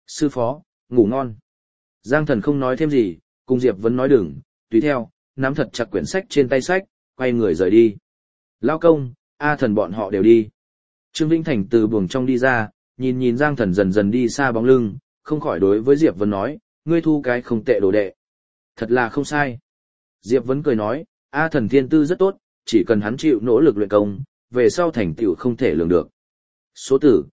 Sư phó, ngủ ngon. Giang Thần không nói thêm gì, cùng Diệp Vấn nói đừng, tùy theo, nắm thật chặt quyển sách trên tay sách, quay người rời đi. Lao công, A Thần bọn họ đều đi. Trương Vĩnh Thành từ buồng trong đi ra, nhìn Giang Thần dần dần đi xa bóng lưng, không khỏi đối với Diệp Vấn nói, ngươi thu cái không tệ đồ đệ. Thật là không sai. Diệp Vấn cười nói, A Thần thiên tư rất tốt, chỉ cần hắn chịu nỗ lực luyện công, về sau thành tựu không thể lường được. Số tử,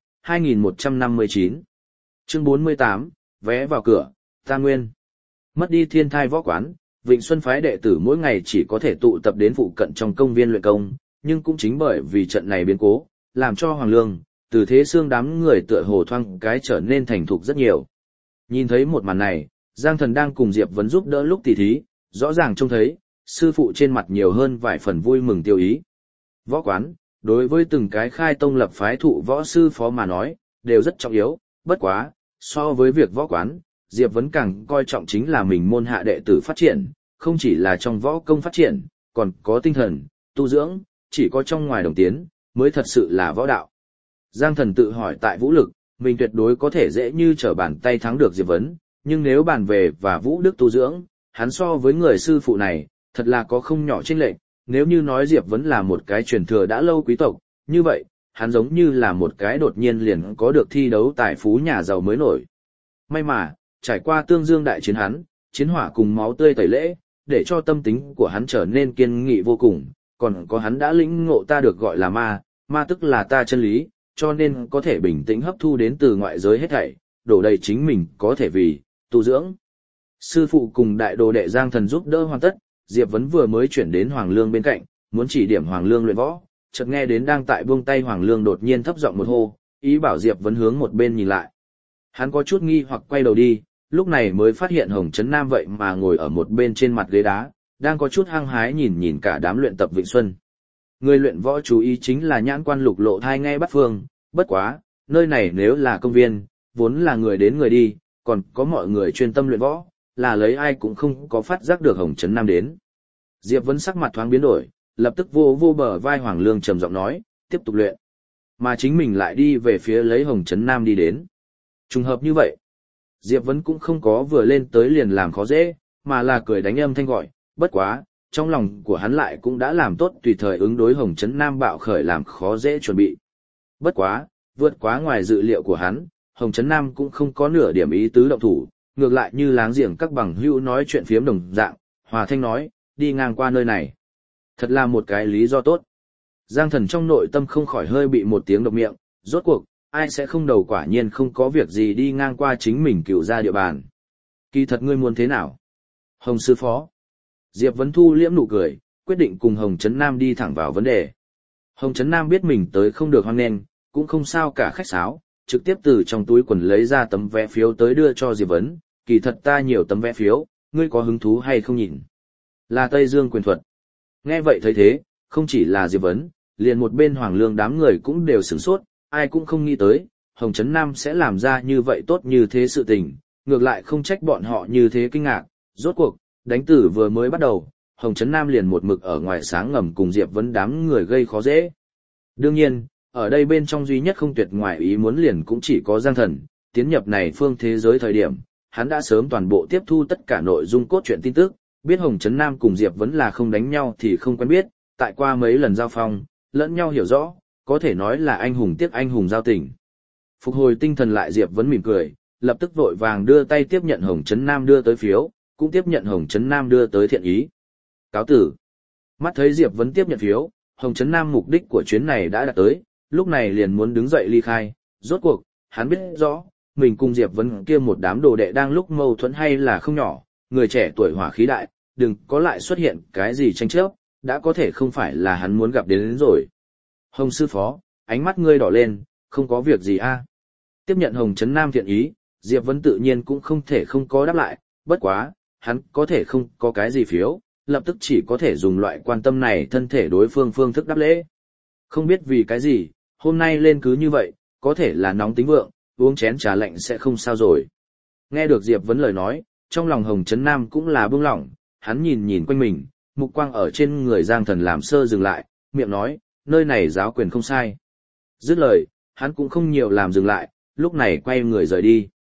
2159. Chương 48, vé vào cửa, ta nguyên. Mất đi thiên thai võ quán, Vịnh Xuân phái đệ tử mỗi ngày chỉ có thể tụ tập đến phụ cận trong công viên luyện công, nhưng cũng chính bởi vì trận này biến cố, làm cho Hoàng Lương, từ thế xương đám người tựa hồ thoang cái trở nên thành thục rất nhiều. Nhìn thấy một màn này, Giang Thần đang cùng Diệp Vấn giúp đỡ lúc tỉ thí, rõ ràng trông thấy, sư phụ trên mặt nhiều hơn vài phần vui mừng tiêu ý. Võ quán, đối với từng cái khai tông lập phái thụ võ sư phó mà nói, đều rất trọng yếu, bất quá, so với việc võ quán, Diệp Vấn càng coi trọng chính là mình môn hạ đệ tử phát triển, không chỉ là trong võ công phát triển, còn có tinh thần, tu dưỡng, chỉ có trong ngoài đồng tiến, mới thật sự là võ đạo. Giang Thần tự hỏi tại vũ lực, mình tuyệt đối có thể dễ như trở bàn tay thắng được Diệp Vấn, nhưng nếu bàn về và vũ đức tu dưỡng, hắn so với người sư phụ này, thật là có không nhỏ chênh lệch. Nếu như nói Diệp Vấn là một cái truyền thừa đã lâu quý tộc, như vậy, hắn giống như là một cái đột nhiên liền có được thi đấu tài phú nhà giàu mới nổi. May mà, trải qua tương dương đại chiến hắn, chiến hỏa cùng máu tươi tẩy lễ, để cho tâm tính của hắn trở nên kiên nghị vô cùng, còn có hắn đã lĩnh ngộ ta được gọi là ma, ma tức là ta chân lý, cho nên có thể bình tĩnh hấp thu đến từ ngoại giới hết thảy, đổ đầy chính mình có thể vì tu dưỡng. Sư phụ cùng đại đồ đệ Giang Thần giúp đỡ hoàn tất, Diệp Vấn vừa mới chuyển đến Hoàng Lương bên cạnh, muốn chỉ điểm Hoàng Lương luyện võ, chợt nghe đến đang tại buông tay Hoàng Lương đột nhiên thấp giọng một hô, ý bảo Diệp Vấn hướng một bên nhìn lại. Hắn có chút nghi hoặc quay đầu đi, lúc này mới phát hiện Hồng Trấn Nam vậy mà ngồi ở một bên trên mặt ghế đá, đang có chút hăng hái nhìn cả đám luyện tập Vịnh Xuân. Người luyện võ chú ý chính là nhãn quan lục lộ thai ngay bắt phương, bất quá, nơi này nếu là công viên, vốn là người đến người đi, còn có mọi người chuyên tâm luyện võ, là lấy ai cũng không có phát giác được Hồng Trấn Nam đến. Diệp Vấn sắc mặt thoáng biến đổi, lập tức vô bờ vai Hoàng Lương trầm giọng nói, tiếp tục luyện. Mà chính mình lại đi về phía lấy Hồng Trấn Nam đi đến. Trùng hợp như vậy, Diệp Vấn cũng không có vừa lên tới liền làm khó dễ, mà là cười đánh âm thanh gọi, bất quá, trong lòng của hắn lại cũng đã làm tốt tùy thời ứng đối Hồng Trấn Nam bạo khởi làm khó dễ chuẩn bị. Bất quá, vượt quá ngoài dự liệu của hắn, Hồng Trấn Nam cũng không có nửa điểm ý tứ động thủ, ngược lại như láng giềng các bằng hữu nói chuyện phiếm đồng dạng, hòa thanh nói, đi ngang qua nơi này. Thật là một cái lý do tốt. Giang Thần trong nội tâm không khỏi hơi bị một tiếng độc miệng, rốt cuộc, ai sẽ không đầu quả nhiên không có việc gì đi ngang qua chính mình cựu ra địa bàn. Kỳ thật ngươi muốn thế nào? Hồng sư phó. Diệp Vấn thu liễm nụ cười, quyết định cùng Hồng Trấn Nam đi thẳng vào vấn đề. Hồng Trấn Nam biết mình tới không được hoan nghênh, cũng không sao cả khách sáo, trực tiếp từ trong túi quần lấy ra tấm vé phiếu tới đưa cho Diệp Vấn, kỳ thật ta nhiều tấm vé phiếu, ngươi có hứng thú hay không nhìn? Là Tây Dương quyền thuật. Nghe vậy thấy thế, không chỉ là Diệp Vấn, liền một bên Hoàng Lương đám người cũng đều sửng sốt, ai cũng không nghĩ tới, Hồng Trấn Nam sẽ làm ra như vậy tốt như thế sự tình, ngược lại không trách bọn họ như thế kinh ngạc, rốt cuộc, đánh tử vừa mới bắt đầu, Hồng Trấn Nam liền một mực ở ngoài sáng ngầm cùng Diệp Vấn đám người gây khó dễ. Đương nhiên, ở đây bên trong duy nhất không tuyệt ngoài ý muốn liền cũng chỉ có Giang Thần, tiến nhập này phương thế giới thời điểm, hắn đã sớm toàn bộ tiếp thu tất cả nội dung cốt truyện tin tức, biết Hồng Trấn Nam cùng Diệp Vấn là không đánh nhau thì không quen biết, tại qua mấy lần giao phong, lẫn nhau hiểu rõ, có thể nói là anh hùng tiếc anh hùng giao tình. Phục hồi tinh thần lại Diệp Vấn mỉm cười, lập tức vội vàng đưa tay tiếp nhận Hồng Trấn Nam đưa tới phiếu, cũng tiếp nhận Hồng Trấn Nam đưa tới thiện ý. Cáo tử. Mắt thấy Diệp Vấn tiếp nhận phiếu, Hồng Trấn Nam mục đích của chuyến này đã đạt tới, lúc này liền muốn đứng dậy ly khai, rốt cuộc, hắn biết rõ, mình cùng Diệp Vấn kia một đám đồ đệ đang lúc mâu thuẫn hay là không nhỏ, người trẻ tuổi hỏa khí đại, đừng có lại xuất hiện cái gì tranh chấp, đã có thể không phải là hắn muốn gặp đến rồi. Hồng sư phó, ánh mắt ngươi đỏ lên, không có việc gì a? Tiếp nhận Hồng Trấn Nam thiện ý, Diệp Vấn tự nhiên cũng không thể không có đáp lại, bất quá, hắn có thể không có cái gì phiếu, lập tức chỉ có thể dùng loại quan tâm này thân thể đối phương phương thức đáp lễ. Không biết vì cái gì, hôm nay lên cứ như vậy, có thể là nóng tính vượng, uống chén trà lạnh sẽ không sao rồi. Nghe được Diệp Vấn lời nói, trong lòng Hồng Trấn Nam cũng là bưng lỏng, hắn nhìn quanh mình, mục quang ở trên người Giang Thần làm sơ dừng lại, miệng nói, nơi này giáo quyền không sai. Dứt lời, hắn cũng không nhiều làm dừng lại, lúc này quay người rời đi.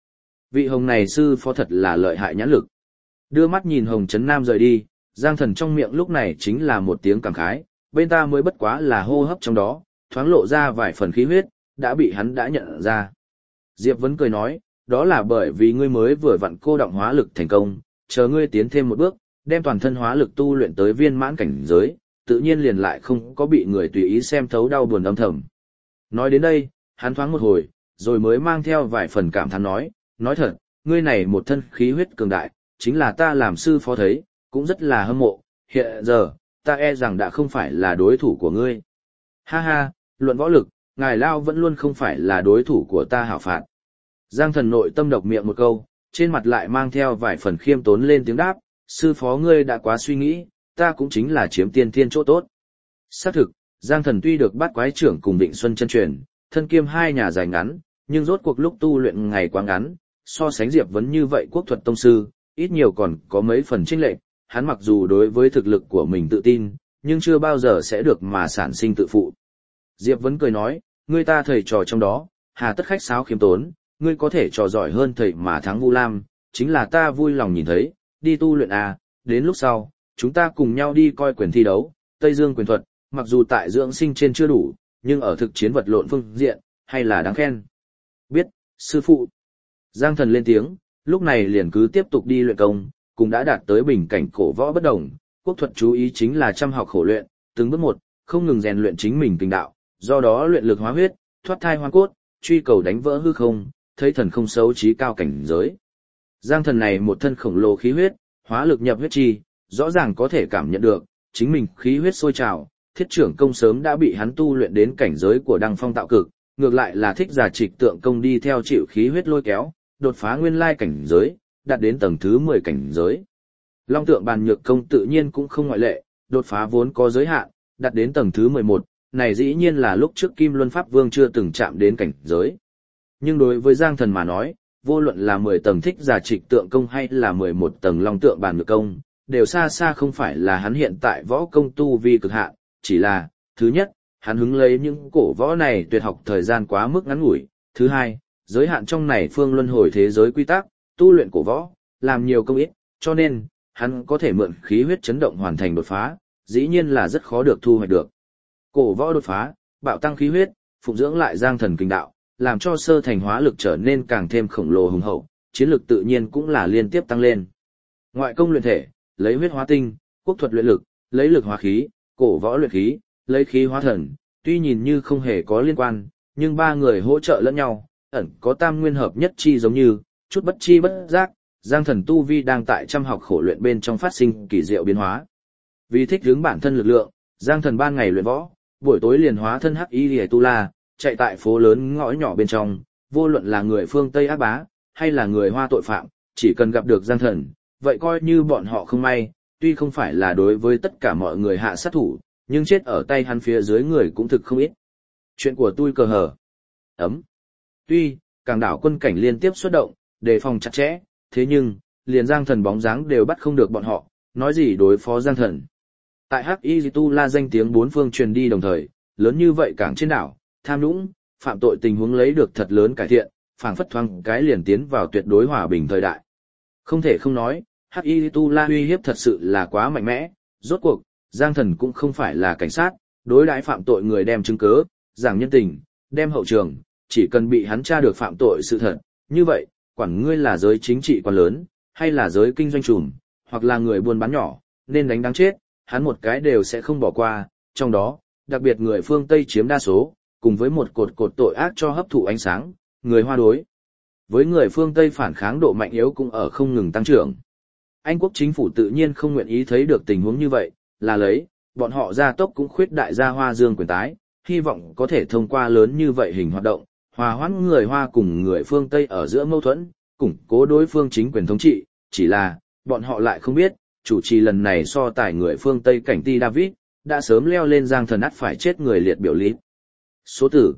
Vị Hồng này sư phó thật là lợi hại nhãn lực. Đưa mắt nhìn Hồng Trấn Nam rời đi, Giang Thần trong miệng lúc này chính là một tiếng cảm khái, bên ta mới bất quá là hô hấp trong đó, thoáng lộ ra vài phần khí huyết, đã bị hắn đã nhận ra. Diệp Vấn cười nói, đó là bởi vì ngươi mới vừa vặn cô động hóa lực thành công, chờ ngươi tiến thêm một bước, đem toàn thân hóa lực tu luyện tới viên mãn cảnh giới, tự nhiên liền lại không có bị người tùy ý xem thấu đau buồn âm thầm. Nói đến đây, hắn thoáng một hồi, rồi mới mang theo vài phần cảm thán nói thật, ngươi này một thân khí huyết cường đại, chính là ta làm sư phó thấy, cũng rất là hâm mộ, hiện giờ, ta e rằng đã không phải là đối thủ của ngươi. Ha ha, luận võ lực, ngài Lao vẫn luôn không phải là đối thủ của ta hảo phạt. Giang Thần nội tâm độc miệng một câu, trên mặt lại mang theo vài phần khiêm tốn lên tiếng đáp, sư phó ngươi đã quá suy nghĩ, ta cũng chính là chiếm tiên thiên chỗ tốt. Xác thực, Giang Thần tuy được Bát Quái trưởng cùng Định Xuân chân truyền, thân kiêm hai nhà dài ngắn, nhưng rốt cuộc lúc tu luyện ngày quá ngắn, so sánh Diệp Vấn như vậy quốc thuật tông sư, ít nhiều còn có mấy phần chênh lệch, hắn mặc dù đối với thực lực của mình tự tin, nhưng chưa bao giờ sẽ được mà sản sinh tự phụ. Diệp Vấn cười nói, ngươi ta thầy trò trong đó, hà tất khách sáo khiêm tốn, ngươi có thể trò giỏi hơn thầy mà thắng Vu Lam, chính là ta vui lòng nhìn thấy, đi tu luyện à, đến lúc sau, chúng ta cùng nhau đi coi quyền thi đấu, Tây Dương quyền thuật, mặc dù tại dưỡng sinh trên chưa đủ, nhưng ở thực chiến vật lộn phương diện, hay là đáng khen. Biết, sư phụ. Giang Thần lên tiếng, lúc này liền cứ tiếp tục đi luyện công, cũng đã đạt tới bình cảnh cổ võ bất đồng, quốc thuật chú ý chính là chăm học khổ luyện, từng bước một, không ngừng rèn luyện chính mình kinh đạo, do đó luyện lực hóa huyết, thoát thai hoang cốt, truy cầu đánh vỡ hư không, thấy thần không xấu trí cao cảnh giới. Giang Thần này một thân khổng lồ khí huyết, hóa lực nhập huyết chi, rõ ràng có thể cảm nhận được, chính mình khí huyết sôi trào, thiết trưởng công sớm đã bị hắn tu luyện đến cảnh giới của đăng phong tạo cực, ngược lại là thích giả trịch tượng công đi theo chịu khí huyết lôi kéo, đột phá nguyên lai cảnh giới, đạt đến tầng thứ 10 cảnh giới. Long tượng bàn nhược công tự nhiên cũng không ngoại lệ, đột phá vốn có giới hạn, đạt đến tầng thứ 11, này dĩ nhiên là lúc trước Kim Luân Pháp Vương chưa từng chạm đến cảnh giới. Nhưng đối với Giang Thần mà nói, vô luận là 10 tầng thích giả trịch tượng công hay là 11 tầng long tượng bàn nhược công, đều xa xa không phải là hắn hiện tại võ công tu vi cực hạn, chỉ là, thứ nhất, hắn hứng lấy những cổ võ này tuyệt học thời gian quá mức ngắn ngủi, thứ hai, giới hạn trong này phương luân hồi thế giới quy tắc, tu luyện cổ võ, làm nhiều công ít, cho nên, hắn có thể mượn khí huyết chấn động hoàn thành đột phá, dĩ nhiên là rất khó được thu hoạch được. Cổ võ đột phá, bạo tăng khí huyết, phụng dưỡng lại Giang Thần kinh đạo, làm cho sơ thành hóa lực trở nên càng thêm khổng lồ hùng hậu, chiến lực tự nhiên cũng là liên tiếp tăng lên. Ngoại công luyện thể, lấy huyết hóa tinh, quốc thuật luyện lực, lấy lực hóa khí, cổ võ luyện khí, lấy khí hóa thần, tuy nhìn như không hề có liên quan, nhưng ba người hỗ trợ lẫn nhau, ẩn có tam nguyên hợp nhất chi giống như, chút bất chi bất giác, Giang Thần tu vi đang tại trăm học khổ luyện bên trong phát sinh kỳ diệu biến hóa. Vì thích hướng bản thân lực lượng, Giang Thần ban ngày luyện võ, buổi tối liền hóa thân hắc y liễu tu la, chạy tại phố lớn ngõ nhỏ bên trong, vô luận là người phương Tây ác bá, hay là người Hoa tội phạm, chỉ cần gặp được Giang Thần, vậy coi như bọn họ không may, tuy không phải là đối với tất cả mọi người hạ sát thủ, nhưng chết ở tay hắn phía dưới người cũng thực không ít. Chuyện của tôi cờ hở. Ấm. Tuy, càng đảo quân cảnh liên tiếp xuất động, đề phòng chặt chẽ, thế nhưng, liền Giang Thần bóng dáng đều bắt không được bọn họ, nói gì đối phó Giang Thần. Tại Hắc Y Tu La danh tiếng bốn phương truyền đi đồng thời, lớn như vậy cảng trên đảo, tham nhũng, phạm tội tình huống lấy được thật lớn cải thiện, phảng phất thoáng cái liền tiến vào tuyệt đối hòa bình thời đại. Không thể không nói, Hắc Y Tu La uy hiếp thật sự là quá mạnh mẽ, rốt cuộc, Giang Thần cũng không phải là cảnh sát, đối đãi phạm tội người đem chứng cứ, giảng nhân tình, đem hậu trường, chỉ cần bị hắn tra được phạm tội sự thật, như vậy, quản ngươi là giới chính trị quan lớn, hay là giới kinh doanh trùm, hoặc là người buôn bán nhỏ, nên đánh đáng chết, hắn một cái đều sẽ không bỏ qua, trong đó, đặc biệt người phương Tây chiếm đa số, cùng với một cột tội ác cho hấp thụ ánh sáng, người Hoa đối. Với người phương Tây phản kháng độ mạnh yếu cũng ở không ngừng tăng trưởng. Anh quốc chính phủ tự nhiên không nguyện ý thấy được tình huống như vậy, là lấy, bọn họ gia tốc cũng khuyết đại ra Hoa Dương quyền tái, hy vọng có thể thông qua lớn như vậy hình hoạt động, hòa hoãn người Hoa cùng người phương Tây ở giữa mâu thuẫn, củng cố đối phương chính quyền thống trị, chỉ là, bọn họ lại không biết, chủ trì lần này so tài người phương Tây cảnh ti David, đã sớm leo lên Giang Thần ắt phải chết người liệt biểu lý. Số tử,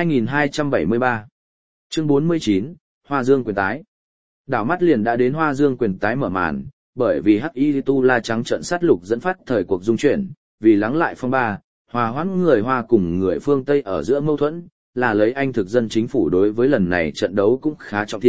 2273. Chương 49, Hoa Dương quyền tái. Đảo mắt liền đã đến Hoa Dương quyền tái mở màn, bởi vì Hắc Y Tu La trắng trận sát lục dẫn phát thời cuộc dung chuyển, vì lắng lại phong ba, hòa hoãn người Hoa cùng người phương Tây ở giữa mâu thuẫn, là lấy Anh thực dân chính phủ đối với lần này trận đấu cũng khá trọng thị,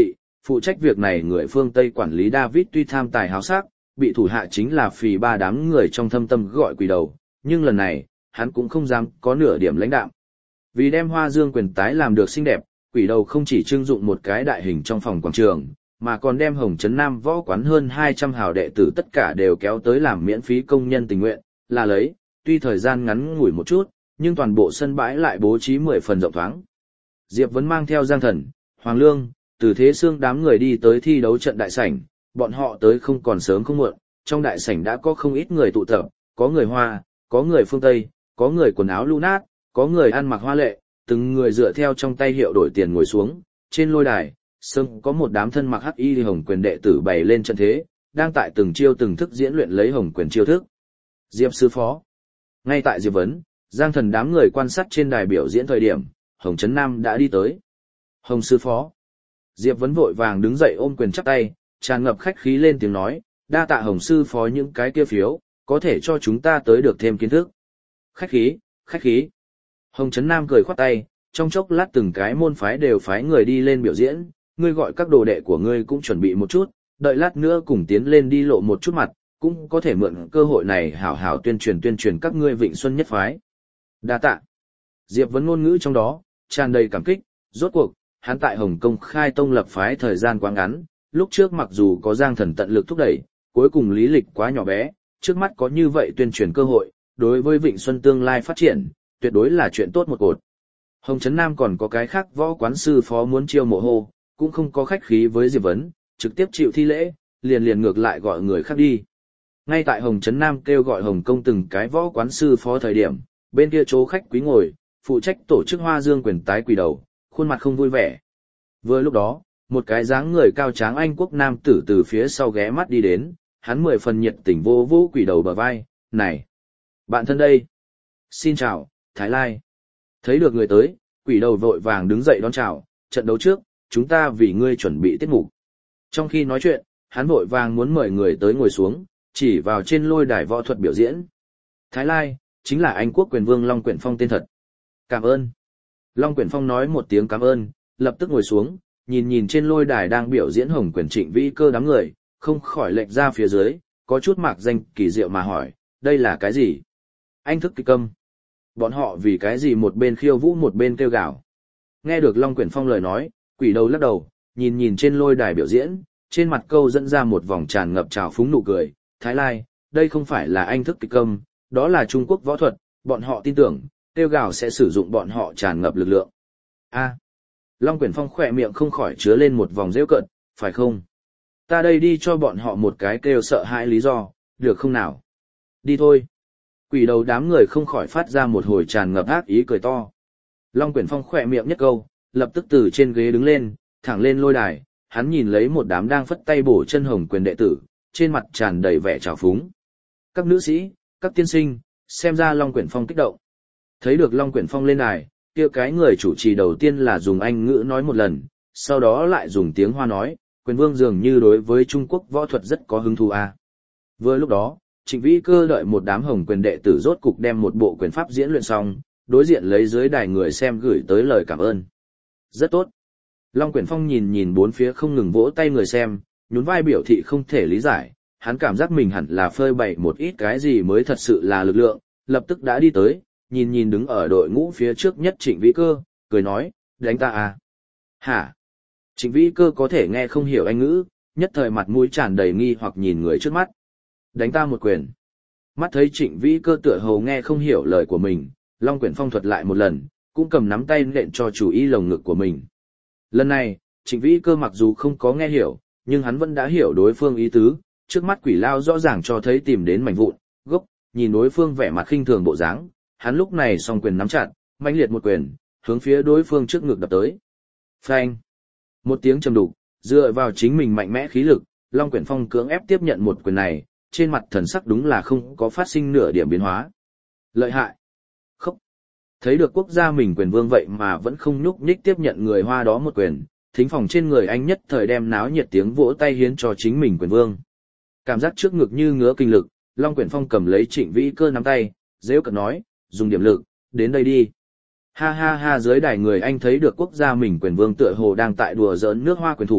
phụ trách việc này người phương Tây quản lý David tuy tham tài háo sắc, bị thủ hạ chính là phì ba đám người trong thâm tâm gọi quỷ đầu, nhưng lần này, hắn cũng không dám có nửa điểm lãnh đạm. Vì đem Hoa Dương quyền tái làm được xinh đẹp, quỷ đầu không chỉ trưng dụng một cái đại hình trong phòng quảng trường, mà còn đem Hồng Trấn Nam võ quán hơn 200 hào đệ tử tất cả đều kéo tới làm miễn phí công nhân tình nguyện, là lấy, tuy thời gian ngắn ngủi một chút, nhưng toàn bộ sân bãi lại bố trí 10 phần rộng thoáng. Diệp Vấn mang theo Giang Thần, Hoàng Lương, Từ Thế Sương đám người đi tới thi đấu trận đại sảnh, bọn họ tới không còn sớm không muộn, trong đại sảnh đã có không ít người tụ tập, có người Hoa, có người phương Tây, có người quần áo lu nát, có người ăn mặc hoa lệ, từng người dựa theo trong tay hiệu đổi tiền ngồi xuống, trên lôi đài, sân có một đám thân mặc hắc y hồng quyền đệ tử bày lên trận thế, đang tại từng chiêu từng thức diễn luyện lấy hồng quyền chiêu thức. Diệp sư phó. Ngay tại Diệp Vấn, Giang Thần đám người quan sát trên đài biểu diễn thời điểm, Hồng Trấn Nam đã đi tới. Hồng sư phó. Diệp Vấn vội vàng đứng dậy ôm quyền chắp tay, tràn ngập khách khí lên tiếng nói, đa tạ Hồng sư phó những cái kia phiếu, có thể cho chúng ta tới được thêm kiến thức. Khách khí, khách khí. Hồng Trấn Nam cười khoát tay, trong chốc lát từng cái môn phái đều phái người đi lên biểu diễn, ngươi gọi các đồ đệ của ngươi cũng chuẩn bị một chút, đợi lát nữa cùng tiến lên đi lộ một chút mặt, cũng có thể mượn cơ hội này hảo hảo tuyên truyền các ngươi Vịnh Xuân nhất phái. Đa tạ. Diệp Vấn ngôn ngữ trong đó, tràn đầy cảm kích, rốt cuộc, hắn tại Hồng Kông khai tông lập phái thời gian quá ngắn, lúc trước mặc dù có Giang Thần tận lực thúc đẩy, cuối cùng lý lịch quá nhỏ bé, trước mắt có như vậy tuyên truyền cơ hội, đối với Vịnh Xuân tương lai phát triển, tuyệt đối là chuyện tốt một cột. Hồng Trấn Nam còn có cái khác võ quán sư phó muốn chiêu mộ hô, cũng không có khách khí với Diệp Vấn, trực tiếp chịu thi lễ, liền ngược lại gọi người khác đi. Ngay tại Hồng Trấn Nam kêu gọi Hồng Kông từng cái võ quán sư phó thời điểm, bên kia chỗ khách quý ngồi, phụ trách tổ chức Hoa Dương quyền tái quỷ đầu, khuôn mặt không vui vẻ. Vừa lúc đó, một cái dáng người cao tráng Anh quốc nam tử từ phía sau ghé mắt đi đến, hắn 10 phần nhiệt tình vô vô quỷ đầu bờ vai, này, bạn thân đây. Xin chào, Thái Lai. Thấy được người tới, quỷ đầu vội vàng đứng dậy đón chào, trận đấu trước, chúng ta vì ngươi chuẩn bị tiết mục. Trong khi nói chuyện, hắn vội vàng muốn mời người tới ngồi xuống, chỉ vào trên lôi đài võ thuật biểu diễn. Thái Lai, chính là Anh quốc quyền vương Long Quyển Phong tên thật. Cảm ơn. Long Quyển Phong nói một tiếng cảm ơn, lập tức ngồi xuống, nhìn trên lôi đài đang biểu diễn hồng quyền Trịnh Vĩ Cơ đám người, không khỏi lệch ra phía dưới, có chút mạc danh kỳ diệu mà hỏi, đây là cái gì? Anh thức kịch câm. Bọn họ vì cái gì một bên khiêu vũ một bên kêu gào. Nghe được Long Quyển Phong lời nói, quỷ đầu lắc đầu, nhìn trên lôi đài biểu diễn, trên mặt câu dẫn ra một vòng tràn ngập trào phúng nụ cười. Thái Lai, đây không phải là anh thức kịch câm, đó là Trung Quốc võ thuật, bọn họ tin tưởng, kêu gào sẽ sử dụng bọn họ tràn ngập lực lượng. A. Long Quyển Phong khỏe miệng không khỏi chứa lên một vòng rêu cợt, phải không? Ta đây đi cho bọn họ một cái kêu sợ hãi lý do, được không nào? Đi thôi. Quỷ đầu đám người không khỏi phát ra một hồi tràn ngập ác ý cười to. Long Quyển Phong khỏe miệng nhất câu, lập tức từ trên ghế đứng lên, thẳng lên lôi đài, hắn nhìn lấy một đám đang phất tay bổ chân hồng quyền đệ tử, trên mặt tràn đầy vẻ trào phúng. Các nữ sĩ, các tiên sinh, xem ra Long Quyển Phong kích động. Thấy được Long Quyển Phong lên đài, kia cái người chủ trì đầu tiên là dùng Anh ngữ nói một lần, sau đó lại dùng tiếng Hoa nói, quyền vương dường như đối với Trung Quốc võ thuật rất có hứng thú à. Vừa lúc đó, Trịnh Vĩ Cơ đợi một đám hồng quyền đệ tử rốt cục đem một bộ quyền pháp diễn luyện xong, đối diện lấy dưới đài người xem gửi tới lời cảm ơn. Rất tốt. Long Quyển Phong nhìn bốn phía không ngừng vỗ tay người xem, nhún vai biểu thị không thể lý giải, hắn cảm giác mình hẳn là phơi bày một ít cái gì mới thật sự là lực lượng, lập tức đã đi tới, nhìn đứng ở đội ngũ phía trước nhất Trịnh Vĩ Cơ, cười nói, đánh ta à? Hả? Trịnh Vĩ Cơ có thể nghe không hiểu Anh ngữ, nhất thời mặt mũi tràn đầy nghi hoặc nhìn người trước mắt. Đánh ta một quyền. Mắt thấy Trịnh Vĩ Cơ tựa hồ nghe không hiểu lời của mình, Long Quyển Phong thuật lại một lần, cũng cầm nắm tay nện cho chủ ý lồng ngực của mình. Lần này, Trịnh Vĩ Cơ mặc dù không có nghe hiểu, nhưng hắn vẫn đã hiểu đối phương ý tứ, trước mắt quỷ lao rõ ràng cho thấy tìm đến mảnh vụn, gốc, nhìn đối phương vẻ mặt khinh thường bộ dáng, hắn lúc này song quyền nắm chặt, mãnh liệt một quyền, hướng phía đối phương trước ngực đập tới. Phanh! Một tiếng trầm đục, dựa vào chính mình mạnh mẽ khí lực, Long Quyển Phong cưỡng ép tiếp nhận một quyền này, trên mặt thần sắc đúng là không có phát sinh nửa điểm biến hóa. Lợi hại! Khốc! Thấy được quốc gia mình quyền vương vậy mà vẫn không nhúc nhích tiếp nhận người Hoa đó một quyền, thính phòng trên người anh nhất thời đem náo nhiệt tiếng vỗ tay hiến cho chính mình quyền vương. Cảm giác trước ngực như ngứa kinh lực, Long Quyển Phong cầm lấy Trịnh Vĩ Cơ nắm tay, giễu cợt nói, dùng điểm lực, đến đây đi. Ha ha ha, dưới đài người anh thấy được quốc gia mình quyền vương tựa hồ đang tại đùa giỡn nước Hoa quyền thủ,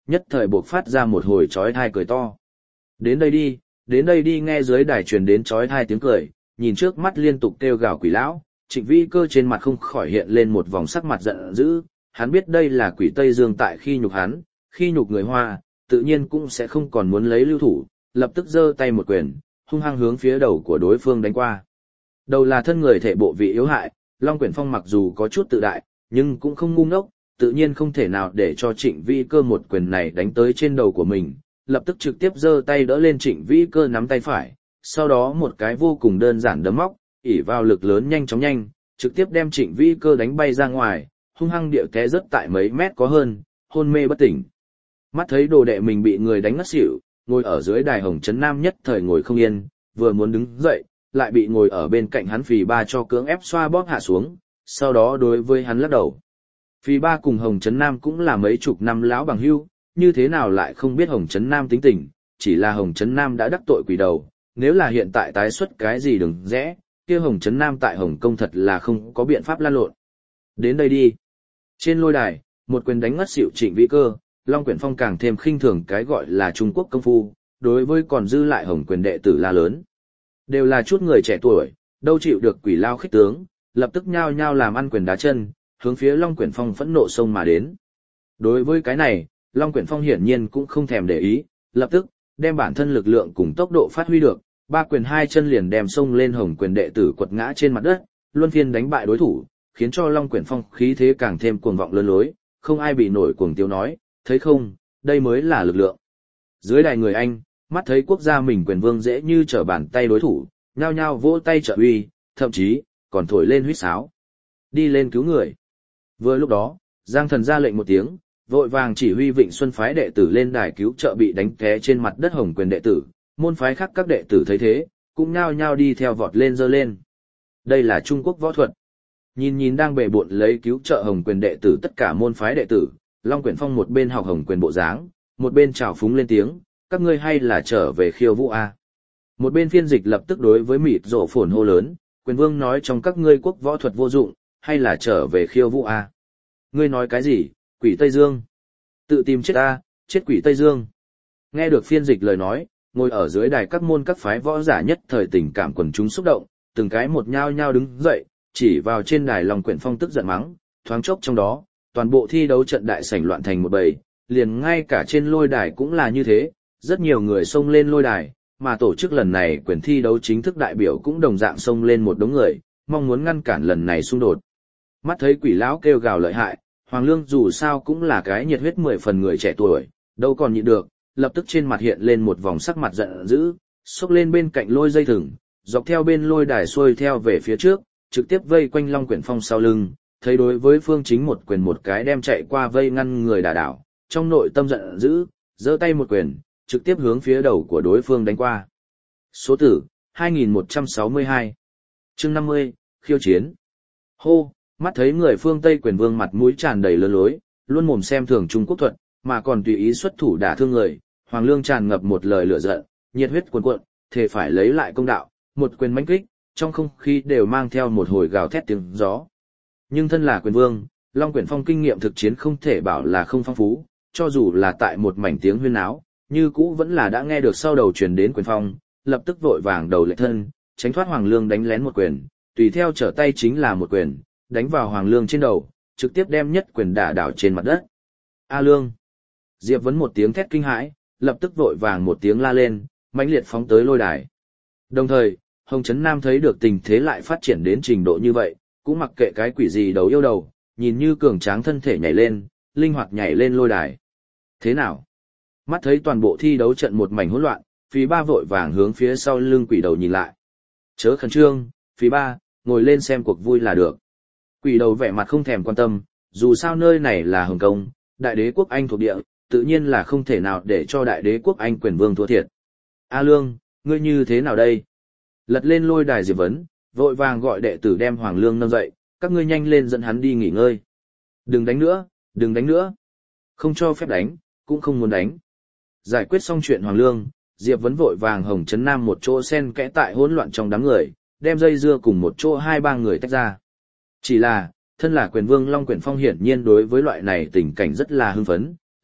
nhất thời buộc phát ra một hồi chói tai cười to. Đến đây đi nghe dưới đài truyền đến chói tai tiếng cười, nhìn trước mắt liên tục kêu gào quỷ lão, Trịnh Vĩ Cơ trên mặt không khỏi hiện lên một vòng sắc mặt giận dữ, hắn biết đây là quỷ Tây Dương tại khi nhục hắn, khi nhục người Hoa, tự nhiên cũng sẽ không còn muốn lấy lưu thủ, lập tức giơ tay một quyền, hung hăng hướng phía đầu của đối phương đánh qua. Đầu là thân người thể bộ vị yếu hại, Long Quyển Phong mặc dù có chút tự đại, nhưng cũng không ngu ngốc, tự nhiên không thể nào để cho Trịnh Vĩ Cơ một quyền này đánh tới trên đầu của mình, lập tức trực tiếp giơ tay đỡ lên Trịnh Vĩ Cơ nắm tay phải, sau đó một cái vô cùng đơn giản đấm móc, ỷ vào lực lớn nhanh chóng nhanh, trực tiếp đem Trịnh Vĩ Cơ đánh bay ra ngoài, hung hăng địa té rớt tại mấy mét có hơn, hôn mê bất tỉnh. Mắt thấy đồ đệ mình bị người đánh ngất xỉu, ngồi ở dưới đài Hồng Trấn Nam nhất thời ngồi không yên, vừa muốn đứng dậy, lại bị ngồi ở bên cạnh hắn Phì Ba cho cưỡng ép xoa bóp hạ xuống, sau đó đối với hắn lắc đầu. Phì Ba cùng Hồng Trấn Nam cũng là mấy chục năm lão bằng hữu, như thế nào lại không biết Hồng Trấn Nam tính tình, chỉ là Hồng Trấn Nam đã đắc tội quỷ đầu, nếu là hiện tại tái xuất cái gì đừng rẽ, kia Hồng Trấn Nam tại Hồng Kông thật là không có biện pháp lan lộn. Đến đây đi. Trên lôi đài, một quyền đánh ngất xỉu Trịnh Vĩ Cơ, Long Quyển Phong càng thêm khinh thường cái gọi là Trung Quốc công phu, đối với còn dư lại Hồng quyền đệ tử la lớn. Đều là chút người trẻ tuổi, đâu chịu được quỷ lao khích tướng, lập tức nhao nhao làm ăn quyền đá chân, hướng phía Long Quyển Phong phẫn nộ xông mà đến. Đối với cái này, Long Quyển Phong hiển nhiên cũng không thèm để ý, lập tức đem bản thân lực lượng cùng tốc độ phát huy được, ba quyền hai chân liền đem xông lên Hồng quyền đệ tử quật ngã trên mặt đất, luân phiên đánh bại đối thủ, khiến cho Long Quyển Phong khí thế càng thêm cuồng vọng lớn lối, không ai bị nổi cuồng tiêu nói, thấy không, đây mới là lực lượng. Dưới đài người Anh, mắt thấy quốc gia mình quyền vương dễ như trở bàn tay đối thủ, nhao nhao vỗ tay trợ uy, thậm chí còn thổi lên huýt sáo, đi lên cứu người. Vừa lúc đó, Giang Thần ra lệnh một tiếng, vội vàng chỉ huy Vịnh Xuân phái đệ tử lên đài cứu trợ bị đánh té trên mặt đất Hồng quyền đệ tử, môn phái khác các đệ tử thấy thế, cũng nhao nhao đi theo vọt lên giơ lên. Đây là Trung Quốc võ thuật. Nhìn đang bề bộn lấy cứu trợ Hồng quyền đệ tử tất cả môn phái đệ tử, Long Quyển Phong một bên học Hồng quyền bộ dáng, một bên chào phúng lên tiếng, các ngươi hay là trở về khiêu vũ a? Một bên phiên dịch lập tức đối với mịt rổ phồn hô lớn, quyền vương nói trong các ngươi quốc võ thuật vô dụng, hay là trở về khiêu vũ a? Ngươi nói cái gì, quỷ Tây Dương? Tự tìm chết a, chết quỷ Tây Dương. Nghe được phiên dịch lời nói, ngồi ở dưới đài các môn các phái võ giả nhất thời tình cảm quần chúng xúc động, từng cái một nhao nhao đứng dậy, chỉ vào trên đài Long Quyển Phong tức giận mắng, thoáng chốc trong đó, toàn bộ thi đấu trận đại sảnh loạn thành một bầy, liền ngay cả trên lôi đài cũng là như thế, rất nhiều người xông lên lôi đài, mà tổ chức lần này quyền thi đấu chính thức đại biểu cũng đồng dạng xông lên một đống người, mong muốn ngăn cản lần này xung đột. Mắt thấy quỷ lão kêu gào lợi hại, Hoàng Lương dù sao cũng là cái nhiệt huyết 10 phần người trẻ tuổi, đâu còn nhịn được, lập tức trên mặt hiện lên một vòng sắc mặt giận dữ, xốc lên bên cạnh lôi dây thừng, dọc theo bên lôi đài xuôi theo về phía trước, trực tiếp vây quanh Long Quyển Phong sau lưng, thấy đối với phương chính một quyền một cái đem chạy qua vây ngăn người đả đảo, trong nội tâm giận dữ, giơ tay một quyền, trực tiếp hướng phía đầu của đối phương đánh qua. Số tử, 2162. Chương 50, khiêu chiến. Hô, mắt thấy người phương Tây quyền vương mặt mũi tràn đầy lơ lối, luôn mồm xem thường Trung Quốc thuật, mà còn tùy ý xuất thủ đả thương người, Hoàng Lương tràn ngập một lời lửa giận, nhiệt huyết cuồn cuộn, thề phải lấy lại công đạo, một quyền mãnh kích, trong không khí đều mang theo một hồi gào thét tiếng gió. Nhưng thân là quyền vương, Long Quyển Phong kinh nghiệm thực chiến không thể bảo là không phong phú, cho dù là tại một mảnh tiếng huyên náo, như cũ vẫn là đã nghe được sau đầu truyền đến quyền phong, lập tức vội vàng đầu lệ thân, tránh thoát Hoàng Lương đánh lén một quyền, tùy theo trở tay chính là một quyền, đánh vào Hoàng Lương trên đầu, trực tiếp đem nhất quyền đả đảo trên mặt đất. A Lương! Diệp Vấn một tiếng thét kinh hãi, lập tức vội vàng một tiếng la lên, mãnh liệt phóng tới lôi đài. Đồng thời, Hồng Trấn Nam thấy được tình thế lại phát triển đến trình độ như vậy, cũng mặc kệ cái quỷ gì đầu yêu đầu, nhìn như cường tráng thân thể nhảy lên, linh hoạt nhảy lên lôi đài. Thế nào? Mắt thấy toàn bộ thi đấu trận một mảnh hỗn loạn, Phí Ba vội vàng hướng phía sau lưng quỷ đầu nhìn lại. Chớ khẩn trương, Phí Ba, ngồi lên xem cuộc vui là được. Quỷ đầu vẻ mặt không thèm quan tâm, dù sao nơi này là Hồng Kông, đại đế quốc Anh thuộc địa, tự nhiên là không thể nào để cho đại đế quốc Anh quyền vương thua thiệt. A Lương, ngươi như thế nào đây? Lật lên lôi đài Diệp Vấn, vội vàng gọi đệ tử đem Hoàng Lương nâng dậy, các ngươi nhanh lên dẫn hắn đi nghỉ ngơi. Đừng đánh nữa, đừng đánh nữa. Không cho phép đánh, cũng không muốn đánh. Giải quyết xong chuyện Hoàng Lương, Diệp Vấn vội vàng Hồng Trấn Nam một chỗ xen kẽ tại hỗn loạn trong đám người, đem dây dưa cùng một chỗ hai ba người tách ra. Chỉ là, thân là quyền vương Long Quyển Phong hiển nhiên đối với loại này tình cảnh rất là hưng phấn,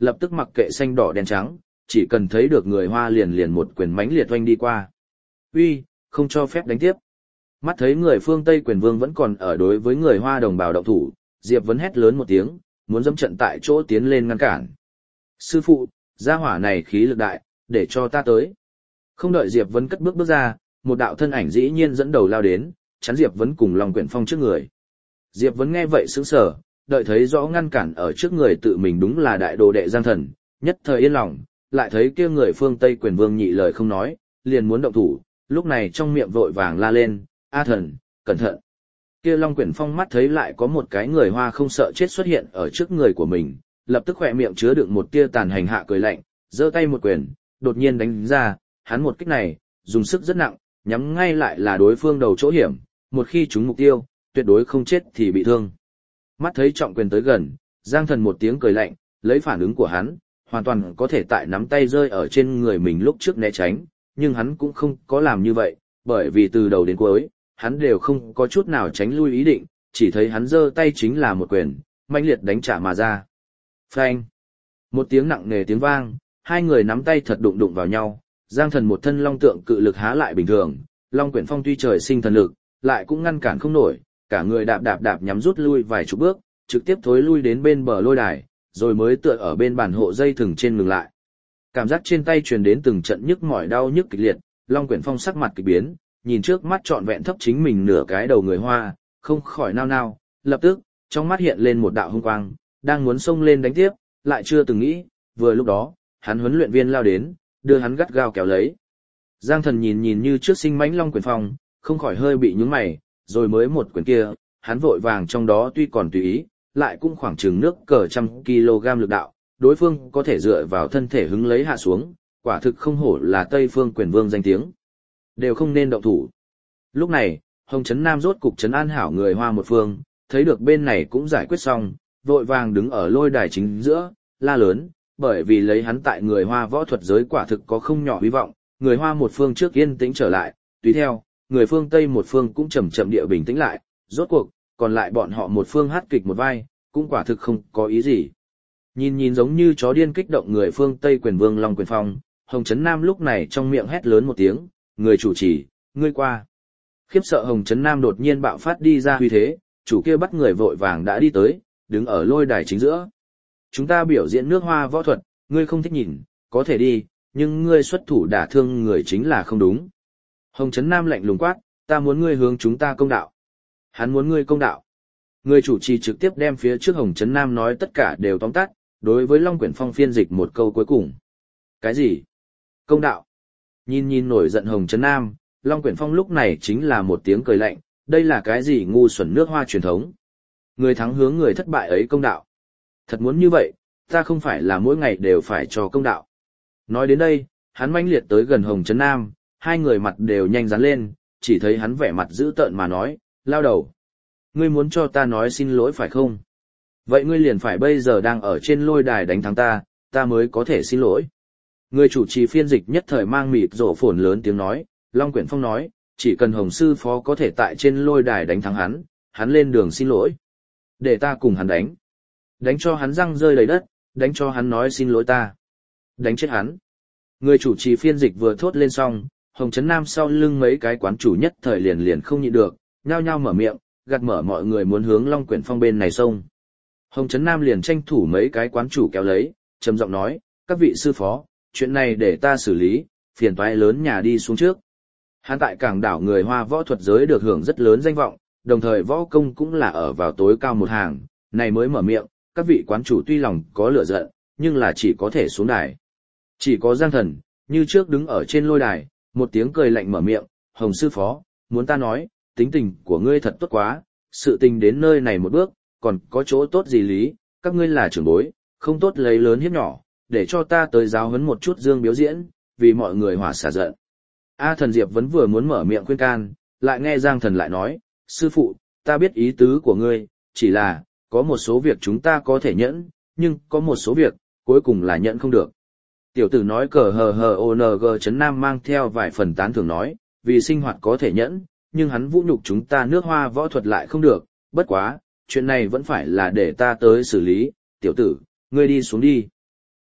lập tức mặc kệ xanh đỏ đen trắng, chỉ cần thấy được người Hoa liền liền một quyền mãnh liệt oanh đi qua. Uy, không cho phép đánh tiếp. Mắt thấy người phương Tây quyền vương vẫn còn ở đối với người Hoa đồng bào động thủ, Diệp Vấn hét lớn một tiếng, muốn dẫm trận tại chỗ tiến lên ngăn cản. Sư phụ, gia hỏa này khí lực đại, để cho ta tới. Không đợi Diệp Vấn cất bước bước ra, một đạo thân ảnh dĩ nhiên dẫn đầu lao đến, chắn Diệp Vấn cùng Long Quyển Phong trước người. Diệp Vấn nghe vậy sững sờ, đợi thấy rõ ngăn cản ở trước người tự mình đúng là đại đồ đệ Giang Thần, nhất thời yên lòng, lại thấy kia người phương Tây quyền vương nhị lời không nói, liền muốn động thủ, lúc này trong miệng vội vàng la lên, A Thần, cẩn thận. Kia Long Quyển Phong mắt thấy lại có một cái người Hoa không sợ chết xuất hiện ở trước người của mình, lập tức khỏe miệng chứa đựng một tia tàn hành hạ cười lạnh, giơ tay một quyền, đột nhiên đánh ra, hắn một kích này, dùng sức rất nặng, nhắm ngay lại là đối phương đầu chỗ hiểm, một khi trúng mục tiêu, tuyệt đối không chết thì bị thương. Mắt thấy trọng quyền tới gần, Giang Thần một tiếng cười lạnh, lấy phản ứng của hắn, hoàn toàn có thể tại nắm tay rơi ở trên người mình lúc trước né tránh, nhưng hắn cũng không có làm như vậy, bởi vì từ đầu đến cuối, hắn đều không có chút nào tránh lui ý định, chỉ thấy hắn giơ tay chính là một quyền, mãnh liệt đánh trả mà ra. Phanh! Một tiếng nặng nề tiếng vang, hai người nắm tay thật đụng đụng vào nhau, Giang Thần một thân long tượng cự lực há lại bình thường, Long Quyển Phong tuy trời sinh thần lực, lại cũng ngăn cản không nổi, cả người đạp đạp đạp nhắm rút lui vài chục bước, trực tiếp thối lui đến bên bờ lôi đài, rồi mới tựa ở bên bàn hộ dây thừng trên ngừng lại. Cảm giác trên tay truyền đến từng trận nhức mỏi đau nhức kịch liệt, Long Quyển Phong sắc mặt kỳ biến, nhìn trước mắt trọn vẹn thấp chính mình nửa cái đầu người Hoa, không khỏi nao nao, lập tức, trong mắt hiện lên một đạo hung quang, đang muốn xông lên đánh tiếp, lại chưa từng nghĩ, vừa lúc đó, hắn huấn luyện viên lao đến, đưa hắn gắt gao kéo lấy. Giang Thần nhìn nhìn như trước sinh mãnh Long Quyển Phong, không khỏi hơi bị nhướng mày, rồi mới một quyền kia, hắn vội vàng trong đó tuy còn tùy ý, lại cũng khoảng chừng nước cỡ 100 kg lực đạo, đối phương có thể dựa vào thân thể hứng lấy hạ xuống, quả thực không hổ là Tây Phương Quyền Vương danh tiếng. Đều không nên động thủ. Lúc này, Hồng Trấn Nam rốt cục trấn an hảo người Hoa một phương, thấy được bên này cũng giải quyết xong, vội vàng đứng ở lôi đài chính giữa, la lớn, bởi vì lấy hắn tại người Hoa võ thuật giới quả thực có không nhỏ hy vọng, người Hoa một phương trước yên tĩnh trở lại, tùy theo, người phương Tây một phương cũng chậm chậm địa bình tĩnh lại, rốt cuộc, còn lại bọn họ một phương hát kịch một vai, cũng quả thực không có ý gì. Nhìn nhìn giống như chó điên kích động người phương Tây Quyền Vương Long Quyển Phong, Hồng Trấn Nam lúc này trong miệng hét lớn một tiếng, người chủ trì, ngươi qua. Khiếp sợ Hồng Trấn Nam đột nhiên bạo phát đi ra huy thế, chủ kia bắt người vội vàng đã đi tới, đứng ở lôi đài chính giữa. Chúng ta biểu diễn nước Hoa võ thuật, ngươi không thích nhìn, có thể đi, nhưng ngươi xuất thủ đả thương người chính là không đúng. Hồng Trấn Nam lạnh lùng quát, ta muốn ngươi hướng chúng ta công đạo. Hắn muốn ngươi công đạo. Người chủ trì trực tiếp đem phía trước Hồng Trấn Nam nói tất cả đều tóm tắt, đối với Long Quyển Phong phiên dịch một câu cuối cùng. Cái gì? Công đạo. Nhìn nhìn nổi giận Hồng Trấn Nam, Long Quyển Phong lúc này chính là một tiếng cười lạnh, đây là cái gì ngu xuẩn nước Hoa truyền thống. Người thắng hướng người thất bại ấy công đạo. Thật muốn như vậy, ta không phải là mỗi ngày đều phải cho công đạo. Nói đến đây, hắn mãnh liệt tới gần Hồng Trấn Nam, hai người mặt đều nhanh dán lên, chỉ thấy hắn vẻ mặt dữ tợn mà nói, lao đầu. Ngươi muốn cho ta nói xin lỗi phải không? Vậy ngươi liền phải bây giờ đang ở trên lôi đài đánh thắng ta mới có thể xin lỗi. Người chủ trì phiên dịch nhất thời mang mịt rổ phồn lớn tiếng nói, Long Quyển Phong nói, chỉ cần Hồng Sư Phó có thể tại trên lôi đài đánh thắng hắn lên đường xin lỗi. Để ta cùng hắn đánh. Đánh cho hắn răng rơi đầy đất, đánh cho hắn nói xin lỗi ta. Đánh chết hắn. Người chủ trì phiên dịch vừa thốt lên xong, Hồng Trấn Nam sau lưng mấy cái quán chủ nhất thời liền không nhịn được, nhao nhao mở miệng, gạt mở mọi người muốn hướng Long Quyển Phong bên này xông. Hồng Trấn Nam liền tranh thủ mấy cái quán chủ kéo lấy, trầm giọng nói, các vị sư phó, chuyện này để ta xử lý, phiền toái lớn nhà đi xuống trước. Hắn tại cảng đảo người Hoa võ thuật giới được hưởng rất lớn danh vọng, đồng thời võ công cũng là ở vào tối cao một hàng, này mới mở miệng, các vị quán chủ tuy lòng có lửa giận, nhưng là chỉ có thể xuống đài. Chỉ có Giang Thần, như trước đứng ở trên lôi đài, một tiếng cười lạnh mở miệng, Hồng sư phó, muốn ta nói, tính tình của ngươi thật tốt quá, sự tình đến nơi này một bước, còn có chỗ tốt gì lý, các ngươi là trưởng bối, không tốt lấy lớn hiếp nhỏ, để cho ta tới giáo huấn một chút Dương biểu diễn, vì mọi người hỏa xả giận. A Thần Diệp vẫn vừa muốn mở miệng khuyên can, lại nghe Giang Thần lại nói, sư phụ, ta biết ý tứ của ngươi, chỉ là, có một số việc chúng ta có thể nhẫn, nhưng có một số việc, cuối cùng là nhẫn không được. Tiểu tử nói cờ hờ ONG Trấn Nam mang theo vài phần tán thưởng nói, vì sinh hoạt có thể nhẫn, nhưng hắn vũ nhục chúng ta nước Hoa võ thuật lại không được, bất quá, chuyện này vẫn phải là để ta tới xử lý, tiểu tử, ngươi đi xuống đi.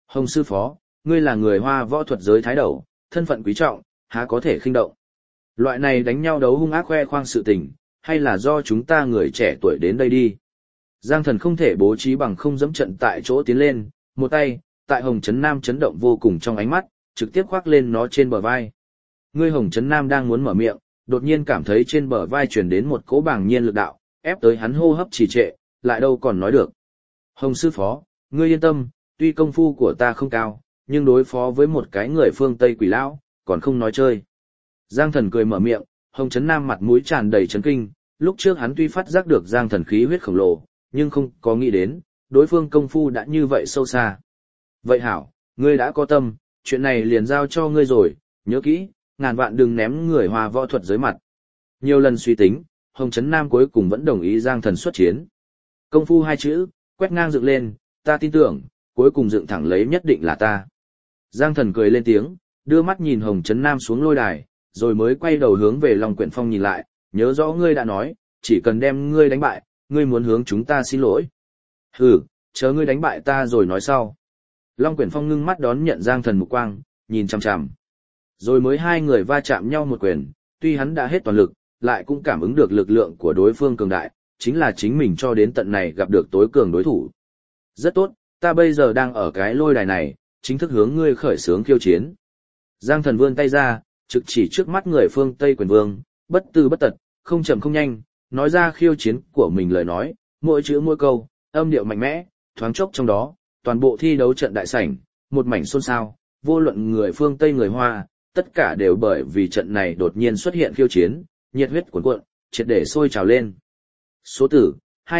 Hồng sư phó, ngươi là người Hoa võ thuật giới thái đầu, thân phận quý trọng, há có thể khinh động. Loại này đánh nhau đấu hung ác khoe khoang sự tình, hay là do chúng ta người trẻ tuổi đến đây đi. Giang Thần không thể bố trí bằng không dẫm trận tại chỗ tiến lên, một tay, tại Hồng Trấn Nam chấn động vô cùng trong ánh mắt, trực tiếp khoác lên nó trên bờ vai. Ngươi Hồng Trấn Nam đang muốn mở miệng, đột nhiên cảm thấy trên bờ vai truyền đến một cỗ bàng nhiên lực đạo, ép tới hắn hô hấp trì trệ, lại đâu còn nói được. Hồng sư phó, ngươi yên tâm, tuy công phu của ta không cao, nhưng đối phó với một cái người phương Tây quỷ lão, còn không nói chơi. Giang Thần cười mở miệng, Hồng Trấn Nam mặt mũi tràn đầy chấn kinh, lúc trước hắn tuy phát giác được Giang Thần khí huyết khổng lồ, nhưng không có nghĩ đến, đối phương công phu đã như vậy sâu xa. Vậy hảo, ngươi đã có tâm, chuyện này liền giao cho ngươi rồi, nhớ kỹ, ngàn vạn đừng ném người Hoa võ thuật giới mặt. Nhiều lần suy tính, Hồng Trấn Nam cuối cùng vẫn đồng ý Giang Thần xuất chiến. Công phu hai chữ, quét ngang dựng lên, ta tin tưởng, cuối cùng dựng thẳng lấy nhất định là ta. Giang Thần cười lên tiếng, đưa mắt nhìn Hồng Trấn Nam xuống lôi đài, rồi mới quay đầu hướng về Long Quyển Phong nhìn lại, nhớ rõ ngươi đã nói, chỉ cần đem ngươi đánh bại, ngươi muốn hướng chúng ta xin lỗi. Hừ, chờ ngươi đánh bại ta rồi nói sau. Long Quyển Phong ngưng mắt đón nhận Giang Thần mục quang, nhìn chằm chằm. Rồi mới hai người va chạm nhau một quyền, tuy hắn đã hết toàn lực, lại cũng cảm ứng được lực lượng của đối phương cường đại, chính là chính mình cho đến tận này gặp được tối cường đối thủ. Rất tốt, ta bây giờ đang ở cái lôi đài này, chính thức hướng ngươi khởi xướng khiêu chiến. Giang Thần vươn tay ra, trực chỉ trước mắt người phương Tây quyền vương, bất tư bất tật, không chậm không nhanh, nói ra khiêu chiến của mình lời nói, mỗi chữ mỗi câu, âm điệu mạnh mẽ, thoáng chốc trong đó, toàn bộ thi đấu trận đại sảnh, một mảnh xôn xao, vô luận người phương Tây người Hoa, tất cả đều bởi vì trận này đột nhiên xuất hiện khiêu chiến, nhiệt huyết cuồn cuộn, triệt để sôi trào lên. Số tử,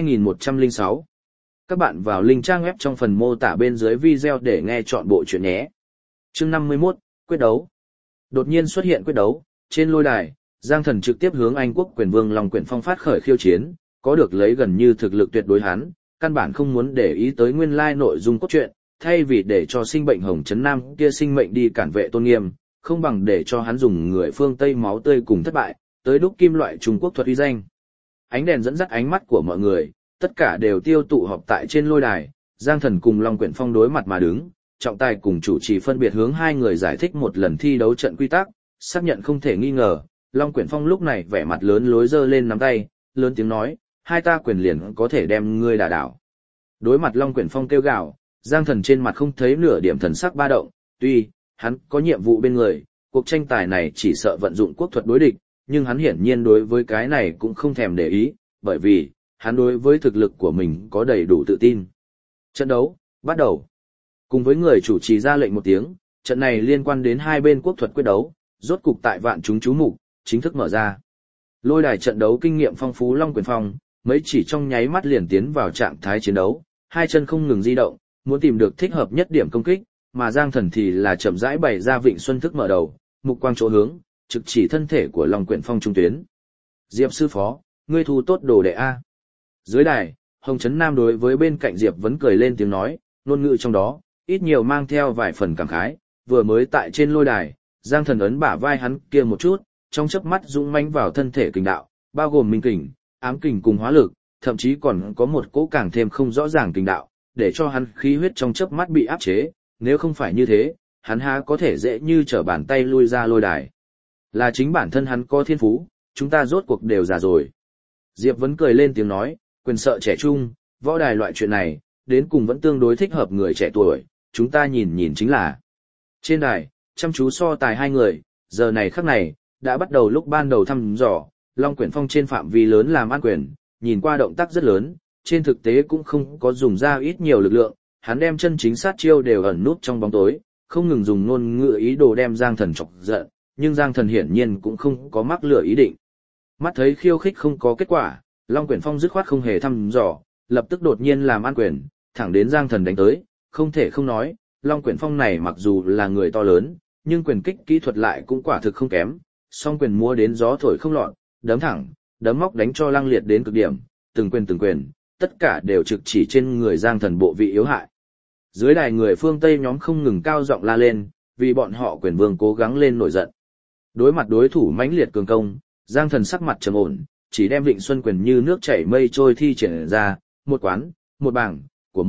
2106. Các bạn vào link trang web trong phần mô tả bên dưới video để nghe trọn bộ chuyện nhé. Chương 51, quyết đấu. Đột nhiên xuất hiện quyết đấu, trên lôi đài, Giang Thần trực tiếp hướng Anh quốc quyền vương Long Quyển Phong phát khởi khiêu chiến, có được lấy gần như thực lực tuyệt đối hắn, căn bản không muốn để ý tới nguyên lai nội dung cốt truyện, thay vì để cho sinh bệnh Hồng Trấn Nam kia sinh mệnh đi cản vệ tôn nghiêm, không bằng để cho hắn dùng người phương Tây máu tươi cùng thất bại, tới đúc kim loại Trung Quốc thuật uy danh. Ánh đèn dẫn dắt ánh mắt của mọi người, tất cả đều tiêu tụ họp tại trên lôi đài, Giang Thần cùng Long Quyển Phong đối mặt mà đứng, trọng tài cùng chủ trì phân biệt hướng hai người giải thích một lần thi đấu trận quy tắc, xác nhận không thể nghi ngờ, Long Quyển Phong lúc này vẻ mặt lớn lối giơ lên nắm tay, lớn tiếng nói, hai ta quyền liền có thể đem ngươi đả đảo. Đối mặt Long Quyển Phong kêu gào, Giang Thần trên mặt không thấy nửa điểm thần sắc ba động, tuy hắn có nhiệm vụ bên người, cuộc tranh tài này chỉ sợ vận dụng quốc thuật đối địch, nhưng hắn hiển nhiên đối với cái này cũng không thèm để ý, bởi vì hắn đối với thực lực của mình có đầy đủ tự tin. Trận đấu, bắt đầu. Cùng với người chủ trì ra lệnh một tiếng, trận này liên quan đến hai bên quốc thuật quyết đấu, rốt cục tại vạn chúng chú mục chính thức mở ra. Lôi đài trận đấu kinh nghiệm phong phú Long Quyển Phong, mấy chỉ trong nháy mắt liền tiến vào trạng thái chiến đấu, hai chân không ngừng di động, muốn tìm được thích hợp nhất điểm công kích, mà Giang Thần thì là chậm rãi bày ra Vịnh Xuân thức mở đầu, mục quang chỗ hướng, trực chỉ thân thể của Long Quyển Phong trung tuyến. Diệp sư phó, ngươi thu tốt đồ đệ a. Dưới đài, Hồng Trấn Nam đối với bên cạnh Diệp vẫn cười lên tiếng nói, ngôn ngữ trong đó, ít nhiều mang theo vài phần cảm khái, vừa mới tại trên lôi đài, Giang Thần ấn bả vai hắn kia một chút, trong chớp mắt dũng mãnh vào thân thể kình đạo, bao gồm minh kình, ám kình cùng hóa lực, thậm chí còn có một cỗ càng thêm không rõ ràng kình đạo, để cho hắn khí huyết trong chớp mắt bị áp chế, nếu không phải như thế, hắn há có thể dễ như trở bàn tay lui ra lôi đài. Là chính bản thân hắn có thiên phú, chúng ta rốt cuộc đều già rồi. Diệp vẫn cười lên tiếng nói, quyền sợ trẻ trung, võ đài loại chuyện này, đến cùng vẫn tương đối thích hợp người trẻ tuổi, chúng ta nhìn nhìn chính là. Trên đài, chăm chú so tài hai người, giờ này khắc này, đã bắt đầu lúc ban đầu thăm dò, Long Quyển Phong trên phạm vi lớn làm ăn quyền, nhìn qua động tác rất lớn, trên thực tế cũng không có dùng ra ít nhiều lực lượng, hắn đem chân chính sát chiêu đều ẩn nút trong bóng tối, không ngừng dùng ngôn ngữ ý đồ đem Giang Thần chọc giận, nhưng Giang Thần hiển nhiên cũng không có mắc lửa ý định. Mắt thấy khiêu khích không có kết quả, Long Quyển Phong dứt khoát không hề thăm dò, lập tức đột nhiên làm ăn quyền, thẳng đến Giang Thần đánh tới, không thể không nói, Long Quyển Phong này mặc dù là người to lớn, nhưng quyền kích kỹ thuật lại cũng quả thực không kém, song quyền múa đến gió thổi không lọt, đấm thẳng, đấm móc đánh cho lăng liệt đến cực điểm, từng quyền, tất cả đều trực chỉ trên người Giang Thần bộ vị yếu hại. Dưới đài người phương Tây nhóm không ngừng cao giọng la lên, vì bọn họ quyền vương cố gắng lên nổi giận. Đối mặt đối thủ mãnh liệt cường công, Giang Thần sắc mặt trầm ổn, chỉ đem Vịnh Xuân quyền như nước chảy mây trôi thi triển ra, một quán, một bảng, của một,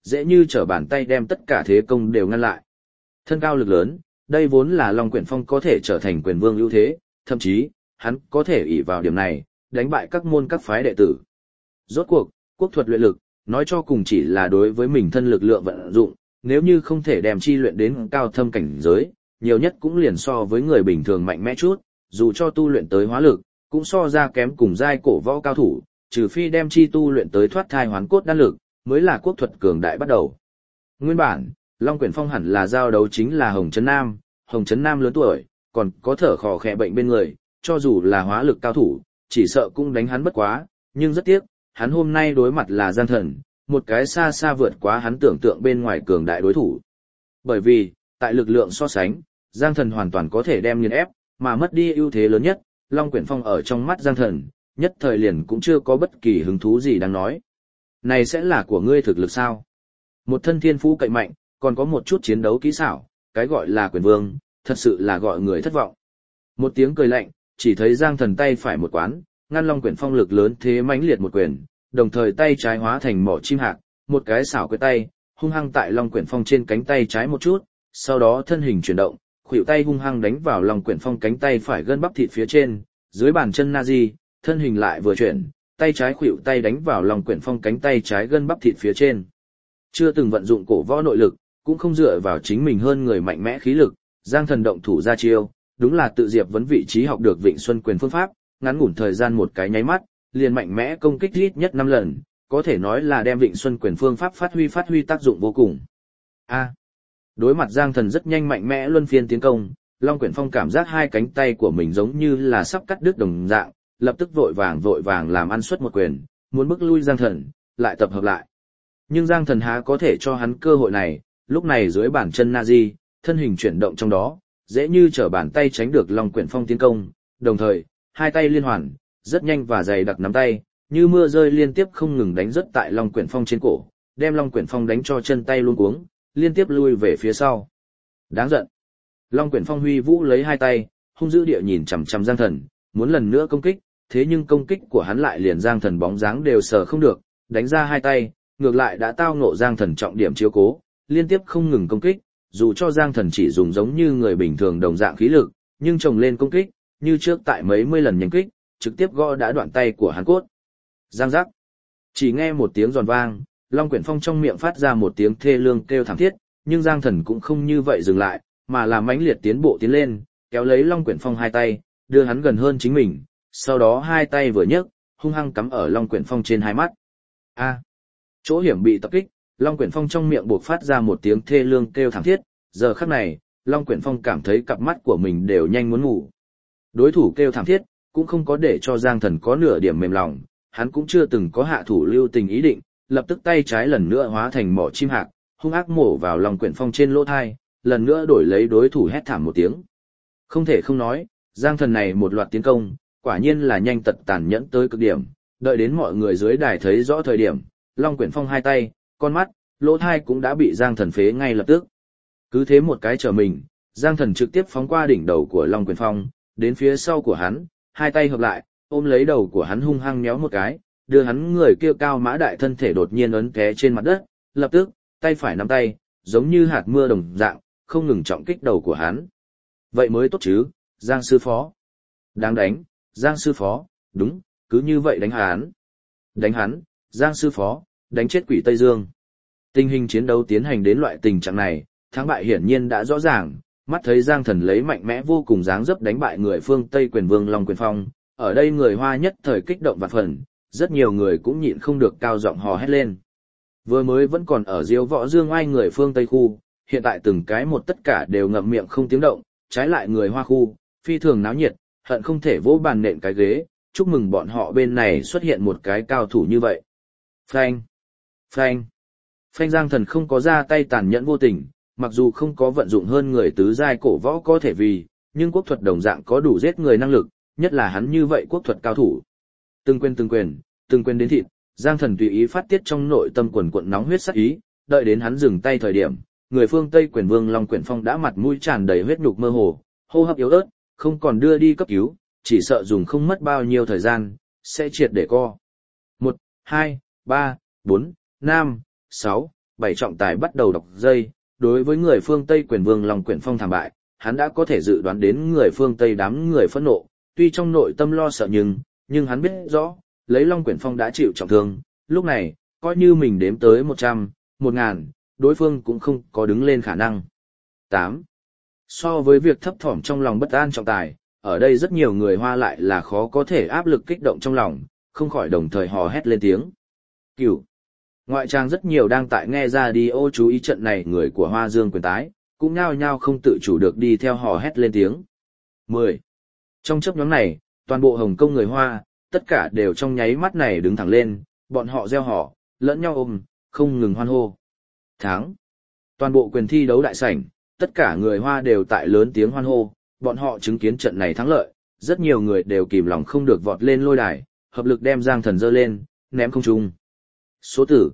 dễ như trở bàn tay đem tất cả thế công đều ngăn lại. Thân cao lực lớn, đây vốn là Long Quyển Phong có thể trở thành quyền vương ưu thế, thậm chí, hắn có thể ỷ vào điểm này, đánh bại các môn các phái đệ tử. Rốt cuộc, quốc thuật luyện lực, nói cho cùng chỉ là đối với mình thân lực lượng vận dụng, nếu như không thể đem chi luyện đến cao thâm cảnh giới, nhiều nhất cũng liền so với người bình thường mạnh mẽ chút, dù cho tu luyện tới hóa lực, cũng so ra kém cùng giai cổ võ cao thủ, trừ phi đem chi tu luyện tới thoát thai hoán cốt đan lực, mới là quốc thuật cường đại bắt đầu. Nguyên bản, Long Quyển Phong hẳn là giao đấu chính là Hồng Trấn Nam lớn tuổi, còn có thở khò khẽ bệnh bên người, cho dù là hóa lực cao thủ, chỉ sợ cũng đánh hắn bất quá, nhưng rất tiếc, hắn hôm nay đối mặt là Giang Thần, một cái xa xa vượt quá hắn tưởng tượng bên ngoài cường đại đối thủ. Bởi vì, tại lực lượng so sánh, Giang Thần hoàn toàn có thể đem nghiền ép, mà mất đi ưu thế lớn nhất, Long Quyển Phong ở trong mắt Giang Thần, nhất thời liền cũng chưa có bất kỳ hứng thú gì đang nói. Này sẽ là của ngươi thực lực sao? Một thân thiên phú cậy mạnh, còn có một chút chiến đấu kỹ xảo, cái gọi là quyền vương, thật sự là gọi người thất vọng. Một tiếng cười lạnh, chỉ thấy Giang Thần tay phải một quán, ngăn Long Quyển Phong lực lớn thế mãnh liệt một quyền, đồng thời tay trái hóa thành mỏ chim hạc, một cái xảo quyết tay, hung hăng tại Long Quyển Phong trên cánh tay trái một chút, sau đó thân hình chuyển động, khuỷu tay hung hăng đánh vào Long Quyển Phong cánh tay phải gân bắp thịt phía trên, dưới bàn chân Nazi, thân hình lại vừa chuyển, tay trái khuỷu tay đánh vào Long Quyển Phong cánh tay trái gân bắp thịt phía trên. Chưa từng vận dụng cổ võ nội lực, cũng không dựa vào chính mình hơn người mạnh mẽ khí lực, Giang Thần động thủ ra chiêu, đúng là tự Diệp Vấn vị trí học được Vịnh Xuân quyền phương pháp, ngắn ngủn thời gian một cái nháy mắt, liền mạnh mẽ công kích ít nhất 5 lần, có thể nói là đem Vịnh Xuân quyền phương pháp phát huy tác dụng vô cùng. Đối mặt Giang Thần rất nhanh mạnh mẽ luân phiên tiến công, Long Quyển Phong cảm giác hai cánh tay của mình giống như là sắp cắt đứt đồng dạng, lập tức vội vàng làm ăn xuất một quyền, muốn bức lui Giang Thần, lại tập hợp lại. Nhưng Giang Thần há có thể cho hắn cơ hội này, lúc này dưới bàn chân Nazi, thân hình chuyển động trong đó, dễ như trở bàn tay tránh được Long Quyển Phong tiến công, đồng thời, hai tay liên hoàn, rất nhanh và dày đặc nắm tay, như mưa rơi liên tiếp không ngừng đánh rất tại Long Quyển Phong trên cổ, đem Long Quyển Phong đánh cho chân tay luống cuống, liên tiếp lui về phía sau. Đáng giận. Long Quyển Phong huy vũ lấy hai tay, hung dữ địa nhìn chằm chằm Giang Thần, muốn lần nữa công kích, thế nhưng công kích của hắn lại liền Giang Thần bóng dáng đều sờ không được, đánh ra hai tay, ngược lại đã tao ngộ Giang Thần trọng điểm chiếu cố, liên tiếp không ngừng công kích, dù cho Giang Thần chỉ dùng giống như người bình thường đồng dạng khí lực, nhưng chồng lên công kích, như trước tại mấy mươi lần nhanh kích, trực tiếp gõ đã đoạn tay của hắn cốt. Giang giác. Chỉ nghe một tiếng giòn vang, Long Quyển Phong trong miệng phát ra một tiếng thê lương kêu thảm thiết, nhưng Giang Thần cũng không như vậy dừng lại, mà là mãnh liệt tiến lên, kéo lấy Long Quyển Phong hai tay, đưa hắn gần hơn chính mình, sau đó hai tay vừa nhấc, hung hăng cắm ở Long Quyển Phong trên hai mắt. Chỗ hiểm bị tập kích, Long Quyển Phong trong miệng buộc phát ra một tiếng thê lương kêu thảm thiết, giờ khắc này, Long Quyển Phong cảm thấy cặp mắt của mình đều nhanh muốn ngủ. Đối thủ kêu thảm thiết, cũng không có để cho Giang Thần có nửa điểm mềm lòng, hắn cũng chưa từng có hạ thủ lưu tình ý định, lập tức tay trái lần nữa hóa thành mỏ chim hạc, hung ác mổ vào Long Quyển Phong trên lỗ thai, lần nữa đổi lấy đối thủ hét thảm một tiếng. Không thể không nói, Giang Thần này một loạt tiến công, quả nhiên là nhanh tật tàn nhẫn tới cực điểm, đợi đến mọi người dưới đài thấy rõ thời điểm, Long Quyển Phong hai tay, con mắt, lỗ thai cũng đã bị Giang Thần phế ngay lập tức. Cứ thế một cái trở mình, Giang Thần trực tiếp phóng qua đỉnh đầu của Long Quyển Phong, đến phía sau của hắn, hai tay hợp lại, ôm lấy đầu của hắn hung hăng nhéo một cái, đưa hắn người kia cao mã đại thân thể đột nhiên ấn té trên mặt đất, lập tức, tay phải nắm tay, giống như hạt mưa đồng dạng, không ngừng trọng kích đầu của hắn. Vậy mới tốt chứ, Giang sư phó. Đáng đánh, Giang sư phó, đúng, cứ như vậy đánh hắn. Đánh hắn, Giang sư phó, đánh chết quỷ Tây Dương. Tình hình chiến đấu tiến hành đến loại tình trạng này, thắng bại hiển nhiên đã rõ ràng, mắt thấy Giang Thần lấy mạnh mẽ vô cùng dáng dấp đánh bại người phương Tây quyền vương Long Quyển Phong, ở đây người Hoa nhất thời kích động vạn phần, rất nhiều người cũng nhịn không được cao giọng hò hét lên. Vừa mới vẫn còn ở diếu võ dương oai người phương Tây khu, hiện tại từng cái một tất cả đều ngậm miệng không tiếng động, trái lại người Hoa khu, phi thường náo nhiệt, hận không thể vỗ bàn nện cái ghế, chúc mừng bọn họ bên này xuất hiện một cái cao thủ như vậy. Phanh! Phanh! Phanh Giang Thần không có ra tay tàn nhẫn vô tình, mặc dù không có vận dụng hơn người tứ giai cổ võ có thể vì, nhưng quốc thuật đồng dạng có đủ giết người năng lực, nhất là hắn như vậy quốc thuật cao thủ. Từng quyền đến thịt, Giang Thần tùy ý phát tiết trong nội tâm quần quận nóng huyết sát ý, đợi đến hắn dừng tay thời điểm, người phương Tây quyền vương Long Quyển Phong đã mặt mũi tràn đầy huyết nhục mơ hồ, hô hấp yếu ớt, không còn đưa đi cấp cứu, chỉ sợ dùng không mất bao nhiêu thời gian, sẽ triệt để co. 1, 2, 3, 4, 5, 6, bảy trọng tài bắt đầu đọc dây, đối với người phương Tây quyền vương Long Quyển Phong thảm bại, hắn đã có thể dự đoán đến người phương Tây đám người phẫn nộ, tuy trong nội tâm lo sợ nhưng hắn biết rõ, lấy Long Quyển Phong đã chịu trọng thương, lúc này, coi như mình đếm tới 100, 1000, đối phương cũng không có đứng lên khả năng. 8. So với việc thấp thỏm trong lòng bất an trọng tài, ở đây rất nhiều người Hoa lại là khó có thể áp lực kích động trong lòng, không khỏi đồng thời hò hét lên tiếng. Cửu. Ngoại trang rất nhiều đang tại nghe radio chú ý trận này người của Hoa Dương quyền tái, cũng nhao nhao không tự chủ được đi theo hò hét lên tiếng. 10. Trong chớp nhoáng này, toàn bộ Hồng Kông người Hoa, tất cả đều trong nháy mắt này đứng thẳng lên, bọn họ reo hò, lẫn nhau ôm, không ngừng hoan hô. Thắng. Toàn bộ quyền thi đấu đại sảnh, tất cả người Hoa đều tại lớn tiếng hoan hô, bọn họ chứng kiến trận này thắng lợi, rất nhiều người đều kìm lòng không được vọt lên lôi đài, hợp lực đem Giang Thần dơ lên, ném không trung. Số tử,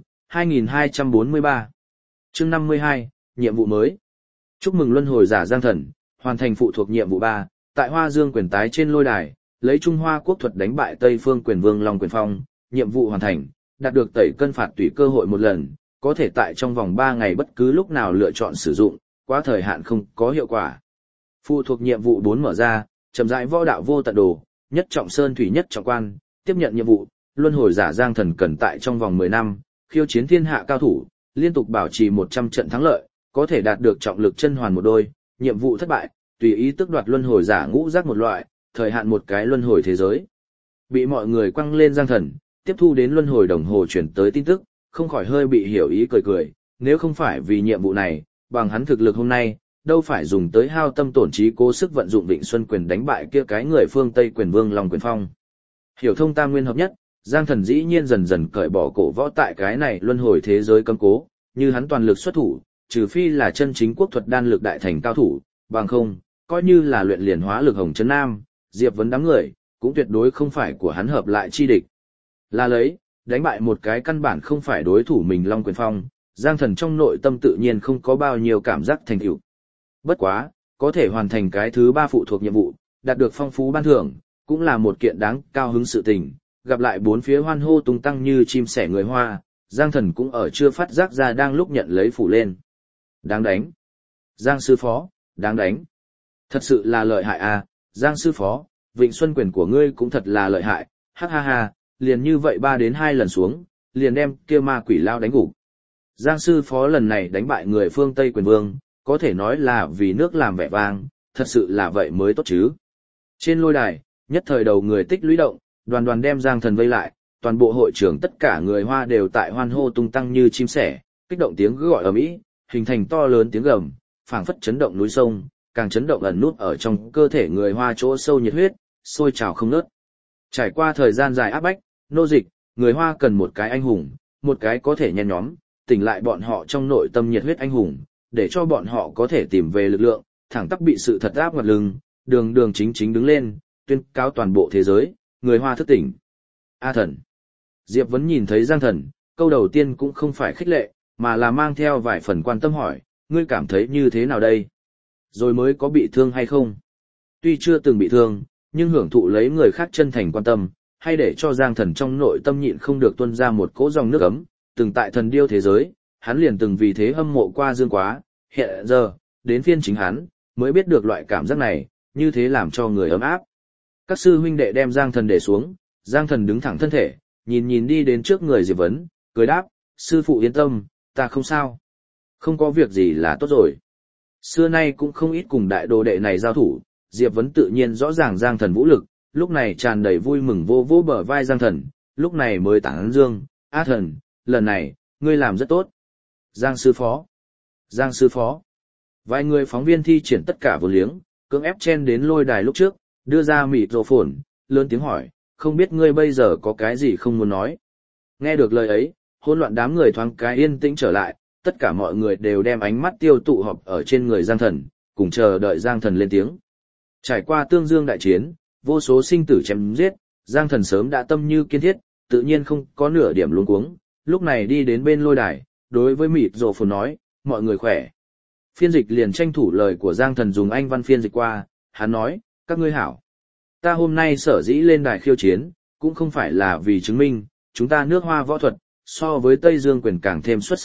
2243. Chương 52, nhiệm vụ mới. Chúc mừng luân hồi giả Giang Thần, hoàn thành phụ thuộc nhiệm vụ 3, tại Hoa Dương quyền tái trên lôi đài, lấy Trung Hoa quốc thuật đánh bại Tây Phương quyền vương Long Quyền Phong, nhiệm vụ hoàn thành, đạt được tẩy cân phạt tùy cơ hội một lần, có thể tại trong vòng 3 ngày bất cứ lúc nào lựa chọn sử dụng, quá thời hạn không có hiệu quả. Phụ thuộc nhiệm vụ 4 mở ra, chậm rãi võ đạo vô tận đồ, nhất trọng sơn thủy nhất trọng quan, tiếp nhận nhiệm vụ, luân hồi giả Giang Thần cần tại trong vòng 10 năm, khiêu chiến thiên hạ cao thủ, liên tục bảo trì 100 trận thắng lợi, có thể đạt được trọng lực chân hoàn một đôi, nhiệm vụ thất bại, tùy ý tước đoạt luân hồi giả ngũ giác một loại, thời hạn một cái luân hồi thế giới. Bị mọi người quăng lên Giang Thần, tiếp thu đến luân hồi đồng hồ chuyển tới tin tức, không khỏi hơi bị hiểu ý cười cười, nếu không phải vì nhiệm vụ này, bằng hắn thực lực hôm nay, đâu phải dùng tới hao tâm tổn trí cố sức vận dụng Vịnh Xuân quyền đánh bại kia cái người phương Tây quyền vương Long Quyền Phong. Hiểu thông tam nguyên hợp nhất, Giang Thần dĩ nhiên dần dần cởi bỏ cổ võ tại cái này luân hồi thế giới cấm cố, như hắn toàn lực xuất thủ, trừ phi là chân chính quốc thuật đan lực đại thành cao thủ, bằng không, coi như là luyện liền hóa lực hồng trấn nam, Diệp Vấn đám người, cũng tuyệt đối không phải của hắn hợp lại chi địch. Là lấy, đánh bại một cái căn bản không phải đối thủ mình Long Quyền Phong, Giang Thần trong nội tâm tự nhiên không có bao nhiêu cảm giác thành tựu. Bất quá, có thể hoàn thành cái thứ 3 phụ thuộc nhiệm vụ, đạt được phong phú ban thưởng, cũng là một kiện đáng cao hứng sự tình, gặp lại bốn phía hoan hô tung tăng như chim sẻ người Hoa, Giang Thần cũng ở chưa phát giác ra đang lúc nhận lấy phủ lên. Đáng đánh. Giang sư phó, đáng đánh. Thật sự là lợi hại à, Giang sư phó, Vịnh Xuân quyền của ngươi cũng thật là lợi hại, ha ha ha, liền như vậy 3 đến 2 lần xuống, liền đem kia ma quỷ lao đánh gục. Giang sư phó lần này đánh bại người phương Tây quyền vương, có thể nói là vì nước làm vẻ vang, thật sự là vậy mới tốt chứ. Trên lôi đài, nhất thời đầu người tích lũy động, đoàn đoàn đem Giang Thần vây lại, toàn bộ hội trường tất cả người Hoa đều tại hoan hô tung tăng như chim sẻ, kích động tiếng gọi ầm ĩ, hình thành to lớn tiếng gầm, phảng phất chấn động núi sông, càng chấn động ẩn nút ở trong cơ thể người Hoa chỗ sâu nhiệt huyết, sôi trào không ngớt. Trải qua thời gian dài áp bách, nô dịch, người Hoa cần một cái anh hùng, một cái có thể nhen nhóm, tỉnh lại bọn họ trong nội tâm nhiệt huyết anh hùng, để cho bọn họ có thể tìm về lực lượng, thẳng tắp bị sự thật áp ngoặt lưng, đường đường chính chính đứng lên, tuyên cáo toàn bộ thế giới, người Hoa thức tỉnh. A Thần. Diệp Vấn nhìn thấy Giang Thần, câu đầu tiên cũng không phải khích lệ, mà là mang theo vài phần quan tâm hỏi, ngươi cảm thấy như thế nào đây? Rồi mới có bị thương hay không? Tuy chưa từng bị thương, nhưng hưởng thụ lấy người khác chân thành quan tâm, hay để cho Giang Thần trong nội tâm nhịn không được tuôn ra một cỗ dòng nước ấm, từng tại thần điêu thế giới, hắn liền từng vì thế hâm mộ qua Dương Quá, hiện giờ, đến phiên chính hắn, mới biết được loại cảm giác này, như thế làm cho người ấm áp. Các sư huynh đệ đem Giang Thần để xuống, Giang Thần đứng thẳng thân thể, nhìn đi đến trước người Diệp Vấn, cười đáp, sư phụ yên tâm, ta không sao. Không có việc gì là tốt rồi. Xưa nay cũng không ít cùng đại đồ đệ này giao thủ, Diệp Vấn tự nhiên rõ ràng Giang Thần vũ lực, lúc này tràn đầy vui mừng vô vô bờ vai Giang Thần, lúc này mới tán dương, A Thần, lần này, ngươi làm rất tốt. Giang sư phó. Giang sư phó. Vài người phóng viên thi triển tất cả vô liếng, cưỡng ép chen đến lôi đài lúc trước, đưa ra mịt rổ phồn, lớn tiếng hỏi, không biết ngươi bây giờ có cái gì không muốn nói. Nghe được lời ấy, hỗn loạn đám người thoáng cái yên tĩnh trở lại, tất cả mọi người đều đem ánh mắt tiêu tụ họp ở trên người Giang Thần, cùng chờ đợi Giang Thần lên tiếng. Trải qua tương dương đại chiến, vô số sinh tử chém giết, Giang Thần sớm đã tâm như kiên thiết, tự nhiên không có nửa điểm luống cuống, lúc này đi đến bên lôi đài, đối với mịt rổ phồn nói, mọi người khỏe. Phiên dịch liền tranh thủ lời của Giang Thần dùng Anh văn phiên dịch qua, hắn nói, các ngươi hảo. Ta hôm nay sở dĩ lên đài khiêu chiến, cũng không phải là vì chứng minh, chúng ta nước Hoa võ thuật, so với Tây Dương quyền càng thêm xuất sắc,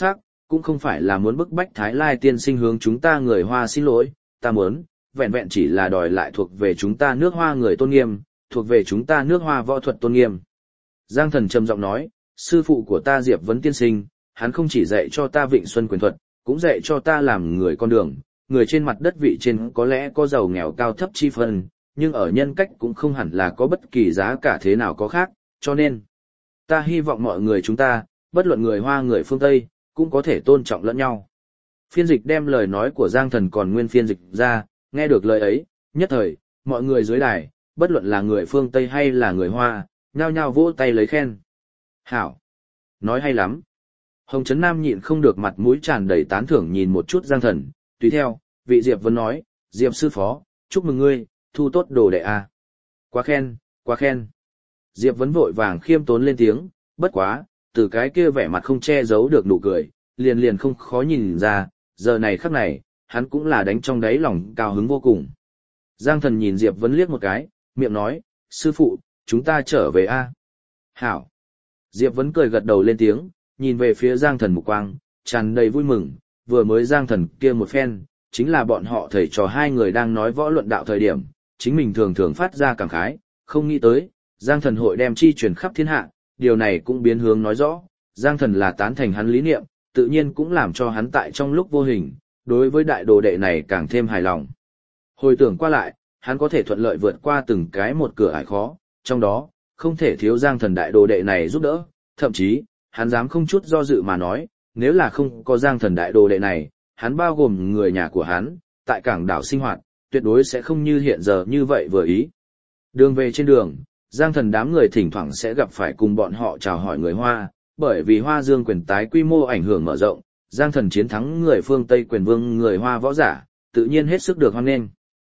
cũng không phải là muốn bức bách Thái Lai tiên sinh hướng chúng ta người Hoa xin lỗi, ta muốn, vẹn vẹn chỉ là đòi lại thuộc về chúng ta nước Hoa người tôn nghiêm, thuộc về chúng ta nước Hoa võ thuật tôn nghiêm. Giang Thần trầm giọng nói, sư phụ của ta Diệp Vấn tiên sinh, hắn không chỉ dạy cho ta Vịnh Xuân quyền thuật, cũng dạy cho ta làm người con đường, người trên mặt đất vị trên có lẽ có giàu nghèo cao thấp chi phân, nhưng ở nhân cách cũng không hẳn là có bất kỳ giá cả thế nào có khác, cho nên, ta hy vọng mọi người chúng ta, bất luận người Hoa người phương Tây, cũng có thể tôn trọng lẫn nhau. Phiên dịch đem lời nói của Giang Thần còn nguyên phiên dịch ra, nghe được lời ấy, nhất thời, mọi người dưới đài, bất luận là người phương Tây hay là người Hoa, nhao nhao vỗ tay lấy khen. Hảo! Nói hay lắm! Hồng Trấn Nam nhịn không được mặt mũi tràn đầy tán thưởng nhìn một chút Giang Thần, tùy theo, vị Diệp vẫn nói, Diệp sư phó, chúc mừng ngươi, thu tốt đồ đệ a. Quá khen, quá khen. Diệp vẫn vội vàng khiêm tốn lên tiếng, bất quá, từ cái kia vẻ mặt không che giấu được nụ cười, liền không khó nhìn ra, giờ này khắc này, hắn cũng là đánh trong đáy lòng cao hứng vô cùng. Giang Thần nhìn Diệp Vấn liếc một cái, miệng nói, sư phụ, chúng ta trở về a. Hảo. Diệp Vấn cười gật đầu lên tiếng, nhìn về phía Giang Thần mục quang, tràn đầy vui mừng, vừa mới Giang Thần kia một phen, chính là bọn họ thầy trò hai người đang nói võ luận đạo thời điểm, chính mình thường thường phát ra cảm khái, không nghĩ tới, Giang Thần hội đem chi truyền khắp thiên hạ, điều này cũng biến hướng nói rõ, Giang Thần là tán thành hắn lý niệm, tự nhiên cũng làm cho hắn tại trong lúc vô hình, đối với đại đồ đệ này càng thêm hài lòng. Hồi tưởng qua lại, hắn có thể thuận lợi vượt qua từng cái một cửa ải khó, trong đó, không thể thiếu Giang Thần đại đồ đệ này giúp đỡ, thậm chí, hắn dám không chút do dự mà nói, nếu là không có Giang Thần đại đồ đệ này, hắn bao gồm người nhà của hắn, tại cảng đảo sinh hoạt, tuyệt đối sẽ không như hiện giờ như vậy vừa ý. Đường về trên đường, Giang Thần đám người thỉnh thoảng sẽ gặp phải cùng bọn họ chào hỏi người Hoa, bởi vì Hoa Dương quyền tái quy mô ảnh hưởng mở rộng, Giang Thần chiến thắng người phương Tây quyền vương người Hoa võ giả, tự nhiên hết sức được hoan nghênh.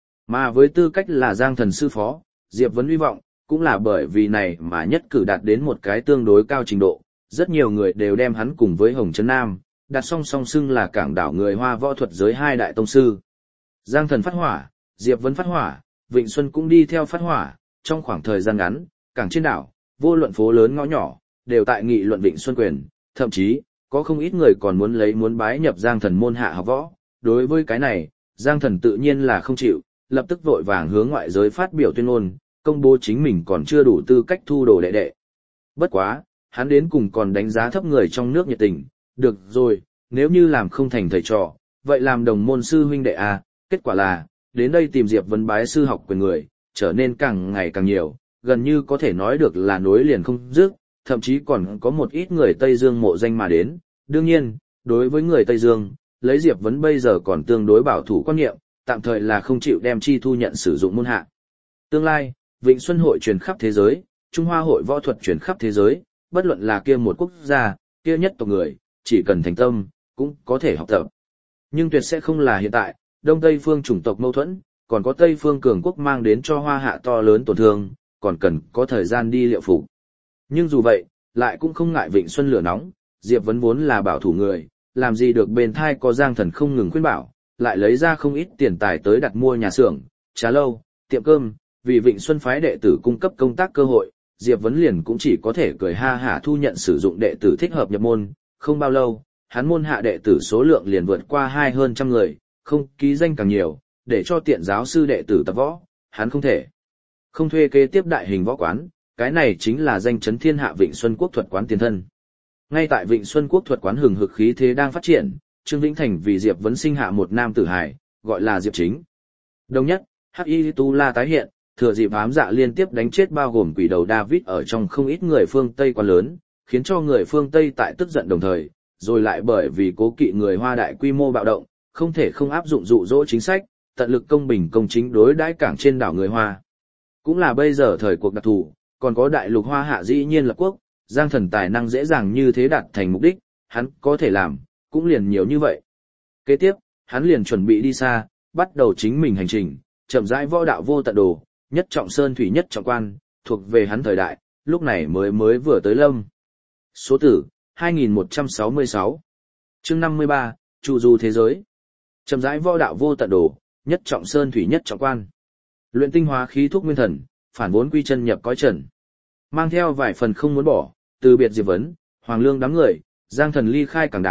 Mà với tư cách là Giang Thần sư phó, Diệp Vấn hy vọng, cũng là bởi vì này mà nhất cử đạt đến một cái tương đối cao trình độ, rất nhiều người đều đem hắn cùng với Hồng Trấn Nam, đặt song song xưng là cảng đảo người Hoa võ thuật giới hai đại tông sư. Giang Thần phát hỏa, Diệp Vấn phát hỏa, Vịnh Xuân cũng đi theo phát hỏa, trong khoảng thời gian ngắn, cảng trên đảo, vô luận phố lớn ngõ nhỏ, đều tại nghị luận Vịnh Xuân quyền, thậm chí, có không ít người còn muốn bái nhập Giang Thần môn hạ học võ. Đối với cái này, Giang Thần tự nhiên là không chịu, lập tức vội vàng hướng ngoại giới phát biểu tuyên ngôn, công bố chính mình còn chưa đủ tư cách thu đồ đệ đệ. Bất quá, hắn đến cùng còn đánh giá thấp người trong nước nhiệt tình, được rồi, nếu như làm không thành thầy trò, vậy làm đồng môn sư huynh đệ à, kết quả là, đến đây tìm Diệp Vấn bái sư học quyền người, trở nên càng ngày càng nhiều, gần như có thể nói được là nối liền không dứt, thậm chí còn có một ít người Tây Dương mộ danh mà đến. Đương nhiên, đối với người Tây Dương, lấy Diệp Vấn bây giờ còn tương đối bảo thủ quan niệm, tạm thời là không chịu đem chi thu nhận sử dụng môn hạ. Tương lai, Vịnh Xuân hội truyền khắp thế giới, Trung Hoa hội võ thuật truyền khắp thế giới, bất luận là kia một quốc gia, kia nhất tộc người, chỉ cần thành tâm, cũng có thể học tập. Nhưng tuyệt sẽ không là hiện tại, Đông Tây phương chủng tộc mâu thuẫn, còn có Tây phương cường quốc mang đến cho Hoa Hạ to lớn tổn thương, còn cần có thời gian đi liệu phục. Nhưng dù vậy, lại cũng không ngại Vịnh Xuân lửa nóng, Diệp Vấn vốn là bảo thủ người, làm gì được bên thai có Giang Thần không ngừng khuyên bảo, lại lấy ra không ít tiền tài tới đặt mua nhà xưởng, trà lâu, tiệm cơm, vì Vịnh Xuân phái đệ tử cung cấp công tác cơ hội, Diệp Vấn liền cũng chỉ có thể cười ha hả thu nhận sử dụng đệ tử thích hợp nhập môn, không bao lâu, hắn môn hạ đệ tử số lượng liền vượt qua hơn trăm người, không ký danh càng nhiều, để cho tiện giáo sư đệ tử tập võ, hắn không thể không thuê kế tiếp đại hình võ quán, cái này chính là danh chấn thiên hạ Vịnh Xuân Quốc thuật quán tiền thân. Ngay tại Vịnh Xuân Quốc thuật quán hừng hực khí thế đang phát triển, Trương Vĩnh Thành vì Diệp Vấn sinh hạ một nam tử hài, gọi là Diệp Chính. Đồng nhất, Hắc Y Tu La tái hiện, thừa dịp ám dạ liên tiếp đánh chết bao gồm quỷ đầu David ở trong không ít người phương Tây quá lớn, khiến cho người phương Tây tại tức giận đồng thời, rồi lại bởi vì cố kỵ người Hoa đại quy mô bạo động, không thể không áp dụng dụ dỗ chính sách, tận lực công bình công chính đối đãi cảng trên đảo người Hoa. Cũng là bây giờ thời cuộc đặc thù, còn có đại lục Hoa Hạ dĩ nhiên lập quốc, Giang Thần tài năng dễ dàng như thế đạt thành mục đích, hắn có thể làm, cũng liền nhiều như vậy. Kế tiếp, hắn liền chuẩn bị đi xa, bắt đầu chính mình hành trình, chậm rãi võ đạo vô tận đồ, nhất trọng sơn thủy nhất trọng quan, thuộc về hắn thời đại, lúc này mới vừa tới lâm. Số tử, 2166. Chương 53, Chu du thế giới. Chậm rãi võ đạo vô tận đồ, nhất trọng sơn thủy nhất trọng quan. Luyện tinh hóa khí thuốc nguyên thần, phản vốn quy chân nhập cõi trần. Mang theo vài phần không muốn bỏ, từ biệt Diệp Vấn, Hoàng Lương đám người, Giang Thần ly khai cảng đảo,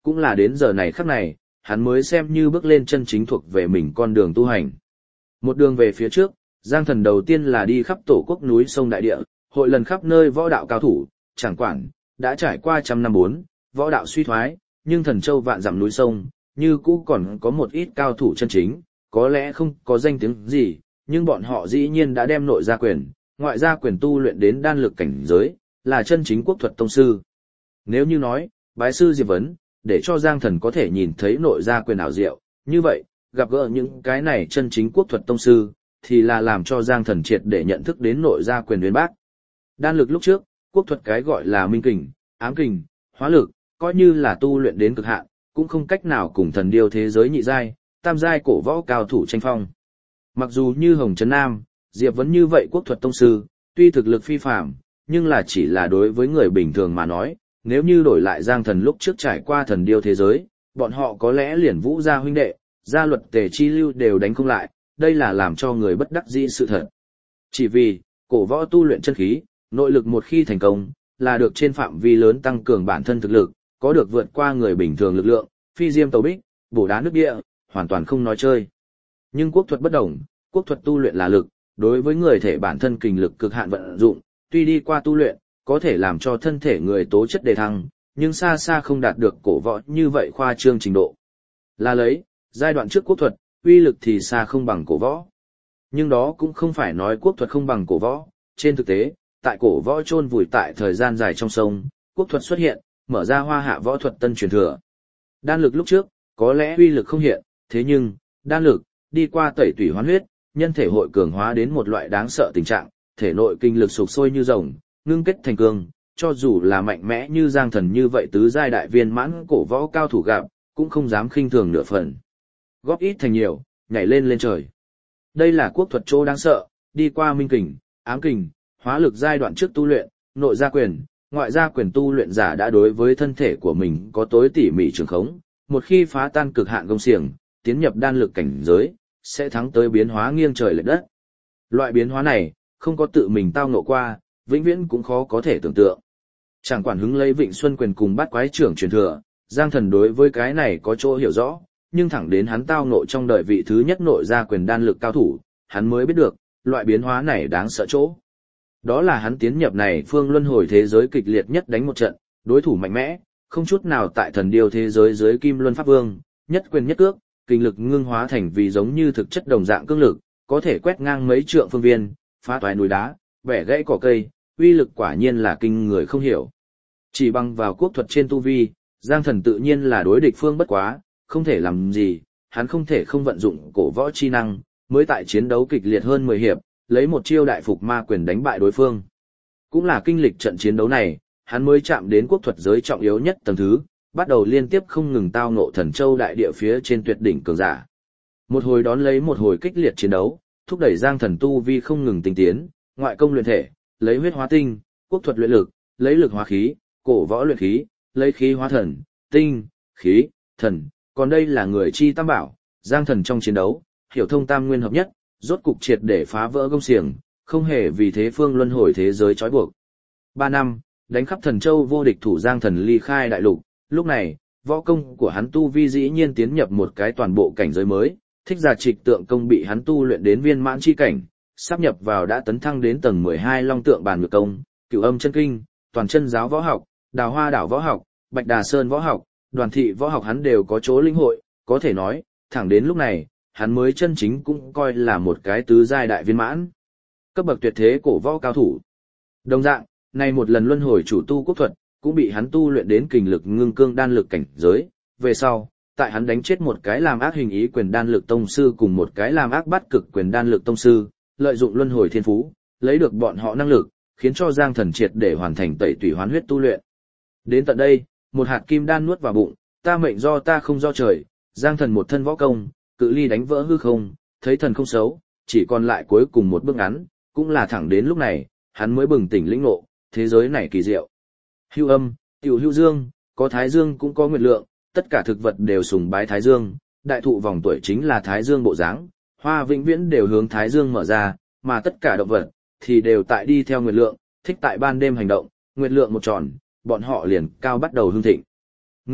Cũng là đến giờ này khắc này, hắn mới xem như bước lên chân chính thuộc về mình con đường tu hành. Một đường về phía trước, Giang Thần đầu tiên là đi khắp tổ quốc núi sông đại địa, hội lần khắp nơi võ đạo cao thủ, chẳng quản, đã trải qua trăm năm võ đạo suy thoái, nhưng Thần Châu vạn dặm núi sông, như cũ còn có một ít cao thủ chân chính, có lẽ không có danh tiếng gì, nhưng bọn họ dĩ nhiên đã đem nội gia quyền, ngoại gia quyền tu luyện đến đan lực cảnh giới, là chân chính quốc thuật tông sư. Nếu như nói, bái sư Diệp Vấn, để cho Giang Thần có thể nhìn thấy nội gia quyền ảo diệu, như vậy, gặp gỡ những cái này chân chính quốc thuật tông sư, thì là làm cho Giang Thần triệt để nhận thức đến nội gia quyền uyên bác. Đan lực lúc trước, quốc thuật cái gọi là minh kình, ám kình, hóa lực, coi như là tu luyện đến cực hạn, cũng không cách nào cùng thần điêu thế giới nhị giai, tam giai cổ võ cao thủ tranh phong. Mặc dù như Hồng Trấn Nam, Diệp Vấn như vậy quốc thuật tông sư, tuy thực lực phi phàm, nhưng là chỉ là đối với người bình thường mà nói, nếu như đổi lại Giang Thần lúc trước trải qua thần điêu thế giới, bọn họ có lẽ liền Vũ gia huynh đệ, gia luật tề chi lưu đều đánh không lại, đây là làm cho người bất đắc dĩ sự thật. Chỉ vì, cổ võ tu luyện chân khí, nội lực một khi thành công, là được trên phạm vi lớn tăng cường bản thân thực lực, có được vượt qua người bình thường lực lượng, phi diêm tàu bích, bổ đá nước địa, hoàn toàn không nói chơi. Nhưng quốc thuật bất đồng, quốc thuật tu luyện là lực, đối với người thể bản thân kình lực cực hạn vận dụng, tuy đi qua tu luyện, có thể làm cho thân thể người tố chất đề thăng, nhưng xa xa không đạt được cổ võ như vậy khoa trương trình độ. Là lấy, giai đoạn trước quốc thuật, uy lực thì xa không bằng cổ võ. Nhưng đó cũng không phải nói quốc thuật không bằng cổ võ, trên thực tế, tại cổ võ chôn vùi tại thời gian dài trong sông, quốc thuật xuất hiện, mở ra hoa hạ võ thuật tân truyền thừa. Đan lực lúc trước, có lẽ uy lực không hiện, thế nhưng, đan lực, đi qua tẩy tủy hoán huyết, nhân thể hội cường hóa đến một loại đáng sợ tình trạng, thể nội kinh lực sục sôi như rồng, ngưng kết thành cương, cho dù là mạnh mẽ như Giang Thần như vậy tứ giai đại viên mãn cổ võ cao thủ gặp, cũng không dám khinh thường nửa phần. Góp ít thành nhiều, nhảy lên lên trời. Đây là quốc thuật chỗ đáng sợ, đi qua minh kình, ám kình, hóa lực giai đoạn trước tu luyện, nội gia quyền, ngoại gia quyền tu luyện giả đã đối với thân thể của mình có tối tỉ mỉ trường khống, một khi phá tan cực hạn công xiềng, tiến nhập đan lực cảnh giới, sẽ thắng tới biến hóa nghiêng trời lệch đất. Loại biến hóa này, không có tự mình tao ngộ qua, vĩnh viễn cũng khó có thể tưởng tượng. Chẳng quản hứng lấy Vịnh Xuân quyền cùng Bát Quái trưởng truyền thừa, Giang Thần đối với cái này có chỗ hiểu rõ, nhưng thẳng đến hắn tao ngộ trong đời vị thứ nhất nội gia quyền đan lực cao thủ, hắn mới biết được, loại biến hóa này đáng sợ chỗ. Đó là hắn tiến nhập này phương luân hồi thế giới kịch liệt nhất đánh một trận, đối thủ mạnh mẽ, không chút nào tại thần điêu thế giới dưới Kim Luân Pháp Vương, nhất quyền nhất cước, kinh lực ngưng hóa thành vì giống như thực chất đồng dạng cương lực, có thể quét ngang mấy trượng phương viên, phá toái núi đá, bẻ gãy cỏ cây, uy lực quả nhiên là kinh người không hiểu. Chỉ bằng vào quốc thuật trên tu vi, Giang Thần tự nhiên là đối địch phương bất quá, không thể làm gì, hắn không thể không vận dụng cổ võ chi năng, mới tại chiến đấu kịch liệt hơn 10 hiệp, lấy một chiêu đại phục ma quyền đánh bại đối phương. Cũng là kinh lịch trận chiến đấu này, hắn mới chạm đến quốc thuật giới trọng yếu nhất tầng thứ, bắt đầu liên tiếp không ngừng tao ngộ Thần Châu đại địa phía trên tuyệt đỉnh cường giả. Một hồi đón lấy một hồi kích liệt chiến đấu, thúc đẩy Giang Thần tu vi không ngừng tinh tiến, ngoại công luyện thể, lấy huyết hóa tinh, quốc thuật luyện lực, lấy lực hóa khí, cổ võ luyện khí, lấy khí hóa thần, tinh, khí, thần, còn đây là người chi tam bảo, Giang Thần trong chiến đấu, hiểu thông tam nguyên hợp nhất, rốt cục triệt để phá vỡ gông xiềng, không hề vì thế phương luân hồi thế giới trói buộc. 3 năm, đánh khắp Thần Châu vô địch thủ Giang Thần ly khai đại lục, lúc này, võ công của hắn tu vi dĩ nhiên tiến nhập một cái toàn bộ cảnh giới mới, thích giả trịch tượng công bị hắn tu luyện đến viên mãn chi cảnh, sắp nhập vào đã tấn thăng đến tầng 12 long tượng bàn ngược công, cửu âm chân kinh, toàn chân giáo võ học, đào hoa đảo võ học, bạch đà sơn võ học, đoàn thị võ học hắn đều có chỗ linh hội, có thể nói, thẳng đến lúc này, hắn mới chân chính cũng coi là một cái tứ giai đại viên mãn. Cấp bậc tuyệt thế cổ võ cao thủ. Đồng dạng, này một lần luân hồi chủ tu quốc thuật, cũng bị hắn tu luyện đến kình lực ngưng cương đan lực cảnh giới, về sau, tại hắn đánh chết một cái làm ác hình ý quyền đan lực tông sư cùng một cái làm ác bắt cực quyền đan lực tông sư, lợi dụng luân hồi thiên phú, lấy được bọn họ năng lực, khiến cho Giang Thần triệt để hoàn thành tẩy tủy hoán huyết tu luyện. Đến tận đây, một hạt kim đan nuốt vào bụng, ta mệnh do ta không do trời, Giang Thần một thân võ công, cự ly đánh vỡ hư không, thấy thần không xấu, chỉ còn lại cuối cùng một bước ngắn, cũng là thẳng đến lúc này, hắn mới bừng tỉnh lĩnh ngộ, thế giới này kỳ diệu. Hưu âm, tiểu hưu dương, có thái dương cũng có nguyệt lượng, tất cả thực vật đều sùng bái thái dương, đại thụ vòng tuổi chính là thái dương bộ dáng, hoa vĩnh viễn đều hướng thái dương mở ra, mà tất cả động vật thì đều tại đi theo nguyệt lượng, thích tại ban đêm hành động, nguyệt lượng một tròn, bọn họ liền cao bắt đầu hưng thịnh. Người,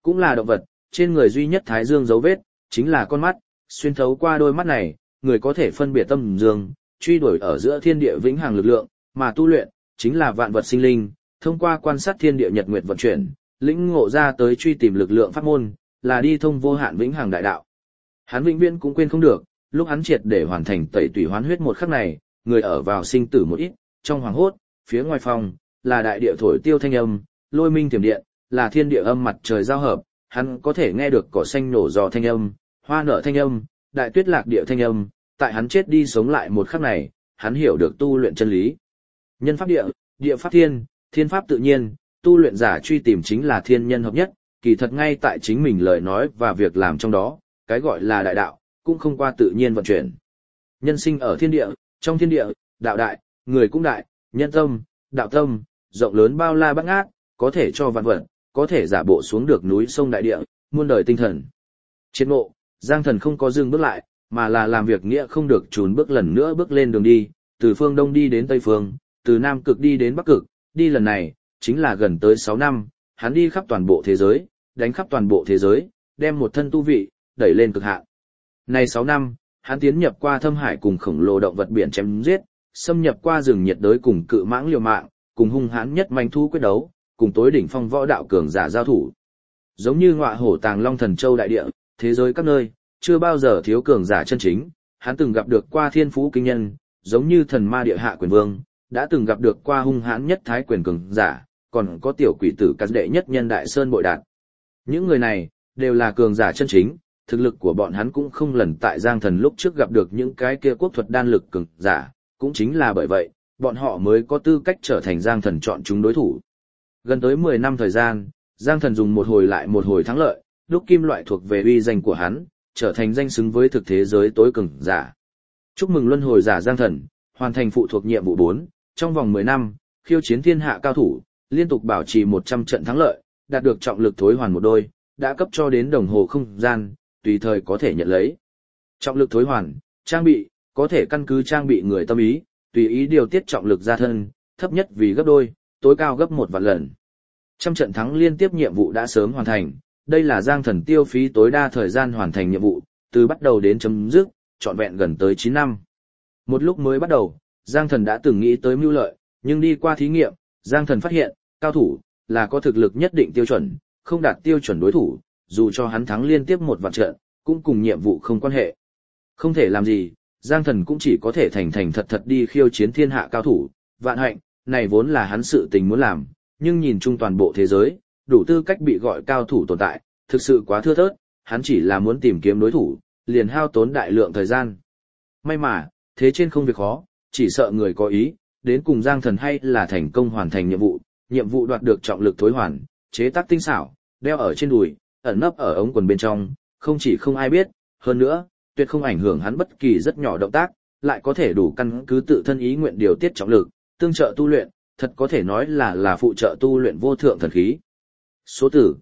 cũng là động vật, trên người duy nhất thái dương dấu vết, chính là con mắt, xuyên thấu qua đôi mắt này, người có thể phân biệt tâm dương, truy đuổi ở giữa thiên địa vĩnh hằng lực lượng, mà tu luyện, chính là vạn vật sinh linh, thông qua quan sát thiên địa nhật nguyệt vận chuyển, lĩnh ngộ ra tới truy tìm lực lượng pháp môn, là đi thông vô hạn vĩnh hằng đại đạo. Hắn vĩnh viễn cũng quên không được, lúc hắn triệt để hoàn thành tẩy tủy hoán huyết một khắc này, người ở vào sinh tử một ít, trong hoàng hốt, phía ngoài phòng, là đại địa thổi tiêu thanh âm, lôi minh tiềm điện, là thiên địa âm mặt trời giao hợp, hắn có thể nghe được cỏ xanh nổ giò thanh âm, hoa nở thanh âm, đại tuyết lạc địa thanh âm, tại hắn chết đi sống lại một khắc này, hắn hiểu được tu luyện chân lý. Nhân pháp địa, địa pháp thiên, thiên pháp tự nhiên, tu luyện giả truy tìm chính là thiên nhân hợp nhất, kỳ thật ngay tại chính mình lời nói và việc làm trong đó, cái gọi là đại đạo, cũng không qua tự nhiên vận chuyển. Nhân sinh ở thiên địa, trong thiên địa, đạo đại, người cũng đại, nhân tâm, đạo tâm, rộng lớn bao la bát ngát, có thể cho vạn vật, có thể giả bộ xuống được núi sông đại địa, muôn đời tinh thần. Triệt ngộ, Giang Thần không có dừng bước lại, mà là làm việc nghĩa không được trốn bước lần nữa bước lên đường đi, từ phương Đông đi đến Tây phương, từ Nam Cực đi đến Bắc Cực, đi lần này, chính là gần tới 6 năm, hắn đi khắp toàn bộ thế giới, đánh khắp toàn bộ thế giới, đem một thân tu vị, đẩy lên cực hạn. Này 6 năm, hắn tiến nhập qua thâm hải cùng khổng lồ động vật biển chém giết, xâm nhập qua rừng nhiệt đới cùng cự mãng liều mạng, cùng hung hãn nhất manh thú quyết đấu, cùng tối đỉnh phong võ đạo cường giả giao thủ. Giống như ngọa hổ tàng long thần châu đại địa, thế giới các nơi, chưa bao giờ thiếu cường giả chân chính, hắn từng gặp được qua thiên phú kinh nhân, giống như thần ma địa hạ quyền vương, đã từng gặp được qua hung hãn nhất thái quyền cường giả, còn có tiểu quỷ tử cát đệ nhất nhân đại sơn bội đạt. Những người này, đều là cường giả chân chính, thực lực của bọn hắn cũng không lần tại Giang Thần lúc trước gặp được những cái kia quốc thuật đan lực cường giả, cũng chính là bởi vậy, bọn họ mới có tư cách trở thành Giang Thần chọn chúng đối thủ. Gần tới 10 năm thời gian, Giang Thần dùng một hồi lại một hồi thắng lợi, đúc kim loại thuộc về uy danh của hắn, trở thành danh xứng với thực thế giới tối cường giả. Chúc mừng luân hồi giả Giang Thần, hoàn thành phụ thuộc nhiệm vụ 4, trong vòng 10 năm, khiêu chiến thiên hạ cao thủ, liên tục bảo trì 100 trận thắng lợi, đạt được trọng lực thối hoàn một đôi, đã cấp cho đến đồng hồ không gian, tùy thời có thể nhận lấy. Trọng lực thối hoàn, trang bị, có thể căn cứ trang bị người tâm ý, tùy ý điều tiết trọng lực ra thân, thấp nhất vì gấp đôi, tối cao gấp 1 vạn lần. Trăm trận thắng liên tiếp nhiệm vụ đã sớm hoàn thành, đây là Giang Thần tiêu phí tối đa thời gian hoàn thành nhiệm vụ, từ bắt đầu đến chấm dứt, trọn vẹn gần tới 9 năm. Một lúc mới bắt đầu, Giang Thần đã từng nghĩ tới mưu lợi, nhưng đi qua thí nghiệm, Giang Thần phát hiện, cao thủ là có thực lực nhất định tiêu chuẩn, không đạt tiêu chuẩn đối thủ, dù cho hắn thắng liên tiếp 1 vạn trận, cũng cùng nhiệm vụ không quan hệ. Không thể làm gì, Giang Thần cũng chỉ có thể thành thành thật thật đi khiêu chiến thiên hạ cao thủ, vạn hạnh, này vốn là hắn sự tình muốn làm, nhưng nhìn chung toàn bộ thế giới, đủ tư cách bị gọi cao thủ tồn tại, thực sự quá thưa thớt, hắn chỉ là muốn tìm kiếm đối thủ, liền hao tốn đại lượng thời gian. May mà, thế trên không việc khó, chỉ sợ người có ý, đến cùng Giang Thần hay là thành công hoàn thành nhiệm vụ đoạt được trọng lực thối hoàn, chế tác tinh xảo, đeo ở trên đùi, ẩn nấp ở ống quần bên trong, không chỉ không ai biết, hơn nữa, tuyệt không ảnh hưởng hắn bất kỳ rất nhỏ động tác, lại có thể đủ căn cứ tự thân ý nguyện điều tiết trọng lực, tương trợ tu luyện, thật có thể nói là phụ trợ tu luyện vô thượng thần khí. Số tử,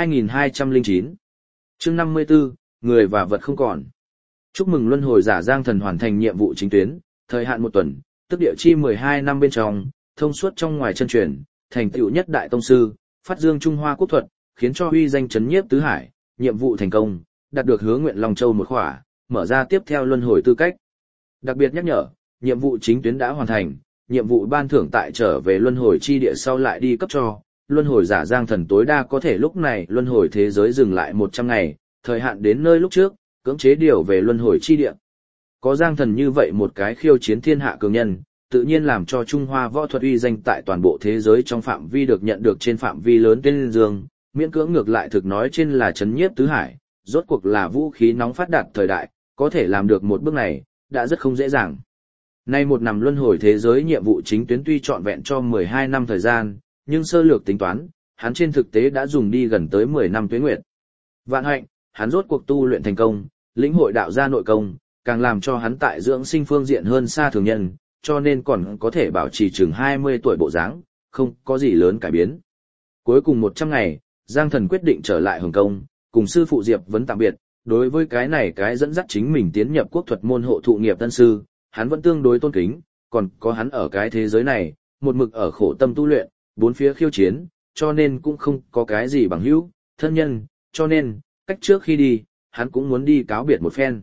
2209. Chương 54, người và vật không còn. Chúc mừng luân hồi giả Giang Thần hoàn thành nhiệm vụ chính tuyến, thời hạn 1 tuần, tức địa chi 12 năm bên trong, thông suốt trong ngoài chân truyền, thành tựu nhất đại tông sư, phát dương Trung Hoa quốc thuật, khiến cho uy danh chấn nhiếp tứ hải, nhiệm vụ thành công, đạt được hứa nguyện Long Châu một khỏa, mở ra tiếp theo luân hồi tư cách. Đặc biệt nhắc nhở, nhiệm vụ chính tuyến đã hoàn thành, nhiệm vụ ban thưởng tại trở về luân hồi chi địa sau lại đi cấp cho, luân hồi giả Giang Thần tối đa có thể lúc này luân hồi thế giới dừng lại 100 ngày, thời hạn đến nơi lúc trước, cưỡng chế điều về luân hồi chi địa. Có Giang Thần như vậy một cái khiêu chiến thiên hạ cường nhân, tự nhiên làm cho Trung Hoa võ thuật uy danh tại toàn bộ thế giới trong phạm vi được nhận được trên phạm vi lớn tên dương, miễn cưỡng ngược lại thực nói trên là chấn nhiếp tứ hải, rốt cuộc là vũ khí nóng phát đạt thời đại, có thể làm được một bước này, đã rất không dễ dàng. Nay một năm luân hồi thế giới nhiệm vụ chính tuyến tuy trọn vẹn cho 12 năm thời gian, nhưng sơ lược tính toán, hắn trên thực tế đã dùng đi gần tới 10 năm tuế nguyệt. Vạn hạnh, hắn rốt cuộc tu luyện thành công, lĩnh hội đạo gia nội công, càng làm cho hắn tại dưỡng sinh phương diện hơn xa thường nhân, cho nên còn có thể bảo trì chừng 20 tuổi bộ dáng, không có gì lớn cải biến. Cuối cùng 100 ngày, Giang Thần quyết định trở lại Hồng Kông, cùng sư phụ Diệp Vấn tạm biệt, đối với cái dẫn dắt chính mình tiến nhập quốc thuật môn hộ thụ nghiệp tân sư, hắn vẫn tương đối tôn kính, còn có hắn ở cái thế giới này, một mực ở khổ tâm tu luyện, bốn phía khiêu chiến, cho nên cũng không có cái gì bằng hữu, thân nhân, cho nên, cách trước khi đi, hắn cũng muốn đi cáo biệt một phen.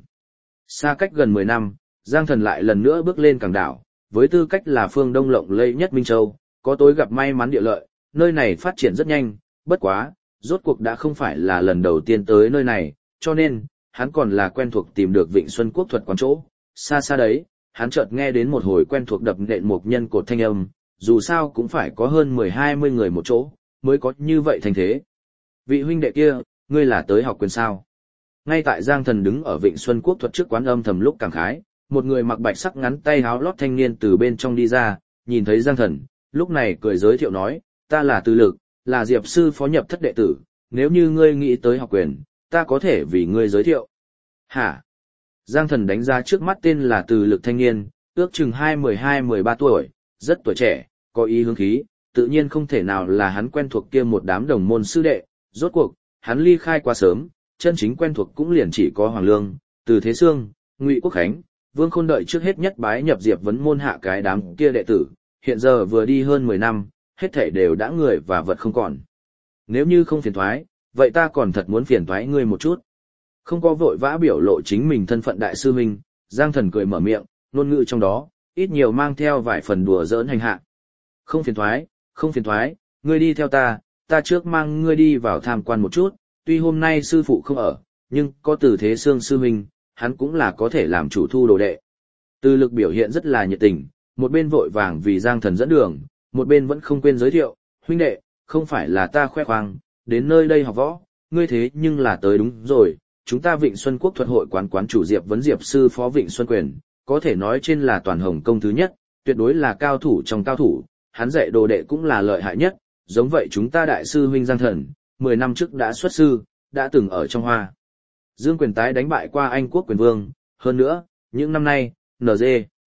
Xa cách gần 10 năm, Giang Thần lại lần nữa bước lên Cảng Đảo, với tư cách là phương Đông lộng lẫy nhất Minh Châu, có tối gặp may mắn địa lợi, nơi này phát triển rất nhanh, bất quá, rốt cuộc đã không phải là lần đầu tiên tới nơi này, cho nên, hắn còn là quen thuộc tìm được Vịnh Xuân Quốc thuật quán chỗ. Xa xa đấy, hắn chợt nghe đến một hồi quen thuộc đập nện một nhân cột thanh âm, dù sao cũng phải có hơn 10-20 người một chỗ, mới có như vậy thành thế. Vị huynh đệ kia, ngươi là tới học quyền sao? Ngay tại Giang Thần đứng ở Vịnh Xuân Quốc thuật trước quán âm thầm lúc cảm khái, một người mặc bạch sắc ngắn tay áo lót thanh niên từ bên trong đi ra, nhìn thấy Giang Thần, lúc này cười giới thiệu nói, ta là Từ Lực, là Diệp sư phó nhập thất đệ tử, nếu như ngươi nghĩ tới học quyền, ta có thể vì ngươi giới thiệu. Hả? Giang Thần đánh giá trước mắt tên là Từ Lực thanh niên, ước chừng 12-13 tuổi, rất tuổi trẻ, có ý hướng khí, tự nhiên không thể nào là hắn quen thuộc kia một đám đồng môn sư đệ, rốt cuộc, hắn ly khai quá sớm, chân chính quen thuộc cũng liền chỉ có Hoàng Lương, Từ Thế Sương, Ngụy Quốc Khánh, Vương Khôn đợi trước hết nhất bái nhập Diệp vấn môn hạ cái đám kia đệ tử, hiện giờ vừa đi hơn 10 năm, hết thảy đều đã người và vật không còn. Nếu như không phiền thoái, vậy ta còn thật muốn phiền thoái ngươi một chút. Không có vội vã biểu lộ chính mình thân phận đại sư huynh, Giang Thần cười mở miệng, ngôn ngữ trong đó, ít nhiều mang theo vài phần đùa giỡn hành hạ. Không phiền thoái, ngươi đi theo ta trước mang ngươi đi vào tham quan một chút, tuy hôm nay sư phụ không ở, nhưng có Từ Thế Sương sư huynh, hắn cũng là có thể làm chủ thu đồ đệ. Từ Lực biểu hiện rất là nhiệt tình, một bên vội vàng vì Giang Thần dẫn đường, một bên vẫn không quên giới thiệu, huynh đệ, không phải là ta khoe khoang, đến nơi đây học võ, ngươi thế nhưng là tới đúng rồi, chúng ta Vịnh Xuân Quốc thuật hội quán chủ Diệp vấn Diệp sư phó Vịnh Xuân Quyền, có thể nói trên là toàn Hồng Công thứ nhất, tuyệt đối là cao thủ trong cao thủ, hắn dạy đồ đệ cũng là lợi hại nhất, giống vậy chúng ta đại sư huynh Giang Thần, 10 năm trước đã xuất sư, đã từng ở trong Hoa Dương quyền tái đánh bại qua Anh quốc quyền vương, hơn nữa, những năm nay, NG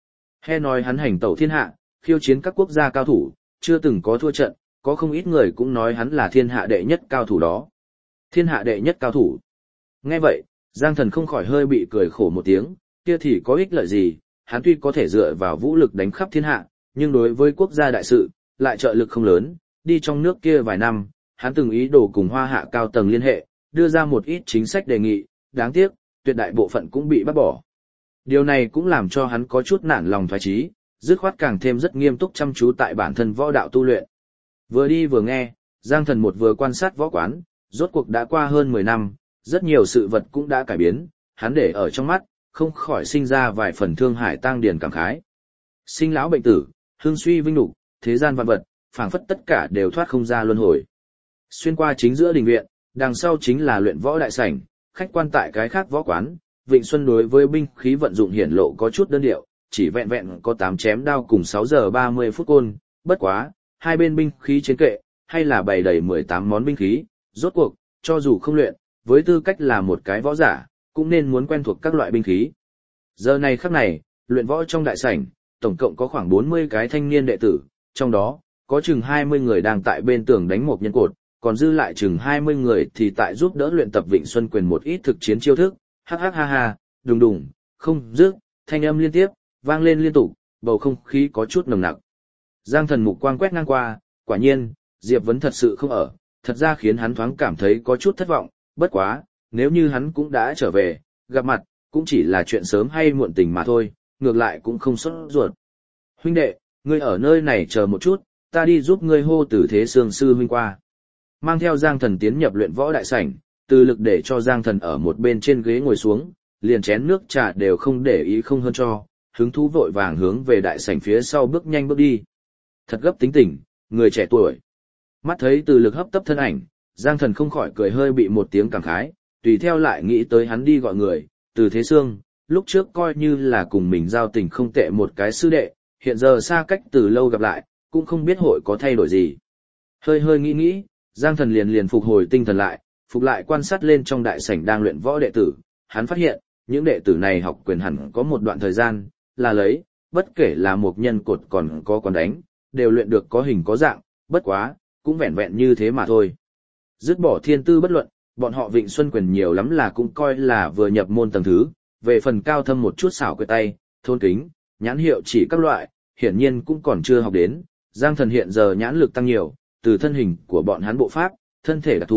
he nói hắn hành tẩu thiên hạ, khiêu chiến các quốc gia cao thủ, chưa từng có thua trận, có không ít người cũng nói hắn là thiên hạ đệ nhất cao thủ đó. Thiên hạ đệ nhất cao thủ. Nghe vậy, Giang Thần không khỏi hơi bị cười khổ một tiếng, kia thì có ích lợi gì, hắn tuy có thể dựa vào vũ lực đánh khắp thiên hạ, nhưng đối với quốc gia đại sự, lại trợ lực không lớn, đi trong nước kia vài năm, hắn từng ý đồ cùng Hoa Hạ cao tầng liên hệ, đưa ra một ít chính sách đề nghị, đáng tiếc, tuyệt đại bộ phận cũng bị bác bỏ. Điều này cũng làm cho hắn có chút nản lòng thoái chí, dứt khoát càng thêm rất nghiêm túc chăm chú tại bản thân võ đạo tu luyện. Vừa đi vừa nghe, Giang Thần một vừa quan sát võ quán, rốt cuộc đã qua hơn 10 năm, rất nhiều sự vật cũng đã cải biến, hắn để ở trong mắt, không khỏi sinh ra vài phần thương hải tang điền cảm khái. Sinh lão bệnh tử, hương suy vinh nhục, thế gian vạn vật, phảng phất tất cả đều thoát không ra luân hồi. Xuyên qua chính giữa đình viện, đằng sau chính là luyện võ đại sảnh, khách quan tại cái khác võ quán, Vịnh Xuân đối với binh khí vận dụng hiển lộ có chút đơn điệu, chỉ vẹn vẹn có 8 chém đao cùng 6 giờ 30 phút côn, bất quá, hai bên binh khí trên kệ, hay là bày đầy 18 món binh khí, rốt cuộc, cho dù không luyện, với tư cách là một cái võ giả, cũng nên muốn quen thuộc các loại binh khí. Giờ này khắc này, luyện võ trong đại sảnh, tổng cộng có khoảng 40 cái thanh niên đệ tử, trong đó, có chừng 20 người đang tại bên tường đánh một nhân cột, còn dư lại chừng 20 người thì tại giúp đỡ luyện tập Vịnh Xuân Quyền một ít thực chiến chiêu thức, hắc hắc ha ha, đùng đùng, không dứt, thanh âm liên tiếp, vang lên liên tục, bầu không khí có chút nồng nặc. Giang Thần mục quang quét ngang qua, quả nhiên, Diệp Vấn thật sự không ở, thật ra khiến hắn thoáng cảm thấy có chút thất vọng, bất quá, nếu như hắn cũng đã trở về, gặp mặt, cũng chỉ là chuyện sớm hay muộn tình mà thôi, ngược lại cũng không sốt ruột. Huynh đệ, ngươi ở nơi này chờ một chút, ta đi giúp ngươi hô Từ Thế Sương sư huynh qua. Mang theo Giang Thần tiến nhập luyện võ đại sảnh, Từ Lực để cho Giang Thần ở một bên trên ghế ngồi xuống, liền chén nước trà đều không để ý không hơn cho, hứng thú vội vàng hướng về đại sảnh phía sau bước nhanh bước đi. Thật gấp tính tình, người trẻ tuổi. Mắt thấy Từ Lực hấp tấp thân ảnh, Giang Thần không khỏi cười hơi bị một tiếng cảm khái, tùy theo lại nghĩ tới hắn đi gọi người, Từ Thế Sương, lúc trước coi như là cùng mình giao tình không tệ một cái sư đệ, hiện giờ xa cách từ lâu gặp lại, cũng không biết hội có thay đổi gì. Hơi nghĩ, Giang Thần liền phục hồi tinh thần lại, phục lại quan sát lên trong đại sảnh đang luyện võ đệ tử, hắn phát hiện, những đệ tử này học quyền hẳn có một đoạn thời gian, là lấy, bất kể là một nhân cột còn có quán đánh, đều luyện được có hình có dạng, bất quá, cũng vẹn vẹn như thế mà thôi. Dứt bỏ thiên tư bất luận, bọn họ Vịnh Xuân Quyền nhiều lắm là cũng coi là vừa nhập môn tầng thứ, về phần cao thâm một chút xảo quyệt tay, thôn kính, nhãn hiệu chỉ các loại, hiển nhiên cũng còn chưa học đến. Giang Thần hiện giờ nhãn lực tăng nhiều, từ thân hình của bọn hắn bộ pháp, thân thể đặc thù,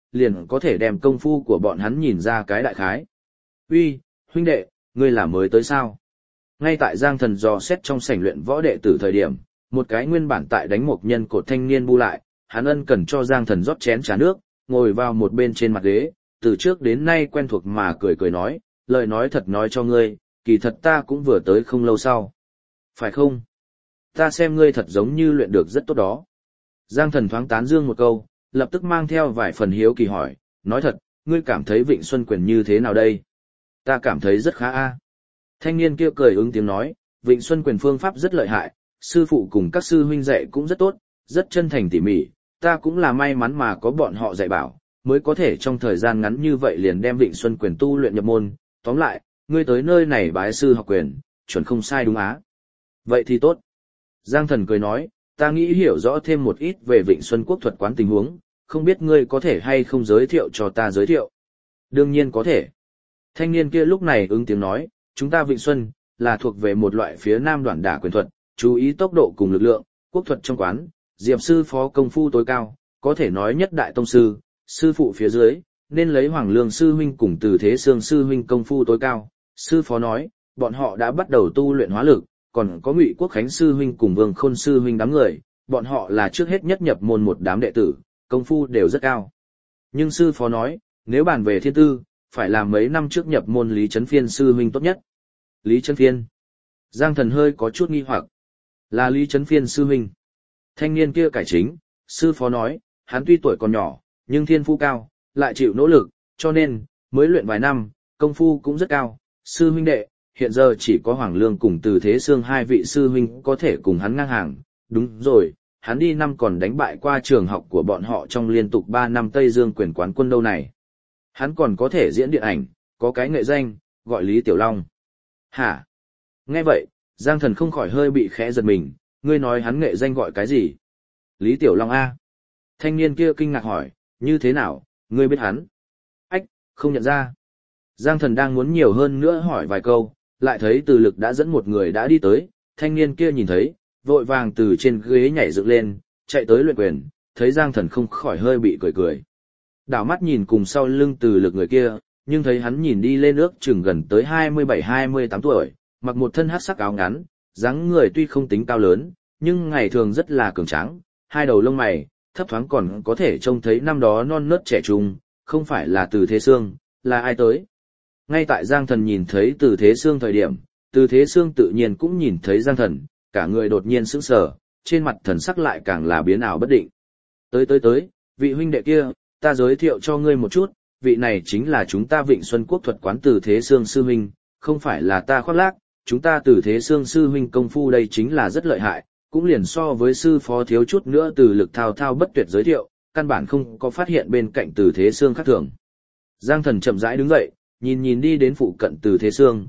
liền có thể đem công phu của bọn hắn nhìn ra cái đại khái. Uy, huynh đệ, ngươi là mới tới sao? Ngay tại Giang Thần dò xét trong sảnh luyện võ đệ tử thời điểm, một cái nguyên bản tại đánh một nhân cột thanh niên bu lại, hắn ân cần cho Giang Thần rót chén trà nước, ngồi vào một bên trên mặt ghế, từ trước đến nay quen thuộc mà cười cười nói, lời nói thật nói cho ngươi, kỳ thật ta cũng vừa tới không lâu sau. Phải không? Ta xem ngươi thật giống như luyện được rất tốt đó. Giang Thần thoáng tán dương một câu, lập tức mang theo vài phần hiếu kỳ hỏi, nói thật, ngươi cảm thấy Vịnh Xuân Quyền như thế nào đây? Ta cảm thấy rất khá a. Thanh niên kia cười ứng tiếng nói, Vịnh Xuân Quyền phương pháp rất lợi hại, sư phụ cùng các sư huynh dạy cũng rất tốt, rất chân thành tỉ mỉ, ta cũng là may mắn mà có bọn họ dạy bảo, mới có thể trong thời gian ngắn như vậy liền đem Vịnh Xuân Quyền tu luyện nhập môn, tóm lại, ngươi tới nơi này bái sư học quyền, chuẩn không sai đúng á. Vậy thì tốt. Giang Thần cười nói, ta nghĩ hiểu rõ thêm một ít về Vịnh Xuân Quốc thuật quán tình huống, không biết ngươi có thể hay không giới thiệu cho ta giới thiệu. Đương nhiên có thể. Thanh niên kia lúc này ứng tiếng nói, chúng ta Vịnh Xuân, là thuộc về một loại phía nam đoạn đả quyền thuật, chú ý tốc độ cùng lực lượng, quốc thuật trong quán, Diệp sư phó công phu tối cao, có thể nói nhất đại tông sư, sư phụ phía dưới, nên lấy Hoàng Lương sư huynh cùng Từ Thế Sương sư huynh công phu tối cao. Sư phó nói, bọn họ đã bắt đầu tu luyện hóa lực, còn có Ngụy Quốc Khánh sư huynh cùng Vương Khôn sư huynh đám người, bọn họ là trước hết nhất nhập môn một đám đệ tử, công phu đều rất cao. Nhưng sư phó nói, nếu bàn về thiên tư, phải là mấy năm trước nhập môn Lý Chấn Phiên sư huynh tốt nhất. Lý Chấn Phiên. Giang Thần hơi có chút nghi hoặc. Là Lý Chấn Phiên sư huynh. Thanh niên kia cải chính, sư phó nói, hắn tuy tuổi còn nhỏ, nhưng thiên phú cao, lại chịu nỗ lực, cho nên, mới luyện vài năm, công phu cũng rất cao. Sư huynh đệ, hiện giờ chỉ có Hoàng Lương cùng Từ Thế Sương hai vị sư huynh có thể cùng hắn ngang hàng. Đúng rồi, hắn đi năm còn đánh bại qua trường học của bọn họ trong liên tục 3 năm Tây Dương quyền quán quân đâu này. Hắn còn có thể diễn điện ảnh, có cái nghệ danh, gọi Lý Tiểu Long. Hả? Nghe vậy, Giang Thần không khỏi hơi bị khẽ giật mình, ngươi nói hắn nghệ danh gọi cái gì? Lý Tiểu Long A. Thanh niên kia kinh ngạc hỏi, như thế nào, ngươi biết hắn? Ách, không nhận ra. Giang Thần đang muốn nhiều hơn nữa hỏi vài câu, lại thấy Từ Lực đã dẫn một người đã đi tới, thanh niên kia nhìn thấy, vội vàng từ trên ghế nhảy dựng lên, chạy tới luyện quyền, thấy Giang Thần không khỏi hơi bị cười cười. Đảo mắt nhìn cùng sau lưng Từ Lực người kia, nhưng thấy hắn nhìn đi lên ước chừng gần tới 27-28 tuổi, mặc một thân hắc sắc áo ngắn, dáng người tuy không tính cao lớn, nhưng ngày thường rất là cường tráng, hai đầu lông mày, thấp thoáng còn có thể trông thấy năm đó non nớt trẻ trung, không phải là Từ Thế Sương, là ai tới. Ngay tại Giang Thần nhìn thấy Từ Thế Sương thời điểm, Từ Thế Sương tự nhiên cũng nhìn thấy Giang Thần, cả người đột nhiên sững sờ, trên mặt thần sắc lại càng là biến ảo bất định. Tới, vị huynh đệ kia, ta giới thiệu cho ngươi một chút, vị này chính là chúng ta Vịnh Xuân Quốc thuật quán Từ Thế Sương sư huynh, không phải là ta khoác lác, chúng ta Từ Thế Sương sư huynh công phu đây chính là rất lợi hại, cũng liền so với sư phó thiếu chút nữa Từ Lực thao thao bất tuyệt giới thiệu, căn bản không có phát hiện bên cạnh Từ Thế Sương khác thường. Giang Thần chậm rãi đứng dậy, nhìn đi đến phụ cận Từ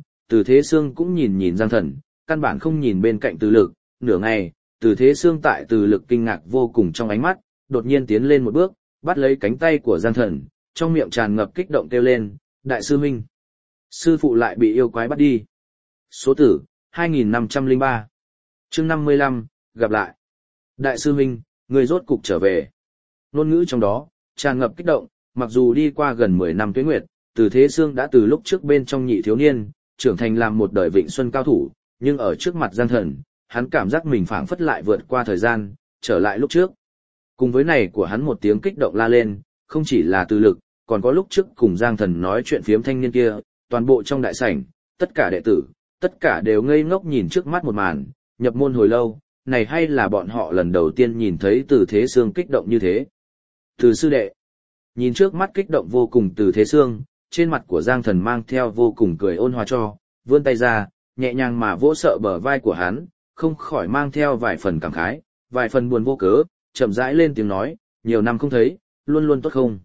Thế Sương cũng nhìn Giang Thần, căn bản không nhìn bên cạnh Từ Lực, nửa ngày, Từ Thế Sương tại Từ Lực kinh ngạc vô cùng trong ánh mắt, đột nhiên tiến lên một bước, bắt lấy cánh tay của Giang Thần, trong miệng tràn ngập kích động kêu lên, đại sư huynh. Sư phụ lại bị yêu quái bắt đi. Số tử, 2503. Chương 55, gặp lại. Đại sư huynh, người rốt cục trở về. Ngôn ngữ trong đó, tràn ngập kích động, mặc dù đi qua gần 10 năm tuế nguyệt, Từ Thế Sương đã từ lúc trước bên trong nhị thiếu niên, trưởng thành làm một đời Vịnh Xuân cao thủ, nhưng ở trước mặt Giang Thần, hắn cảm giác mình phảng phất lại vượt qua thời gian, trở lại lúc trước. Cùng với này của hắn một tiếng kích động la lên, không chỉ là Từ Lực, còn có lúc trước cùng Giang Thần nói chuyện phiếm thanh niên kia, toàn bộ trong đại sảnh, tất cả đệ tử, tất cả đều ngây ngốc nhìn trước mắt một màn, nhập môn hồi lâu, này hay là bọn họ lần đầu tiên nhìn thấy Từ Thế Sương kích động như thế. Từ sư đệ, nhìn trước mắt kích động vô cùng Từ Thế Sương, trên mặt của Giang Thần mang theo vô cùng cười ôn hòa cho, vươn tay ra, nhẹ nhàng mà vỗ sợ bờ vai của hắn, không khỏi mang theo vài phần cảm khái, vài phần buồn vô cớ, chậm rãi lên tiếng nói, nhiều năm không thấy, luôn luôn tốt không?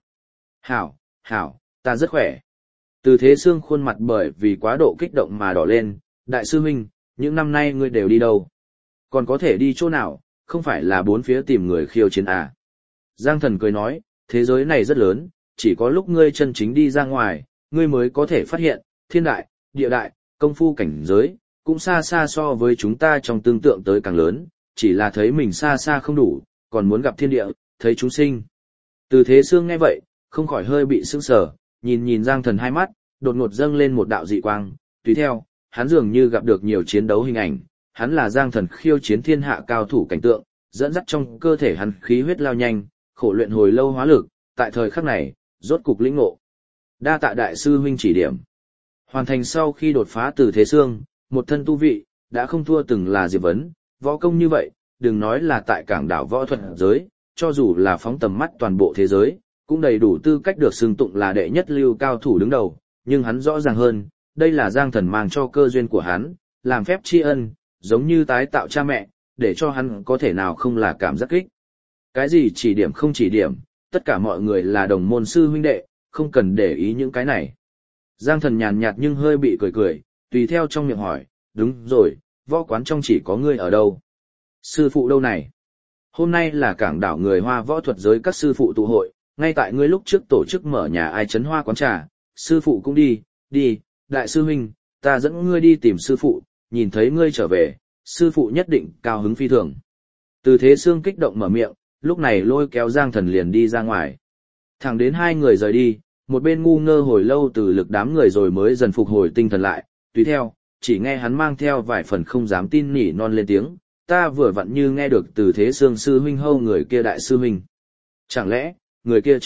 Hảo, ta rất khỏe. Từ Thế Sương khuôn mặt bởi vì quá độ kích động mà đỏ lên, đại sư huynh, những năm nay ngươi đều đi đâu? Còn có thể đi chỗ nào, không phải là bốn phía tìm người khiêu chiến à? Giang Thần cười nói, thế giới này rất lớn, chỉ có lúc ngươi chân chính đi ra ngoài, ngươi mới có thể phát hiện, thiên đại, địa đại, công phu cảnh giới, cũng xa xa so với chúng ta trong tương tượng tới càng lớn, chỉ là thấy mình xa xa không đủ, còn muốn gặp thiên địa, thấy chúng sinh. Từ Thế Sương nghe vậy, không khỏi hơi bị sững sờ, nhìn nhìn Giang Thần hai mắt, đột ngột dâng lên một đạo dị quang, tùy theo, hắn dường như gặp được nhiều chiến đấu hình ảnh, hắn là Giang Thần khiêu chiến thiên hạ cao thủ cảnh tượng, dẫn dắt trong cơ thể hắn khí huyết lao nhanh, khổ luyện hồi lâu hóa lực, tại thời khắc này, rốt cục lĩnh ngộ. Đa tạ đại sư huynh chỉ điểm. Hoàn thành sau khi đột phá từ thế xương, một thân tu vị, đã không thua từng là Diệp Vấn, võ công như vậy, đừng nói là tại cảng đảo võ thuật giới, cho dù là phóng tầm mắt toàn bộ thế giới, cũng đầy đủ tư cách được xưng tụng là đệ nhất lưu cao thủ đứng đầu, nhưng hắn rõ ràng hơn, đây là Giang Thần mang cho cơ duyên của hắn, làm phép tri ân, giống như tái tạo cha mẹ, để cho hắn có thể nào không là cảm giác kích. Cái gì chỉ điểm không chỉ điểm, tất cả mọi người là đồng môn sư huynh đệ, không cần để ý những cái này. Giang Thần nhàn nhạt nhưng hơi bị cười cười, tùy theo trong miệng hỏi, đúng rồi, võ quán trong chỉ có ngươi ở đâu? Sư phụ đâu này? Hôm nay là cảng đảo người Hoa võ thuật giới các sư phụ tụ hội, ngay tại ngươi lúc trước tổ chức mở nhà ai trấn Hoa quán trà, sư phụ cũng đi, đại sư huynh, ta dẫn ngươi đi tìm sư phụ, nhìn thấy ngươi trở về, sư phụ nhất định cao hứng phi thường. Từ Thế Xương kích động mở miệng, lúc này lôi kéo Giang Thần liền đi ra ngoài. Thẳng đến hai người rời đi, một bên ngu ngơ hồi lâu từ lực đám người rồi mới dần phục hồi tinh thần lại, tùy theo, chỉ nghe hắn mang theo vài phần không dám tin nỉ non lên tiếng, ta vừa vặn như nghe được Từ Thế Xương sư huynh hâu người kia đại sư huynh. Chẳng lẽ, người kia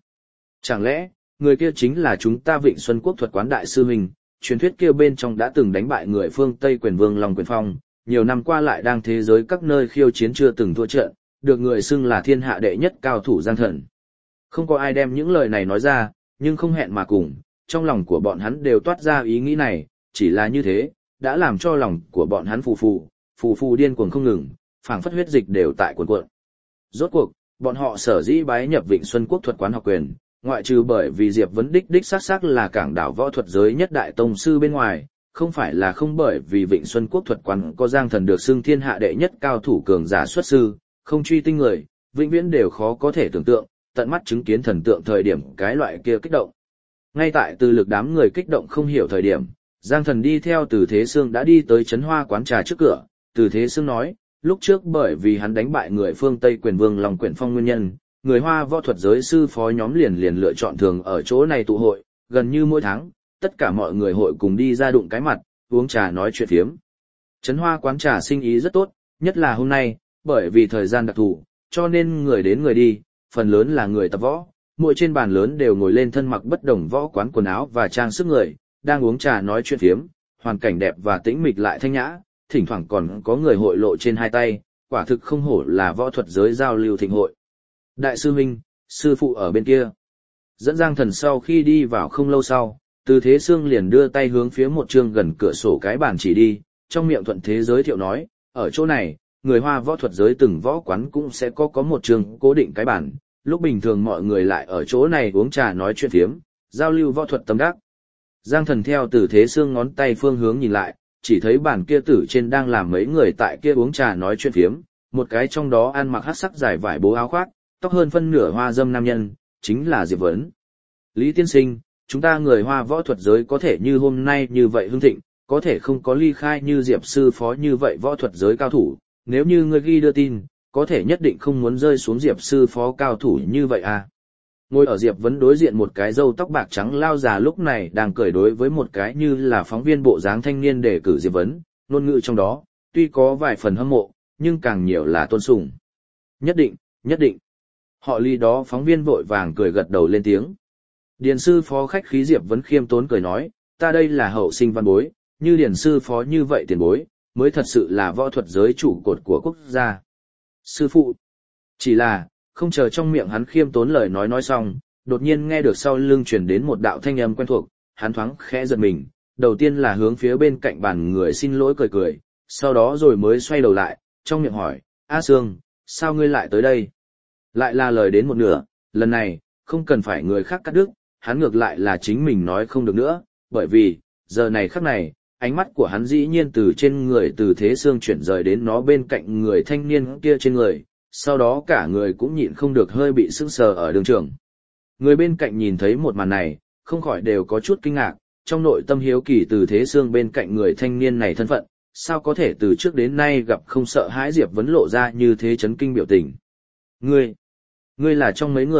chính là chúng ta Vịnh Xuân Quốc thuật quán đại sư huynh, truyền thuyết kia bên trong đã từng đánh bại người phương Tây quyền vương Long Quyền Phong, nhiều năm qua lại đang thế giới các nơi khiêu chiến chưa từng thua trận, được người xưng là thiên hạ đệ nhất cao thủ Giang Thần. Không có ai đem những lời này nói ra, nhưng không hẹn mà cùng, trong lòng của bọn hắn đều toát ra ý nghĩ này, chỉ là như thế, đã làm cho lòng của bọn hắn phù phù điên cuồng không ngừng, phảng phất huyết dịch đều tại cuộn cuộn. Rốt cuộc, bọn họ sở dĩ bái nhập Vịnh Xuân Quốc thuật quán học quyền, ngoại trừ bởi vì Diệp Vấn đích xác là cảng đảo võ thuật giới nhất đại tông sư bên ngoài, không phải là không bởi vì Vịnh Xuân Quốc thuật quán có Giang Thần được xưng thiên hạ đệ nhất cao thủ cường giả xuất sư, không truy tinh người, vĩnh viễn đều khó có thể tưởng tượng, tận mắt chứng kiến thần tượng thời điểm cái loại kia kích động. Ngay tại từ lực đám người kích động không hiểu thời điểm, Giang Thần đi theo Từ Thế Xương đã đi tới trấn Hoa quán trà trước cửa, Từ Thế Xương nói, lúc trước bởi vì hắn đánh bại người phương Tây quyền vương Long Quyền Phong nguyên nhân, người Hoa võ thuật giới sư phó nhóm liền lựa chọn thường ở chỗ này tụ hội, gần như mỗi tháng, tất cả mọi người hội cùng đi ra đụng cái mặt, uống trà nói chuyện phiếm. Trấn Hoa quán trà sinh ý rất tốt, nhất là hôm nay, bởi vì thời gian đặc thù, cho nên người đến người đi, phần lớn là người tập võ, mỗi trên bàn lớn đều ngồi lên thân mặc bất đồng võ quán quần áo và trang sức người, đang uống trà nói chuyện phiếm, hoàn cảnh đẹp và tĩnh mịch lại thanh nhã, thỉnh thoảng còn có người hội lộ trên hai tay, quả thực không hổ là võ thuật giới giao lưu thịnh hội. Đại sư huynh, sư phụ ở bên kia. Dẫn Giang Thần sau khi đi vào không lâu sau, Từ Thế Xương liền đưa tay hướng phía một chương gần cửa sổ cái bàn chỉ đi, trong miệng thuận thế giới thiệu nói, ở chỗ này, người Hoa võ thuật giới từng võ quán cũng sẽ có một chương cố định cái bàn, lúc bình thường mọi người lại ở chỗ này uống trà nói chuyện phiếm, giao lưu võ thuật tâm đắc. Giang Thần theo Từ Thế Xương ngón tay phương hướng nhìn lại, chỉ thấy bàn kia tử trên đang làm mấy người tại kia uống trà nói chuyện phiếm, một cái trong đó ăn mặc hắc sắc dài vải bố áo khoác, tóc hơn phân nửa hoa dâm nam nhân, chính là Diệp Vấn. Lý tiên sinh, chúng ta người Hoa võ thuật giới có thể như hôm nay như vậy hưng thịnh, có thể không có ly khai như Diệp sư phó như vậy võ thuật giới cao thủ, nếu như ngươi ghi đưa tin, có thể nhất định không muốn rơi xuống Diệp sư phó cao thủ như vậy à. Ngồi ở Diệp Vấn đối diện một cái râu tóc bạc trắng lao già lúc này đang cười đối với một cái như là phóng viên bộ dáng thanh niên để cử Diệp Vấn, ngôn ngữ trong đó, tuy có vài phần hâm mộ, nhưng càng nhiều là tôn sùng. Nhất định. Họ Lý đó phóng viên vội vàng cười gật đầu lên tiếng. Điền sư phó khách khí Diệp Vấn khiêm tốn cười nói, ta đây là hậu sinh văn bối, như điền sư phó như vậy tiền bối, mới thật sự là võ thuật giới trụ cột của quốc gia. Sư phụ, chỉ là, không chờ trong miệng hắn khiêm tốn lời nói xong, đột nhiên nghe được sau lưng truyền đến một đạo thanh âm quen thuộc, hắn thoáng khẽ giật mình, đầu tiên là hướng phía bên cạnh bàn người xin lỗi cười, sau đó rồi mới xoay đầu lại, trong miệng hỏi, A Sương, sao ngươi lại tới đây? Lại là lời đến một nửa, lần này, không cần phải người khác cắt đứt, hắn ngược lại là chính mình nói không được nữa, bởi vì, giờ này khắc này, ánh mắt của hắn dĩ nhiên từ trên người Từ Thế Xương chuyển rời đến nó bên cạnh người thanh niên kia trên người, sau đó cả người cũng nhịn không được hơi bị sững sờ ở đường trường. Người bên cạnh nhìn thấy một màn này, không khỏi đều có chút kinh ngạc, trong nội tâm hiếu kỳ Từ Thế Xương bên cạnh người thanh niên này thân phận, sao có thể từ trước đến nay gặp không sợ hãi Diệp Vấn lộ ra như thế chấn kinh biểu tình. Ngươi là trong mấy người,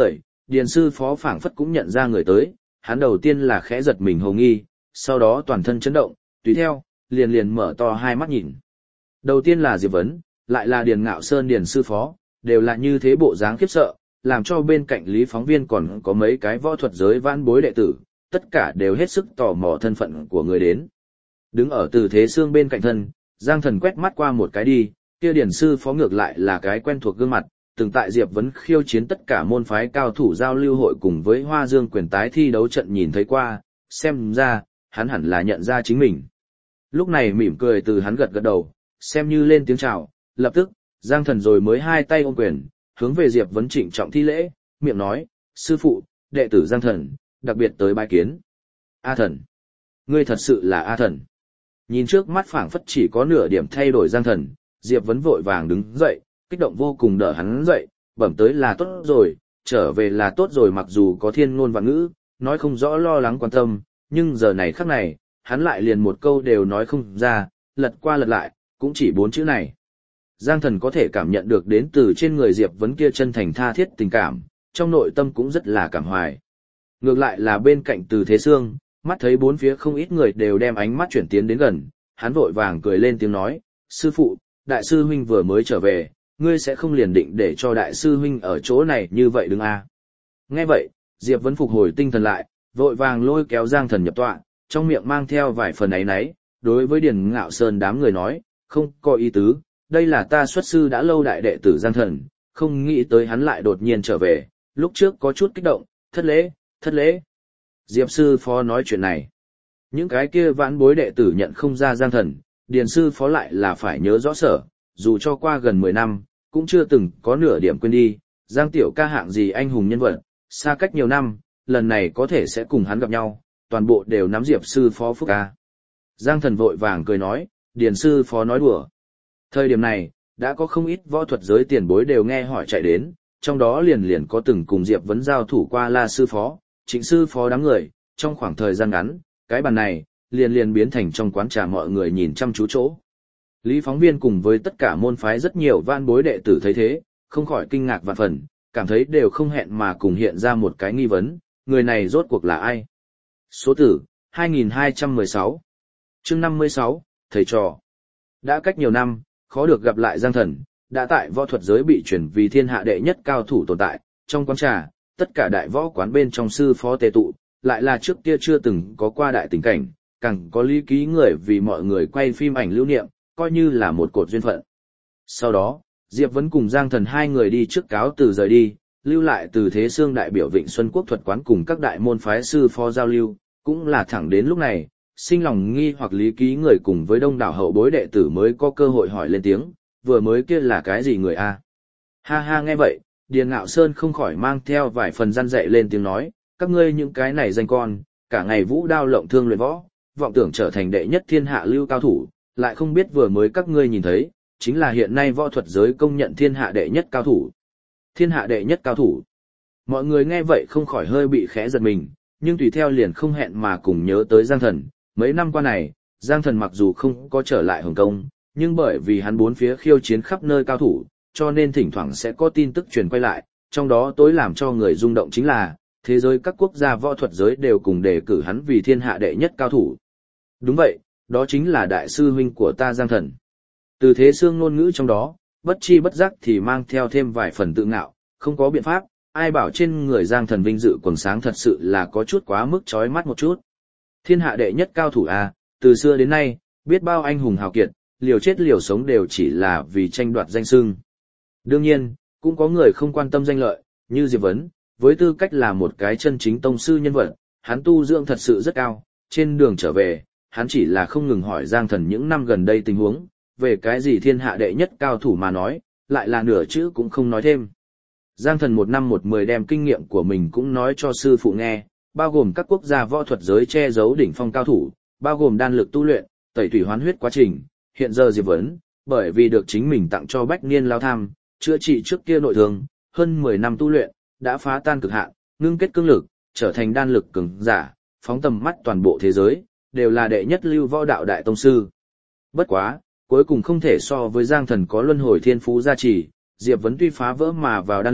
điền sư phó phảng phất cũng nhận ra người tới, hắn đầu tiên là khẽ giật mình hồ nghi, sau đó toàn thân chấn động, tùy theo, liền mở to hai mắt nhìn. Đầu tiên là Diệp Vấn, lại là Điền Ngạo Sơn điền sư phó, đều là như thế bộ dáng khiếp sợ, làm cho bên cạnh Lý phóng viên còn có mấy cái võ thuật giới vãn bối đệ tử, tất cả đều hết sức tò mò thân phận của người đến. Đứng ở Từ Thế Xương bên cạnh thân, Giang Thần quét mắt qua một cái đi, kia điền sư phó ngược lại là cái quen thuộc gương mặt, từng tại Diệp Vấn khiêu chiến tất cả môn phái cao thủ giao lưu hội cùng với Hoa Dương quyền tái thi đấu trận nhìn thấy qua, xem ra, hắn hẳn là nhận ra chính mình. Lúc này mỉm cười từ hắn gật gật đầu, xem như lên tiếng chào, lập tức, Giang Thần rồi mới hai tay ôm quyền, hướng về Diệp Vấn trịnh trọng thi lễ, miệng nói, sư phụ, đệ tử Giang Thần, đặc biệt tới bái kiến. A Thần, ngươi thật sự là A Thần. Nhìn trước mắt phảng phất chỉ có nửa điểm thay đổi Giang Thần, Diệp Vấn vội vàng đứng dậy, kích động vô cùng đỡ hắn dậy, bẩm tới là tốt rồi, trở về là tốt rồi, mặc dù có thiên ngôn vạn ngữ, nói không rõ lo lắng quan tâm, nhưng giờ này khắc này, hắn lại liền một câu đều nói không ra, lật qua lật lại, cũng chỉ 4 chữ này. Giang Thần có thể cảm nhận được đến từ trên người Diệp Vấn kia chân thành tha thiết tình cảm, trong nội tâm cũng rất là cảm hoài. Ngược lại là bên cạnh Từ Thế Xương, mắt thấy bốn phía không ít người đều đem ánh mắt chuyển tiến đến gần, hắn vội vàng cười lên tiếng nói, sư phụ, đại sư huynh vừa mới trở về, ngươi sẽ không liền định để cho đại sư huynh ở chỗ này như vậy đừng à. Nghe vậy, Diệp Vấn phục hồi tinh thần lại, vội vàng lôi kéo Giang Thần nhập tọa, trong miệng mang theo vài phần áy náy, đối với Điền Ngạo Sơn đám người nói, không có ý tứ, đây là ta xuất sư đã lâu đại đệ tử Giang Thần, không nghĩ tới hắn lại đột nhiên trở về, lúc trước có chút kích động, thất lễ. Diệp sư phó nói chuyện này. Những cái kia vãn bối đệ tử nhận không ra Giang Thần, Điền sư phó lại là phải nhớ rõ sở, dù cho qua gần 10 năm, cũng chưa từng có nửa điểm quên đi, Giang tiểu ca hạng gì anh hùng nhân vật, xa cách nhiều năm, lần này có thể sẽ cùng hắn gặp nhau, toàn bộ đều nắm Diệp sư phó phúc ca. Giang Thần vội vàng cười nói, Điền sư phó nói đùa. Thời điểm này, đã có không ít võ thuật giới tiền bối đều nghe hỏi chạy đến, trong đó liền có từng cùng Diệp Vấn giao thủ qua La sư phó, Trịnh sư phó đám người, trong khoảng thời gian ngắn, cái bàn này, liền biến thành trong quán trà mọi người nhìn chăm chú chỗ. Lý phóng viên cùng với tất cả môn phái rất nhiều vãn bối đệ tử thấy thế, không khỏi kinh ngạc vạn phần, cảm thấy đều không hẹn mà cùng hiện ra một cái nghi vấn, người này rốt cuộc là ai? Số tử, 2216. Chương 56, thầy trò. Đã cách nhiều năm, khó được gặp lại Giang Thần, đã tại võ thuật giới bị chuyển vì thiên hạ đệ nhất cao thủ tồn tại, trong quán trà, tất cả đại võ quán bên trong sư phó tề tụ, lại là trước kia chưa từng có qua đại tình cảnh, càng có lý ký người vì mọi người quay phim ảnh lưu niệm, coi như là một cột duyên phận. Sau đó, Diệp Vấn cùng Giang Thần hai người đi trước cáo từ rời đi, lưu lại Từ Thế Xương đại biểu Vịnh Xuân Quốc thuật quán cùng các đại môn phái sư phó giao lưu, cũng là thẳng đến lúc này, sinh lòng nghi hoặc lý ký người cùng với đông đảo hậu bối đệ tử mới có cơ hội hỏi lên tiếng, vừa mới kia là cái gì người a? Ha ha nghe vậy, Điền Ngạo Sơn không khỏi mang theo vài phần răn dạy lên tiếng nói, các ngươi những cái này danh con, cả ngày vũ đao lộng thương luyện võ, vọng tưởng trở thành đệ nhất thiên hạ lưu cao thủ, lại không biết vừa mới các ngươi nhìn thấy, chính là hiện nay võ thuật giới công nhận thiên hạ đệ nhất cao thủ. Thiên hạ đệ nhất cao thủ. Mọi người nghe vậy không khỏi hơi bị khẽ giật mình, nhưng tùy theo liền không hẹn mà cùng nhớ tới Giang Thần. Mấy năm qua này, Giang Thần mặc dù không có trở lại Hồng Kông, nhưng bởi vì hắn bốn phía khiêu chiến khắp nơi cao thủ, cho nên thỉnh thoảng sẽ có tin tức truyền quay lại, trong đó tối làm cho người rung động chính là, thế giới các quốc gia võ thuật giới đều cùng đề cử hắn vì thiên hạ đệ nhất cao thủ. Đúng vậy, đó chính là đại sư huynh của ta Giang Thần. Từ Thế Xương ngôn ngữ trong đó, bất chi bất giác thì mang theo thêm vài phần tự ngạo, không có biện pháp, ai bảo trên người Giang Thần vinh dự quầng sáng thật sự là có chút quá mức chói mắt một chút. Thiên hạ đệ nhất cao thủ à, từ xưa đến nay, biết bao anh hùng hào kiệt, liều chết liều sống đều chỉ là vì tranh đoạt danh xưng. Đương nhiên, cũng có người không quan tâm danh lợi, như Diệp Vấn, với tư cách là một cái chân chính tông sư nhân vật, hắn tu dưỡng thật sự rất cao, trên đường trở về, hắn chỉ là không ngừng hỏi Giang Thần những năm gần đây tình huống, về cái gì thiên hạ đệ nhất cao thủ mà nói, lại là nửa chữ cũng không nói thêm. Giang Thần 1 năm 1 10 đem kinh nghiệm của mình cũng nói cho sư phụ nghe, bao gồm các quốc gia võ thuật giới che giấu đỉnh phong cao thủ, bao gồm đan lực tu luyện, tẩy thủy hoán huyết quá trình. Hiện giờ Diệp Vấn, bởi vì được chính mình tặng cho Bách Niên Lao Tham, chữa trị trước kia nội thương, hơn 10 năm tu luyện, đã phá tan cực hạn, ngưng kết cương lực, trở thành đan lực cường giả, phóng tầm mắt toàn bộ thế giới, đều là đệ nhất lưu võ đạo đại tông sư. Bất quá, cuối cùng không thể so với Giang Thần có luân hồi thiên phú gia trì, Diệp Vấn tuy phá vỡ mà vào đan lực,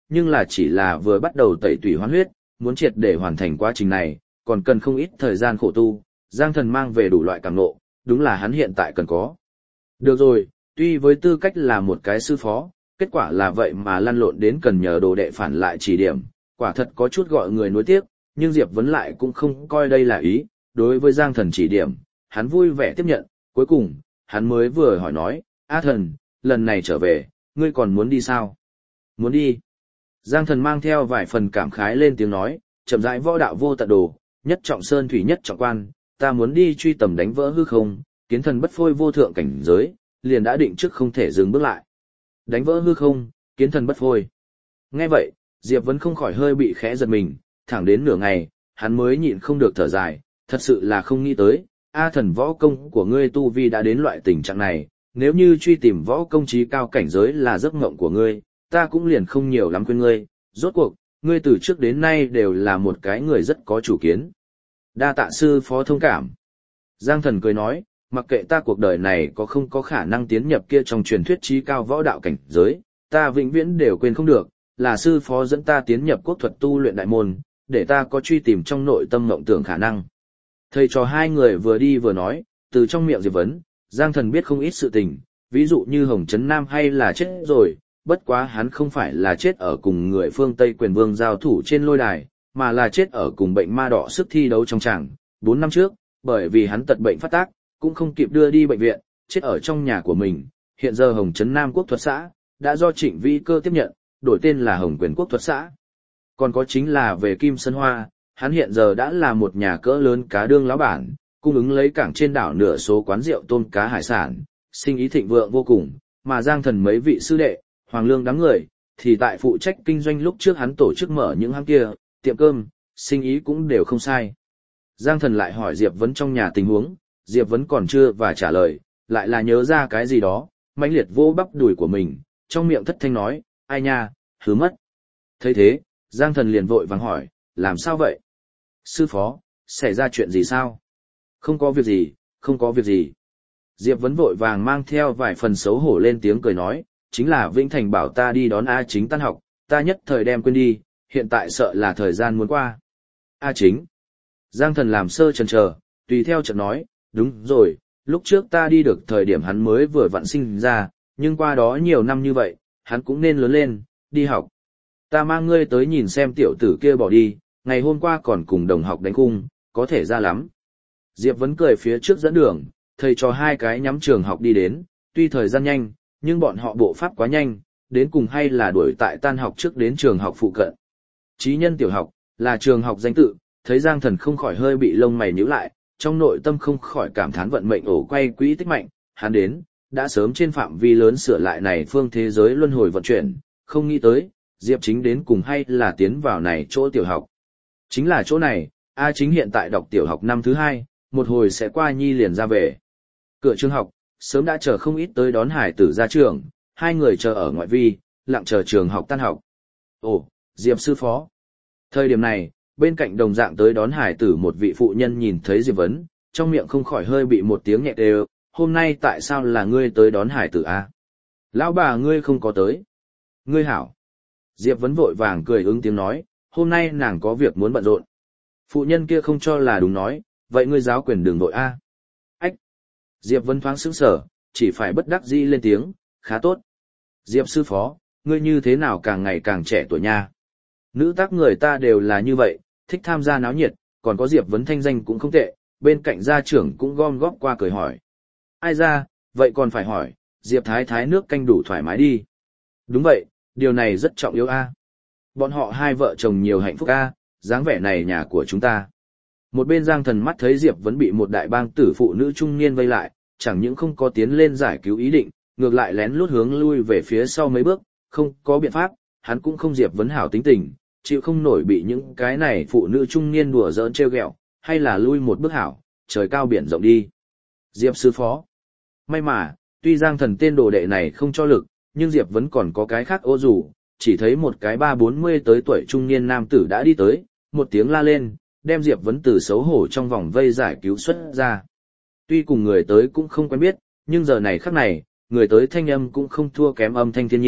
nhưng là chỉ là vừa bắt đầu tẩy tủy hoán huyết, muốn triệt để hoàn thành quá trình này, còn cần không ít thời gian khổ tu, Giang Thần mang về đủ loại cảm ngộ, đúng là hắn hiện tại cần có. Được rồi, tuy với tư cách là một cái sư phó, kết quả là vậy mà lăn lộn đến cần nhờ đồ đệ phản lại chỉ điểm, quả thật có chút gọi người nuối tiếc, nhưng Diệp Vấn lại cũng không coi đây là ý, đối với Giang Thần chỉ điểm, hắn vui vẻ tiếp nhận, cuối cùng, hắn mới vừa hỏi nói, A Thần, lần này trở về, ngươi còn muốn đi sao? Muốn đi. Giang Thần mang theo vài phần cảm khái lên tiếng nói, chậm rãi võ đạo vô tận đồ, nhất trọng sơn thủy nhất trọng quan, ta muốn đi truy tầm đánh vỡ hư không, kiến thần bất phôi vô thượng cảnh giới, liền đã định trước không thể dừng bước lại. Đánh vỡ hư không, kiến thần bất phôi. Nghe vậy, Diệp Vấn không khỏi hơi bị khẽ giật mình, thẳng đến nửa ngày, hắn mới nhịn không được thở dài, thật sự là không nghĩ tới, A Thần võ công của ngươi tu vi đã đến loại tình trạng này, nếu như truy tìm võ công trí cao cảnh giới là giấc mộng của ngươi, ta cũng liền không nhiều lắm khuyên ngươi, rốt cuộc, ngươi từ trước đến nay đều là một cái người rất có chủ kiến. Đa tạ sư phó thông cảm. Giang Thần cười nói, mặc kệ ta cuộc đời này có không có khả năng tiến nhập kia trong truyền thuyết trí cao võ đạo cảnh giới, ta vĩnh viễn đều quên không được, là sư phó dẫn ta tiến nhập quốc thuật tu luyện đại môn, để ta có truy tìm trong nội tâm mộng tưởng khả năng. Thầy trò hai người vừa đi vừa nói, từ trong miệng Diệp Vấn, Giang Thần biết không ít sự tình, ví dụ như Hồng Trấn Nam hay là chết rồi, bất quá hắn không phải là chết ở cùng người phương Tây quyền vương giao thủ trên lôi đài, mà là chết ở cùng bệnh ma đỏ sức thi đấu trong tràng, 4 năm trước, bởi vì hắn tật bệnh phát tác, cũng không kịp đưa đi bệnh viện, chết ở trong nhà của mình, hiện giờ Hồng Trấn Nam Quốc thuật xã, đã do Trịnh Vĩ Cơ tiếp nhận, đổi tên là Hồng Quyền Quốc thuật xã. Còn có chính là về Kim Sơn Hoa, hắn hiện giờ đã là một nhà cỡ lớn cá đương lão bản, cung ứng lấy cảng trên đảo nửa số quán rượu tôm cá hải sản, sinh ý thịnh vượng vô cùng, mà Giang Thần mấy vị sư đệ, Hoàng Lương đám người, thì tại phụ trách kinh doanh lúc trước hắn tổ chức mở những hãng kia, tiệm cơm, sinh ý cũng đều không sai. Giang Thần lại hỏi Diệp Vấn trong nhà tình huống, Diệp Vấn còn chưa và trả lời, lại là nhớ ra cái gì đó, mãnh liệt vô bắp đùi của mình, trong miệng thất thanh nói, ai nha, hứa mất. Thấy thế, Giang Thần liền vội vàng hỏi, làm sao vậy? Sư phó, xảy ra chuyện gì sao? Không có việc gì, không có việc gì. Diệp Vấn vội vàng mang theo vài phần xấu hổ lên tiếng cười nói, chính là Vĩnh Thành bảo ta đi đón A Chính tan học, ta nhất thời đem quên đi, hiện tại sợ là thời gian muốn qua. A Chính. Giang Thần làm sơ chần chờ, tùy theo chợt nói, đúng rồi, lúc trước ta đi được thời điểm hắn mới vừa vặn sinh ra, nhưng qua đó nhiều năm như vậy, hắn cũng nên lớn lên, đi học. Ta mang ngươi tới nhìn xem tiểu tử kia bỏ đi, ngày hôm qua còn cùng đồng học đánh cung, có thể ra lắm. Diệp Vấn cười phía trước dẫn đường, thầy trò hai cái nhắm trường học đi đến, tuy thời gian nhanh, nhưng bọn họ bộ pháp quá nhanh, đến cùng hay là đuổi tại tan học trước đến trường học phụ cận. Chí Nhân tiểu học, là trường học danh tự, thấy Giang Thần không khỏi hơi bị lông mày nhíu lại, trong nội tâm không khỏi cảm thán vận mệnh ổ quay quỹ tích mạnh, hắn đến, đã sớm trên phạm vi lớn sửa lại này phương thế giới luân hồi vận chuyển, không nghĩ tới, Diệp Chính đến cùng hay là tiến vào này chỗ tiểu học. Chính là chỗ này, A Chính hiện tại đọc tiểu học năm thứ 2, một hồi sẽ qua nhi liền ra về. Cửa trường học, sớm đã chờ không ít tới đón hải tử ra trường, hai người chờ ở ngoại vi, lặng chờ trường học tan học. Ồ, Diệp sư phó. Thời điểm này, bên cạnh đồng dạng tới đón hải tử một vị phụ nhân nhìn thấy Diệp Vấn, trong miệng không khỏi hơi bị một tiếng nhẹ đều, hôm nay tại sao là ngươi tới đón hải tử a? Lão bà ngươi không có tới. Ngươi hảo. Diệp Vấn vội vàng cười ứng tiếng nói, hôm nay nàng có việc muốn bận rộn. Phụ nhân kia không cho là đúng nói, vậy ngươi giáo quyền đường nội a. Ách. Diệp Vấn thoáng sững sờ, chỉ phải bất đắc dĩ lên tiếng, khá tốt. Diệp sư phó, ngươi như thế nào càng ngày càng trẻ tuổi nha. Nữ tác người ta đều là như vậy, thích tham gia náo nhiệt, còn có Diệp Vấn thanh danh cũng không tệ, bên cạnh gia trưởng cũng gom góp qua cười hỏi. Ai ra, vậy còn phải hỏi, Diệp Thái Thái nước canh đủ thoải mái đi. Đúng vậy, điều này rất trọng yếu a. Bọn họ hai vợ chồng nhiều hạnh phúc a, dáng vẻ này nhà của chúng ta. Một bên Giang Thần mắt thấy Diệp Vấn bị một đại bang tử phụ nữ trung niên vây lại, chẳng những không có tiến lên giải cứu ý định, ngược lại lén lút hướng lui về phía sau mấy bước, không có biện pháp, hắn cũng không Diệp Vấn hảo tính tình, chịu không nổi bị những cái này phụ nữ trung niên đùa giỡn trêu ghẹo, hay là lui một bước hảo, trời cao biển rộng đi. Diệp sư phó. May mà, tuy Giang Thần tên đồ đệ này không cho lực, nhưng Diệp Vấn còn có cái khác ô dù, chỉ thấy một cái 30-40 tới tuổi trung niên nam tử đã đi tới, một tiếng la lên, đem Diệp Vấn từ xấu hổ trong vòng vây giải cứu xuất ra. Tuy cùng người tới cũng không quen biết, nhưng giờ này khắc này, người tới thanh âm cũng không thua kém âm thanh thiên nhiên,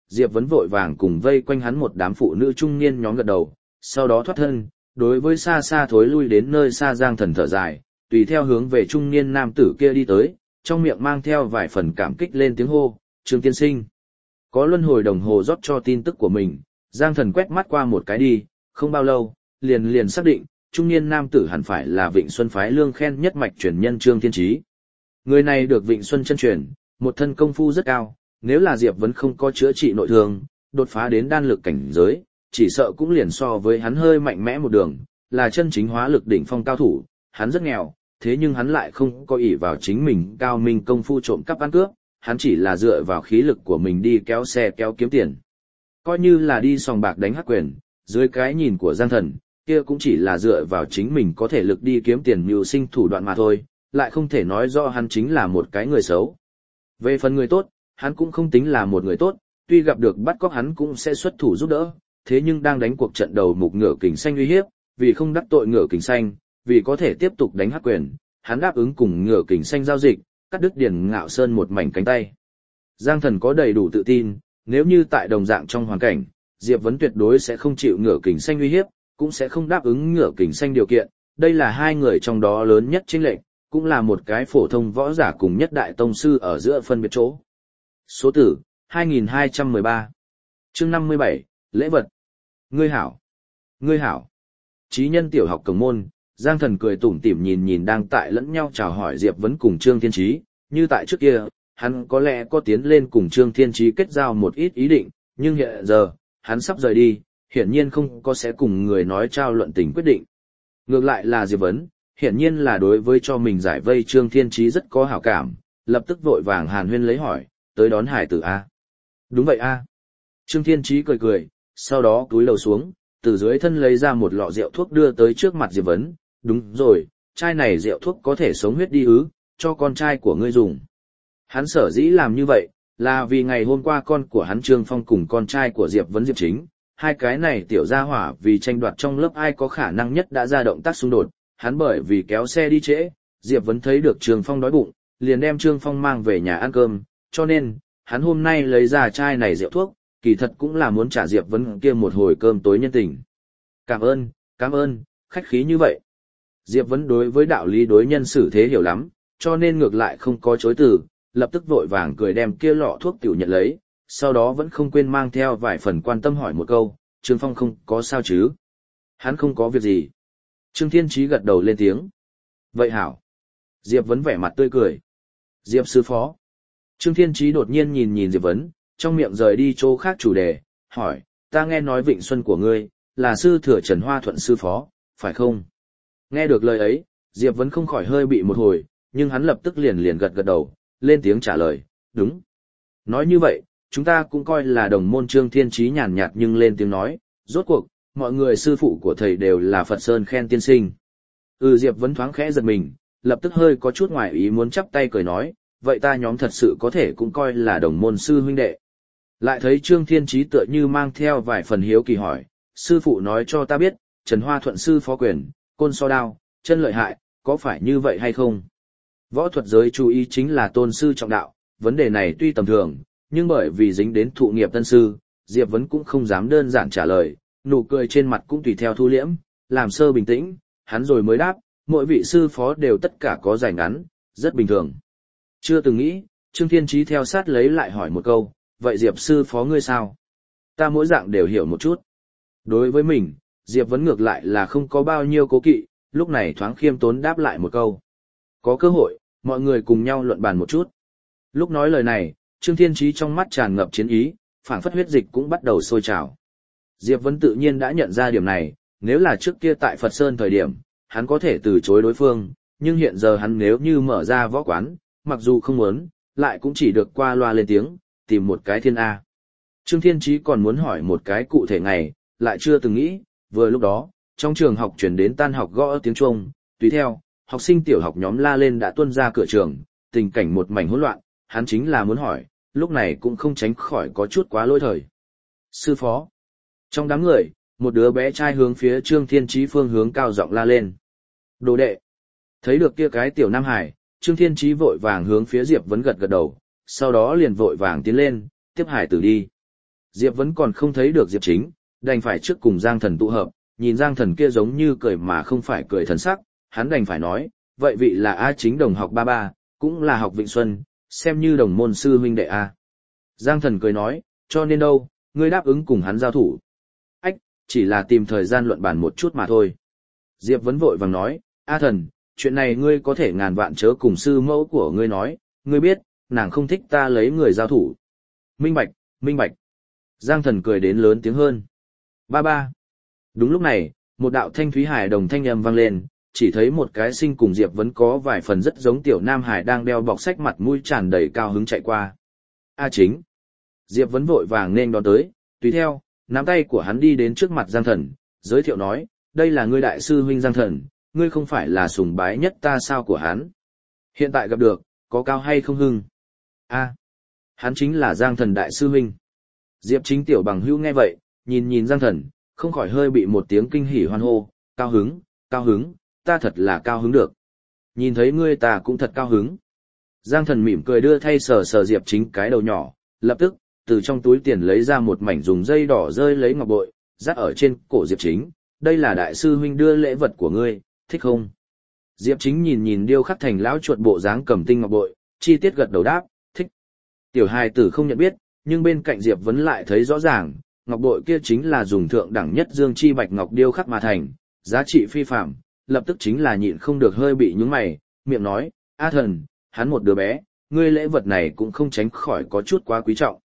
Diệp Vấn vội vàng cùng vây quanh hắn một đám phụ nữ trung niên nhóm gật đầu, sau đó thoát thân, đối với xa xa thối lui đến nơi xa Giang Thần thở dài, tùy theo hướng về trung niên nam tử kia đi tới, trong miệng mang theo vài phần cảm kích lên tiếng hô, Trương tiên sinh. Có luân hồi đồng hồ rót cho tin tức của mình, Giang Thần quét mắt qua một cái đi, không bao lâu, liền xác định, trung niên nam tử hẳn phải là Vịnh Xuân phái lương khen nhất mạch truyền nhân Trương Thiên Chí. Người này được Vịnh Xuân chân truyền, một thân công phu rất cao, nếu là Diệp Vấn không có chữa trị nội thương, đột phá đến đan lực cảnh giới, chỉ sợ cũng liền so với hắn hơi mạnh mẽ một đường, là chân chính hóa lực đỉnh phong cao thủ, hắn rất nghèo, thế nhưng hắn lại không có ỷ vào chính mình cao minh công phu trộm cắp ăn cướp, hắn chỉ là dựa vào khí lực của mình đi kéo xe kéo kiếm tiền. Coi như là đi sòng bạc đánh hắc quyền, dưới cái nhìn của Giang Thần, kia cũng chỉ là dựa vào chính mình có thể lực đi kiếm tiền mưu sinh thủ đoạn mà thôi, lại không thể nói rõ hắn chính là một cái người xấu. Về phần người tốt, hắn cũng không tính là một người tốt, tuy gặp được bắt cóc hắn cũng sẽ xuất thủ giúp đỡ, thế nhưng đang đánh cuộc trận đầu mục ngựa kình xanh uy hiếp, vì không đắc tội ngựa kình xanh, vì có thể tiếp tục đánh hắc quyền, hắn đáp ứng cùng ngựa kình xanh giao dịch, cắt đứt Điền Ngạo Sơn một mảnh cánh tay. Giang Thần có đầy đủ tự tin, nếu như tại đồng dạng trong hoàn cảnh, Diệp Vấn tuyệt đối sẽ không chịu ngựa kình xanh uy hiếp, cũng sẽ không đáp ứng ngựa kình xanh điều kiện, đây là hai người trong đó lớn nhất chênh lệch, cũng là một cái phổ thông võ giả cùng nhất đại tông sư ở giữa phân biệt chỗ. Số tử 2213. Chương 57, lễ vật. Ngươi hảo. Ngươi hảo. Chí nhân tiểu học cổng môn, Giang Thần cười tủm tỉm nhìn đang tại lẫn nhau chào hỏi Diệp Vấn cùng Trương Thiên Chí, như tại trước kia, hắn có lẽ có tiến lên cùng Trương Thiên Chí kết giao một ít ý định, nhưng hiện giờ, hắn sắp rời đi, hiển nhiên không có sẽ cùng người nói trao luận tình quyết định. Ngược lại là Diệp Vấn, hiển nhiên là đối với cho mình giải vây Trương Thiên Chí rất có hảo cảm, lập tức vội vàng hàn huyên lấy hỏi, tới đón hải tử A. Đúng vậy A. Trương Thiên Chí cười cười, sau đó cúi đầu xuống, từ dưới thân lấy ra một lọ rượu thuốc đưa tới trước mặt Diệp Vấn, đúng rồi, chai này rượu thuốc có thể sống huyết đi ứ, cho con trai của ngươi dùng. Hắn sở dĩ làm như vậy, là vì ngày hôm qua con của hắn Trương Phong cùng con trai của Diệp Vấn Diệp Chính, hai cái này tiểu gia hỏa vì tranh đoạt trong lớp ai có khả năng nhất đã ra động tác xung đột, hắn bởi vì kéo xe đi trễ, Diệp Vấn thấy được Trương Phong đói bụng, liền đem Trương Phong mang về nhà ăn cơm, cho nên, hắn hôm nay lấy ra chai này rượu thuốc, kỳ thật cũng là muốn trả Diệp Vấn kia một hồi cơm tối nhân tình. Cảm ơn, khách khí như vậy. Diệp Vấn đối với đạo lý đối nhân xử thế hiểu lắm, cho nên ngược lại không có chối từ, lập tức vội vàng cười đem kia lọ thuốc tiểu nhận lấy, sau đó vẫn không quên mang theo vài phần quan tâm hỏi một câu, Trương Phong không có sao chứ? Hắn không có việc gì. Trương Thiên Chí gật đầu lên tiếng. Vậy hảo. Diệp Vấn vẻ mặt tươi cười. Diệp sư phó. Trương Thiên Chí đột nhiên nhìn Diệp Vấn, trong miệng rời đi chỗ khác chủ đề, hỏi, ta nghe nói Vịnh Xuân của ngươi, là sư thừa Trần Hoa Thuận sư phó, phải không? Nghe được lời ấy, Diệp Vấn không khỏi hơi bị một hồi, nhưng hắn lập tức liền gật đầu, lên tiếng trả lời, đúng. Nói như vậy, chúng ta cũng coi là đồng môn. Trương Thiên Chí nhàn nhạt nhưng lên tiếng nói, rốt cuộc, mọi người sư phụ của thầy đều là Phật Sơn khen tiên sinh. Diệp Vấn thoáng khẽ giật mình, lập tức hơi có chút ngoài ý muốn chắp tay cười nói, vậy ta nhóm thật sự có thể cũng coi là đồng môn sư huynh đệ. Lại thấy Trương Thiên Chí tựa như mang theo vài phần hiếu kỳ hỏi, sư phụ nói cho ta biết, Trần Hoa Thuận sư phó quyền, côn so đao, chân lợi hại, có phải như vậy hay không? Võ thuật giới chú ý chính là tôn sư trọng đạo, vấn đề này tuy tầm thường, nhưng bởi vì dính đến thụ nghiệp tân sư, Diệp Vấn cũng không dám đơn giản trả lời, nụ cười trên mặt cũng tùy theo thu liễm, làm sơ bình tĩnh, hắn rồi mới đáp, mỗi vị sư phó đều tất cả có dài ngắn, rất bình thường. Chưa từng nghĩ, Trương Thiên Chí theo sát lấy lại hỏi một câu, vậy Diệp sư phó ngươi sao? Ta mỗi dạng đều hiểu một chút. Đối với mình, Diệp Vấn ngược lại là không có bao nhiêu cố kỵ, lúc này thoáng khiêm tốn đáp lại một câu. Có cơ hội, mọi người cùng nhau luận bàn một chút. Lúc nói lời này, Trương Thiên Chí trong mắt tràn ngập chiến ý, phảng phất huyết dịch cũng bắt đầu sôi trào. Diệp Vấn tự nhiên đã nhận ra điểm này, nếu là trước kia tại Phật Sơn thời điểm, hắn có thể từ chối đối phương, nhưng hiện giờ hắn nếu như mở ra võ quán, mặc dù không muốn, lại cũng chỉ được qua loa lên tiếng, tìm một cái thiên A. Trương Thiên Chí còn muốn hỏi một cái cụ thể ngày, lại chưa từng nghĩ, vừa lúc đó, trong trường học chuyển đến tan học gõ tiếng chuông, tùy theo, học sinh tiểu học nhóm la lên đã tuôn ra cửa trường, tình cảnh một mảnh hỗn loạn, hắn chính là muốn hỏi, lúc này cũng không tránh khỏi có chút quá lỗi thời. Sư phó. Trong đám người, một đứa bé trai hướng phía Trương Thiên Chí phương hướng cao giọng la lên. Đồ đệ. Thấy được kia cái tiểu nam hải, Trương Thiên Chí vội vàng hướng phía Diệp Vấn gật đầu, sau đó liền vội vàng tiến lên, tiếp hải tử đi. Diệp vẫn còn không thấy được Diệp Chính, đành phải trước cùng Giang Thần tụ hợp, nhìn Giang Thần kia giống như cười mà không phải cười thần sắc, hắn đành phải nói, vậy vị là A Chính đồng học ba ba, cũng là học Vịnh Xuân, xem như đồng môn sư huynh đệ A. Giang Thần cười nói, cho nên đâu, ngươi đáp ứng cùng hắn giao thủ. Ách, chỉ là tìm thời gian luận bàn một chút mà thôi. Diệp vấn vội vàng nói, A Thần, chuyện này ngươi có thể ngàn vạn chớ cùng sư mẫu của ngươi nói, ngươi biết, nàng không thích ta lấy người giao thủ. Minh bạch, minh bạch. Giang Thần cười đến lớn tiếng hơn. Ba ba. Đúng lúc này, một đạo thanh thúy hải đồng thanh âm vang lên, chỉ thấy một cái sinh cùng Diệp vẫn có vài phần rất giống tiểu Nam Hải đang đeo bọc sách mặt mũi tràn đầy cao hứng chạy qua. A Chính. Diệp vấn vội vàng nên đón tới, tùy theo, nắm tay của hắn đi đến trước mặt Giang Thần, giới thiệu nói, đây là ngươi đại sư huynh Giang Thần, ngươi không phải là sùng bái nhất ta sao của hắn. Hiện tại gặp được, có cao hay không hưng? A, hắn chính là Giang Thần đại sư huynh. Diệp Chính tiểu bằng hữu nghe vậy, nhìn Giang Thần, không khỏi hơi bị một tiếng kinh hỉ hoan hô, cao hứng, ta thật là cao hứng được. Nhìn thấy ngươi ta cũng thật cao hứng. Giang Thần mỉm cười đưa thay sờ sờ Diệp Chính cái đầu nhỏ, lập tức, từ trong túi tiền lấy ra một mảnh dùng dây đỏ rơi lấy ngọc bội, dắt ở trên cổ Diệp Chính, đây là đại sư huynh đưa lễ vật của ngươi, thích không? Diệp Chính nhìn điêu khắc thành lão chuột bộ dáng cầm tinh ngọc bội, chi tiết gật đầu đáp, thích. Tiểu hài tử không nhận biết, nhưng bên cạnh Diệp Vấn lại thấy rõ ràng, ngọc bội kia chính là dùng thượng đẳng nhất dương chi bạch ngọc điêu khắc mà thành, giá trị phi phàm, lập tức chính là nhịn không được hơi bị nhướng mày, miệng nói, A Thần, hắn một đứa bé, ngươi lễ vật này cũng không tránh khỏi có chút quá quý trọng.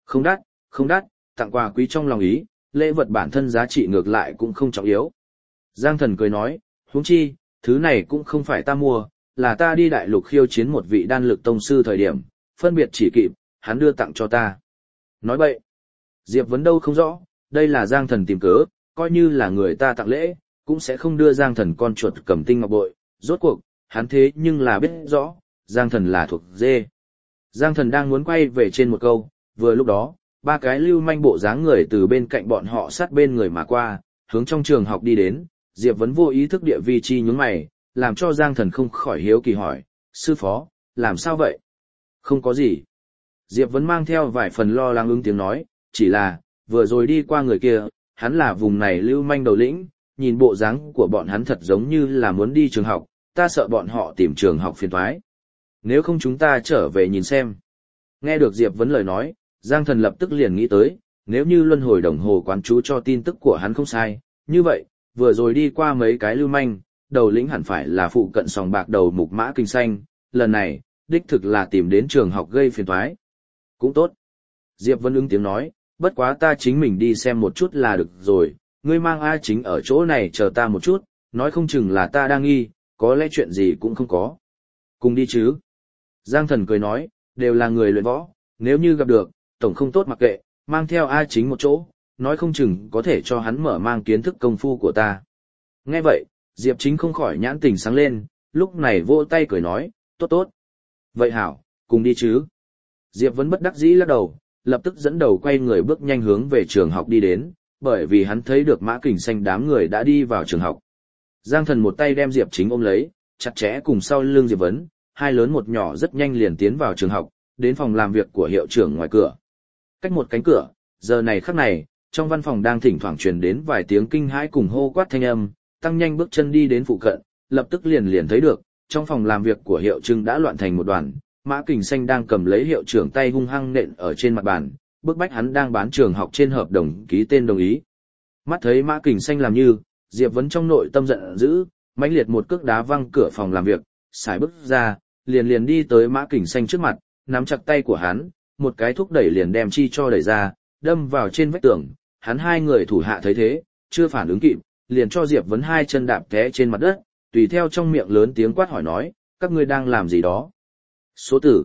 Không đắt, tặng quà quý trong lòng ý, lễ vật bản thân giá trị ngược lại cũng không trọng yếu. Giang Thần cười nói, huống chi, thứ này cũng không phải ta mua, là ta đi đại lục khiêu chiến một vị đan lực tông sư thời điểm, phân biệt chỉ kịp, hắn đưa tặng cho ta. Nói bậy. Diệp Vấn đâu không rõ, đây là Giang Thần tìm cớ, coi như là người ta tặng lễ, cũng sẽ không đưa Giang Thần con chuột cầm tinh ngọc bội, rốt cuộc, hắn thế nhưng là biết rõ, Giang Thần là thuộc dê. Giang Thần đang muốn quay về trên một câu, vừa lúc đó, ba cái lưu manh bộ dáng người từ bên cạnh bọn họ sát bên người mà qua, hướng trong trường học đi đến, Diệp Vấn vô ý thức địa vi chi nhướng mày, làm cho Giang Thần không khỏi hiếu kỳ hỏi, sư phó, làm sao vậy? Không có gì. Diệp Vấn mang theo vài phần lo lắng ứng tiếng nói, chỉ là, vừa rồi đi qua người kia, hắn là vùng này lưu manh đầu lĩnh, nhìn bộ dáng của bọn hắn thật giống như là muốn đi trường học, ta sợ bọn họ tìm trường học phiền toái. Nếu không chúng ta trở về nhìn xem. Nghe được Diệp Vấn lời nói, Giang Thần lập tức liền nghĩ tới, nếu như luân hồi đồng hồ quán chú cho tin tức của hắn không sai, như vậy, vừa rồi đi qua mấy cái lưu manh, đầu lĩnh hẳn phải là phụ cận sòng bạc đầu mục mã kinh xanh, lần này, đích thực là tìm đến trường học gây phiền toái. Cũng tốt. Diệp Vân ứng tiếng nói, bất quá ta chính mình đi xem một chút là được rồi, ngươi mang A Chính ở chỗ này chờ ta một chút, nói không chừng là ta đang nghi, có lẽ chuyện gì cũng không có. Cùng đi chứ. Giang Thần cười nói, đều là người luyện võ, nếu như gặp được, tổng không tốt mặc kệ, mang theo A Chính một chỗ, nói không chừng có thể cho hắn mở mang kiến thức công phu của ta. Nghe vậy, Diệp Chính không khỏi nhãn tình sáng lên, lúc này vỗ tay cười nói, tốt tốt. Vậy hảo, cùng đi chứ. Diệp vẫn bất đắc dĩ lắc đầu, lập tức dẫn đầu quay người bước nhanh hướng về trường học đi đến, bởi vì hắn thấy được Mã Kình Xanh đám người đã đi vào trường học. Giang Thần một tay đem Diệp Chính ôm lấy, chặt chẽ cùng sau lưng Diệp Vấn, hai lớn một nhỏ rất nhanh liền tiến vào trường học, đến phòng làm việc của hiệu trưởng ngoài cửa. Cách một cánh cửa, giờ này khắc này, trong văn phòng đang thỉnh thoảng truyền đến vài tiếng kinh hãi cùng hô quát thanh âm, tăng nhanh bước chân đi đến phụ cận, lập tức liền thấy được, trong phòng làm việc của hiệu trưởng đã loạn thành một đoàn, Mã Kình Xanh đang cầm lấy hiệu trưởng tay hung hăng nện ở trên mặt bàn, bức bách hắn đang bán trường học trên hợp đồng ký tên đồng ý. Mắt thấy Mã Kình Xanh làm như, Diệp Vấn trong nội tâm giận dữ, mãnh liệt một cước đá văng cửa phòng làm việc, xài bước ra, liền đi tới Mã Kình Xanh trước mặt, nắm chặt tay của hắn, một cái thúc đẩy liền đem chi cho đẩy ra, đâm vào trên vách tường, hắn hai người thủ hạ thấy thế, chưa phản ứng kịp, liền cho Diệp Vấn hai chân đạp té trên mặt đất, tùy theo trong miệng lớn tiếng quát hỏi nói, các ngươi đang làm gì đó? Số tử,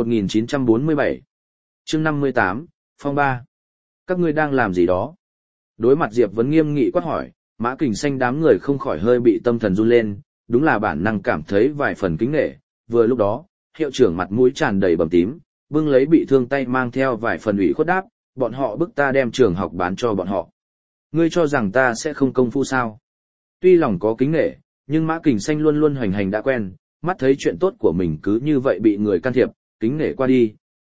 1947. Chương 58, Phong 3. Các ngươi đang làm gì đó? Đối mặt Diệp Vấn nghiêm nghị quát hỏi, Mã Kình Xanh đám người không khỏi hơi bị tâm thần run lên, đúng là bản năng cảm thấy vài phần kính nể. Vừa lúc đó, hiệu trưởng mặt mũi tràn đầy bầm tím, bưng lấy bị thương tay mang theo vài phần ủy khuất đáp, bọn họ bức ta đem trường học bán cho bọn họ. Ngươi cho rằng ta sẽ không công phu sao? Tuy lòng có kính nể, nhưng Mã Kình Xanh luôn luôn hoành hành đã quen, mắt thấy chuyện tốt của mình cứ như vậy bị người can thiệp, kính nể qua đi,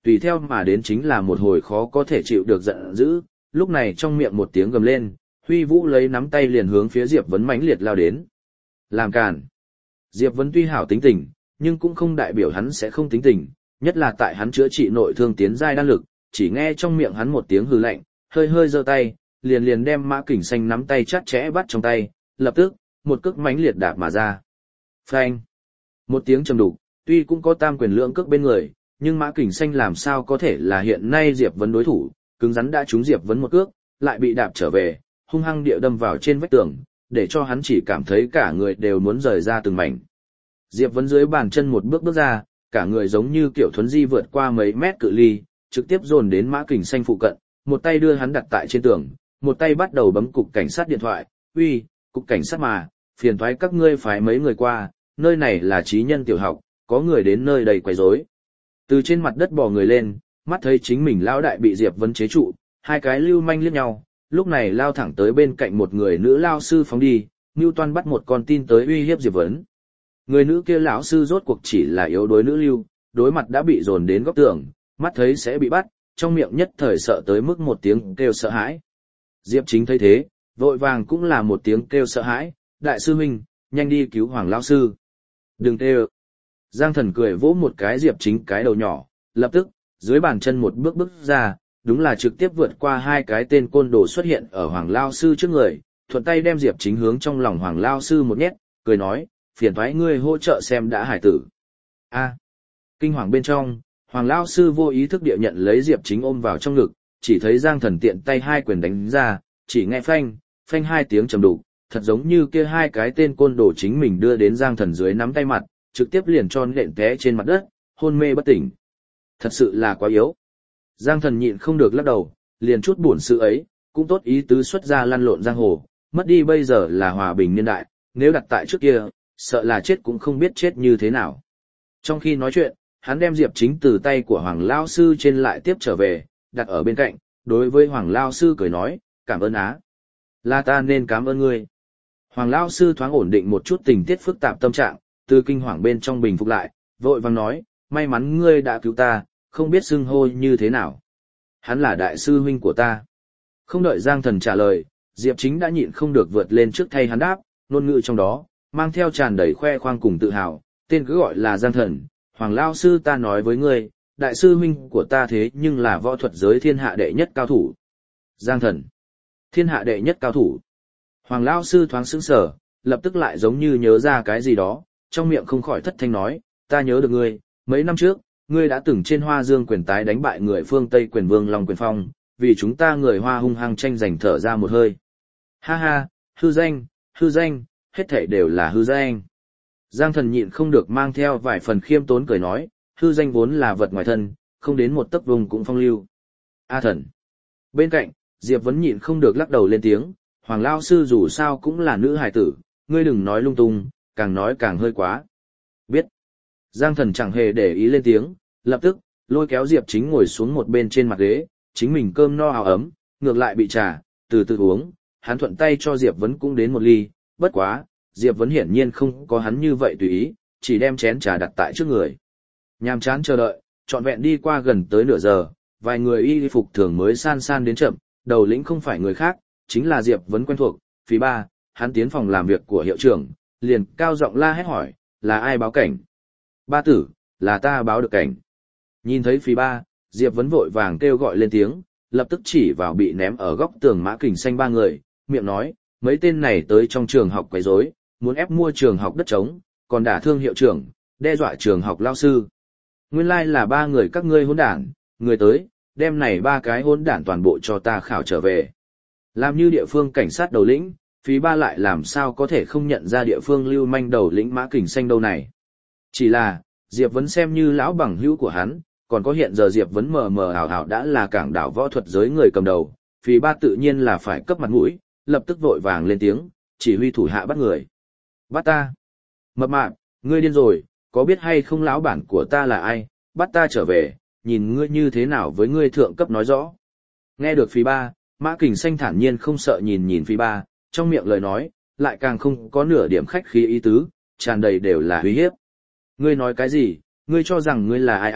tùy theo mà đến chính là một hồi khó có thể chịu được giận dữ, lúc này trong miệng một tiếng gầm lên, Huy Vũ lấy nắm tay liền hướng phía Diệp Vấn mãnh liệt lao đến. Làm cản. Diệp Vấn tuy hảo tính tình, nhưng cũng không đại biểu hắn sẽ không tính tình, nhất là tại hắn chữa trị nội thương tiến giai đan lực, chỉ nghe trong miệng hắn một tiếng hừ lạnh, hơi hơi giơ tay, liền đem Mã Kình Xanh nắm tay chặt chẽ bắt trong tay, lập tức, một cước mãnh liệt đạp mà ra. Phanh. Một tiếng trầm đục, tuy cũng có tam quyền lượng cước bên người, nhưng Mã Kình Xanh làm sao có thể là hiện nay Diệp Vấn đối thủ, cứng rắn đã trúng Diệp Vấn một cước, lại bị đạp trở về, hung hăng địa đâm vào trên vách tường, để cho hắn chỉ cảm thấy cả người đều muốn rời ra từng mảnh. Diệp Vấn dưới bàn chân một bước bước ra, cả người giống như kiểu thuấn di vượt qua mấy mét cự ly, trực tiếp dồn đến Mã Kình Xanh phụ cận, một tay đưa hắn đặt tại trên tường, một tay bắt đầu bấm cục cảnh sát điện thoại, uy, cục cảnh sát mà, phiền thoái các ngươi phái mấy người qua, nơi này là trí nhân tiểu học, có người đến nơi đây quấy rối. Từ trên mặt đất bò người lên, mắt thấy chính mình lão đại bị Diệp Vấn chế trụ, hai cái lưu manh liếc nhau, lúc này lao thẳng tới bên cạnh một người nữ lao sư phóng đi, Newton bắt một con tin tới uy hiếp Diệp Vấn. Người nữ kia lão sư rốt cuộc chỉ là yếu đuối nữ lưu, đối mặt đã bị dồn đến góc tường, mắt thấy sẽ bị bắt, trong miệng nhất thời sợ tới mức một tiếng kêu sợ hãi. Diệp Chính thấy thế, vội vàng cũng là một tiếng kêu sợ hãi, đại sư huynh, nhanh đi cứu Hoàng lão sư. Đừng kêu. Giang Thần cười vỗ một cái Diệp Chính cái đầu nhỏ, lập tức, dưới bàn chân một bước bước ra, đúng là trực tiếp vượt qua hai cái tên côn đồ xuất hiện ở Hoàng lão sư trước người, thuận tay đem Diệp Chính hướng trong lòng Hoàng lão sư một nhét, cười nói, phiền thoái ngươi hỗ trợ xem đã hải tử. A. Kinh hoàng bên trong, Hoàng lão sư vô ý thức địa nhận lấy Diệp Chính ôm vào trong ngực, chỉ thấy Giang Thần tiện tay hai quyền đánh ra, chỉ nghe phanh, phanh hai tiếng trầm đục, thật giống như kia hai cái tên côn đồ chính mình đưa đến Giang Thần dưới nắm tay mặt, trực tiếp liền cho nện té trên mặt đất, hôn mê bất tỉnh. Thật sự là quá yếu. Giang Thần nhịn không được lắc đầu, liền chút buồn sự ấy, cũng tốt ý tứ xuất ra lăn lộn giang hồ, mất đi bây giờ là hòa bình niên đại, nếu đặt tại trước kia, sợ là chết cũng không biết chết như thế nào. Trong khi nói chuyện, hắn đem Diệp Chính từ tay của Hoàng Lao Sư trên lại tiếp trở về, đặt ở bên cạnh, đối với Hoàng Lao Sư cười nói, cảm ơn á. Là ta nên cảm ơn ngươi. Hoàng Lao Sư thoáng ổn định một chút tình tiết phức tạp tâm trạng, từ kinh hoàng bên trong bình phục lại, vội vàng nói, may mắn ngươi đã cứu ta, không biết xưng hô như thế nào. Hắn là đại sư huynh của ta. Không đợi Giang Thần trả lời, Diệp Chính đã nhịn không được vượt lên trước thay hắn đáp, ngôn ngữ trong đó, mang theo tràn đầy khoe khoang cùng tự hào, tên cứ gọi là Giang Thần, Hoàng Lao Sư ta nói với ngươi, đại sư huynh của ta thế nhưng là võ thuật giới thiên hạ đệ nhất cao thủ. Giang Thần, thiên hạ đệ nhất cao thủ. Hoàng Lao Sư thoáng sững sờ, lập tức lại giống như nhớ ra cái gì đó, trong miệng không khỏi thất thanh nói, ta nhớ được ngươi, mấy năm trước, ngươi đã từng trên Hoa Dương quyền tái đánh bại người phương Tây quyền vương Long Quyền Phong, vì chúng ta người Hoa hung hăng tranh giành thở ra một hơi. Ha ha, hư danh, hết thảy đều là hư danh. Giang Thần nhịn không được mang theo vài phần khiêm tốn cười nói, hư danh vốn là vật ngoài thân, không đến một tấc vùng cũng phong lưu. A Thần. Bên cạnh, Diệp Vấn nhịn không được lắc đầu lên tiếng, Hoàng Lao Sư dù sao cũng là nữ hài tử, ngươi đừng nói lung tung, càng nói càng hơi quá. Biết. Giang Thần chẳng hề để ý lên tiếng, lập tức, lôi kéo Diệp Chính ngồi xuống một bên trên mặt ghế, chính mình cơm no áo ấm, ngược lại bị trà, từ từ uống, hắn thuận tay cho Diệp Vấn cũng đến một ly, bất quá, Diệp Vấn hiển nhiên không có hắn như vậy tùy ý, chỉ đem chén trà đặt tại trước người. Nhàm chán chờ đợi, trọn vẹn đi qua gần tới nửa giờ, vài người y phục thường mới san san đến chậm, đầu lĩnh không phải người khác, chính là Diệp Vấn quen thuộc, phí ba, hắn tiến phòng làm việc của hiệu trưởng, liền cao giọng la hét hỏi, là ai báo cảnh? Ba tử, là ta báo được cảnh. Nhìn thấy phí ba, Diệp Vấn vội vàng kêu gọi lên tiếng, lập tức chỉ vào bị ném ở góc tường Mã Kình Xanh ba người, miệng nói, mấy tên này tới trong trường học quấy rối, muốn ép mua trường học đất trống, còn đả thương hiệu trưởng, đe dọa trường học lao sư. Nguyên lai là ba người các ngươi hỗn đản, người tới, đem này ba cái hỗn đản toàn bộ cho ta khảo trở về. Làm như địa phương cảnh sát đầu lĩnh, phí ba lại làm sao có thể không nhận ra địa phương lưu manh đầu lĩnh Mã Kình Xanh đâu này. Chỉ là, Diệp Vấn xem như lão bằng hữu của hắn, còn có hiện giờ Diệp Vấn mờ mờ ảo ảo đã là cảng đảo võ thuật giới người cầm đầu, phí ba tự nhiên là phải cấp mặt mũi, lập tức vội vàng lên tiếng, chỉ huy thủ hạ bắt người. Bắt ta. Mập mạp, ngươi điên rồi, có biết hay không lão bản của ta là ai, bắt ta trở về, nhìn ngươi như thế nào với ngươi thượng cấp nói rõ. Nghe được phí ba, Mã Kình Xanh thản nhiên không sợ nhìn phí ba, trong miệng lời nói, lại càng không có nửa điểm khách khí ý tứ, tràn đầy đều là uy hiếp. Ngươi nói cái gì, ngươi cho rằng ngươi là ai à,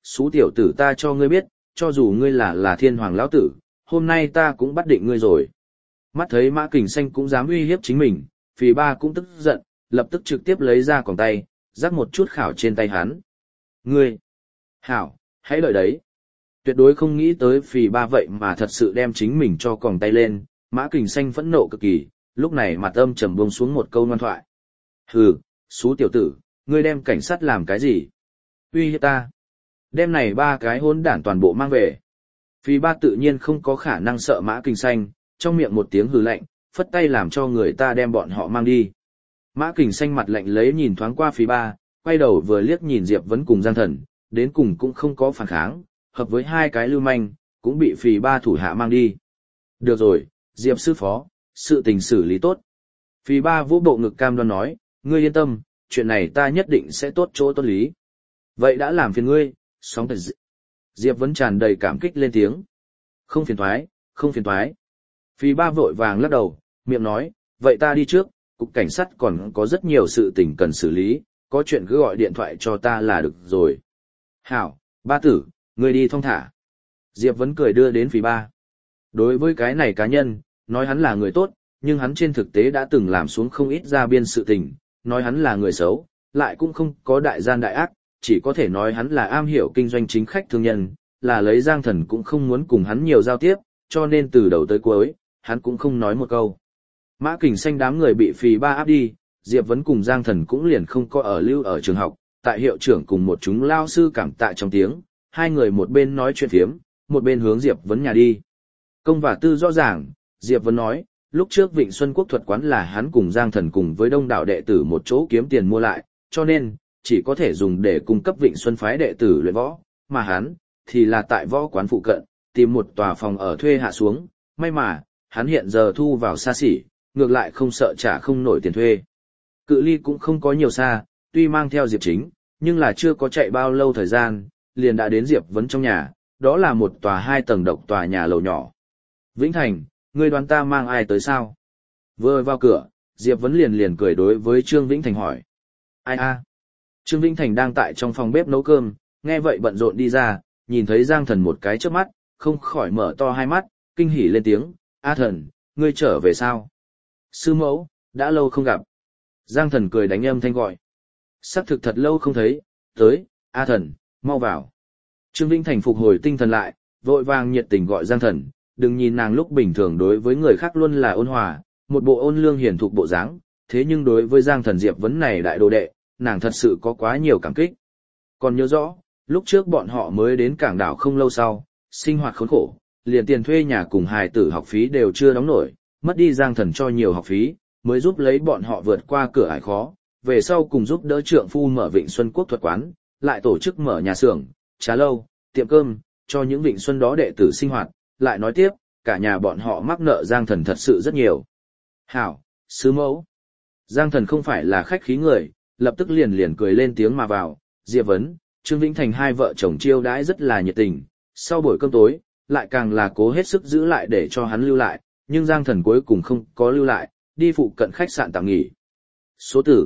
xú tiểu tử ta cho ngươi biết, cho dù ngươi là thiên hoàng lão tử, hôm nay ta cũng bắt định ngươi rồi. Mắt thấy Mã Kình Xanh cũng dám uy hiếp chính mình, Phì Ba cũng tức giận, lập tức trực tiếp lấy ra còng tay, rắc một chút khảo trên tay hắn. Ngươi! Hảo, hãy đợi đấy. Tuyệt đối không nghĩ tới Phì Ba vậy mà thật sự đem chính mình cho còng tay lên, Mã Kình Xanh phẫn nộ cực kỳ, lúc này mặt âm trầm buông xuống một câu ngoan thoại. Hừ, xú tiểu tử, ngươi đem cảnh sát làm cái gì? Uy hiếp ta! Đem này 3 cái hỗn đản toàn bộ mang về. Phì Ba tự nhiên không có khả năng sợ Mã Kình Xanh, trong miệng một tiếng hừ lạnh, phất tay làm cho người ta đem bọn họ mang đi. Mã Kình Xanh mặt lạnh lấy nhìn thoáng qua Phì Ba, quay đầu vừa liếc nhìn Diệp Vấn cùng Giang Thần, đến cùng cũng không có phản kháng, hợp với 2 cái lưu manh, cũng bị Phì Ba thủ hạ mang đi. Được rồi, Diệp sư phó, sự tình xử lý tốt. Phì Ba vỗ bộ ngực cam đoan nói, ngươi yên tâm, chuyện này ta nhất định sẽ tốt chỗ tốt lý. Vậy đã làm phiền ngươi, sóng thật Diệp Vấn tràn đầy cảm kích lên tiếng. Không phiền thoái, không phiền thoái. Phì Ba vội vàng lắc đầu, miệng nói, vậy ta đi trước, cục cảnh sát còn có rất nhiều sự tình cần xử lý, có chuyện cứ gọi điện thoại cho ta là được rồi. Hảo, Ba tử, ngươi đi thong thả. Diệp Vấn cười đưa đến Phì Ba. Đối với cái này cá nhân, nói hắn là người tốt, nhưng hắn trên thực tế đã từng làm xuống không ít ra biên sự tình, nói hắn là người xấu, lại cũng không có đại gian đại ác, chỉ có thể nói hắn là am hiểu kinh doanh chính khách thương nhân, là lấy Giang Thần cũng không muốn cùng hắn nhiều giao tiếp, cho nên từ đầu tới cuối, hắn cũng không nói một câu. Mã Kình Xanh đám người bị Phì Ba áp đi, Diệp Vấn cùng Giang Thần cũng liền không có ở lưu ở trường học, tại hiệu trưởng cùng một chúng lao sư cảm tạ trong tiếng, hai người một bên nói chuyện phiếm, một bên hướng Diệp Vấn nhà đi. Công và tư rõ ràng, Diệp Vấn nói, lúc trước Vịnh Xuân Quốc thuật quán là hắn cùng Giang Thần cùng với đông đảo đệ tử một chỗ kiếm tiền mua lại, cho nên, chỉ có thể dùng để cung cấp Vịnh Xuân phái đệ tử luyện võ, mà hắn, thì là tại võ quán phụ cận, tìm một tòa phòng ở thuê hạ xuống, may mà, hắn hiện giờ thu vào xa xỉ, ngược lại không sợ trả không nổi tiền thuê. Cự ly cũng không có nhiều xa, tuy mang theo Diệp Chính, nhưng là chưa có chạy bao lâu thời gian, liền đã đến Diệp Vấn trong nhà, đó là một tòa 2 tầng độc tòa nhà lầu nhỏ. Vĩnh Thành, ngươi đoán ta mang ai tới sao? Vừa vào cửa, Diệp Vấn liền cười đối với Trương Vĩnh Thành hỏi. Ai a? Trương Vĩnh Thành đang tại trong phòng bếp nấu cơm, nghe vậy bận rộn đi ra, nhìn thấy Giang Thần một cái chớp mắt, không khỏi mở to hai mắt, kinh hỉ lên tiếng, A Thần, ngươi trở về sao? Sư mẫu, đã lâu không gặp. Giang Thần cười đánh âm thanh gọi. Sắc thực thật lâu không thấy, tới, A Thần, mau vào. Trương Vĩnh Thành phục hồi tinh thần lại, vội vàng nhiệt tình gọi Giang Thần, đừng nhìn nàng lúc bình thường đối với người khác luôn là ôn hòa, một bộ ôn lương hiền thục bộ dáng, thế nhưng đối với Giang Thần Diệp Vấn này đại đồ đệ, nàng thật sự có quá nhiều cảm kích. Còn nhớ rõ, lúc trước bọn họ mới đến cảng đảo không lâu sau, sinh hoạt khốn khổ, liền tiền thuê nhà cùng hài tử học phí đều chưa đóng nổi, mất đi Giang Thần cho nhiều học phí, mới giúp lấy bọn họ vượt qua cửa ải khó, về sau cùng giúp đỡ trượng phu mở Vịnh Xuân Quốc thuật quán, lại tổ chức mở nhà xưởng, trà lâu, tiệm cơm, cho những Vịnh Xuân đó đệ tử sinh hoạt, lại nói tiếp, cả nhà bọn họ mắc nợ Giang Thần thật sự rất nhiều. Hảo, sư mẫu. Giang Thần không phải là khách khí người, lập tức liền cười lên tiếng mà vào, Diệp Vấn, Trương Vĩnh Thành hai vợ chồng chiêu đãi rất là nhiệt tình, sau buổi cơm tối, lại càng là cố hết sức giữ lại để cho hắn lưu lại, nhưng Giang Thần cuối cùng không có lưu lại, đi phụ cận khách sạn tạm nghỉ. Số tử,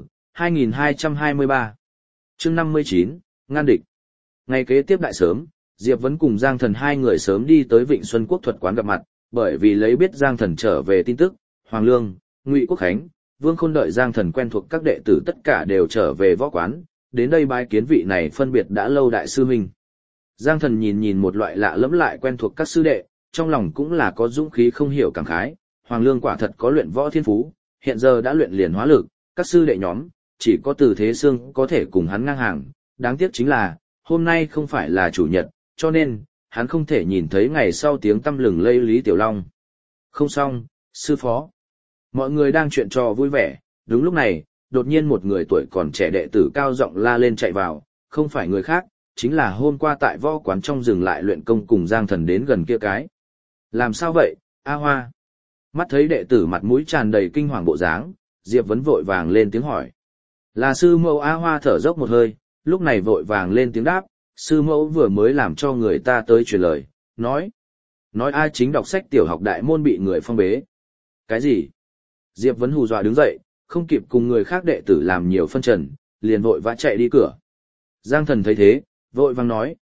2223. Chương 59, ngăn địch. Ngày kế tiếp đại sớm, Diệp Vấn cùng Giang Thần hai người sớm đi tới Vịnh Xuân Quốc thuật quán gặp mặt, bởi vì lấy biết Giang Thần trở về tin tức, Hoàng Lương, Ngụy Quốc Khánh, Vương Khôn đợi Giang Thần quen thuộc các đệ tử tất cả đều trở về võ quán, đến đây bái kiến vị này phân biệt đã lâu đại sư huynh. Giang Thần nhìn một loại lạ lẫm lại quen thuộc các sư đệ, trong lòng cũng là có dũng khí không hiểu cảm khái, Hoàng Lương quả thật có luyện võ thiên phú, hiện giờ đã luyện liền hóa lực, các sư đệ nhóm, chỉ có Từ Thế Sương có thể cùng hắn ngang hàng, đáng tiếc chính là, hôm nay không phải là chủ nhật, cho nên, hắn không thể nhìn thấy ngày sau tiếng tăm lừng lây Lý Tiểu Long. Không xong, sư phó. Mọi người đang chuyện trò vui vẻ, đúng lúc này, đột nhiên một người tuổi còn trẻ đệ tử cao giọng la lên chạy vào, không phải người khác, chính là hôm qua tại võ quán trong rừng lại luyện công cùng Giang Thần đến gần kia cái. Làm sao vậy, A Hoa? Mắt thấy đệ tử mặt mũi tràn đầy kinh hoàng bộ dáng, Diệp Vấn vội vàng lên tiếng hỏi. Là sư mẫu. A Hoa thở dốc một hơi, lúc này vội vàng lên tiếng đáp, sư mẫu vừa mới làm cho người ta tới truyền lời, nói ai chính đọc sách tiểu học đại môn bị người phong bế. Cái gì? Diệp Vấn hù dọa đứng dậy, không kịp cùng người khác đệ tử làm nhiều phân trần, liền vội vã chạy đi cửa. Giang Thần thấy thế, vội vàng nói,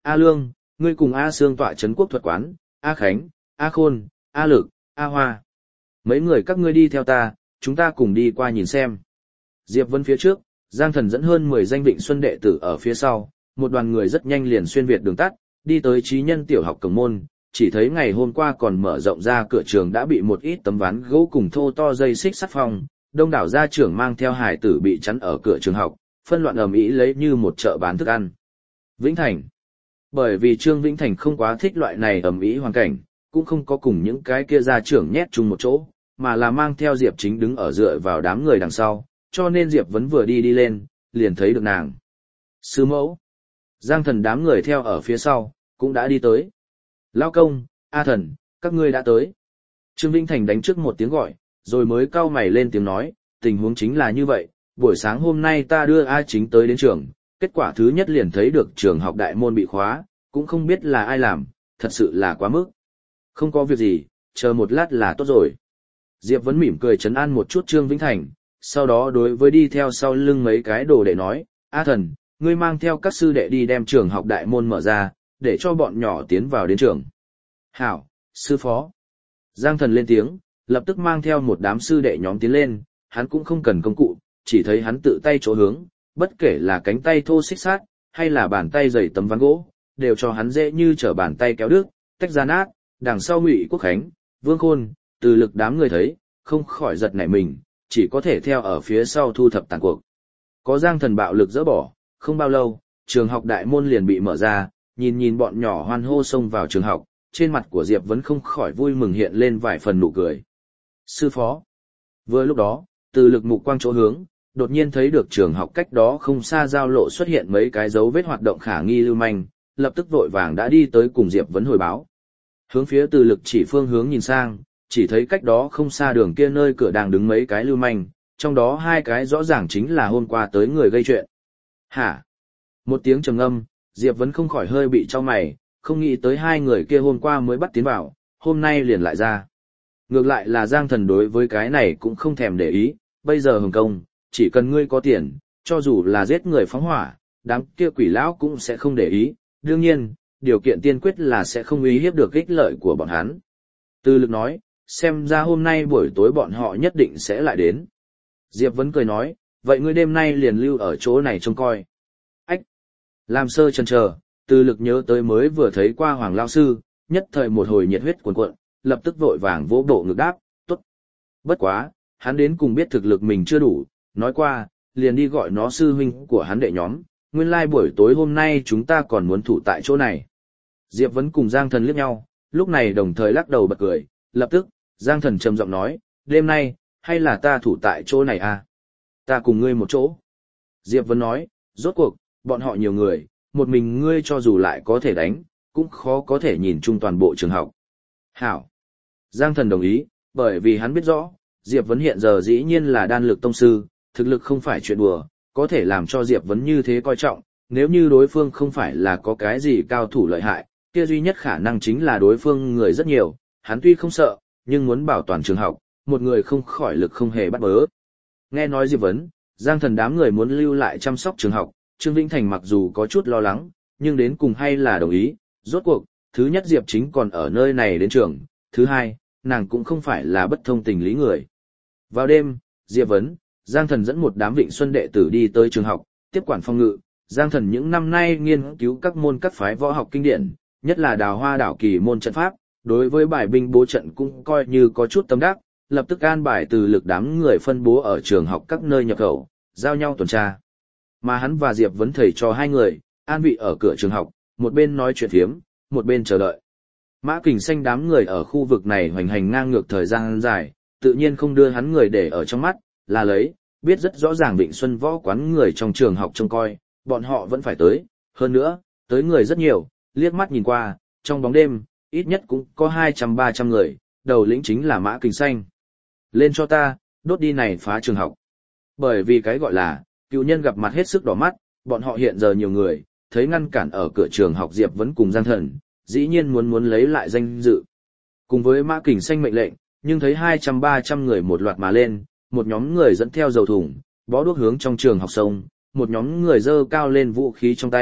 A Lương, ngươi cùng A Sương tọa trấn quốc thuật quán, A Khánh, A Khôn, A Lực, A Hoa. Mấy người các ngươi đi theo ta, chúng ta cùng đi qua nhìn xem. Diệp Vân phía trước, Giang Thần dẫn hơn 10 danh Vịnh Xuân đệ tử ở phía sau, một đoàn người rất nhanh liền xuyên việt đường tắt, đi tới Chí Nhân tiểu học cổng môn, chỉ thấy ngày hôm qua còn mở rộng ra cửa trường đã bị một ít tấm ván gỗ cùng thô to dây xích sắt phong, đông đảo gia trưởng mang theo hải tử bị chắn ở cửa trường học, phân loạn ầm ĩ lấy như một chợ bán thức ăn. Vĩnh Thành. Bởi vì Trương Vĩnh Thành không quá thích loại này ầm ĩ hoàn cảnh, cũng không có cùng những cái kia gia trưởng nhét chung một chỗ, mà là mang theo Diệp Chính đứng ở dựa vào đám người đằng sau, cho nên Diệp Vấn vừa đi lên, liền thấy được nàng. Sư mẫu. Giang Thần đám người theo ở phía sau, cũng đã đi tới. Lao công, A Thần, các ngươi đã tới. Trương Vĩnh Thành đánh trước một tiếng gọi, rồi mới cau mày lên tiếng nói, tình huống chính là như vậy, buổi sáng hôm nay ta đưa A Chính tới đến trường, kết quả thứ nhất liền thấy được trường học đại môn bị khóa, cũng không biết là ai làm, thật sự là quá mức. Không có việc gì, chờ một lát là tốt rồi. Diệp Vấn mỉm cười trấn an một chút Trương Vĩnh Thành, sau đó đối với đi theo sau lưng mấy cái đồ đệ nói, A Thần, ngươi mang theo các sư đệ đi đem trường học đại môn mở ra, để cho bọn nhỏ tiến vào đến trường. Hảo, sư phó. Giang Thần lên tiếng, lập tức mang theo một đám sư đệ nhóm tiến lên, hắn cũng không cần công cụ, chỉ thấy hắn tự tay chỗ hướng, bất kể là cánh tay thô xích sát, hay là bàn tay dày tấm ván gỗ, đều cho hắn dễ như trở bàn tay kéo đứt, tách ra nát, đằng sau Ngụy Quốc Khánh, Vương Khôn, Từ Lực đám người thấy, không khỏi giật nảy mình, chỉ có thể theo ở phía sau thu thập tàn cuộc. Có Giang Thần bạo lực dỡ bỏ, không bao lâu, trường học đại môn liền bị mở ra, nhìn bọn nhỏ hoan hô xông vào trường học, trên mặt của Diệp vẫn không khỏi vui mừng hiện lên vài phần nụ cười. Sư phó. Vừa lúc đó, Từ Lực mục quang chỗ hướng, đột nhiên thấy được trường học cách đó không xa giao lộ xuất hiện mấy cái dấu vết hoạt động khả nghi lưu manh, lập tức vội vàng đã đi tới cùng Diệp Vấn hồi báo. Hướng phía Từ Lực chỉ phương hướng nhìn sang, chỉ thấy cách đó không xa đường kia nơi cửa đang đứng mấy cái lưu manh, trong đó hai cái rõ ràng chính là hôm qua tới người gây chuyện. Hả? Một tiếng trầm ngâm, Diệp Vấn không khỏi hơi bị chau mày, không nghĩ tới hai người kia hôm qua mới bắt tiến vào, hôm nay liền lại ra. Ngược lại là Giang Thần đối với cái này cũng không thèm để ý, bây giờ Hồng Công, chỉ cần ngươi có tiền, cho dù là giết người phóng hỏa, đám kia quỷ lão cũng sẽ không để ý, đương nhiên, điều kiện tiên quyết là sẽ không uy hiếp được ích lợi của bọn hắn. Từ Lực nói, xem ra hôm nay buổi tối bọn họ nhất định sẽ lại đến. Diệp Vấn cười nói, vậy ngươi đêm nay liền lưu ở chỗ này trông coi. Ách! Làm sơ chần chờ, Từ Lực nhớ tới mới vừa thấy qua Hoàng Lao Sư, nhất thời một hồi nhiệt huyết cuồn cuộn, lập tức vội vàng vỗ bộ ngực đáp, tốt. Bất quá, hắn đến cùng biết thực lực mình chưa đủ, nói qua, liền đi gọi nó sư huynh của hắn đệ nhóm, nguyên lai buổi tối hôm nay chúng ta còn muốn thủ tại chỗ này. Diệp Vấn cùng Giang Thần liếc nhau, lúc này đồng thời lắc đầu bật cười, lập tức, Giang Thần trầm giọng nói, đêm nay, hay là ta thủ tại chỗ này à? Ta cùng ngươi một chỗ. Diệp Vấn nói, rốt cuộc, bọn họ nhiều người, một mình ngươi cho dù lại có thể đánh, cũng khó có thể nhìn chung toàn bộ trường học. Hảo. Giang Thần đồng ý, bởi vì hắn biết rõ, Diệp Vấn hiện giờ dĩ nhiên là đan lực tông sư, thực lực không phải chuyện đùa, có thể làm cho Diệp Vấn như thế coi trọng, nếu như đối phương không phải là có cái gì cao thủ lợi hại, kia duy nhất khả năng chính là đối phương người rất nhiều, hắn tuy không sợ, nhưng muốn bảo toàn trường học, một người không khỏi lực không hề bắt bớ. Nghe nói Diệp Vấn, Giang Thần đám người muốn lưu lại chăm sóc trường học, Trương Vĩnh Thành mặc dù có chút lo lắng, nhưng đến cùng hay là đồng ý, rốt cuộc, thứ nhất Diệp Chính còn ở nơi này đến trường, thứ hai, nàng cũng không phải là bất thông tình lý người. Vào đêm, Diệp Vấn, Giang Thần dẫn một đám Vịnh Xuân đệ tử đi tới trường học, tiếp quản phòng ngự. Giang Thần những năm nay nghiên cứu các môn các phái võ học kinh điển, nhất là Đào Hoa Đảo Kỳ môn trận pháp, đối với bài binh bố trận cũng coi như có chút tâm đắc, lập tức an bài Từ Lực đám người phân bố ở trường học các nơi nhập khẩu, giao nhau tuần tra. Mà hắn và Diệp Vấn thầy cho hai người, an vị ở cửa trường học, một bên nói chuyện phiếm, một bên chờ đợi. Mã Kình Xanh đám người ở khu vực này hoành hành ngang ngược thời gian dài, tự nhiên không đưa hắn người để ở trong mắt, là lấy, biết rất rõ ràng Vịnh Xuân võ quán người trong trường học trông coi, bọn họ vẫn phải tới, hơn nữa, tới người rất nhiều, liếc mắt nhìn qua, trong bóng đêm, ít nhất cũng có 200-300 người, đầu lĩnh chính là Mã Kình Xanh. Lên cho ta, đốt đi này phá trường học. Bởi vì cái gọi là, cựu nhân gặp mặt hết sức đỏ mắt, bọn họ hiện giờ nhiều người, thấy ngăn cản ở cửa trường học Diệp Vấn cùng Giang Thần, dĩ nhiên muốn lấy lại danh dự. Cùng với Mã Kình Xanh mệnh lệnh, nhưng thấy 200-300 người một loạt mà lên, một nhóm người dẫn theo dầu thùng, bó đuốc hướng trong trường học sông, một nhóm người dơ cao lên vũ khí trong tay,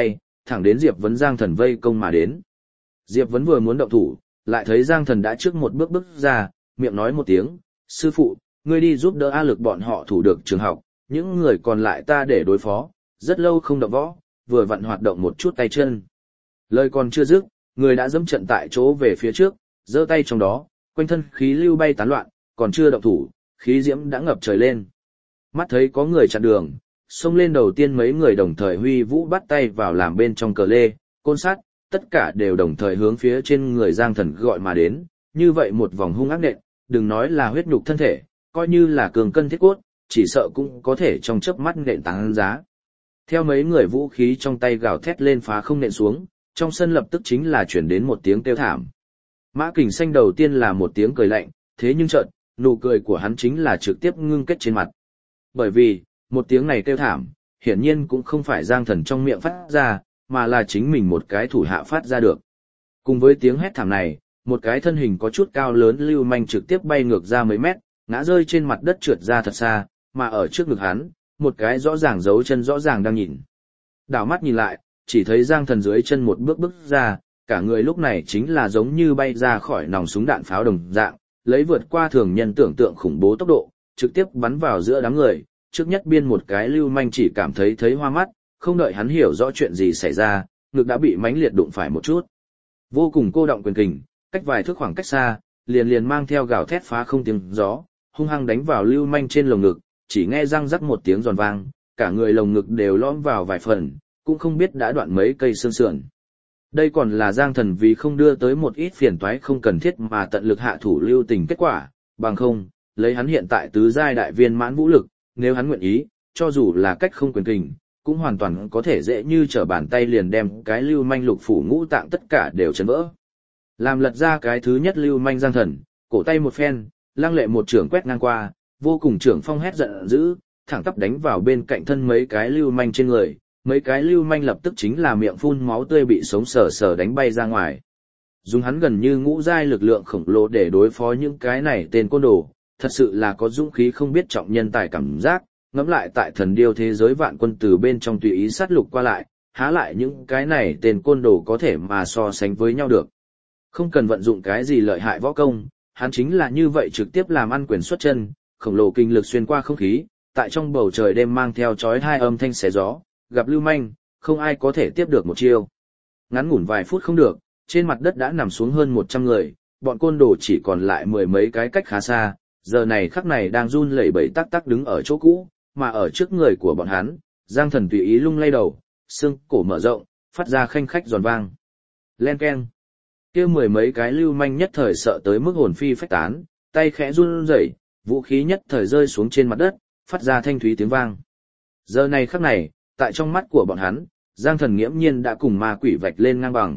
thẳng đến Diệp Vấn Giang Thần vây công mà đến. Diệp Vấn vừa muốn động thủ, lại thấy Giang Thần đã trước một bước bước ra, miệng nói một tiếng, sư phụ, ngươi đi giúp đỡ A Lực bọn họ thủ được trường học, những người còn lại ta để đối phó, rất lâu không động võ, vừa vặn hoạt động một chút tay chân. Lời còn chưa dứt, người đã dẫm trận tại chỗ về phía trước, giơ tay trong đó, quanh thân khí lưu bay tán loạn, còn chưa động thủ, khí diễm đã ngập trời lên. Mắt thấy có người chặn đường, xông lên đầu tiên mấy người đồng thời huy vũ bắt tay vào làm bên trong cờ lê, côn sắt, tất cả đều đồng thời hướng phía trên người Giang Thần gọi mà đến, như vậy một vòng hung ác nện, đừng nói là huyết nhục thân thể, coi như là cường cân thiết cốt, chỉ sợ cũng có thể trong chớp mắt nện tán giá. Theo mấy người vũ khí trong tay gào thét lên phá không nện xuống, trong sân lập tức chính là chuyển đến một tiếng kêu thảm. Mã Kình Xanh đầu tiên là một tiếng cười lạnh, thế nhưng chợt, nụ cười của hắn chính là trực tiếp ngưng kết trên mặt. Bởi vì, một tiếng này kêu thảm, hiển nhiên cũng không phải Giang Thần trong miệng phát ra, mà là chính mình một cái thủ hạ phát ra được. Cùng với tiếng hét thảm này, một cái thân hình có chút cao lớn lưu manh trực tiếp bay ngược ra mấy mét, ngã rơi trên mặt đất trượt ra thật xa, mà ở trước ngực hắn, một cái rõ ràng dấu chân rõ ràng đang nhìn. Đảo mắt nhìn lại, chỉ thấy Giang Thần dưới chân một bước bước ra, cả người lúc này chính là giống như bay ra khỏi nòng súng đạn pháo đồng dạng, lấy vượt qua thường nhân tưởng tượng khủng bố tốc độ, trực tiếp bắn vào giữa đám người, trước nhất biên một cái lưu manh chỉ cảm thấy hoa mắt, không đợi hắn hiểu rõ chuyện gì xảy ra, ngực đã bị mãnh liệt đụng phải một chút. Vô cùng cô động quyền kình, cách vài thước khoảng cách xa, liền mang theo gào thét phá không tiếng gió, hung hăng đánh vào lưu manh trên lồng ngực, chỉ nghe răng rắc một tiếng giòn vang, cả người lồng ngực đều lõm vào vài phần, cũng không biết đã đoạn mấy cây xương sườn. Đây còn là Giang Thần vì không đưa tới một ít phiền toái không cần thiết mà tận lực hạ thủ lưu tình kết quả, bằng không, lấy hắn hiện tại tứ giai đại viên mãn vũ lực, nếu hắn nguyện ý, cho dù là cách không quyền kình, cũng hoàn toàn có thể dễ như trở bàn tay liền đem cái lưu manh lục phủ ngũ tạng tất cả đều chấn vỡ. Làm lật ra cái thứ nhất lưu manh Giang Thần, cổ tay một phen, lăng lệ một trưởng quét ngang qua, vô cùng trưởng phong hét giận dữ, thẳng tắp đánh vào bên cạnh thân mấy cái lưu manh trên người, mấy cái lưu manh lập tức chính là miệng phun máu tươi bị sống sờ sờ đánh bay ra ngoài. Dùng hắn gần như ngũ giai lực lượng khổng lồ để đối phó những cái này tên côn đồ, thật sự là có dũng khí không biết trọng nhân tài cảm giác, ngẫm lại tại thần điêu thế giới vạn quân từ bên trong tùy ý sát lục qua lại, há lại những cái này tên côn đồ có thể mà so sánh với nhau được. Không cần vận dụng cái gì lợi hại võ công, hắn chính là như vậy trực tiếp làm ăn quyền xuất chân, khổng lồ kinh lực xuyên qua không khí, tại trong bầu trời đêm mang theo chói hai âm thanh xé gió, gặp lưu manh, không ai có thể tiếp được một chiêu. Ngắn ngủn vài phút không được, trên mặt đất đã nằm xuống hơn 100 người, bọn côn đồ chỉ còn lại mười mấy cái cách khá xa, giờ này khắc này đang run lẩy bẩy tắc tắc đứng ở chỗ cũ, mà ở trước người của bọn hắn, Giang Thần tùy ý lung lay đầu, xương cổ mở rộng, phát ra khanh khách giòn vang. Len keng. Kia mười mấy cái lưu manh nhất thời sợ tới mức hồn phi phách tán, tay khẽ run rẩy, vũ khí nhất thời rơi xuống trên mặt đất, phát ra thanh thúy tiếng vang. Giờ này khắc này, tại trong mắt của bọn hắn, Giang Thần nghiễm nhiên đã cùng ma quỷ vạch lên ngang bằng.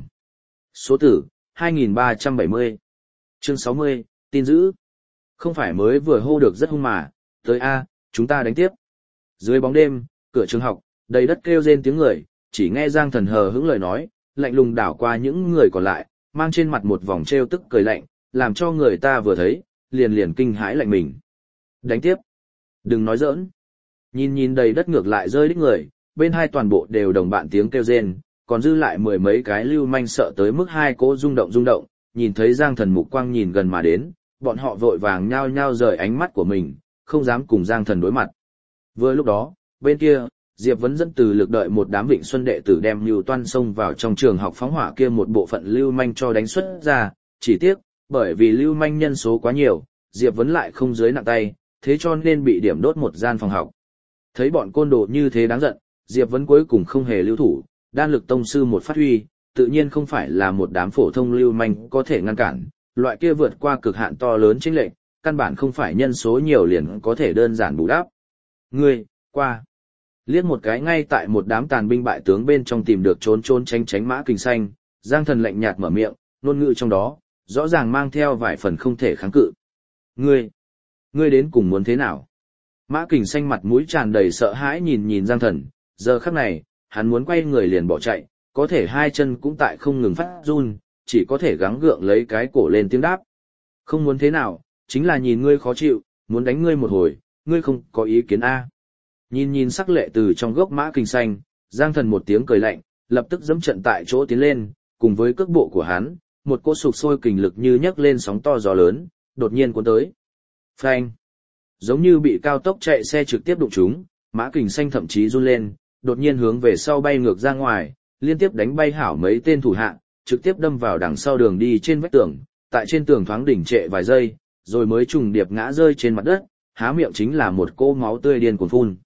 Số tử, 2370. Chương 60, tin dữ. Không phải mới vừa hô được rất hung mà, tới A, chúng ta đánh tiếp. Dưới bóng đêm, cửa trường học, đầy đất kêu rên tiếng người, chỉ nghe Giang Thần hờ hững lời nói, lạnh lùng đảo qua những người còn lại, mang trên mặt một vòng trêu tức cười lạnh, làm cho người ta vừa thấy, liền kinh hãi lạnh mình. Đánh tiếp. Đừng nói giỡn. Nhìn đầy đất ngược lại rơi đích người, bên hai toàn bộ đều đồng bạn tiếng kêu rên, còn dư lại mười mấy cái lưu manh sợ tới mức hai cỗ rung động, nhìn thấy Giang Thần mục quang nhìn gần mà đến, bọn họ vội vàng nhao nhao rời ánh mắt của mình, không dám cùng Giang Thần đối mặt. Vừa lúc đó, bên kia, Diệp Vấn dẫn từ lực đợi một đám Vịnh Xuân đệ tử đem Lưu Toan xông vào trong trường học phóng hỏa kia một bộ phận lưu manh cho đánh xuất ra, chỉ tiếc, bởi vì lưu manh nhân số quá nhiều, Diệp Vấn lại không dưới nặng tay, thế cho nên bị điểm đốt một gian phòng học. Thấy bọn côn đồ như thế đáng giận, Diệp Vấn cuối cùng không hề lưu thủ, đan lực tông sư một phát huy, tự nhiên không phải là một đám phổ thông lưu manh có thể ngăn cản, loại kia vượt qua cực hạn to lớn chênh lệch, căn bản không phải nhân số nhiều liền có thể đơn giản bù đắp. Ngươi, qua. Liếc một cái ngay tại một đám tàn binh bại tướng bên trong tìm được trốn tránh Mã Kình Xanh, Giang Thần lạnh nhạt mở miệng, ngôn ngữ trong đó, rõ ràng mang theo vài phần không thể kháng cự. Ngươi đến cùng muốn thế nào? Mã Kình Xanh mặt mũi tràn đầy sợ hãi nhìn Giang Thần, giờ khắc này, hắn muốn quay người liền bỏ chạy, có thể hai chân cũng tại không ngừng phát run, chỉ có thể gắng gượng lấy cái cổ lên tiếng đáp. Không muốn thế nào, chính là nhìn ngươi khó chịu, muốn đánh ngươi một hồi, ngươi không có ý kiến A. Nhìn sắc lệ từ trong gốc Mã Kình Xanh, Giang Thần một tiếng cười lạnh, lập tức dẫm trận tại chỗ tiến lên, cùng với cước bộ của hắn, một cỗ sục sôi kình lực như nhấc lên sóng to gió lớn, đột nhiên cuốn tới. Phanh! Giống như bị cao tốc chạy xe trực tiếp đụng trúng, Mã Kình Xanh thậm chí run lên, đột nhiên hướng về sau bay ngược ra ngoài, liên tiếp đánh bay hảo mấy tên thủ hạ, trực tiếp đâm vào đằng sau đường đi trên vách tường, tại trên tường thoáng đỉnh trệ vài giây, rồi mới trùng điệp ngã rơi trên mặt đất, há miệng chính là một cỗ máu tươi điên cuồng phun.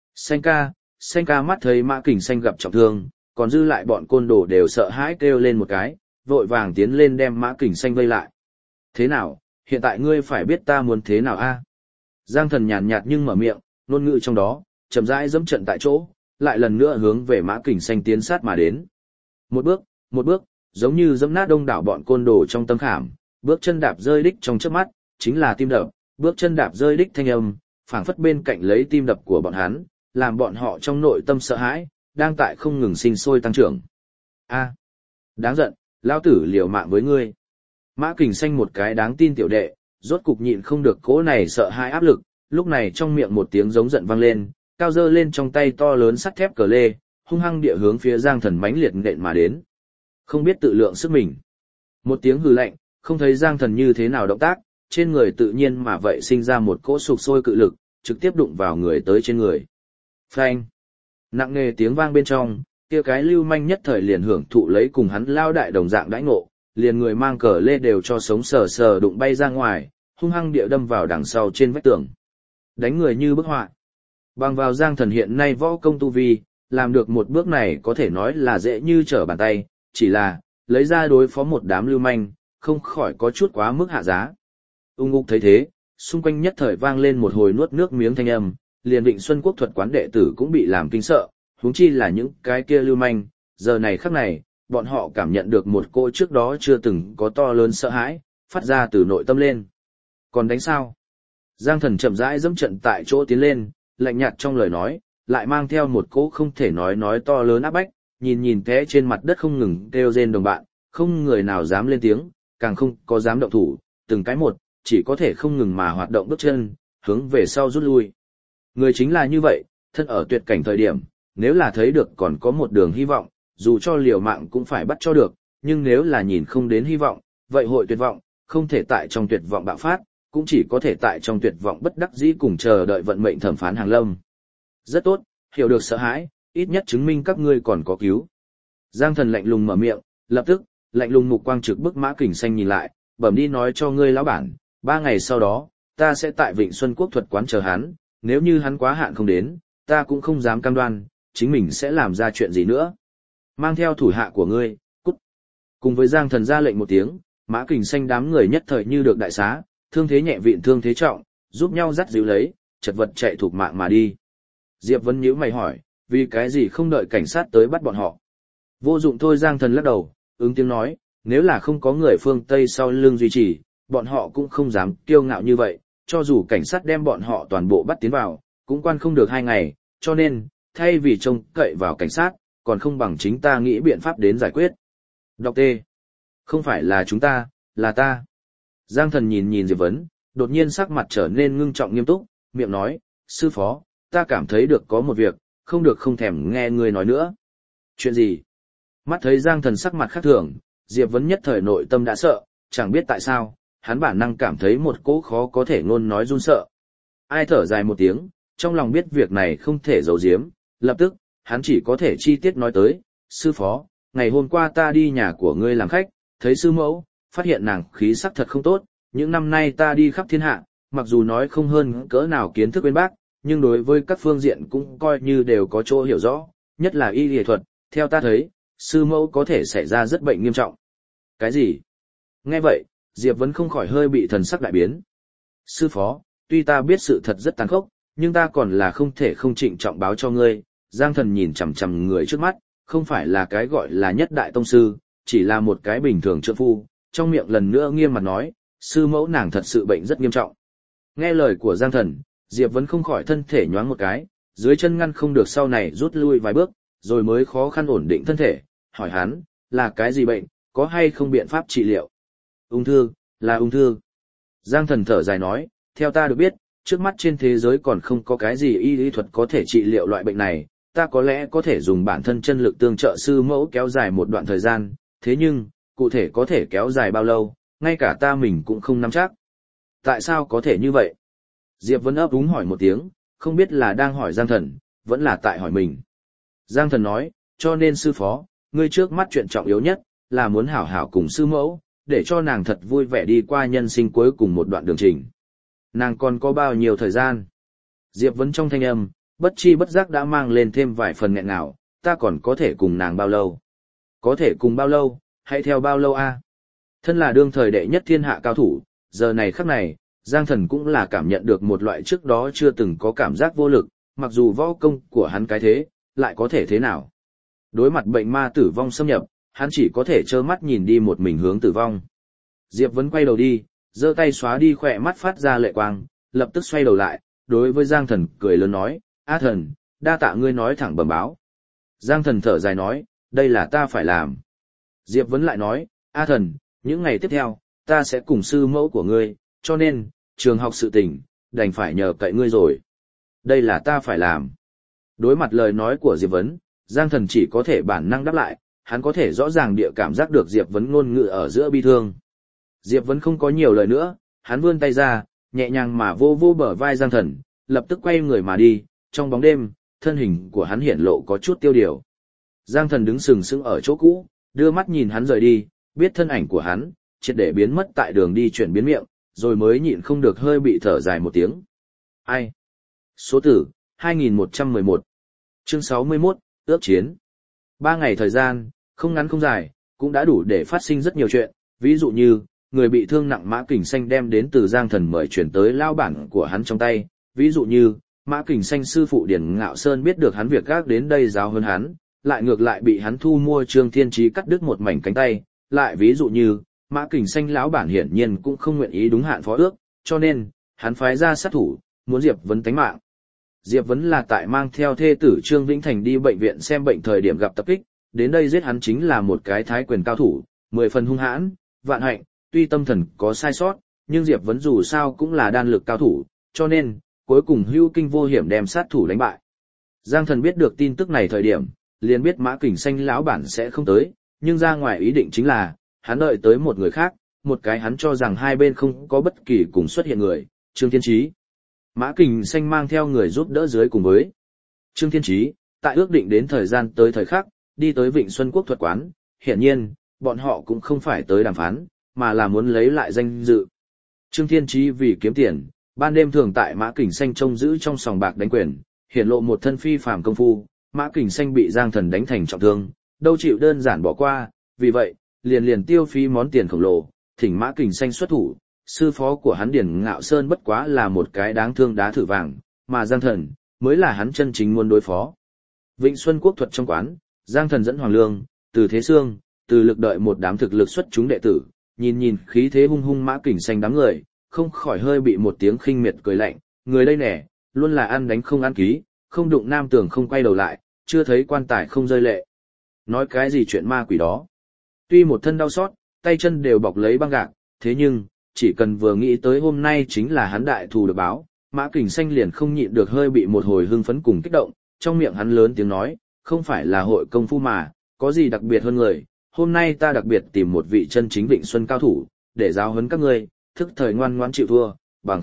Xanh ca mắt thấy Mã Kình Xanh gặp trọng thương, còn dư lại bọn côn đồ đều sợ hãi kêu lên một cái, vội vàng tiến lên đem Mã Kình Xanh vây lại. Thế nào, hiện tại ngươi phải biết ta muốn thế nào a? Giang Thần nhàn nhạt nhưng mở miệng, ngôn ngữ trong đó, chậm rãi dẫm trận tại chỗ, lại lần nữa hướng về Mã Kình Xanh tiến sát mà đến. Một bước, giống như dẫm nát đông đảo bọn côn đồ trong tâm khảm, bước chân đạp rơi đích trong chớp mắt, chính là tim đập, bước chân đạp rơi đích thanh âm, phảng phất bên cạnh lấy tim đập của bọn hắn, làm bọn họ trong nội tâm sợ hãi, đang tại không ngừng sinh sôi tăng trưởng. A, đáng giận, lão tử liều mạng với ngươi. Mã Kình Xanh một cái đáng tin tiểu đệ, rốt cục nhịn không được cỗ này sợ hãi áp lực, lúc này trong miệng một tiếng giống giận vang lên, cao dơ lên trong tay to lớn sắt thép cờ lê, hung hăng địa hướng phía Giang Thần mãnh liệt nện mà đến. Không biết tự lượng sức mình. Một tiếng hừ lạnh, không thấy Giang Thần như thế nào động tác, trên người tự nhiên mà vậy sinh ra một cỗ sục sôi cự lực, trực tiếp đụng vào người tới trên người. Phanh! Nặng nề tiếng vang bên trong, kia cái lưu manh nhất thời liền hưởng thụ lấy cùng hắn lao đại đồng dạng đãi ngộ, liền người mang cờ lê đều cho sống sờ sờ đụng bay ra ngoài, hung hăng địa đâm vào đằng sau trên vách tường. Đánh người như bức họa. Bằng vào Giang Thần hiện nay võ công tu vi, làm được một bước này có thể nói là dễ như trở bàn tay, chỉ là, lấy ra đối phó một đám lưu manh, không khỏi có chút quá mức hạ giá. Ung ung thấy thế, xung quanh nhất thời vang lên một hồi nuốt nước miếng thanh âm, liền Vịnh Xuân Quốc thuật quán đệ tử cũng bị làm kinh sợ, huống chi là những cái kia lưu manh, giờ này khắc này, bọn họ cảm nhận được một cô trước đó chưa từng có to lớn sợ hãi, phát ra từ nội tâm lên. Còn đánh sao? Giang Thần chậm rãi dẫm trận tại chỗ tiến lên, lạnh nhạt trong lời nói, lại mang theo một cỗ không thể nói to lớn áp bách, nhìn té trên mặt đất không ngừng kêu rên đồng bạn, không người nào dám lên tiếng, càng không có dám động thủ, từng cái một, chỉ có thể không ngừng mà hoạt động bước chân, hướng về sau rút lui. Người chính là như vậy, thân ở tuyệt cảnh thời điểm, nếu là thấy được còn có một đường hy vọng, dù cho liều mạng cũng phải bắt cho được, nhưng nếu là nhìn không đến hy vọng, vậy hội tuyệt vọng, không thể tại trong tuyệt vọng bạo phát, cũng chỉ có thể tại trong tuyệt vọng bất đắc dĩ cùng chờ đợi vận mệnh thẩm phán hàng lâm. Rất tốt, hiểu được sợ hãi, ít nhất chứng minh các ngươi còn có cứu. Giang Thần lạnh lùng mở miệng, lập tức, lạnh lùng mục quang trực bức Mã Kình Xanh nhìn lại, bẩm đi nói cho ngươi lão bản, 3 ngày sau đó, ta sẽ tại Vịnh Xuân Quốc thuật quán chờ hắn, nếu như hắn quá hạn không đến, ta cũng không dám cam đoan, chính mình sẽ làm ra chuyện gì nữa. Mang theo thủ hạ của ngươi, cút. Cùng với Giang Thần ra lệnh một tiếng, Mã Kình Xanh đám người nhất thời như được đại xá, thương thế nhẹ vịn thương thế trọng, giúp nhau dắt dịu lấy, chật vật chạy thục mạng mà đi. Diệp Vân nhíu mày hỏi, vì cái gì không đợi cảnh sát tới bắt bọn họ? Vô dụng thôi, Giang Thần lắc đầu, ứng tiếng nói, nếu là không có người phương Tây sau lưng duy trì, bọn họ cũng không dám kiêu ngạo như vậy, cho dù cảnh sát đem bọn họ toàn bộ bắt tiến vào, cũng quan không được 2 ngày, cho nên, thay vì trông cậy vào cảnh sát, còn không bằng chính ta nghĩ biện pháp đến giải quyết. Đọc T. Không phải là chúng ta, là ta. Giang Thần nhìn Diệp Vấn, đột nhiên sắc mặt trở nên ngưng trọng nghiêm túc, miệng nói, sư phó, ta cảm thấy được có một việc, không được không thèm nghe ngươi nói nữa. Chuyện gì? Mắt thấy Giang Thần sắc mặt khác thường, Diệp Vấn nhất thời nội tâm đã sợ, chẳng biết tại sao, hắn bản năng cảm thấy một cỗ khó có thể ngôn nói run sợ. Ai thở dài một tiếng, trong lòng biết việc này không thể giấu giếm, lập tức, hắn chỉ có thể chi tiết nói tới, sư phó, ngày hôm qua ta đi nhà của ngươi làm khách, thấy sư mẫu, phát hiện nàng khí sắc thật không tốt, những năm nay ta đi khắp thiên hạ, mặc dù nói không hơn cỡ nào kiến thức bên bác, nhưng đối với các phương diện cũng coi như đều có chỗ hiểu rõ, nhất là y y thuật, theo ta thấy, sư mẫu có thể xảy ra rất bệnh nghiêm trọng. Cái gì? Nghe vậy, Diệp Vấn không khỏi hơi bị thần sắc đại biến. Sư phó, tuy ta biết sự thật rất tàn khốc, nhưng ta còn là không thể không trịnh trọng báo cho ngươi. Giang Thần nhìn chằm chằm người trước mắt, không phải là cái gọi là nhất đại tông sư, chỉ là một cái bình thường trượng phu, trong miệng lần nữa nghiêm mặt nói, sư mẫu nàng thật sự bệnh rất nghiêm trọng. Nghe lời của Giang Thần, Diệp Vấn không khỏi thân thể nhoáng một cái, dưới chân ngăn không được sau này rút lui vài bước, rồi mới khó khăn ổn định thân thể, hỏi hắn, là cái gì bệnh, có hay không biện pháp trị liệu? Ung thư, là ung thư. Giang Thần thở dài nói, theo ta được biết, trước mắt trên thế giới còn không có cái gì y lý thuật có thể trị liệu loại bệnh này, ta có lẽ có thể dùng bản thân chân lực tương trợ sư mẫu kéo dài một đoạn thời gian, thế nhưng, cụ thể có thể kéo dài bao lâu, ngay cả ta mình cũng không nắm chắc. Tại sao có thể như vậy? Diệp Vân ấp úng hỏi một tiếng, không biết là đang hỏi Giang Thần, vẫn là tại hỏi mình. Giang Thần nói, cho nên sư phó, ngươi trước mắt chuyện trọng yếu nhất, là muốn hảo hảo cùng sư mẫu, để cho nàng thật vui vẻ đi qua nhân sinh cuối cùng một đoạn đường trình. Nàng còn có bao nhiêu thời gian? Diệp Vân trong thanh âm, bất chi bất giác đã mang lên thêm vài phần nghẹn ngào, ta còn có thể cùng nàng bao lâu? Có thể cùng bao lâu, hãy theo bao lâu a? Thân là đương thời đệ nhất thiên hạ cao thủ, giờ này khắc này, Giang Thần cũng là cảm nhận được một loại trước đó chưa từng có cảm giác vô lực, mặc dù võ công của hắn cái thế, lại có thể thế nào? Đối mặt bệnh ma tử vong xâm nhập, hắn chỉ có thể trơ mắt nhìn đi một mình hướng tử vong. Diệp Vân quay đầu đi, giơ tay xóa đi khỏe mắt phát ra lệ quang, lập tức xoay đầu lại, đối với Giang Thần cười lớn nói, A Thần, đa tạ ngươi nói thẳng bẩm báo. Giang Thần thở dài nói, đây là ta phải làm. Diệp Vân lại nói, A Thần, những ngày tiếp theo, ta sẽ cùng sư mẫu của ngươi, cho nên, trường học sự tình, đành phải nhờ cậy ngươi rồi. Đây là ta phải làm. Đối mặt lời nói của Diệp Vấn, Giang Thần chỉ có thể bản năng đáp lại, hắn có thể rõ ràng địa cảm giác được Diệp Vấn ngôn ngữ ở giữa bi thương. Diệp Vấn không có nhiều lời nữa, hắn vươn tay ra, nhẹ nhàng mà vô vô bờ vai Giang Thần, lập tức quay người mà đi, trong bóng đêm, thân hình của hắn hiển lộ có chút tiêu điều. Giang Thần đứng sừng sững ở chỗ cũ, đưa mắt nhìn hắn rời đi, biết thân ảnh của hắn, triệt để biến mất tại đường đi chuyển biến miệng, rồi mới nhịn không được hơi bị thở dài một tiếng. Ai? Số tử, 2111. Chương 61, ước chiến. 3 ngày thời gian, không ngắn không dài, cũng đã đủ để phát sinh rất nhiều chuyện, ví dụ như, người bị thương nặng Mã Kình Xanh đem đến từ Giang Thần mời chuyển tới lao bản của hắn trong tay, ví dụ như, Mã Kình Xanh sư phụ Điển Ngạo Sơn biết được hắn việc gác đến đây giáo hơn hắn, lại ngược lại bị hắn thu mua Trương Thiên Chí cắt đứt một mảnh cánh tay, lại ví dụ như, Mã Kình Xanh lão bản hiển nhiên cũng không nguyện ý đúng hạn phó ước, cho nên, hắn phái ra sát thủ, muốn Diệp Vấn tánh mạng. Diệp Vấn là tại mang theo thê tử Trương Vĩnh Thành đi bệnh viện xem bệnh thời điểm gặp tập kích, đến đây giết hắn chính là một cái thái quyền cao thủ, 10 phần hung hãn, vạn hạnh, tuy tâm thần có sai sót, nhưng Diệp Vấn dù sao cũng là đan lực cao thủ, cho nên, cuối cùng hưu kinh vô hiểm đem sát thủ đánh bại. Giang Thần biết được tin tức này thời điểm, liền biết Mã Kình Xanh lão bản sẽ không tới, nhưng ra ngoài ý định chính là, hắn đợi tới một người khác, một cái hắn cho rằng hai bên không có bất kỳ cùng xuất hiện người, Trương Thiên Chí. Mã Kình Xanh mang theo người giúp đỡ dưới cùng với Trương Thiên Chí, tại ước định đến thời gian tới thời khắc, đi tới Vịnh Xuân Quốc thuật quán, hiển nhiên, bọn họ cũng không phải tới đàm phán, mà là muốn lấy lại danh dự. Trương Thiên Chí vì kiếm tiền, ban đêm thường tại Mã Kình Xanh trông giữ trong sòng bạc đánh quyền, hiển lộ một thân phi phàm công phu, Mã Kình Xanh bị Giang Thần đánh thành trọng thương, đâu chịu đơn giản bỏ qua, vì vậy, liền tiêu phí món tiền khổng lồ, thỉnh Mã Kình Xanh xuất thủ, sư phó của hắn Điển Ngạo Sơn bất quá là một cái đáng thương đá thử vàng, mà Giang Thần mới là hắn chân chính muốn đối phó. Vịnh Xuân Quốc thuật trong quán, Giang Thần dẫn Hoàng Lương, Từ Thế Sương, Từ Lực đợi một đám thực lực xuất chúng đệ tử, nhìn khí thế hung hung Mã Kình Xanh đám người, không khỏi hơi bị một tiếng khinh miệt cười lạnh, người đây nè, luôn là ăn đánh không ăn ký, không đụng nam tường không quay đầu lại, chưa thấy quan tài không rơi lệ. Nói cái gì chuyện ma quỷ đó. Tuy một thân đau xót, tay chân đều bọc lấy băng gạc, thế nhưng, chỉ cần vừa nghĩ tới hôm nay chính là hắn đại thù được báo, Mã Kình Xanh liền không nhịn được hơi bị một hồi hưng phấn cùng kích động, trong miệng hắn lớn tiếng nói, không phải là hội công phu mà, có gì đặc biệt hơn người, hôm nay ta đặc biệt tìm một vị chân chính Vịnh Xuân cao thủ, để giáo huấn các ngươi, thức thời ngoan ngoãn chịu thua, bằng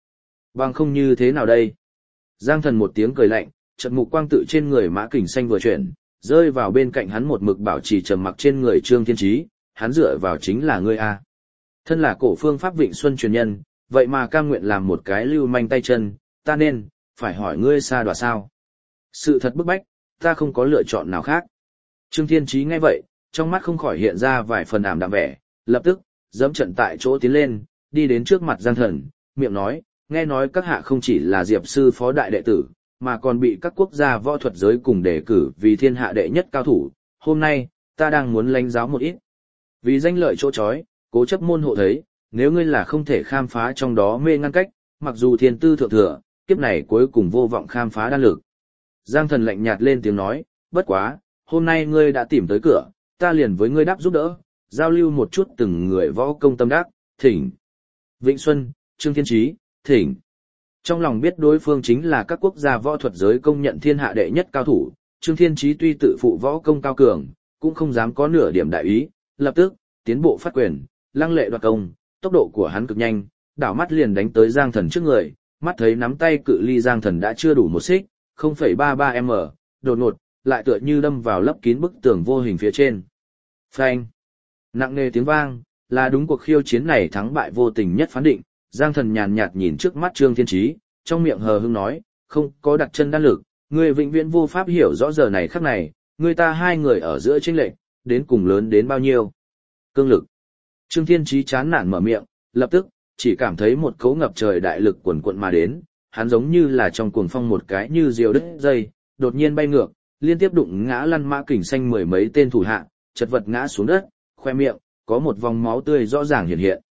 không như thế nào đây? Giang Thần một tiếng cười lạnh, chợt mục quang tự trên người Mã Kình Xanh vừa chuyển, rơi vào bên cạnh hắn một mực bảo trì trầm mặc trên người Trương Thiên Chí, hắn dựa vào chính là ngươi a. Thân là cổ phương pháp Vịnh Xuân truyền nhân, vậy mà cam nguyện làm một cái lưu manh tay chân, ta nên phải hỏi ngươi xa đoạ sao? Sự thật bức bách, ta không có lựa chọn nào khác. Trương Thiên Chí nghe vậy, trong mắt không khỏi hiện ra vài phần ảm đạm vẻ, lập tức dẫm trận tại chỗ tiến lên, đi đến trước mặt Giang Thần, miệng nói, nghe nói các hạ không chỉ là Diệp sư phó đại đệ tử, mà còn bị các quốc gia võ thuật giới cùng đề cử vì thiên hạ đệ nhất cao thủ, hôm nay, ta đang muốn lãnh giáo một ít. Vì danh lợi chỗ chói, cố chấp môn hộ thấy, nếu ngươi là không thể khám phá trong đó mê ngăn cách, mặc dù thiên tư thượng thừa, kiếp này cuối cùng vô vọng khám phá đan lực. Giang Thần lạnh nhạt lên tiếng nói, bất quá, hôm nay ngươi đã tìm tới cửa, ta liền với ngươi đáp giúp đỡ, giao lưu một chút từng người võ công tâm đắc, thỉnh. Vịnh Xuân, Trương Thiên Chí, thỉnh. Trong lòng biết đối phương chính là các quốc gia võ thuật giới công nhận thiên hạ đệ nhất cao thủ, Trương Thiên Chí tuy tự phụ võ công cao cường, cũng không dám có nửa điểm đại ý, lập tức tiến bộ phát quyền, lăng lệ đoạt công, tốc độ của hắn cực nhanh, đảo mắt liền đánh tới Giang Thần trước người, mắt thấy nắm tay cự ly Giang Thần đã chưa đủ một xích, 0,33m, đột ngột, lại tựa như đâm vào lấp kín bức tường vô hình phía trên. Phanh! Nặng nề tiếng vang, là đúng cuộc khiêu chiến này thắng bại vô tình nhất phán định. Giang Thần nhàn nhạt nhìn trước mắt Trương Thiên Chí, trong miệng hờ hững nói, không có đặt chân đan lực, ngươi vĩnh viễn vô pháp hiểu rõ giờ này khắc này, người ta hai người ở giữa chênh lệch, đến cùng lớn đến bao nhiêu. Cương lực. Trương Thiên Chí chán nản mở miệng, lập tức, chỉ cảm thấy một cấu ngập trời đại lực quần quận mà đến, hắn giống như là trong cuồng phong một cái như diều đứt dây, đột nhiên bay ngược, liên tiếp đụng ngã lăn Mã Kình Xanh mười mấy tên thủ hạ, chật vật ngã xuống đất, khoe miệng, có một vòng máu tươi rõ ràng hiện hiện.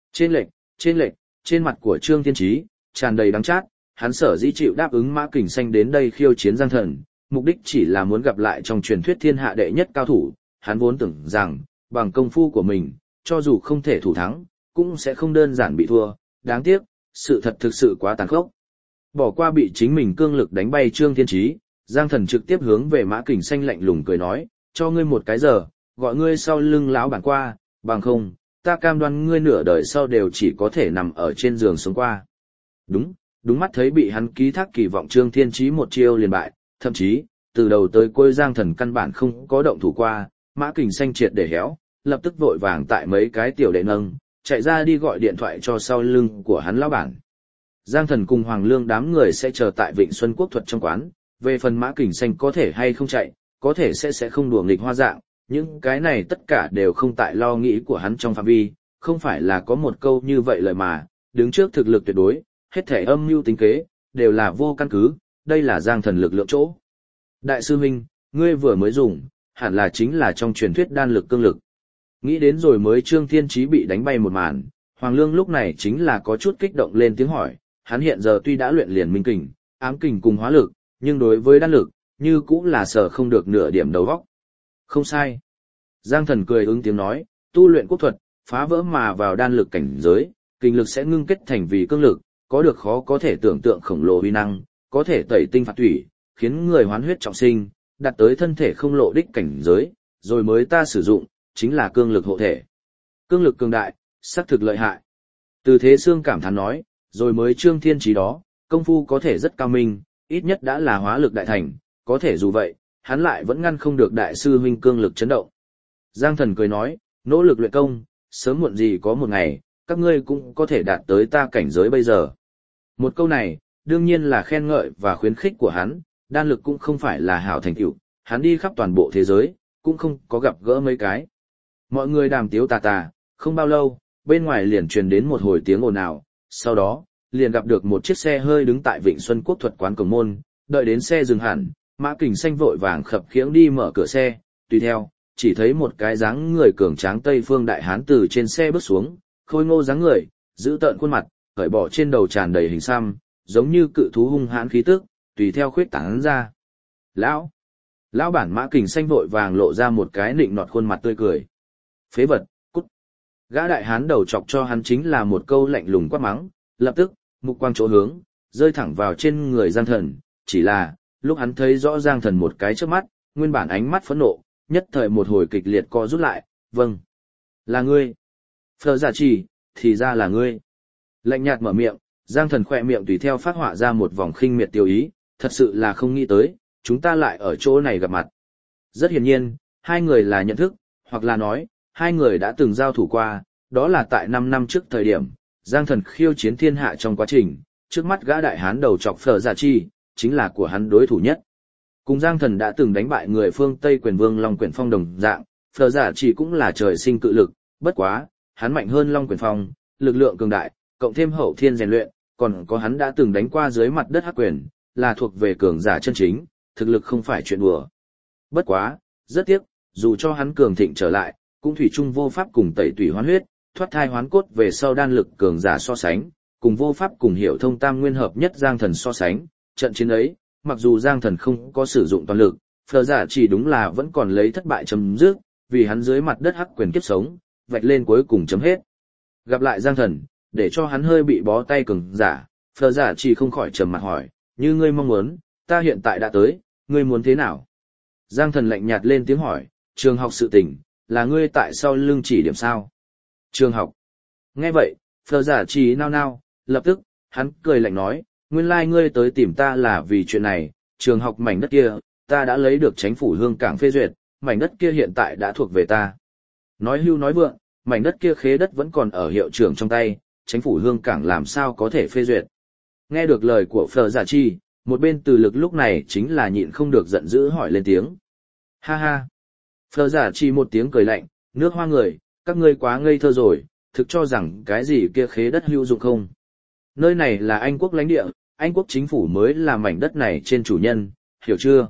Trên lệch, trên mặt của Trương Thiên Chí, tràn đầy đắng chát, hắn sở dĩ chịu đáp ứng Mã Kình Xanh đến đây khiêu chiến Giang Thần, mục đích chỉ là muốn gặp lại trong truyền thuyết thiên hạ đệ nhất cao thủ, hắn vốn tưởng rằng, bằng công phu của mình, cho dù không thể thủ thắng, cũng sẽ không đơn giản bị thua, đáng tiếc, sự thật thực sự quá tàn khốc. Bỏ qua bị chính mình cương lực đánh bay Trương Thiên Chí, Giang Thần trực tiếp hướng về Mã Kình Xanh lạnh lùng cười nói, cho ngươi một cái giờ, gọi ngươi sau lưng lão bản qua, bằng không, ta cam đoan ngươi nửa đời sau đều chỉ có thể nằm ở trên giường sống qua. Đúng mắt thấy bị hắn ký thác kỳ vọng Trương Thiên Chí một chiêu liền bại, thậm chí, từ đầu tới cuối Giang Thần căn bản không có động thủ qua, Mã Kình Xanh triệt để héo, lập tức vội vàng tại mấy cái tiểu đệ nâng, chạy ra đi gọi điện thoại cho sau lưng của hắn lão bản. Giang Thần cùng Hoàng Lương đám người sẽ chờ tại Vịnh Xuân Quốc Thuật trong quán, về phần Mã Kình Xanh có thể hay không chạy, có thể sẽ không đùa nghịch hoa dạng, những cái này tất cả đều không tại lo nghĩ của hắn trong phạm vi, không phải là có một câu như vậy lời mà, đứng trước thực lực tuyệt đối, hết thể âm mưu tính kế, đều là vô căn cứ, đây là Giang Thần lực lượng chỗ. Đại sư huynh, ngươi vừa mới dùng, hẳn là chính là trong truyền thuyết đan lực cương lực. Nghĩ đến rồi mới Trương Thiên Chí bị đánh bay một màn, Hoàng Lương lúc này chính là có chút kích động lên tiếng hỏi, hắn hiện giờ tuy đã luyện liền minh kình, ám kình cùng hóa lực, nhưng đối với đan lực, như cũng là sở không được nửa điểm đầu óc. Không sai. Giang Thần cười ứng tiếng nói, tu luyện quốc thuật, phá vỡ mà vào đan lực cảnh giới, kinh lực sẽ ngưng kết thành vì cương lực, có được khó có thể tưởng tượng khổng lồ uy năng, có thể tẩy tinh phạt thủy, khiến người hoán huyết trọng sinh, đạt tới thân thể không lộ đích cảnh giới, rồi mới ta sử dụng, chính là cương lực hộ thể. Cương lực cường đại, xác thực lợi hại. Từ Thế Xương cảm thán nói, rồi mới Trương Thiên Chí đó, công phu có thể rất cao minh, ít nhất đã là hóa lực đại thành, có thể dù vậy, hắn lại vẫn ngăn không được đại sư huynh cương lực chấn động. Giang Thần cười nói, nỗ lực luyện công, sớm muộn gì có một ngày, các ngươi cũng có thể đạt tới ta cảnh giới bây giờ. Một câu này, đương nhiên là khen ngợi và khuyến khích của hắn, đan lực cũng không phải là hảo thành tựu, hắn đi khắp toàn bộ thế giới, cũng không có gặp gỡ mấy cái. Mọi người đàm tiếu tà tà, không bao lâu, bên ngoài liền truyền đến một hồi tiếng ồn ào, sau đó, liền gặp được một chiếc xe hơi đứng tại Vịnh Xuân Quốc Thuật quán cổng môn, đợi đến xe dừng hẳn, Mã Kình Xanh vội vàng khập khiễng đi mở cửa xe, tùy theo, chỉ thấy một cái dáng người cường tráng Tây Phương đại hán từ trên xe bước xuống, khôi ngô dáng người, giữ tợn khuôn mặt, cởi bỏ trên đầu tràn đầy hình xăm, giống như cự thú hung hãn khí tức, tùy theo khuyết tán ra. Lão bản Mã Kình Xanh vội vàng lộ ra một cái nịnh nọt khuôn mặt tươi cười. Phế vật, cút. Gã đại hán đầu chọc cho hắn chính là một câu lạnh lùng quát mắng, lập tức, mục quang chỗ hướng, rơi thẳng vào trên người Giang Thần, chỉ là, lúc hắn thấy rõ Giang Thần một cái trước mắt, nguyên bản ánh mắt phẫn nộ, nhất thời một hồi kịch liệt co rút lại, vâng. Là ngươi. Phờ giả chỉ, thì ra là ngươi. Lạnh nhạt mở miệng, Giang Thần khỏe miệng tùy theo phát họa ra một vòng khinh miệt tiêu ý, thật sự là không nghĩ tới, chúng ta lại ở chỗ này gặp mặt. Rất hiển nhiên, hai người là nhận thức, hoặc là nói, hai người đã từng giao thủ qua, đó là tại 5 năm trước thời điểm, Giang Thần khiêu chiến thiên hạ trong quá trình, trước mắt gã đại hán đầu chọc Phở Giả Chi, chính là của hắn đối thủ nhất. Cùng Giang Thần đã từng đánh bại người phương Tây quyền vương Long Quyển Phong đồng dạng, Phở Giả Chi cũng là trời sinh cự lực, bất quá, hắn mạnh hơn Long Quyển Phong, lực lượng cường đại, cộng thêm hậu thiên rèn luyện, còn có hắn đã từng đánh qua dưới mặt đất hắc quyền, là thuộc về cường giả chân chính, thực lực không phải chuyện đùa. Bất quá, rất tiếc, dù cho hắn cường thịnh trở lại, cũng thủy chung vô pháp cùng tẩy tủy hoán huyết, thoát thai hoán cốt về sau đan lực cường giả so sánh, cùng vô pháp cùng hiểu thông tam nguyên hợp nhất Giang Thần so sánh, trận chiến ấy, mặc dù Giang Thần không có sử dụng toàn lực, Phở Giả chỉ đúng là vẫn còn lấy thất bại chấm dứt, vì hắn dưới mặt đất hắc quyền kiếp sống, vạch lên cuối cùng chấm hết. Gặp lại Giang Thần, để cho hắn hơi bị bó tay cường giả, Phở Giả chỉ không khỏi trầm mặt hỏi, như ngươi mong muốn, ta hiện tại đã tới, ngươi muốn thế nào? Giang Thần lạnh nhạt lên tiếng hỏi, trường học sự tình, là ngươi tại sao lưng chỉ điểm sao? Trường học. Nghe vậy, Phở Giả Chỉ nao nao, lập tức, hắn cười lạnh nói, nguyên lai ngươi tới tìm ta là vì chuyện này, trường học mảnh đất kia, ta đã lấy được chính phủ Hương Cảng phê duyệt, mảnh đất kia hiện tại đã thuộc về ta. Nói hưu nói vượng, mảnh đất kia khế đất vẫn còn ở hiệu trưởng trong tay, chính phủ Hương Cảng làm sao có thể phê duyệt. Nghe được lời của Phở Giả Chi, một bên Từ Lực lúc này chính là nhịn không được giận dữ hỏi lên tiếng. Ha ha. Phở Giả Chi một tiếng cười lạnh, nước hoa người, các ngươi quá ngây thơ rồi, thực cho rằng cái gì kia khế đất hữu dụng không. Nơi này là Anh quốc lãnh địa, Anh quốc chính phủ mới là mảnh đất này trên chủ nhân, hiểu chưa?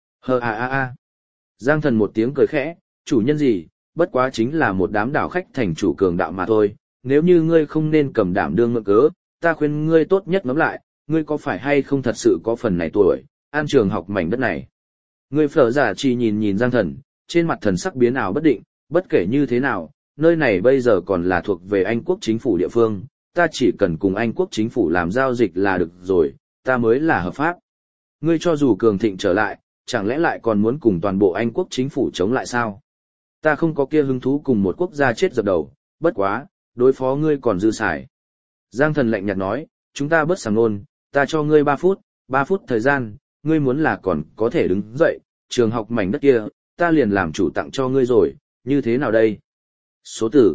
Giang Thần một tiếng cười khẽ, chủ nhân gì, bất quá chính là một đám đảo khách thành chủ cường đạo mà thôi, nếu như ngươi không nên cầm đảm đương mượn cớ, ta khuyên ngươi tốt nhất ngẫm lại, ngươi có phải hay không thật sự có phần này tuổi, an trường học mảnh đất này. Ngươi Phở Giả Chỉ nhìn Giang Thần, trên mặt thần sắc biến ảo bất định, bất kể như thế nào, nơi này bây giờ còn là thuộc về Anh quốc chính phủ địa phương, ta chỉ cần cùng Anh quốc chính phủ làm giao dịch là được rồi, ta mới là hợp pháp. Ngươi cho dù cường thịnh trở lại, chẳng lẽ lại còn muốn cùng toàn bộ Anh quốc chính phủ chống lại sao? Ta không có kia hứng thú cùng một quốc gia chết dập đầu, bất quá, đối phó ngươi còn dư xài. Giang Thần lạnh nhạt nói, chúng ta bớt sảng ngôn, ta cho ngươi 3 phút thời gian, ngươi muốn là còn có thể đứng dậy, trường học mảnh đất kia, ta liền làm chủ tặng cho ngươi rồi, như thế nào đây? Số tử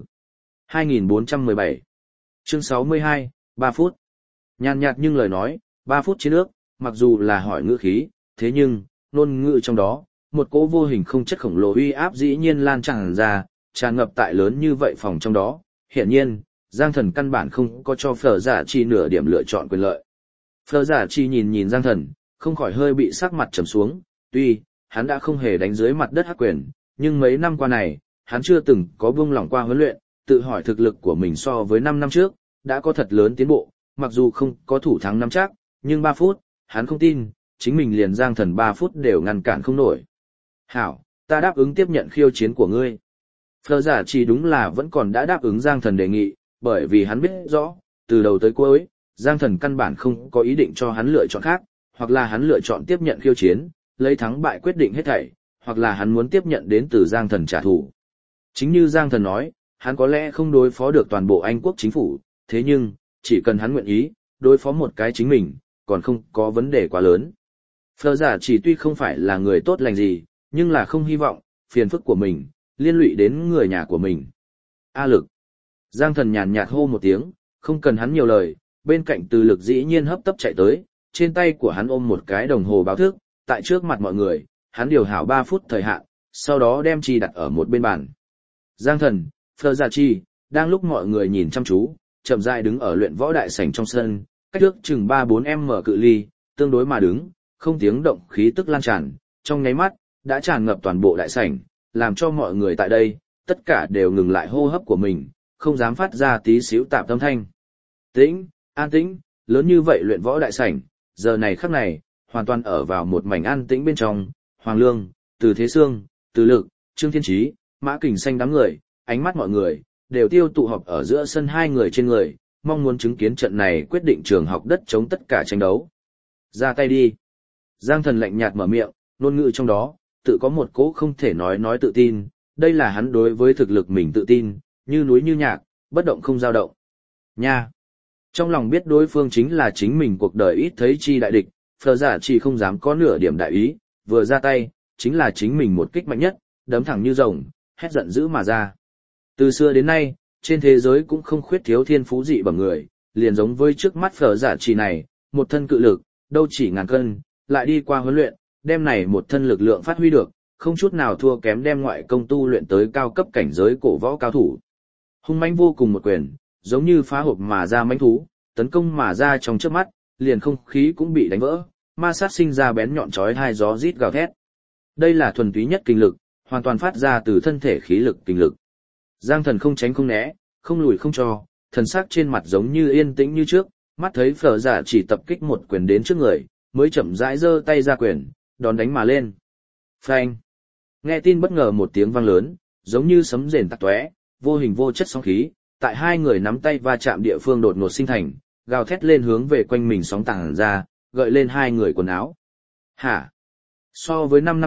2417 Chương 62, 3 phút. Nhàn nhạt nhưng lời nói, 3 phút chiến ước, mặc dù là hỏi ngữ khí, thế nhưng, ngôn ngữ trong đó, một cỗ vô hình không chất khổng lồ uy áp dĩ nhiên lan tràn ra, tràn ngập tại lớn như vậy phòng trong đó. Hiển nhiên, Giang Thần căn bản không có cho Phở Giả Chi nửa điểm lựa chọn quyền lợi. Phở Giả Chi nhìn Giang Thần, không khỏi hơi bị sắc mặt trầm xuống, tuy, hắn đã không hề đánh dưới mặt đất hắc quyền, nhưng mấy năm qua này, hắn chưa từng có buông lỏng qua huấn luyện, tự hỏi thực lực của mình so với 5 năm trước, đã có thật lớn tiến bộ, mặc dù không có thủ thắng năm chắc, nhưng 3 phút, hắn không tin, chính mình liền Giang Thần 3 phút đều ngăn cản không nổi. Hảo, ta đáp ứng tiếp nhận khiêu chiến của ngươi. Phở Giả Chỉ đúng là vẫn còn đã đáp ứng Giang Thần đề nghị, bởi vì hắn biết rõ, từ đầu tới cuối, Giang Thần căn bản không có ý định cho hắn lựa chọn khác, hoặc là hắn lựa chọn tiếp nhận khiêu chiến, lấy thắng bại quyết định hết thảy, hoặc là hắn muốn tiếp nhận đến từ Giang Thần trả thù. Chính như Giang Thần nói, hắn có lẽ không đối phó được toàn bộ Anh quốc chính phủ, thế nhưng, chỉ cần hắn nguyện ý, đối phó một cái chính mình, còn không có vấn đề quá lớn. Phở Giả Chỉ tuy không phải là người tốt lành gì, nhưng là không hy vọng, phiền phức của mình, liên lụy đến người nhà của mình. A Lực. Giang Thần nhàn nhạt hô một tiếng, không cần hắn nhiều lời, bên cạnh Từ Lực dĩ nhiên hấp tấp chạy tới, trên tay của hắn ôm một cái đồng hồ báo thức, tại trước mặt mọi người, hắn điều hảo 3 phút thời hạn, sau đó đem chi đặt ở một bên bàn. Giang Thần, Phở Giả Chi, đang lúc mọi người nhìn chăm chú, chậm rãi đứng ở luyện võ đại sảnh trong sân, cách trước chừng 3-4m cự ly, tương đối mà đứng, không tiếng động khí tức lan tràn, trong nháy mắt, đã tràn ngập toàn bộ đại sảnh, làm cho mọi người tại đây, tất cả đều ngừng lại hô hấp của mình, không dám phát ra tí xíu tạp âm thanh. Tĩnh, an tĩnh, lớn như vậy luyện võ đại sảnh, giờ này khắc này, hoàn toàn ở vào một mảnh an tĩnh bên trong, Hoàng Lương, Từ Thế Sương, Từ Lực, Trương Thiên Chí, Mã Kình Xanh đám người, ánh mắt mọi người, đều tiêu tụ họp ở giữa sân hai người trên người, mong muốn chứng kiến trận này quyết định trường học đất chống tất cả tranh đấu. Ra tay đi. Giang Thần lạnh nhạt mở miệng, ngôn ngữ trong đó, tự có một cỗ không thể nói tự tin, đây là hắn đối với thực lực mình tự tin, như núi như nhạc, bất động không dao động. Nha! Trong lòng biết đối phương chính là chính mình cuộc đời ít thấy chi đại địch, Phở Giả Chỉ không dám có nửa điểm đại ý, vừa ra tay, chính là chính mình một kích mạnh nhất, đấm thẳng như rồng, hét giận dữ mà ra. Từ xưa đến nay, trên thế giới cũng không khuyết thiếu thiên phú dị bằng người, liền giống với trước mắt Phở Giả Chỉ này, một thân cự lực, đâu chỉ ngàn cân, lại đi qua huấn luyện, đem này một thân lực lượng phát huy được, không chút nào thua kém đem ngoại công tu luyện tới cao cấp cảnh giới cổ võ cao thủ. Hung mãnh vô cùng một quyền, giống như phá hộp mà ra mãnh thú, tấn công mà ra trong chớp mắt, liền không khí cũng bị đánh vỡ, ma sát sinh ra bén nhọn chói tai gió rít gào thét. Đây là thuần túy nhất kinh lực, hoàn toàn phát ra từ thân thể khí lực kinh lực. Giang Thần không tránh không né, không lùi không cho, thần sắc trên mặt giống như yên tĩnh như trước, mắt thấy Phở Giả Chỉ tập kích một quyền đến trước người, mới chậm rãi giơ tay ra quyền, đón đánh mà lên. Phanh! Nghe tin bất ngờ một tiếng vang lớn, giống như sấm rền tạc tóe, vô hình vô chất sóng khí, tại hai người nắm tay va chạm địa phương đột ngột sinh thành, gào thét lên hướng về quanh mình sóng tàng ra, gợi lên hai người quần áo. Hả? So với 5 năm trước,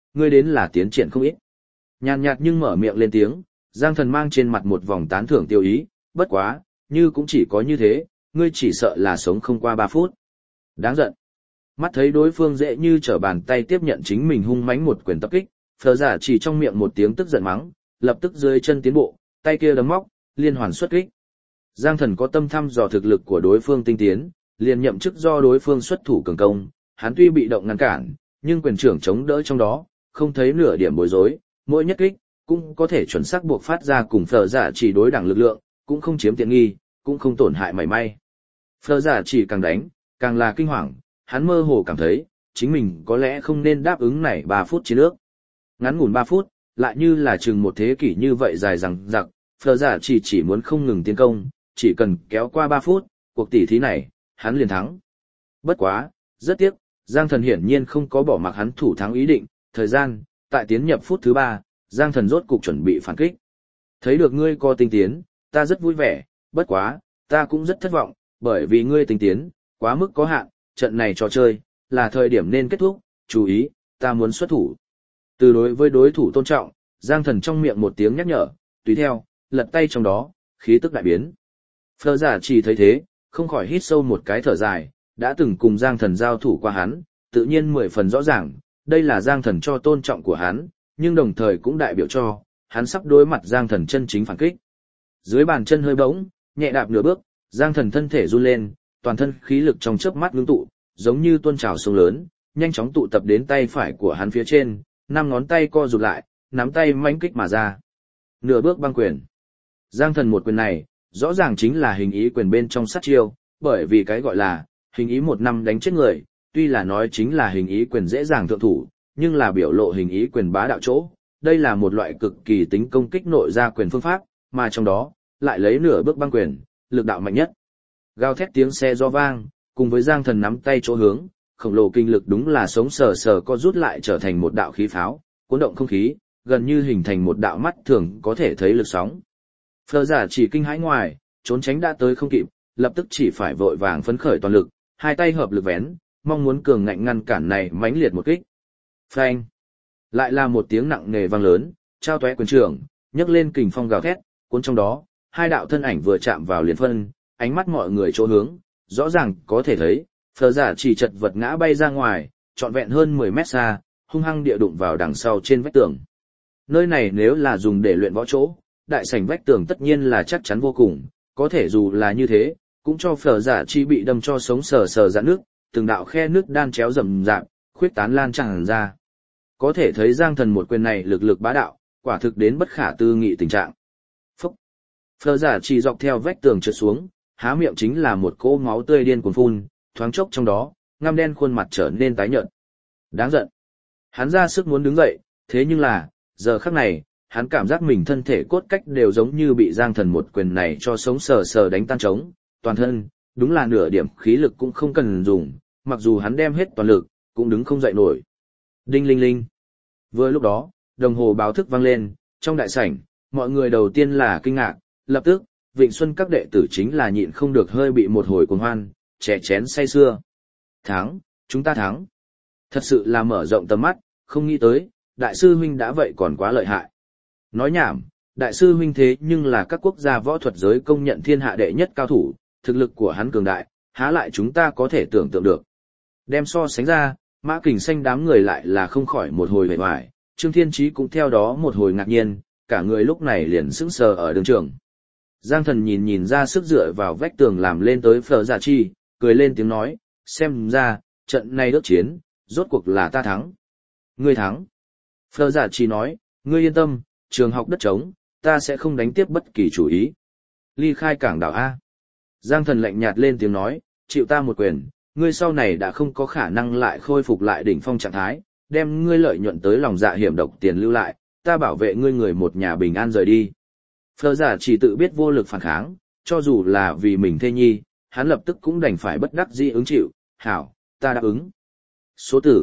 ngươi đến là tiến triển không ít. Nhàn nhạt nhưng mở miệng lên tiếng, Giang Thần mang trên mặt một vòng tán thưởng tiêu ý, bất quá, như cũng chỉ có như thế, ngươi chỉ sợ là sống không qua 3 phút. Đáng giận. Mắt thấy đối phương dễ như trở bàn tay tiếp nhận chính mình hung mãnh một quyền tập kích, Phở Giả chỉ trong miệng một tiếng tức giận mắng, lập tức dưới chân tiến bộ, tay kia đấm móc, liên hoàn xuất kích. Giang Thần có tâm thăm dò thực lực của đối phương tinh tiến, liền nhậm chức do đối phương xuất thủ cường công, hắn tuy bị động ngăn cản, nhưng quyền trưởng chống đỡ trong đó, không thấy nửa điểm bối rối, mỗi nhất kích cũng có thể chuẩn xác buộc phát ra cùng Phở Giả chỉ đối đẳng lực lượng, cũng không chiếm tiện nghi, cũng không tổn hại mảy may. Phở Giả chỉ càng đánh, càng là kinh hoàng, hắn mơ hồ cảm thấy, chính mình có lẽ không nên đáp ứng này 3 phút chiến ước. Ngắn ngủn 3 phút, lại như là chừng một thế kỷ như vậy dài dằng dặc, Phở Giả chỉ muốn không ngừng tiến công, chỉ cần kéo qua 3 phút, cuộc tỷ thí này, hắn liền thắng. Bất quá, rất tiếc, Giang Thần hiển nhiên không có bỏ mặc hắn thủ thắng ý định, thời gian, tại tiến nhập phút thứ 3, Giang Thần rốt cục chuẩn bị phản kích. Thấy được ngươi có tinh tiến, ta rất vui vẻ, bất quá, ta cũng rất thất vọng, bởi vì ngươi tinh tiến, quá mức có hạn, trận này trò chơi, là thời điểm nên kết thúc, chú ý, ta muốn xuất thủ. Từ đối với đối thủ tôn trọng, Giang Thần trong miệng một tiếng nhắc nhở, tùy theo, lật tay trong đó, khí tức đại biến. Phở Giả chỉ thấy thế, không khỏi hít sâu một cái thở dài, đã từng cùng Giang Thần giao thủ qua hắn, tự nhiên 10 phần rõ ràng, đây là Giang Thần cho tôn trọng của hắn, nhưng đồng thời cũng đại biểu cho, hắn sắp đối mặt Giang Thần chân chính phản kích. Dưới bàn chân hơi bỗng, nhẹ đạp nửa bước, Giang Thần thân thể run lên, toàn thân khí lực trong chớp mắt ngưng tụ, giống như tuôn trào sông lớn, nhanh chóng tụ tập đến tay phải của hắn phía trên, 5 ngón tay co rụt lại, nắm tay mãnh kích mà ra. Nửa bước băng quyền. Giang Thần một quyền này, rõ ràng chính là hình ý quyền bên trong sát chiêu, bởi vì cái gọi là hình ý 1 năm đánh chết người, tuy là nói chính là hình ý quyền dễ dàng thượng thủ, nhưng là biểu lộ hình ý quyền bá đạo chỗ, đây là một loại cực kỳ tính công kích nội ra quyền phương pháp, mà trong đó, lại lấy nửa bước băng quyền, lực đạo mạnh nhất. Gào thét tiếng xe do vang, cùng với Giang Thần nắm tay chỗ hướng, khổng lồ kinh lực đúng là sống sờ sờ co rút lại trở thành một đạo khí pháo, cuốn động không khí, gần như hình thành một đạo mắt thường có thể thấy lực sóng. Phở Giả chỉ kinh hãi ngoài, trốn tránh đã tới không kịp, lập tức chỉ phải vội vàng phấn khởi toàn lực, hai tay hợp lực vén, mong muốn cường ngạnh ngăn cản này mãnh liệt một kích. Phanh! Lại là một tiếng nặng nề vang lớn, trao tóe quyền trường, nhấc lên kình phong gào thét, cuốn trong đó, hai đạo thân ảnh vừa chạm vào liền phân, ánh mắt mọi người chỗ hướng, rõ ràng có thể thấy, Phở Giả chỉ chật vật ngã bay ra ngoài, trọn vẹn hơn 10 mét xa, hung hăng địa đụng vào đằng sau trên vách tường. Nơi này nếu là dùng để luyện võ chỗ, đại sảnh vách tường tất nhiên là chắc chắn vô cùng, có thể dù là như thế, cũng cho Phở Giả chỉ bị đâm cho sống sờ sờ rạn nước, từng đạo khe nước đan chéo rầm rạp, khuyết tán lan tràn ra. Có thể thấy Giang Thần một quyền này lực lực bá đạo, quả thực đến bất khả tư nghị tình trạng. Phúc! Phở Giả chỉ dọc theo vách tường trượt xuống, há miệng chính là một cỗ máu tươi điên cuồng phun, thoáng chốc trong đó, ngăm đen khuôn mặt trở nên tái nhợt. Đáng giận! Hắn ra sức muốn đứng dậy, thế nhưng là, giờ khắc này, hắn cảm giác mình thân thể cốt cách đều giống như bị Giang Thần một quyền này cho sống sờ sờ đánh tan trống, toàn thân, đúng là nửa điểm khí lực cũng không cần dùng, mặc dù hắn đem hết toàn lực, cũng đứng không dậy nổi. Đinh linh linh. Vừa lúc đó, đồng hồ báo thức vang lên, trong đại sảnh, mọi người đầu tiên là kinh ngạc, lập tức, Vịnh Xuân các đệ tử chính là nhịn không được hơi bị một hồi cuồng hoan, chè chén say sưa. Thắng, chúng ta thắng. Thật sự là mở rộng tầm mắt, không nghĩ tới, đại sư huynh đã vậy còn quá lợi hại. Nói nhảm, đại sư huynh thế nhưng là các quốc gia võ thuật giới công nhận thiên hạ đệ nhất cao thủ, thực lực của hắn cường đại, há lại chúng ta có thể tưởng tượng được. Đem so sánh ra, Mã Kình Xanh đám người lại là không khỏi một hồi vẻ vải, Trương Thiên Chí cũng theo đó một hồi ngạc nhiên, cả người lúc này liền sững sờ ở đường trường. Giang Thần nhìn ra sức dựa vào vách tường làm lên tới Phở Giả Chi, cười lên tiếng nói, xem ra, trận này đước chiến, rốt cuộc là ta thắng. Ngươi thắng. Phở Giả Chi nói, ngươi yên tâm, trường học đất trống, ta sẽ không đánh tiếp bất kỳ chủ ý. Ly khai cảng đảo A. Giang Thần lạnh nhạt lên tiếng nói, chịu ta một quyền, ngươi sau này đã không có khả năng lại khôi phục lại đỉnh phong trạng thái, đem ngươi lợi nhuận tới lòng dạ hiểm độc tiền lưu lại, ta bảo vệ ngươi người một nhà bình an rời đi. Phở Giả chỉ tự biết vô lực phản kháng, cho dù là vì mình thê nhi, hắn lập tức cũng đành phải bất đắc dĩ ứng chịu, hảo, ta đáp ứng. Số tử,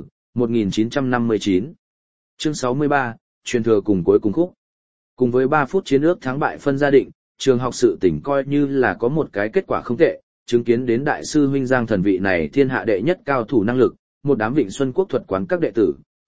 1959. Chương 63, truyền thừa cùng cuối cùng khúc. Cùng với 3 phút chiến ước thắng bại phân gia định, trường học sự tỉnh coi như là có một cái kết quả không tệ, chứng kiến đến đại sư huynh Giang Thần vị này thiên hạ đệ nhất cao thủ năng lực, một đám Vịnh Xuân Quốc thuật quán các đệ tử,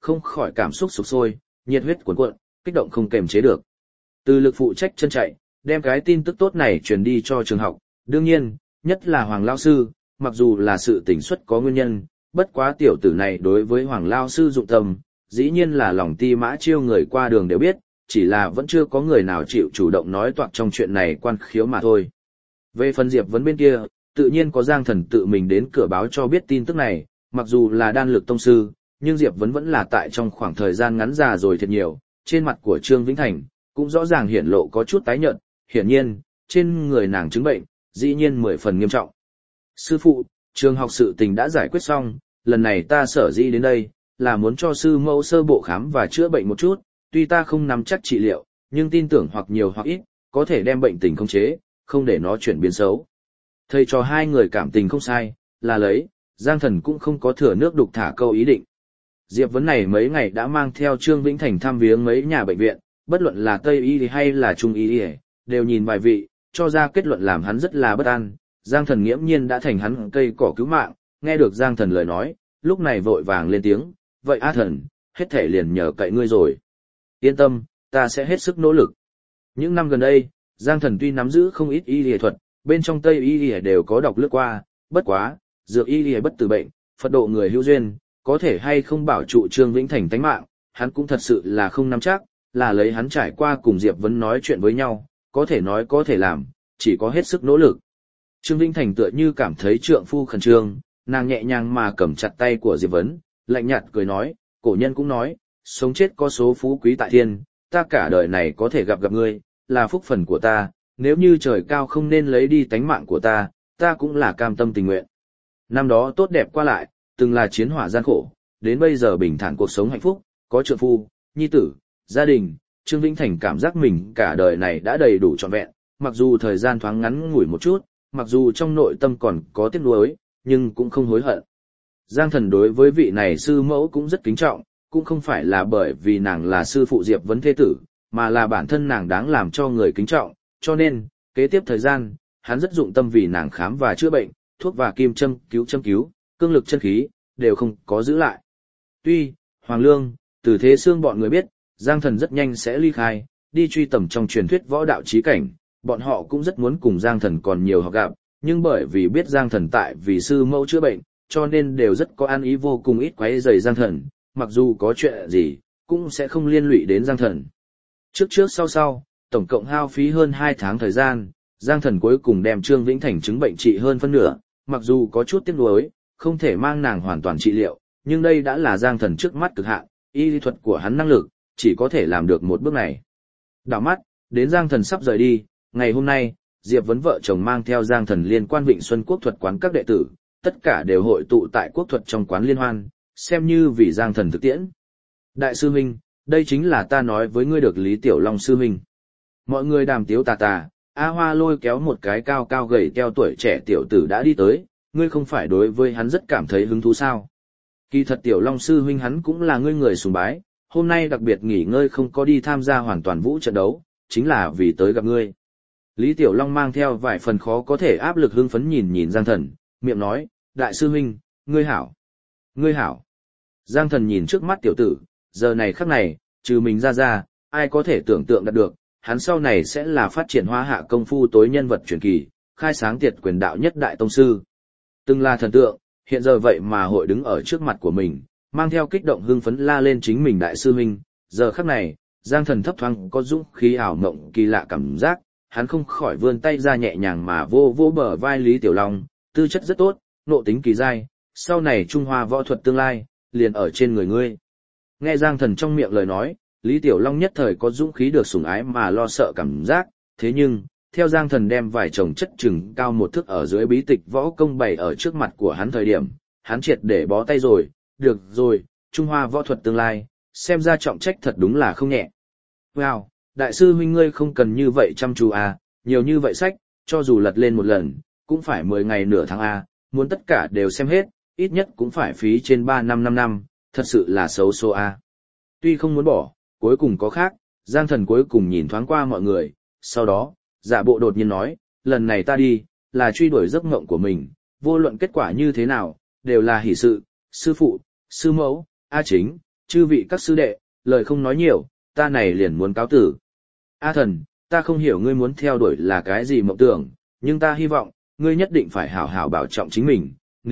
không khỏi cảm xúc sục sôi, nhiệt huyết cuồn cuộn, kích động không kềm chế được. Từ lực phụ trách chân chạy, đem cái tin tức tốt này truyền đi cho trường học, đương nhiên, nhất là Hoàng Lao Sư, mặc dù là sự tỉnh xuất có nguyên nhân, bất quá tiểu tử này đối với Hoàng Lao Sư dụng tâm, dĩ nhiên là lòng ti mã chiêu người qua đường đều biết, chỉ là vẫn chưa có người nào chịu chủ động nói toạc trong chuyện này quan khiếu mà thôi. Về phần Diệp Vấn bên kia, tự nhiên có Giang Thần tự mình đến cửa báo cho biết tin tức này, mặc dù là đan lực tông sư, nhưng Diệp Vấn vẫn là tại trong khoảng thời gian ngắn già rồi thiệt nhiều, trên mặt của Trương Vĩnh Thành cũng rõ ràng hiển lộ có chút tái nhợt, hiển nhiên, trên người nàng chứng bệnh, dĩ nhiên 10 phần nghiêm trọng. Sư phụ, trường học sự tình đã giải quyết xong, lần này ta sở dĩ đến đây, là muốn cho sư mẫu sơ bộ khám và chữa bệnh một chút, tuy ta không nắm chắc trị liệu, nhưng tin tưởng hoặc nhiều hoặc ít, có thể đem bệnh tình khống chế, không để nó chuyển biến xấu. Thầy trò hai người cảm tình không sai, là lấy, Giang Thần cũng không có thừa nước đục thả câu ý định. Diệp Vấn này mấy ngày đã mang theo Trương Vĩnh Thành thăm viếng mấy nhà bệnh viện, bất luận là Tây Y hay là Trung Y, đều nhìn vài vị, cho ra kết luận làm hắn rất là bất an. Giang Thần nghiễm nhiên đã thành hắn cây cỏ cứu mạng, nghe được Giang Thần lời nói, lúc này vội vàng lên tiếng, vậy A Thần, hết thể liền nhờ cậy ngươi rồi. Yên tâm, ta sẽ hết sức nỗ lực. Những năm gần đây, Giang Thần tuy nắm giữ không ít y y thuật, bên trong Tây Y đều có đọc lướt qua, bất quá, dược y bất tử bệnh, Phật độ người hữu duyên, có thể hay không bảo trụ Trương Vĩnh Thành tánh mạng, hắn cũng thật sự là không nắm chắc, là lấy hắn trải qua cùng Diệp Vấn nói chuyện với nhau, có thể nói có thể làm, chỉ có hết sức nỗ lực. Trương Vĩnh Thành tựa như cảm thấy trượng phu khẩn trương, nàng nhẹ nhàng mà cầm chặt tay của Diệp Vấn, lạnh nhạt cười nói, cổ nhân cũng nói, sống chết có số phú quý tại thiên, ta cả đời này có thể gặp ngươi, là phúc phần của ta, nếu như trời cao không nên lấy đi tánh mạng của ta, ta cũng là cam tâm tình nguyện. Năm đó tốt đẹp qua lại, từng là chiến hỏa gian khổ, đến bây giờ bình thản cuộc sống hạnh phúc, có trượng phu, nhi tử, gia đình, Trương Vĩnh Thành cảm giác mình cả đời này đã đầy đủ trọn vẹn, mặc dù thời gian thoáng ngắn ngủi một chút, mặc dù trong nội tâm còn có tiếc nuối, nhưng cũng không hối hận. Giang Thần đối với vị này sư mẫu cũng rất kính trọng, cũng không phải là bởi vì nàng là sư phụ Diệp Vấn thế tử, mà là bản thân nàng đáng làm cho người kính trọng, cho nên, kế tiếp thời gian, hắn rất dụng tâm vì nàng khám và chữa bệnh, thuốc và kim châm cứu, cương lực chân khí, đều không có giữ lại. Tuy, Hoàng Lương, Từ Thế Xương bọn người biết, Giang Thần rất nhanh sẽ ly khai, đi truy tầm trong truyền thuyết võ đạo chí cảnh, bọn họ cũng rất muốn cùng Giang Thần còn nhiều học gặp, nhưng bởi vì biết Giang Thần tại vì sư mẫu chữa bệnh, cho nên đều rất có an ý vô cùng ít quấy rầy Giang Thần, mặc dù có chuyện gì, cũng sẽ không liên lụy đến Giang Thần. Trước sau, tổng cộng hao phí hơn 2 tháng thời gian, Giang Thần cuối cùng đem Trương Vĩnh Thành chứng bệnh trị hơn phân nửa, mặc dù có chút tiếc nuối, không thể mang nàng hoàn toàn trị liệu, nhưng đây đã là Giang Thần trước mắt cực hạn, y lý thuật của hắn năng lực, chỉ có thể làm được một bước này. Đảo mắt, đến Giang Thần sắp rời đi, ngày hôm nay, Diệp Vấn vợ chồng mang theo Giang Thần liên quan Vịnh Xuân Quốc thuật quán các đệ tử, tất cả đều hội tụ tại quốc thuật trong quán liên hoan, xem như vì Giang Thần thực tiễn. Đại sư huynh, đây chính là ta nói với ngươi được Lý Tiểu Long sư huynh. Mọi người đàm tiếu tà tà, A Hoa lôi kéo một cái cao cao gầy teo tuổi trẻ tiểu tử đã đi tới, ngươi không phải đối với hắn rất cảm thấy hứng thú sao? Kỳ thật Tiểu Long sư huynh hắn cũng là ngươi người sùng bái, hôm nay đặc biệt nghỉ ngơi không có đi tham gia hoàn toàn vũ trận đấu, chính là vì tới gặp ngươi. Lý Tiểu Long mang theo vài phần khó có thể áp lực hưng phấn nhìn Giang Thần, miệng nói, đại sư huynh, ngươi hảo. Ngươi hảo. Giang Thần nhìn trước mắt tiểu tử, giờ này khắc này, trừ mình ra, ai có thể tưởng tượng được, hắn sau này sẽ là phát triển hoa hạ công phu tối nhân vật truyền kỳ, khai sáng tiệt quyền đạo nhất đại tông sư. Từng là thần tượng, hiện giờ vậy mà hội đứng ở trước mặt của mình, mang theo kích động hưng phấn la lên chính mình đại sư huynh, giờ khắc này, Giang Thần thấp thoáng có dũng khí ảo mộng kỳ lạ cảm giác, hắn không khỏi vươn tay ra nhẹ nhàng mà vô bờ vai Lý Tiểu Long, tư chất rất tốt, nộ tính kỳ dai, sau này Trung Hoa võ thuật tương lai, liền ở trên người ngươi. Nghe Giang Thần trong miệng lời nói, Lý Tiểu Long nhất thời có dũng khí được sủng ái mà lo sợ cảm giác, thế nhưng, theo Giang Thần đem vài chồng chất chừng cao một thước ở dưới bí tịch võ công bày ở trước mặt của hắn thời điểm, hắn triệt để bó tay rồi, được rồi, Trung Hoa võ thuật tương lai, xem ra trọng trách thật đúng là không nhẹ. Wow, đại sư huynh ngươi không cần như vậy chăm chú à, nhiều như vậy sách, cho dù lật lên một lần, cũng phải 10 ngày nửa tháng à, muốn tất cả đều xem hết, ít nhất cũng phải phí trên 3 năm, thật sự là xấu số à. Tuy không muốn bỏ, cuối cùng có khác, Giang Thần cuối cùng nhìn thoáng qua mọi người, sau đó, giả bộ đột nhiên nói, lần này ta đi, là truy đuổi giấc mộng của mình, vô luận kết quả như thế nào, đều là hỷ sự, sư phụ, sư mẫu, A Chính, Chư vị các sư đệ, lời không nói nhiều, ta này liền muốn cáo tử. A thần, ta không hiểu ngươi muốn theo đuổi là cái gì mộng tưởng, nhưng ta hy vọng, ngươi nhất định phải hảo hảo bảo trọng chính mình,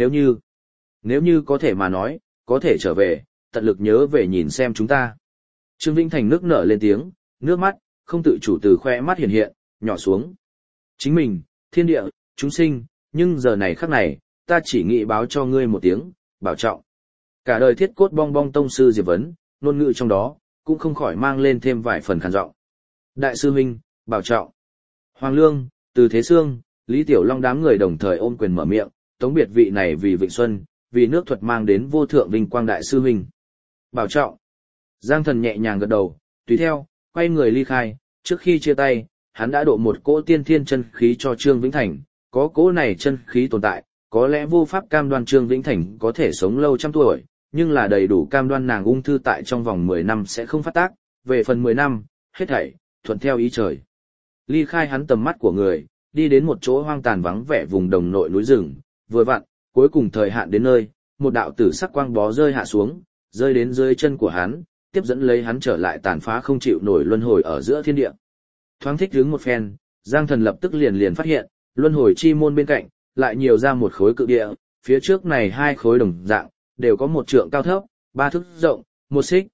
nếu như có thể mà nói, có thể trở về, tận lực nhớ về nhìn xem chúng ta. Trương Vĩnh Thành nước nở lên tiếng, nước mắt, không tự chủ từ khoe mắt hiện hiện, nhỏ xuống. Chính mình, thiên địa, chúng sinh, nhưng giờ này khắc này, ta chỉ nghĩ báo cho ngươi một tiếng, bảo trọng. Cả đời thiết cốt bong bong tông sư Diệp Vấn, ngôn ngữ trong đó, cũng không khỏi mang lên thêm vài phần khàn giọng. Đại sư huynh, bảo trọng. Hoàng Lương, Từ Thế Sương, Lý Tiểu Long đám người đồng thời ôm quyền mở miệng, tống biệt vị này vì Vịnh Xuân, vì nước thuật mang đến vô thượng vinh quang đại sư huynh. Bảo trọng. Giang Thần nhẹ nhàng gật đầu, tùy theo, quay người ly khai, trước khi chia tay, hắn đã độ một cỗ tiên thiên chân khí cho Trương Vĩnh Thành, có cỗ này chân khí tồn tại, có lẽ vô pháp cam đoan Trương Vĩnh Thành có thể sống lâu trăm tuổi, nhưng là đầy đủ cam đoan nàng ung thư tại trong vòng 10 năm sẽ không phát tác, về phần 10 năm, hết thảy, thuận theo ý trời. Ly khai hắn tầm mắt của người, đi đến một chỗ hoang tàn vắng vẻ vùng đồng nội núi rừng, vừa vặn, cuối cùng thời hạn đến nơi, một đạo tử sắc quang bó rơi hạ xuống, rơi đến dưới chân của hắn, tiếp dẫn lấy hắn trở lại tàn phá không chịu nổi luân hồi ở giữa thiên địa. Thoáng thích hướng một phen, Giang Thần lập tức liền phát hiện, luân hồi chi môn bên cạnh, lại nhiều ra một khối cự địa, phía trước này hai khối đồng dạng, đều có một trượng cao thấp, 3 thước rộng, 1 xích,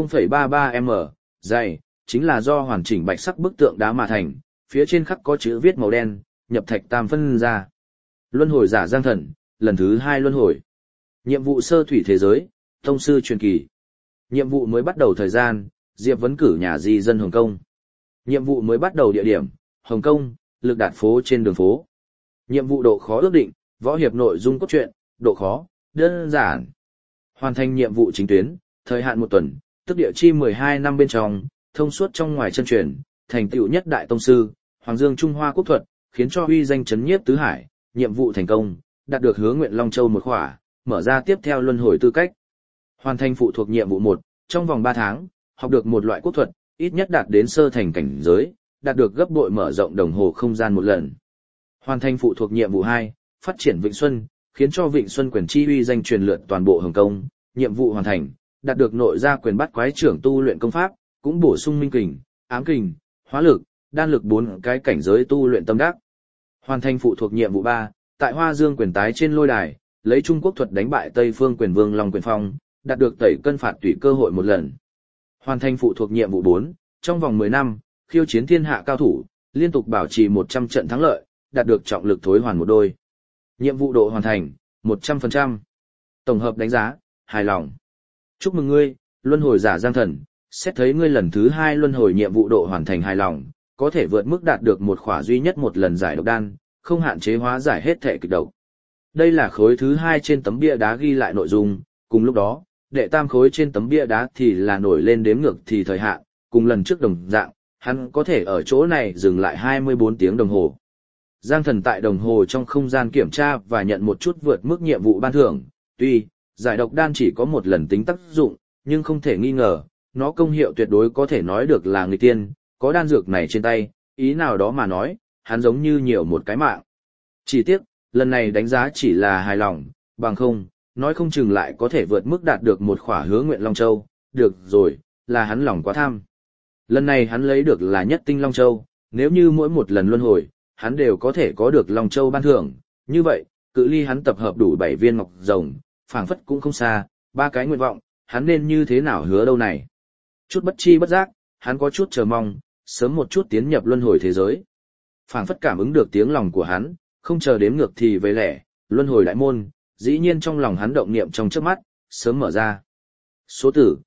0,33m, dày, chính là do hoàn chỉnh bạch sắc bức tượng đá mà thành, phía trên khắc có chữ viết màu đen, nhập thạch tam phân ra. Luân hồi giả Giang Thần, lần thứ 2 luân hồi. Nhiệm vụ sơ thủy thế giới, tông sư truyền kỳ. Nhiệm vụ mới bắt đầu thời gian, Diệp Vấn cử nhà di dân Hồng Kông. Nhiệm vụ mới bắt đầu địa điểm, Hồng Kông, lực đạt phố trên đường phố. Nhiệm vụ độ khó ước định, võ hiệp nội dung cốt truyện, độ khó, đơn giản. Hoàn thành nhiệm vụ chính tuyến, thời hạn 1 tuần, tức địa chi 12 năm bên trong, thông suốt trong ngoài chân truyền, thành tựu nhất đại tông sư, Hoàng Dương Trung Hoa quốc thuật, khiến cho uy danh chấn nhiếp tứ hải, nhiệm vụ thành công, đạt được Hứa Nguyện Long Châu một khỏa, mở ra tiếp theo luân hồi tư cách. Hoàn thành phụ thuộc nhiệm vụ 1, trong vòng 3 tháng, học được một loại quốc thuật, ít nhất đạt đến sơ thành cảnh giới, đạt được gấp bội mở rộng đồng hồ không gian một lần. Hoàn thành phụ thuộc nhiệm vụ 2, phát triển Vịnh Xuân, khiến cho Vịnh Xuân quyền chi uy danh truyền lượn toàn bộ Hồng Kông, nhiệm vụ hoàn thành, đạt được nội gia quyền bắt quái trưởng tu luyện công pháp, cũng bổ sung minh kình, ám kình, hóa lực, đan lực 4 cái cảnh giới tu luyện tâm đắc. Hoàn thành phụ thuộc nhiệm vụ 3, tại Hoa Dương quyền tái trên lôi đài, lấy Trung Quốc thuật đánh bại Tây Phương quyền vương Long Quyền Phong, đạt được tẩy cân phạt tùy cơ hội một lần. Hoàn thành phụ thuộc nhiệm vụ 4, trong vòng 10 năm, khiêu chiến thiên hạ cao thủ, liên tục bảo trì 100 trận thắng lợi, đạt được trọng lực thối hoàn một đôi. Nhiệm vụ độ hoàn thành, 100%. Tổng hợp đánh giá, hài lòng. Chúc mừng ngươi, luân hồi giả Giang Thần, xét thấy ngươi lần thứ 2 luân hồi nhiệm vụ độ hoàn thành hài lòng, có thể vượt mức đạt được một khỏa duy nhất một lần giải độc đan, không hạn chế hóa giải hết thể kịch độc. Đây là khối thứ 2 trên tấm bia đá ghi lại nội dung, cùng lúc đó, đệ tam khối trên tấm bia đá thì là nổi lên đếm ngược thì thời hạn, cùng lần trước đồng dạng, hắn có thể ở chỗ này dừng lại 24 tiếng đồng hồ. Giang Thần tại đồng hồ trong không gian kiểm tra và nhận một chút vượt mức nhiệm vụ ban thưởng, tuy giải độc đan chỉ có một lần tính tác dụng, nhưng không thể nghi ngờ, nó công hiệu tuyệt đối có thể nói được là người tiên, có đan dược này trên tay, ý nào đó mà nói, hắn giống như nhiều một cái mạng. Chỉ tiếc, lần này đánh giá chỉ là hài lòng, bằng không, nói không chừng lại có thể vượt mức đạt được một khỏa Hứa Nguyện Long Châu, được rồi, là hắn lòng quá tham. Lần này hắn lấy được là nhất tinh Long Châu, nếu như mỗi một lần luân hồi, hắn đều có thể có được Long Châu ban thưởng, như vậy, cự ly hắn tập hợp đủ 7 viên ngọc rồng, phảng phất cũng không xa, 3 cái nguyện vọng, hắn nên như thế nào hứa đâu này. Chút bất chi bất giác, hắn có chút chờ mong, sớm một chút tiến nhập luân hồi thế giới. Phảng phất cảm ứng được tiếng lòng của hắn, không chờ đếm ngược thì về lẻ, luân hồi đại môn, dĩ nhiên trong lòng hắn động niệm trong chớp mắt, sớm mở ra. Số tử,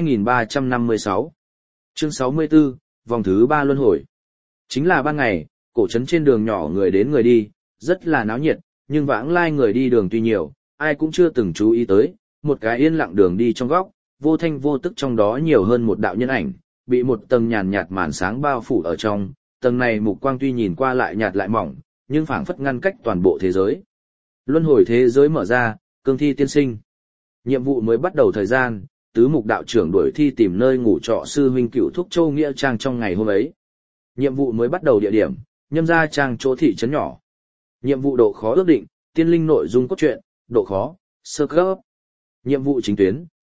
2356. Chương 64, vòng thứ 3 luân hồi. Chính là ban ngày, cổ trấn trên đường nhỏ người đến người đi, rất là náo nhiệt, nhưng vãng lai người đi đường tuy nhiều, ai cũng chưa từng chú ý tới, một cái yên lặng đường đi trong góc, vô thanh vô tức trong đó nhiều hơn một đạo nhân ảnh, bị một tầng nhàn nhạt màn sáng bao phủ ở trong, tầng này mục quang tuy nhìn qua lại nhạt lại mỏng, nhưng phảng phất ngăn cách toàn bộ thế giới. Luân hồi thế giới mở ra, cương thi tiên sinh. Nhiệm vụ mới bắt đầu thời gian, tứ mục đạo trưởng đuổi thi tìm nơi ngủ trọ sư huynh Cửu Thúc Châu Nghĩa Trang trong ngày hôm ấy. Nhiệm vụ mới bắt đầu địa điểm, Nhâm Gia Trang chỗ thị trấn nhỏ. Nhiệm vụ độ khó ước định, tiên linh nội dung cốt truyện, độ khó, sơ cấp. Nhiệm vụ chính tuyến,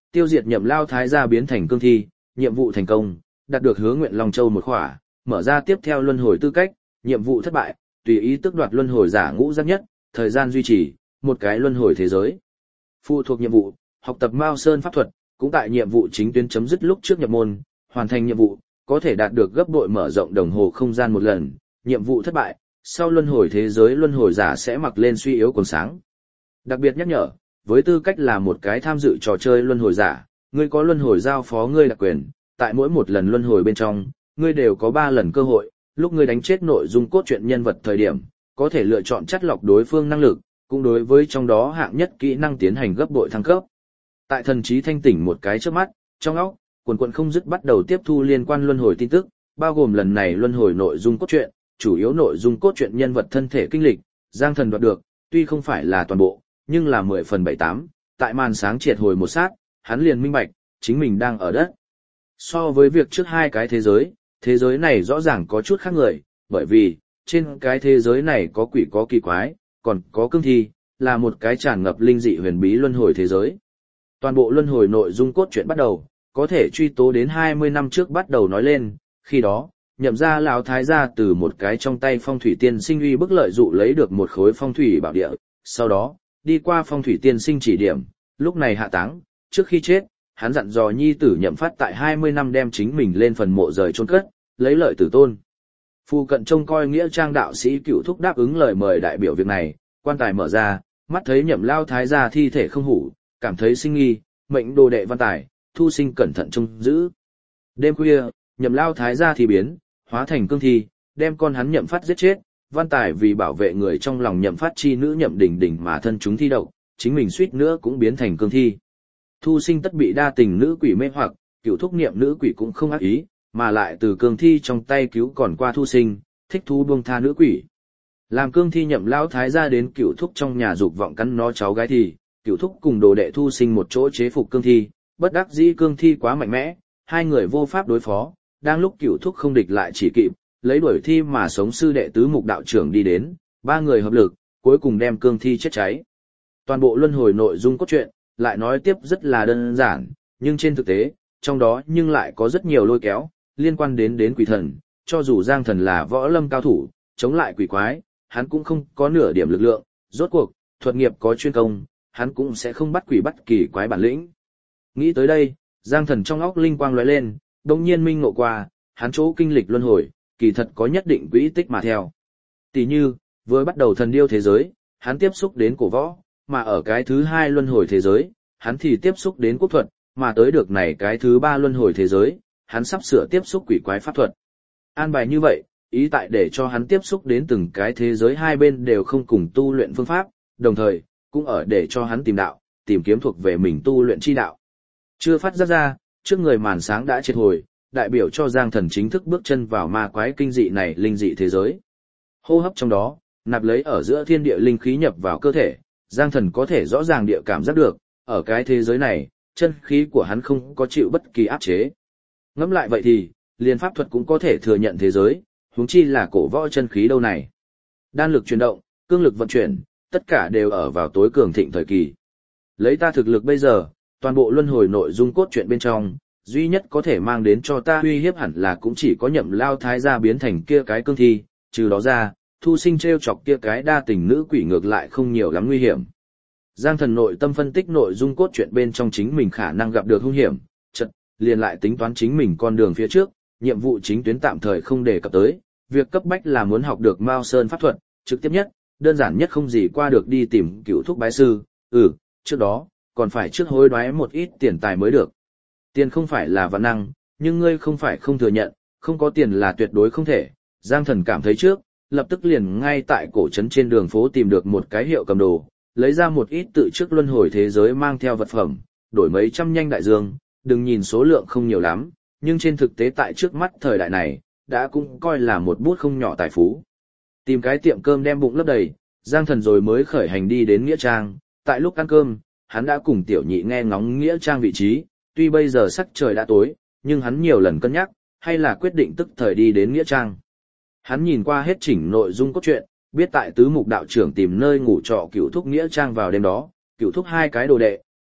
tiêu diệt Nhậm Lao Thái gia biến thành cương thi, nhiệm vụ thành công, đạt được Hứa Nguyện Long Châu một khỏa, mở ra tiếp theo luân hồi tư cách, nhiệm vụ thất bại, tùy ý tước đoạt luân hồi giả ngũ giác nhất, thời gian duy trì, một cái luân hồi thế giới. Phụ thuộc nhiệm vụ, học tập Mao Sơn pháp thuật, cũng tại nhiệm vụ chính tuyến chấm dứt lúc trước nhập môn, hoàn thành nhiệm vụ, có thể đạt được gấp bội mở rộng đồng hồ không gian một lần, nhiệm vụ thất bại, sau luân hồi thế giới luân hồi giả sẽ mặc lên suy yếu quần sáng. Đặc biệt nhắc nhở, với tư cách là một cái tham dự trò chơi luân hồi giả, ngươi có luân hồi giao phó ngươi đặc quyền, tại mỗi một lần luân hồi bên trong, ngươi đều có 3 lần cơ hội, lúc ngươi đánh chết nội dung cốt truyện nhân vật thời điểm, có thể lựa chọn chắt lọc đối phương năng lực, cũng đối với trong đó hạng nhất kỹ năng tiến hành gấp bội thăng cấp. Tại thần trí thanh tỉnh một cái trước mắt, trong óc, quần không dứt bắt đầu tiếp thu liên quan luân hồi tin tức, bao gồm lần này luân hồi nội dung cốt truyện, chủ yếu nội dung cốt truyện nhân vật thân thể kinh lịch, Giang Thần đoạt được, tuy không phải là toàn bộ, nhưng là 10 phần 7-8, tại màn sáng triệt hồi một sát, hắn liền minh bạch, chính mình đang ở đất. So với việc trước 2 cái thế giới này rõ ràng có chút khác người, bởi vì, trên cái thế giới này có quỷ có kỳ quái, còn có cương thi, là một cái tràn ngập linh dị huyền bí luân hồi thế giới. Toàn bộ luân hồi nội dung cốt truyện bắt đầu, có thể truy tố đến 20 năm trước bắt đầu nói lên, khi đó, Nhậm gia lão thái gia từ một cái trong tay phong thủy tiên sinh uy bức lợi dụ lấy được một khối phong thủy bảo địa, sau đó, đi qua phong thủy tiên sinh chỉ điểm, lúc này hạ táng, trước khi chết, hắn dặn dò nhi tử Nhậm Phát tại 20 năm đem chính mình lên phần mộ rời chôn cất, lấy lợi tử tôn. Phu cận trông coi nghĩa trang đạo sĩ Cửu Thúc đáp ứng lời mời đại biểu việc này, quan tài mở ra, mắt thấy Nhậm lão thái gia thi thể không hủ, cảm thấy sinh nghi, mệnh đồ đệ Văn Tài, Thu Sinh cẩn thận trông giữ. Đêm khuya, Nhậm lão thái gia thì biến, hóa thành cương thi, đem con hắn Nhậm Phát giết chết. Văn Tài vì bảo vệ người trong lòng Nhậm Phát chi nữ Nhậm Đình Đình mà thân chúng thi độc, chính mình suýt nữa cũng biến thành cương thi. Thu Sinh tất bị đa tình nữ quỷ mê hoặc, Cửu Thúc niệm nữ quỷ cũng không ác ý, mà lại từ cương thi trong tay cứu còn qua Thu Sinh, thích thú buông tha nữ quỷ. Làm cương thi Nhậm lão thái gia đến Cửu Thúc trong nhà dục vọng cắn nó cháu gái thì, Cửu Thúc cùng đồ đệ Thu Sinh một chỗ chế phục cương thi, bất đắc dĩ cương thi quá mạnh mẽ, 2 người vô pháp đối phó, đang lúc Cửu Thúc không địch lại chỉ kịp, lấy đuổi thi mà sống sư đệ tứ mục đạo trưởng đi đến, 3 người hợp lực, cuối cùng đem cương thi chết cháy. Toàn bộ luân hồi nội dung cốt truyện, lại nói tiếp rất là đơn giản, nhưng trên thực tế, trong đó nhưng lại có rất nhiều lôi kéo, liên quan đến quỷ thần, cho dù Giang Thần là võ lâm cao thủ, chống lại quỷ quái, hắn cũng không có nửa điểm lực lượng, rốt cuộc, thuật nghiệp có chuyên công, hắn cũng sẽ không bắt quỷ bắt kỳ quái bản lĩnh. Nghĩ tới đây, Giang Thần trong óc linh quang lóe lên, đồng nhiên minh ngộ qua, hắn chỗ kinh lịch luân hồi, kỳ thật có nhất định quỹ tích mà theo. Tỷ như, vừa bắt đầu thần điêu thế giới, hắn tiếp xúc đến cổ võ, mà ở cái thứ 2 luân hồi thế giới, hắn thì tiếp xúc đến quốc thuật, mà tới được này cái thứ 3 luân hồi thế giới, hắn sắp sửa tiếp xúc quỷ quái pháp thuật. An bài như vậy, ý tại để cho hắn tiếp xúc đến từng cái thế giới hai bên đều không cùng tu luyện phương pháp, đồng thời, cũng ở để cho hắn tìm đạo, tìm kiếm thuộc về mình tu luyện chi đạo. Chưa phát giác ra, trước người màn sáng đã triệt hồi, đại biểu cho Giang Thần chính thức bước chân vào ma quái kinh dị này linh dị thế giới. Hô hấp trong đó, nạp lấy ở giữa thiên địa linh khí nhập vào cơ thể, Giang Thần có thể rõ ràng địa cảm giác được, ở cái thế giới này, chân khí của hắn không có chịu bất kỳ áp chế. Ngẫm lại vậy thì, liền pháp thuật cũng có thể thừa nhận thế giới, huống chi là cổ võ chân khí đâu này. Đan lực chuyển động, cương lực vận chuyển, tất cả đều ở vào tối cường thịnh thời kỳ. Lấy ta thực lực bây giờ, toàn bộ luân hồi nội dung cốt truyện bên trong, duy nhất có thể mang đến cho ta uy hiếp hẳn là cũng chỉ có Nhậm lao thái gia biến thành kia cái cương thi, trừ đó ra, Thu Sinh treo chọc kia cái đa tình nữ quỷ ngược lại không nhiều lắm nguy hiểm. Giang Thần nội tâm phân tích nội dung cốt truyện bên trong chính mình khả năng gặp được hung hiểm, chợt liền lại tính toán chính mình con đường phía trước, nhiệm vụ chính tuyến tạm thời không đề cập tới, việc cấp bách là muốn học được Mao Sơn pháp thuật, trực tiếp nhất, đơn giản nhất không gì qua được đi tìm Cửu Thúc bái sư, trước đó, còn phải trước hối đoái một ít tiền tài mới được. Tiền không phải là vạn năng, nhưng ngươi không phải không thừa nhận, không có tiền là tuyệt đối không thể. Giang Thần cảm thấy trước, lập tức liền ngay tại cổ trấn trên đường phố tìm được một cái hiệu cầm đồ, lấy ra một ít tự trước luân hồi thế giới mang theo vật phẩm, đổi mấy trăm nhanh đại dương, đừng nhìn số lượng không nhiều lắm, nhưng trên thực tế tại trước mắt thời đại này, đã cũng coi là một bút không nhỏ tài phú. Tìm cái tiệm cơm đem bụng lấp đầy, Giang Thần rồi mới khởi hành đi đến Nghĩa Trang, tại lúc ăn cơm, hắn đã cùng Tiểu Nhị nghe ngóng Nghĩa Trang vị trí, tuy bây giờ sắc trời đã tối, nhưng hắn nhiều lần cân nhắc, hay là quyết định tức thời đi đến Nghĩa Trang. Hắn nhìn qua hết chỉnh nội dung cốt truyện, biết tại tứ mục đạo trưởng tìm nơi ngủ trọ Cửu Thúc Nghĩa Trang vào đêm đó, Cửu Thúc 2 cái đồ đệ,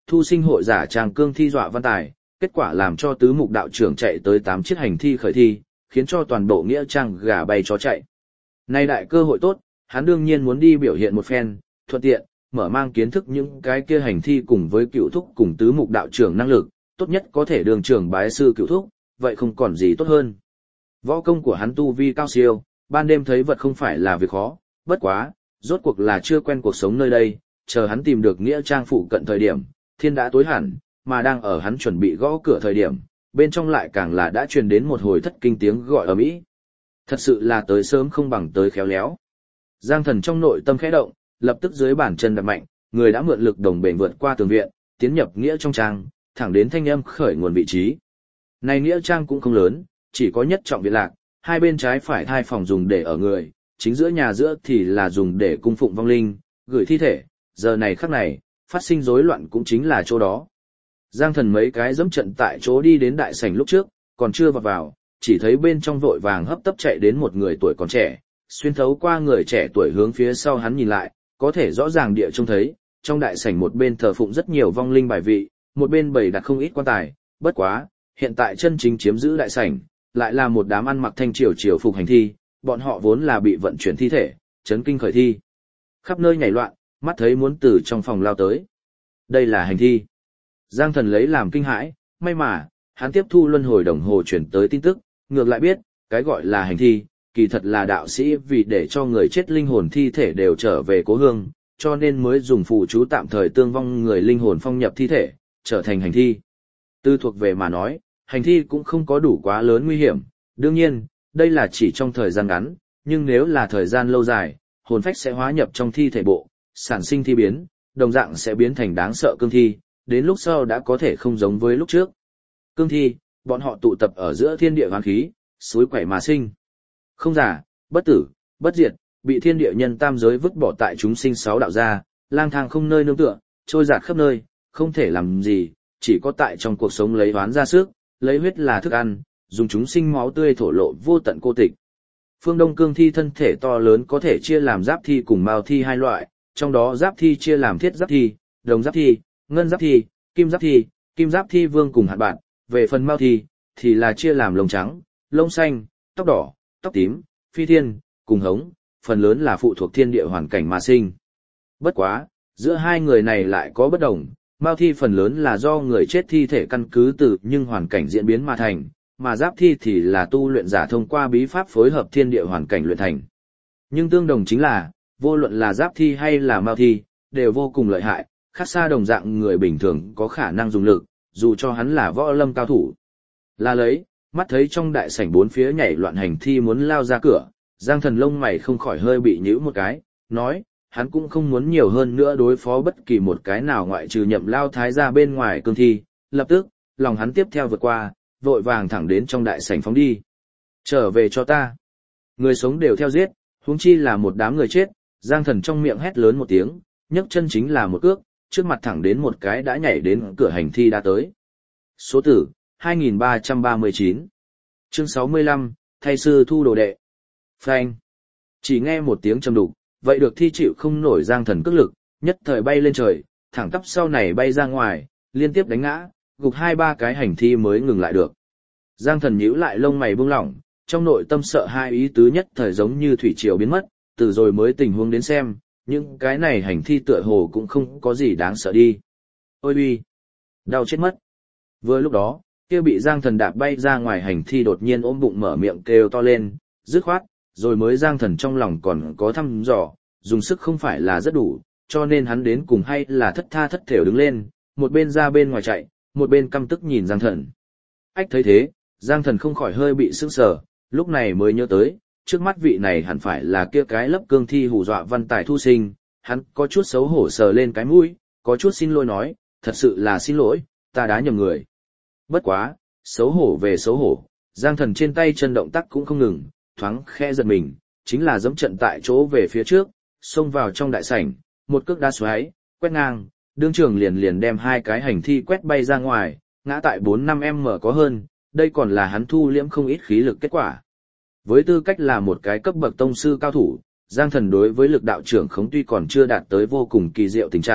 thu sinh hội giả trang cương thi dọa văn tài, kết quả làm cho tứ mục đạo trưởng chạy tới 8 chiếc hành thi khởi thi, khiến cho toàn bộ nghĩa trang gà bay chó chạy. Nay đại cơ hội tốt, hắn đương nhiên muốn đi biểu hiện một phen, thuận tiện, mở mang kiến thức những cái kia hành thi cùng với cựu thúc cùng tứ mục đạo trưởng năng lực, tốt nhất có thể đường trưởng bái sư cựu thúc, vậy không còn gì tốt hơn. Võ công của hắn tu vi cao siêu, ban đêm thấy vật không phải là việc khó, bất quá, rốt cuộc là chưa quen cuộc sống nơi đây, chờ hắn tìm được nghĩa trang phụ cận thời điểm, thiên đã tối hẳn, mà đang ở hắn chuẩn bị gõ cửa thời điểm, bên trong lại càng là đã truyền đến một hồi thất kinh tiếng gọi ầm ĩ. Thật sự là tới sớm không bằng tới khéo léo. Giang Thần trong nội tâm khẽ động, lập tức dưới bàn chân đạp mạnh, người đã mượn lực đồng bền vượt qua tường viện, tiến nhập nghĩa trong trang, thẳng đến thanh âm khởi nguồn vị trí. Này nghĩa trang cũng không lớn, chỉ có nhất trọng viện lạc, hai bên trái phải hai phòng dùng để ở người, chính giữa nhà giữa thì là dùng để cung phụng vong linh, gửi thi thể, giờ này khắc này, phát sinh rối loạn cũng chính là chỗ đó. Giang Thần mấy cái dẫm trận tại chỗ đi đến đại sảnh lúc trước, còn chưa vào, chỉ thấy bên trong vội vàng hấp tấp chạy đến một người tuổi còn trẻ, xuyên thấu qua người trẻ tuổi hướng phía sau hắn nhìn lại, có thể rõ ràng địa trông thấy, trong đại sảnh một bên thờ phụng rất nhiều vong linh bài vị, một bên bày đặt không ít quan tài, bất quá, hiện tại chân chính chiếm giữ đại sảnh, lại là một đám ăn mặc thanh triều phục hành thi, bọn họ vốn là bị vận chuyển thi thể, chấn kinh khởi thi. Khắp nơi nhảy loạn, mắt thấy muốn từ trong phòng lao tới. Đây là hành thi. Giang Thần lấy làm kinh hãi, may mà, hắn tiếp thu luân hồi đồng hồ chuyển tới tin tức, ngược lại biết, cái gọi là hành thi, kỳ thật là đạo sĩ vì để cho người chết linh hồn thi thể đều trở về cố hương, cho nên mới dùng phù chú tạm thời tương vong người linh hồn phong nhập thi thể, trở thành hành thi. Tư thuộc về mà nói, hành thi cũng không có đủ quá lớn nguy hiểm, đương nhiên, đây là chỉ trong thời gian ngắn, nhưng nếu là thời gian lâu dài, hồn phách sẽ hóa nhập trong thi thể bộ, sản sinh thi biến, đồng dạng sẽ biến thành đáng sợ cương thi, đến lúc sau đã có thể không giống với lúc trước. Cương thi, bọn họ tụ tập ở giữa thiên địa hoán khí, suối quẩy mà sinh. Không giả, bất tử, bất diệt, bị thiên địa nhân tam giới vứt bỏ tại chúng sinh sáu đạo gia, lang thang không nơi nương tựa, trôi dạt khắp nơi, không thể làm gì, chỉ có tại trong cuộc sống lấy oán ra sức, lấy huyết là thức ăn, dùng chúng sinh máu tươi thổ lộ vô tận cô tịch. Phương Đông cương thi thân thể to lớn có thể chia làm giáp thi cùng mao thi hai loại, trong đó giáp thi chia làm thiết giáp thi, đồng giáp thi, ngân giáp thi, kim giáp thi vương cùng hạt bạn, về phần mao thi, thì là chia làm lông trắng, lông xanh, tóc đỏ, tóc tím, phi thiên, cùng hống, phần lớn là phụ thuộc thiên địa hoàn cảnh mà sinh. Bất quá, giữa hai người này lại có bất đồng, mao thi phần lớn là do người chết thi thể căn cứ từ nhưng hoàn cảnh diễn biến mà thành, mà giáp thi thì là tu luyện giả thông qua bí pháp phối hợp thiên địa hoàn cảnh luyện thành. Nhưng tương đồng chính là, vô luận là giáp thi hay là mao thi, đều vô cùng lợi hại, khác xa đồng dạng người bình thường có khả năng dùng lực, dù cho hắn là võ lâm cao thủ. Là lấy, mắt thấy trong đại sảnh bốn phía nhảy loạn hành thi muốn lao ra cửa, Giang Thần lông mày không khỏi hơi bị nhíu một cái, nói, hắn cũng không muốn nhiều hơn nữa đối phó bất kỳ một cái nào ngoại trừ Nhậm Lao Thái ra bên ngoài cương thi, lập tức, lòng hắn tiếp theo vượt qua, vội vàng thẳng đến trong đại sảnh phóng đi. Trở về cho ta. Người sống đều theo giết, huống chi là một đám người chết, Giang Thần trong miệng hét lớn một tiếng, nhấc chân chính là một cước, trước mặt thẳng đến một cái đã nhảy đến cửa hành thi đã tới. Số tử, 2339. Chương 65, thay sư thu đồ đệ. Phanh. Chỉ nghe một tiếng trầm đục, vậy được thi chịu không nổi Giang Thần cước lực, nhất thời bay lên trời, thẳng tắp sau này bay ra ngoài, liên tiếp đánh ngã, gục 2-3 cái hành thi mới ngừng lại được. Giang Thần nhíu lại lông mày buông lỏng, trong nội tâm sợ hai ý tứ nhất thời giống như thủy triều biến mất, từ rồi mới tình huống đến xem, những cái này hành thi tựa hồ cũng không có gì đáng sợ đi. Ôi uy, đau chết mất. Vừa lúc đó, kia bị Giang Thần đạp bay ra ngoài hành thi đột nhiên ôm bụng mở miệng kêu to lên, dứt khoát, rồi mới Giang Thần trong lòng còn có thăm dò, dùng sức không phải là rất đủ, cho nên hắn đến cùng hay là thất tha thất thểu đứng lên, một bên ra bên ngoài chạy, một bên căm tức nhìn Giang Thần. Ách thấy thế, Giang Thần không khỏi hơi bị sững sờ, lúc này mới nhớ tới, trước mắt vị này hẳn phải là kia cái lấp cương thi hù dọa văn tài thu sinh, hắn có chút xấu hổ sờ lên cái mũi, có chút xin lỗi nói, thật sự là xin lỗi, ta đã nhầm người. Bất quá, xấu hổ về xấu hổ, Giang Thần trên tay chân động tác cũng không ngừng, thoáng khẽ giật mình, chính là giẫm trận tại chỗ về phía trước, xông vào trong đại sảnh, một cước đá xoáy, quét ngang, đương trường liền đem hai cái hành thi quét bay ra ngoài, ngã tại 4-5m có hơn, đây còn là hắn thu liễm không ít khí lực kết quả. Với tư cách là một cái cấp bậc tông sư cao thủ, Giang Thần đối với lực đạo trưởng khống tuy còn chưa đạt tới vô cùng kỳ diệu tình trạng,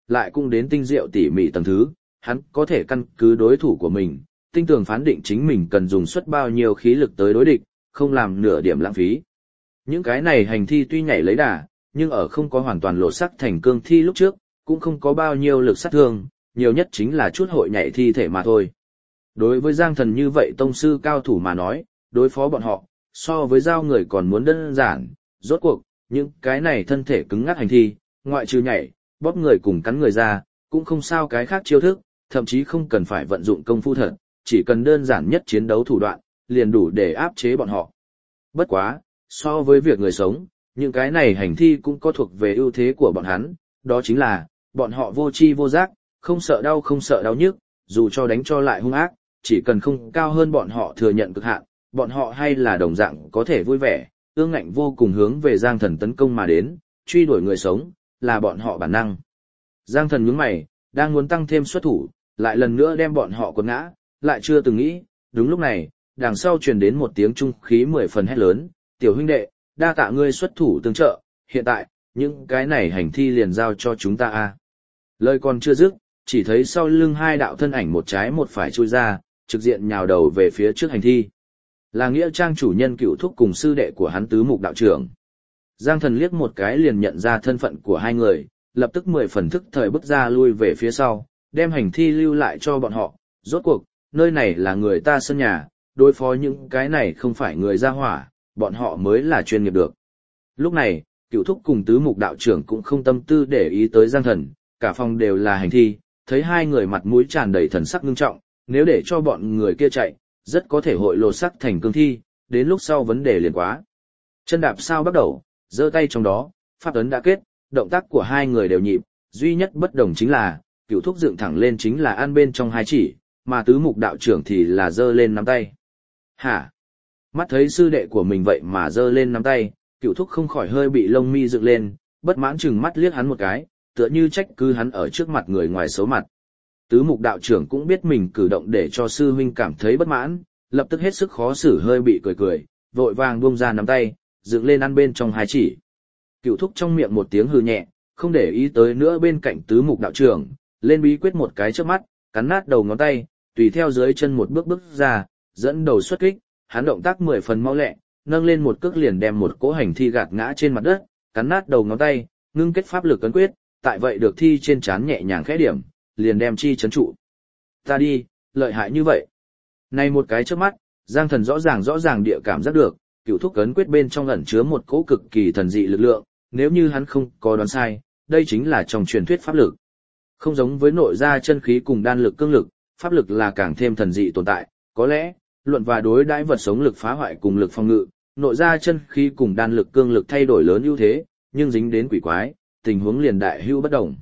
lại cũng đến tinh diệu tỉ mỉ tầng thứ, hắn có thể căn cứ đối thủ của mình, tinh tường phán định chính mình cần dùng suất bao nhiêu khí lực tới đối địch, không làm nửa điểm lãng phí. Những cái này hành thi tuy nhảy lấy đà, nhưng ở không có hoàn toàn lột sắc thành cương thi lúc trước, cũng không có bao nhiêu lực sát thương, nhiều nhất chính là chút hội nhảy thi thể mà thôi. Đối với Giang Thần như vậy tông sư cao thủ mà nói, đối phó bọn họ, so với giao người còn muốn đơn giản, rốt cuộc, những cái này thân thể cứng ngắc hành thi, ngoại trừ nhảy, bóp người cùng cắn người ra, cũng không sao cái khác chiêu thức, thậm chí không cần phải vận dụng công phu thật, chỉ cần đơn giản nhất chiến đấu thủ đoạn, liền đủ để áp chế bọn họ. Bất quá, so với việc người sống, những cái này hành thi cũng có thuộc về ưu thế của bọn hắn, đó chính là, bọn họ vô tri vô giác, không sợ đau không sợ đau nhức, dù cho đánh cho lại hung ác, chỉ cần không cao hơn bọn họ thừa nhận cực hạn, bọn họ hay là đồng dạng có thể vui vẻ, ương ngạnh vô cùng hướng về Giang Thần tấn công mà đến, truy đuổi người sống, là bọn họ bản năng. Giang Thần nhướng mày, đang muốn tăng thêm xuất thủ, lại lần nữa đem bọn họ quật ngã, lại chưa từng nghĩ, đúng lúc này, đằng sau truyền đến một tiếng trung khí 10 phần hét lớn, "Tiểu huynh đệ, đa tạ ngươi xuất thủ tương trợ, hiện tại, những cái này hành thi liền giao cho chúng ta a." Lời còn chưa dứt, chỉ thấy sau lưng hai đạo thân ảnh một trái một phải chui ra, trực diện nhào đầu về phía trước hành thi. Là nghĩa trang chủ nhân Cựu Thúc cùng sư đệ của hắn Tứ Mục đạo trưởng. Giang Thần liếc một cái liền nhận ra thân phận của hai người, lập tức 10 phần thức thời bước ra lui về phía sau, đem hành thi lưu lại cho bọn họ. Rốt cuộc, nơi này là người ta sân nhà, đối phó những cái này không phải người ra hỏa, bọn họ mới là chuyên nghiệp được. Lúc này, Cựu Thúc cùng Tứ Mục đạo trưởng cũng không tâm tư để ý tới Giang Thần, cả phòng đều là hành thi, thấy hai người mặt mũi tràn đầy thần sắc nghiêm trọng, nếu để cho bọn người kia chạy, rất có thể hội lột sắc thành cương thi, đến lúc sau vấn đề liền quá. Chân đạp sao bắt đầu, giơ tay trong đó, pháp ấn đã kết, động tác của hai người đều nhịp, duy nhất bất đồng chính là, Cựu Thúc dựng thẳng lên chính là an bên trong hai chỉ, mà Tứ Mục đạo trưởng thì là giơ lên nắm tay. Hả? Mắt thấy sư đệ của mình vậy mà giơ lên nắm tay, Cựu Thúc không khỏi hơi bị lông mi dựng lên, bất mãn chừng mắt liếc hắn một cái, tựa như trách cứ hắn ở trước mặt người ngoài xấu mặt. Tứ Mục đạo trưởng cũng biết mình cử động để cho sư huynh cảm thấy bất mãn, lập tức hết sức khó xử hơi bị cười cười, vội vàng buông ra nắm tay, dựng lên ăn bên trong hai chỉ. Cựu Thúc trong miệng một tiếng hừ nhẹ, không để ý tới nữa bên cạnh Tứ Mục đạo trưởng, lên bí quyết một cái chớp mắt, cắn nát đầu ngón tay, tùy theo dưới chân một bước bước ra, dẫn đầu xuất kích, hắn động tác 10 phần mau lẹ, nâng lên một cước liền đem một cỗ hành thi gạt ngã trên mặt đất, cắn nát đầu ngón tay, ngưng kết pháp lực ấn quyết, tại vậy được thi trên trán nhẹ nhàng khẽ điểm, liền đem chi trấn trụ. Ta đi, lợi hại như vậy. Này một cái chớp mắt, Giang Thần rõ ràng địa cảm giác được, Cựu Thúc ấn quyết bên trong ẩn chứa một cỗ cực kỳ thần dị lực lượng, nếu như hắn không có đoán sai, đây chính là trong truyền thuyết pháp lực. Không giống với nội gia chân khí cùng đan lực cương lực, pháp lực là càng thêm thần dị tồn tại, có lẽ, luận và đối đãi vật sống lực phá hoại cùng lực phòng ngự, nội gia chân khí cùng đan lực cương lực thay đổi lớn ưu thế, nhưng dính đến quỷ quái, tình huống liền đại hữu bất đồng.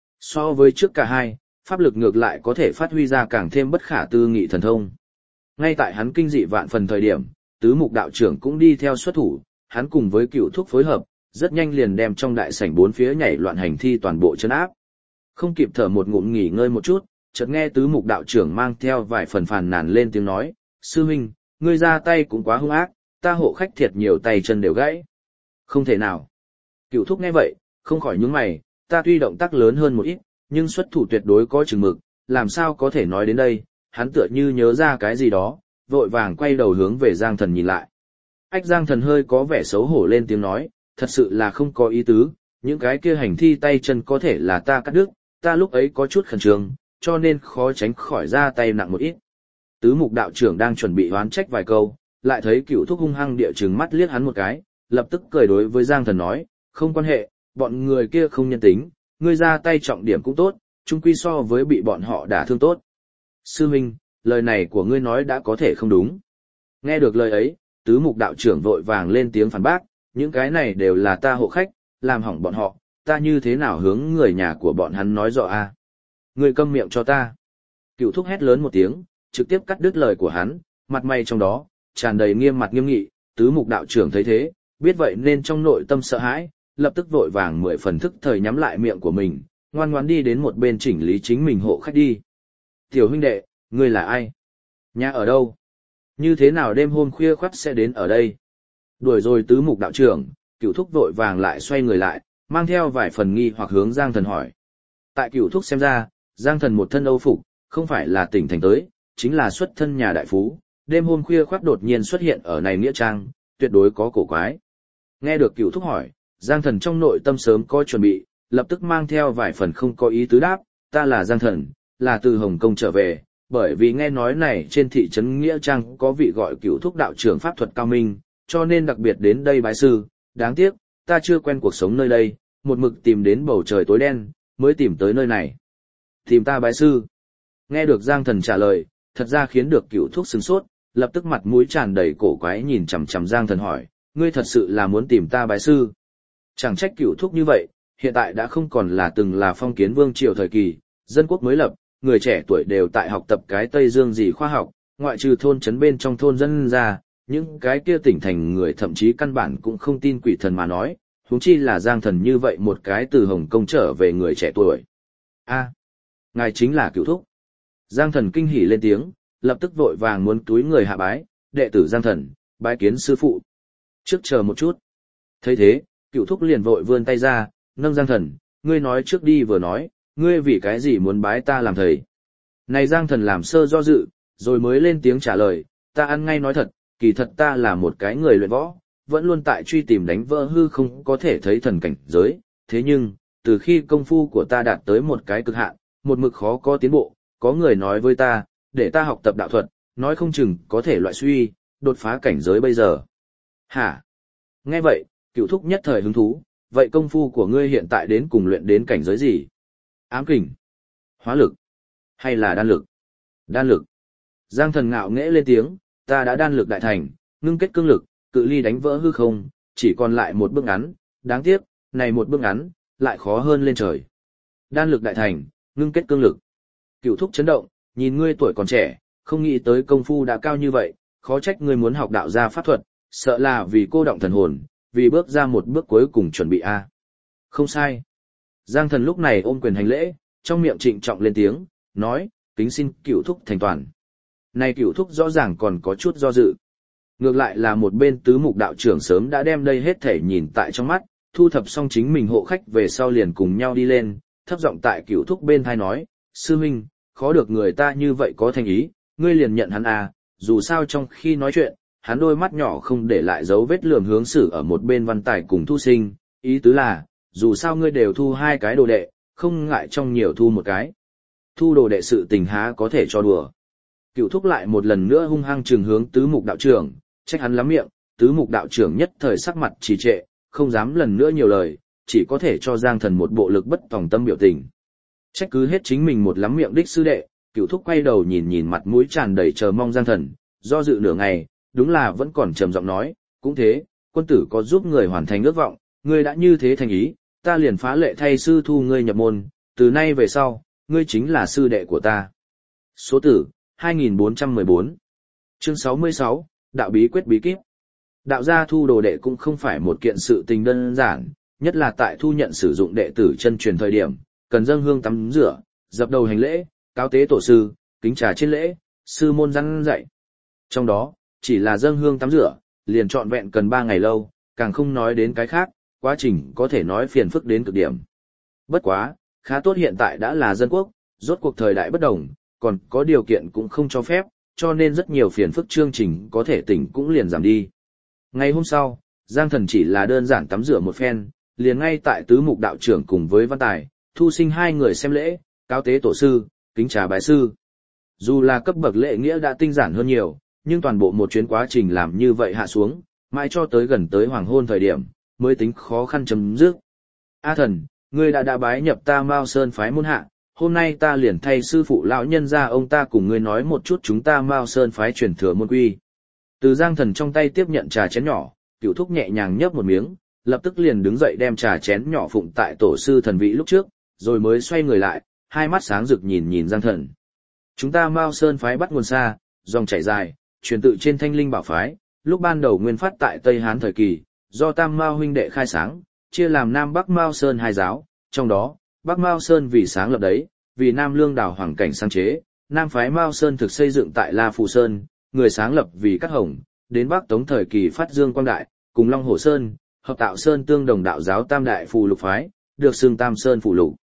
So với trước cả hai, pháp lực ngược lại có thể phát huy ra càng thêm bất khả tư nghị thần thông. Ngay tại hắn kinh dị vạn phần thời điểm, Tứ Mục đạo trưởng cũng đi theo xuất thủ, hắn cùng với Cựu Thúc phối hợp, rất nhanh liền đem trong đại sảnh bốn phía nhảy loạn hành thi toàn bộ trấn áp. Không kịp thở một ngụm nghỉ ngơi một chút, chợt nghe Tứ Mục đạo trưởng mang theo vài phần phàn nàn lên tiếng nói, sư huynh, ngươi ra tay cũng quá hung ác, ta hộ khách thiệt nhiều tay chân đều gãy. Không thể nào. Cựu Thúc nghe vậy, không khỏi nhướng mày, ta tuy động tác lớn hơn một ít, nhưng xuất thủ tuyệt đối có chừng mực, làm sao có thể nói đến đây, hắn tựa như nhớ ra cái gì đó, vội vàng quay đầu hướng về Giang Thần nhìn lại. Ách Giang Thần hơi có vẻ xấu hổ lên tiếng nói, thật sự là không có ý tứ, những cái kia hành thi tay chân có thể là ta cắt đứt, ta lúc ấy có chút khẩn trương, cho nên khó tránh khỏi ra tay nặng một ít. Tứ Mục đạo trưởng đang chuẩn bị oán trách vài câu, lại thấy Cựu Thúc hung hăng địa trừng mắt liếc hắn một cái, lập tức cười đối với Giang Thần nói, không quan hệ, bọn người kia không nhân tính, ngươi ra tay trọng điểm cũng tốt, chung quy so với bị bọn họ đả thương tốt. Sư huynh, lời này của ngươi nói đã có thể không đúng. Nghe được lời ấy, Tứ Mục đạo trưởng vội vàng lên tiếng phản bác, những cái này đều là ta hộ khách, làm hỏng bọn họ, ta như thế nào hướng người nhà của bọn hắn nói rõ a? Ngươi câm miệng cho ta. Cựu Thúc hét lớn một tiếng, trực tiếp cắt đứt lời của hắn, mặt mày trong đó tràn đầy nghiêm mặt nghiêm nghị. Tứ Mục đạo trưởng thấy thế, biết vậy nên trong nội tâm sợ hãi, lập tức vội vàng 10 phần thức thời nhắm lại miệng của mình, ngoan ngoãn đi đến một bên chỉnh lý chính mình hộ khách đi. Tiểu huynh đệ, ngươi là ai? Nhà ở đâu? Như thế nào đêm hôm khuya khoắt sẽ đến ở đây? Đuổi rồi Tứ Mục đạo trưởng, Cựu Thúc vội vàng lại xoay người lại, mang theo vài phần nghi hoặc hướng Giang Thần hỏi. Tại Cửu Thúc xem ra, Giang Thần một thân Âu phục, không phải là tỉnh thành tới, chính là xuất thân nhà đại phú, đêm hôm khuya khoác đột nhiên xuất hiện ở này nghĩa trang, tuyệt đối có cổ quái. Nghe được Cửu Thúc hỏi, Giang Thần trong nội tâm sớm có chuẩn bị, lập tức mang theo vài phần không có ý tứ đáp, ta là Giang Thần, là từ Hồng Kông trở về, bởi vì nghe nói này trên thị trấn nghĩa trang có vị gọi Cửu Thúc đạo trưởng pháp thuật cao minh, cho nên đặc biệt đến đây bái sư, đáng tiếc, ta chưa quen cuộc sống nơi đây, một mực tìm đến bầu trời tối đen, mới tìm tới nơi này. Tìm ta bái sư. Nghe được Giang Thần trả lời, thật ra khiến được Cửu Thúc sửng sốt, lập tức mặt mũi tràn đầy cổ quái nhìn chằm chằm Giang Thần hỏi, ngươi thật sự là muốn tìm ta bái sư? Chẳng trách Cửu Thúc như vậy, hiện tại đã không còn là từng là phong kiến vương triều thời kỳ, dân quốc mới lập, người trẻ tuổi đều tại học tập cái Tây Dương gì khoa học, ngoại trừ thôn trấn bên trong thôn dân ra, những cái kia tỉnh thành người thậm chí căn bản cũng không tin quỷ thần mà nói, huống chi là Giang Thần như vậy một cái từ Hồng Kông trở về người trẻ tuổi. A, ngài chính là Cửu Thúc. Giang Thần kinh hỉ lên tiếng, lập tức vội vàng muốn túi người hạ bái, đệ tử Giang Thần, bái kiến sư phụ. Trước chờ một chút. Thấy thế, Cửu Thúc liền vội vươn tay ra, nâng Giang Thần, ngươi nói trước đi vừa nói, ngươi vì cái gì muốn bái ta làm thầy. Này Giang Thần làm sơ do dự, rồi mới lên tiếng trả lời, ta ăn ngay nói thật, kỳ thật ta là một cái người luyện võ, vẫn luôn tại truy tìm đánh vỡ hư không có thể thấy thần cảnh giới, thế nhưng, từ khi công phu của ta đạt tới một cái cực hạn, một mực khó có tiến bộ, có người nói với ta, để ta học tập đạo thuật, nói không chừng có thể loại suy, đột phá cảnh giới bây giờ. Hả? Nghe vậy, Cửu Thúc nhất thời hứng thú, vậy công phu của ngươi hiện tại đến cùng luyện đến cảnh giới gì? Ám kình, hóa lực, hay là đan lực? Đan lực. Giang Thần ngạo nghễ lên tiếng, ta đã đan lực đại thành, ngưng kết cương lực, cự ly đánh vỡ hư không, chỉ còn lại một bước ngắn, đáng tiếc, này một bước ngắn, lại khó hơn lên trời. Đan lực đại thành, ngưng kết cương lực. Cửu Thúc chấn động, nhìn ngươi tuổi còn trẻ, không nghĩ tới công phu đã cao như vậy, khó trách ngươi muốn học đạo gia pháp thuật, sợ là vì cô động thần hồn, vì bước ra một bước cuối cùng chuẩn bị a. Không sai. Giang Thần lúc này ôm quyền hành lễ, trong miệng trịnh trọng lên tiếng, nói, kính xin Cửu Thúc thành toàn. Này Cửu Thúc rõ ràng còn có chút do dự. Ngược lại là một bên tứ mục đạo trưởng sớm đã đem đây hết thể nhìn tại trong mắt, thu thập xong chính mình hộ khách về sau liền cùng nhau đi lên, thấp giọng tại Cửu Thúc bên thai nói, sư huynh, khó được người ta như vậy có thành ý, ngươi liền nhận hắn à, dù sao trong khi nói chuyện, hắn đôi mắt nhỏ không để lại dấu vết lườm hướng xử ở một bên Văn Tài cùng Thu Sinh, ý tứ là, dù sao ngươi đều thu hai cái đồ đệ, không ngại trong nhiều thu một cái. Thu đồ đệ sự tình há có thể cho đùa. Cửu Thúc lại một lần nữa hung hăng trừng hướng tứ mục đạo trưởng, trách hắn lắm miệng, tứ mục đạo trưởng nhất thời sắc mặt trì trệ, không dám lần nữa nhiều lời, chỉ có thể cho Giang Thần một bộ lực bất tòng tâm biểu tình. Trách cứ hết chính mình một lắm miệng đích sư đệ, Cửu Thúc quay đầu nhìn nhìn mặt mũi tràn đầy chờ mong Giang Thần, do dự nửa ngày, đúng là vẫn còn trầm giọng nói, cũng thế, quân tử có giúp người hoàn thành ước vọng, ngươi đã như thế thành ý, ta liền phá lệ thay sư thu ngươi nhập môn, từ nay về sau, ngươi chính là sư đệ của ta. Số tử, 2414. Chương 66, Đạo bí quyết bí kíp. Đạo gia thu đồ đệ cũng không phải một kiện sự tình đơn giản, nhất là tại thu nhận sử dụng đệ tử chân truyền thời điểm, cần dâng hương tắm rửa, dập đầu hành lễ, cáo tế tổ sư, kính trà trên lễ, sư môn răn dạy. Trong đó, chỉ là dâng hương tắm rửa, liền trọn vẹn cần 3 ngày lâu, càng không nói đến cái khác, quá trình có thể nói phiền phức đến cực điểm. Bất quá, khá tốt hiện tại đã là dân quốc, rốt cuộc thời đại bất đồng, còn có điều kiện cũng không cho phép, cho nên rất nhiều phiền phức chương trình có thể tỉnh cũng liền giảm đi. Ngày hôm sau, Giang Thần chỉ là đơn giản tắm rửa một phen, liền ngay tại tứ mục đạo trưởng cùng với Văn Tài, Thu Sinh hai người xem lễ, cáo tế tổ sư, kính trà bái sư. Dù là cấp bậc lễ nghĩa đã tinh giản hơn nhiều, nhưng toàn bộ một chuyến quá trình làm như vậy hạ xuống, mãi cho tới gần tới hoàng hôn thời điểm, mới tính khó khăn chấm dứt. A Thần, ngươi đã bái nhập ta Mao Sơn phái môn hạ, hôm nay ta liền thay sư phụ lão nhân gia ông ta cùng ngươi nói một chút chúng ta Mao Sơn phái truyền thừa môn quy. Từ Giang Thần trong tay tiếp nhận trà chén nhỏ, Cửu Thúc nhẹ nhàng nhấp một miếng, lập tức liền đứng dậy đem trà chén nhỏ phụng tại tổ sư thần vị lúc trước, rồi mới xoay người lại, hai mắt sáng rực nhìn nhìn Giang Thần. Chúng ta Mao Sơn phái bắt nguồn xa, dòng chảy dài, truyền tự trên Thanh Linh Bảo phái, lúc ban đầu nguyên phát tại Tây Hán thời kỳ, do Tam Mao huynh đệ khai sáng, chia làm Nam Bắc Mao Sơn hai giáo, trong đó, Bắc Mao Sơn vì sáng lập đấy, vì Nam Lương đảo hoàng cảnh sáng chế, Nam phái Mao Sơn thực xây dựng tại La Phù Sơn, người sáng lập vì Cát Hồng, đến Bắc Tống thời kỳ phát dương quang đại, cùng Long Hổ Sơn, Hợp Tạo Sơn tương đồng đạo giáo Tam đại phù lục phái, được xưng Tam Sơn phù lục.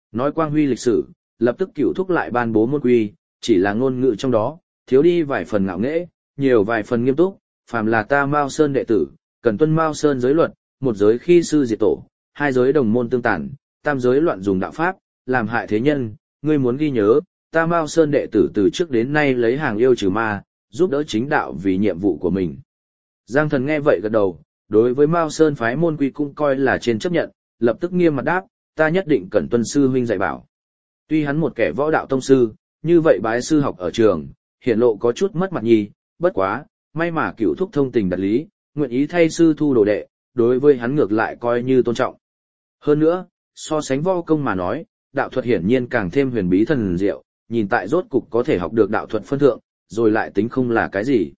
Nói quang huy lịch sử, lập tức Cửu Thúc lại ban bố môn quy, chỉ là ngôn ngữ trong đó, thiếu đi vài phần ngạo nghễ, nhiều vài phần nghiêm túc, phàm là ta Mao Sơn đệ tử, cần tuân Mao Sơn giới luật, một giới khi sư diệt tổ, hai giới đồng môn tương tàn, tam giới loạn dùng đạo pháp, làm hại thế nhân, ngươi muốn ghi nhớ, ta Mao Sơn đệ tử từ trước đến nay lấy hàng yêu trừ ma, giúp đỡ chính đạo vì nhiệm vụ của mình. Giang Thần nghe vậy gật đầu, đối với Mao Sơn phái môn quy cũng coi là trên chấp nhận, lập tức nghiêm mặt đáp, ta nhất định cần tuân sư huynh dạy bảo. Tuy hắn một kẻ võ đạo tông sư, như vậy bái sư học ở trường, hiển lộ có chút mất mặt nhi, bất quá, may mà Cửu Thúc thông tình đạt lý, nguyện ý thay sư thu đồ đệ, đối với hắn ngược lại coi như tôn trọng. Hơn nữa, so sánh võ công mà nói, đạo thuật hiển nhiên càng thêm huyền bí thần diệu, nhìn tại rốt cục có thể học được đạo thuật phân thượng, rồi lại tính không là cái gì.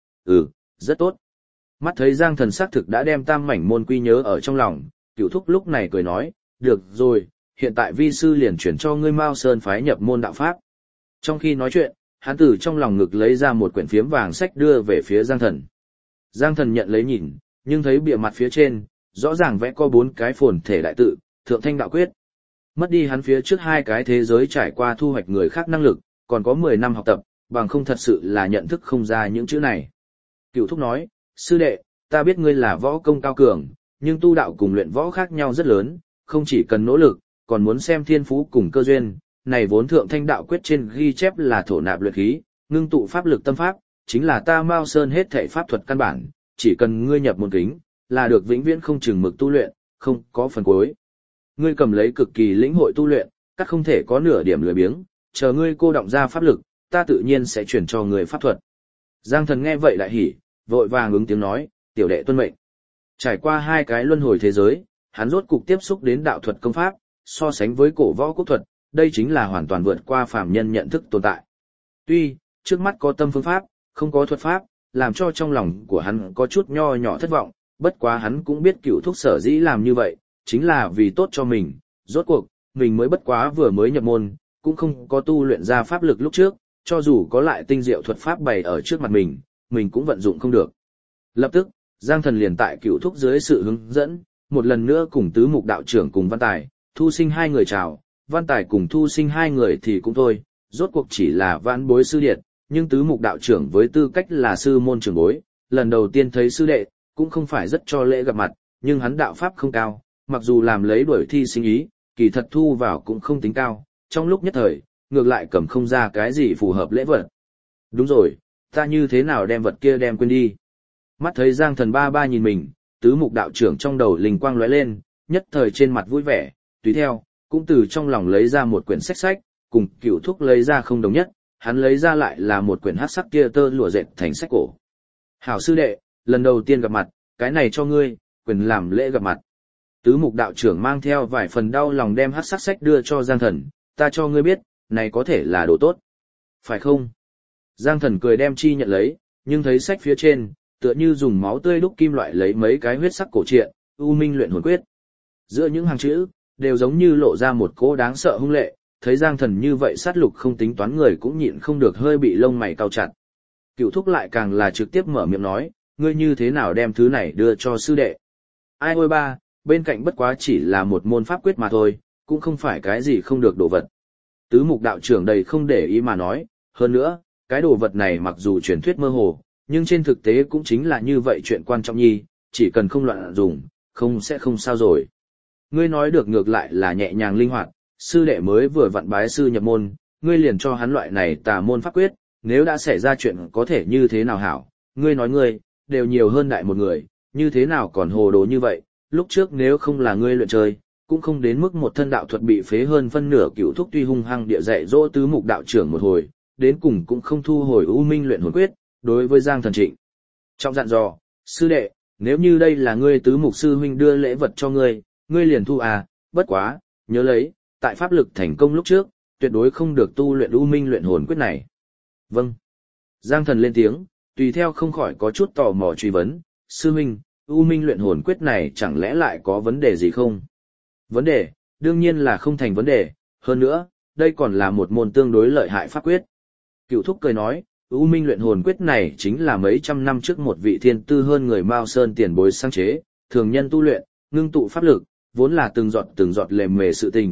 Rất tốt. Mắt thấy Giang Thần xác thực đã đem tam mảnh môn quy nhớ ở trong lòng, Cửu Thúc lúc này cười nói, được rồi, hiện tại vi sư liền chuyển cho ngươi Mao Sơn phái nhập môn đạo pháp. Trong khi nói chuyện, hắn từ trong lòng ngực lấy ra một quyển phiếm vàng sách đưa về phía Giang Thần. Giang Thần nhận lấy nhìn, nhưng thấy bìa mặt phía trên, rõ ràng vẽ có 4 cái phồn thể đại tự, Thượng Thanh Đạo Quyết. Mất đi hắn phía trước 2 cái thế giới trải qua thu hoạch người khác năng lực, còn có 10 năm học tập, bằng không thật sự là nhận thức không ra những chữ này. Cửu Thúc nói, sư đệ, ta biết ngươi là võ công cao cường, nhưng tu đạo cùng luyện võ khác nhau rất lớn, không chỉ cần nỗ lực, còn muốn xem thiên phú cùng cơ duyên. Này vốn Thượng Thanh Đạo Quyết trên ghi chép là thổ nạp luyện khí, ngưng tụ pháp lực tâm pháp, chính là ta Mao Sơn hết thảy pháp thuật căn bản, chỉ cần ngươi nhập môn kính, là được vĩnh viễn không chừng mực tu luyện, không có phần cuối. Ngươi cầm lấy cực kỳ lĩnh hội tu luyện, các không thể có nửa điểm lười biếng, chờ ngươi cô động ra pháp lực, ta tự nhiên sẽ chuyển cho ngươi pháp thuật. Giang Thần nghe vậy lại hỉ, vội vàng ứng tiếng nói, tiểu đệ tuân mệnh. Trải qua 2 cái luân hồi thế giới, hắn rốt cục tiếp xúc đến đạo thuật công pháp, so sánh với cổ võ quốc thuật, đây chính là hoàn toàn vượt qua phàm nhân nhận thức tồn tại. Tuy, trước mắt có tâm phương pháp, không có thuật pháp, làm cho trong lòng của hắn có chút nho nhỏ thất vọng, bất quá hắn cũng biết Cửu Thúc sở dĩ làm như vậy, chính là vì tốt cho mình, rốt cuộc, mình mới bất quá vừa mới nhập môn, cũng không có tu luyện ra pháp lực lúc trước, cho dù có lại tinh diệu thuật pháp bày ở trước mặt mình cũng vận dụng không được. Lập tức, Giang Thần liền tại Cửu Thúc dưới sự hướng dẫn, một lần nữa cùng Tứ Mục đạo trưởng cùng Văn Tài, Thu Sinh 2 người chào, Văn Tài cùng Thu Sinh 2 người thì cũng thôi, rốt cuộc chỉ là vãn bối sư điệt, nhưng Tứ Mục đạo trưởng với tư cách là sư môn trưởng bối, lần đầu tiên thấy sư đệ, cũng không phải rất cho lễ gặp mặt, nhưng hắn đạo pháp không cao, mặc dù làm lấy đuổi thi sinh ý, kỳ thật thu vào cũng không tính cao, trong lúc nhất thời, ngược lại cầm không ra cái gì phù hợp lễ vật. Đúng rồi, ta như thế nào đem vật kia đem quên đi. Mắt thấy Giang Thần ba ba nhìn mình, Tứ Mục đạo trưởng trong đầu linh quang lóe lên, nhất thời trên mặt vui vẻ, tùy theo, cũng từ trong lòng lấy ra một quyển sách, cùng Cửu Thúc lấy ra không đồng nhất, hắn lấy ra lại là một quyển hắc sắc kia tơ lụa dệt thành sách cổ. Hảo sư đệ, lần đầu tiên gặp mặt, cái này cho ngươi, quyền làm lễ gặp mặt. Tứ Mục đạo trưởng mang theo vài phần đau lòng đem hắc sắc sách đưa cho Giang Thần, ta cho ngươi biết, này có thể là đồ tốt. Phải không? Giang Thần cười đem chi nhận lấy, nhưng thấy sách phía trên, tựa như dùng máu tươi đúc kim loại lấy mấy cái huyết sắc cổ truyện, U Minh luyện hồn quyết. Giữa những hàng chữ, đều giống như lộ ra một cỗ đáng sợ hung lệ, thấy Giang Thần như vậy sát lục không tính toán người cũng nhịn không được hơi bị lông mày cau chặt. Cửu Thúc lại càng là trực tiếp mở miệng nói, ngươi như thế nào đem thứ này đưa cho sư đệ? Ai ôi ba, bên cạnh bất quá chỉ là một môn pháp quyết mà thôi, cũng không phải cái gì không được đồ vật. Tứ Mục đạo trưởng đầy không để ý mà nói, hơn nữa, cái đồ vật này mặc dù truyền thuyết mơ hồ, nhưng trên thực tế cũng chính là như vậy chuyện quan trọng nhi, chỉ cần không loạn dùng, không sẽ không sao rồi. Ngươi nói được ngược lại là nhẹ nhàng linh hoạt, sư đệ mới vừa vặn bái sư nhập môn, ngươi liền cho hắn loại này tà môn pháp quyết, nếu đã xảy ra chuyện có thể như thế nào hảo, ngươi nói ngươi, đều nhiều hơn đại một người, như thế nào còn hồ đồ như vậy, lúc trước nếu không là ngươi luyện chơi, cũng không đến mức một thân đạo thuật bị phế hơn phân nửa. Cửu Thúc tuy hung hăng địa dạy dỗ Tứ Mục đạo trưởng một hồi, đến cùng cũng không thu hồi U Minh luyện hồn quyết, đối với Giang Thần trịnh trọng dặn dò, sư đệ, nếu như đây là ngươi Tứ Mục sư huynh đưa lễ vật cho ngươi, ngươi liền thu à, bất quá, nhớ lấy, tại pháp lực thành công lúc trước, tuyệt đối không được tu luyện U Minh luyện hồn quyết này. Vâng. Giang Thần lên tiếng, tùy theo không khỏi có chút tò mò truy vấn, sư huynh, U Minh luyện hồn quyết này chẳng lẽ lại có vấn đề gì không? Vấn đề, đương nhiên là không thành vấn đề, hơn nữa, đây còn là một môn tương đối lợi hại pháp quyết. Cửu Thúc cười nói, U Minh luyện hồn quyết này chính là mấy trăm năm trước một vị thiên tư hơn người Mao Sơn tiền bối sáng chế, thường nhân tu luyện, ngưng tụ pháp lực, vốn là từng giọt lề mề sự tình,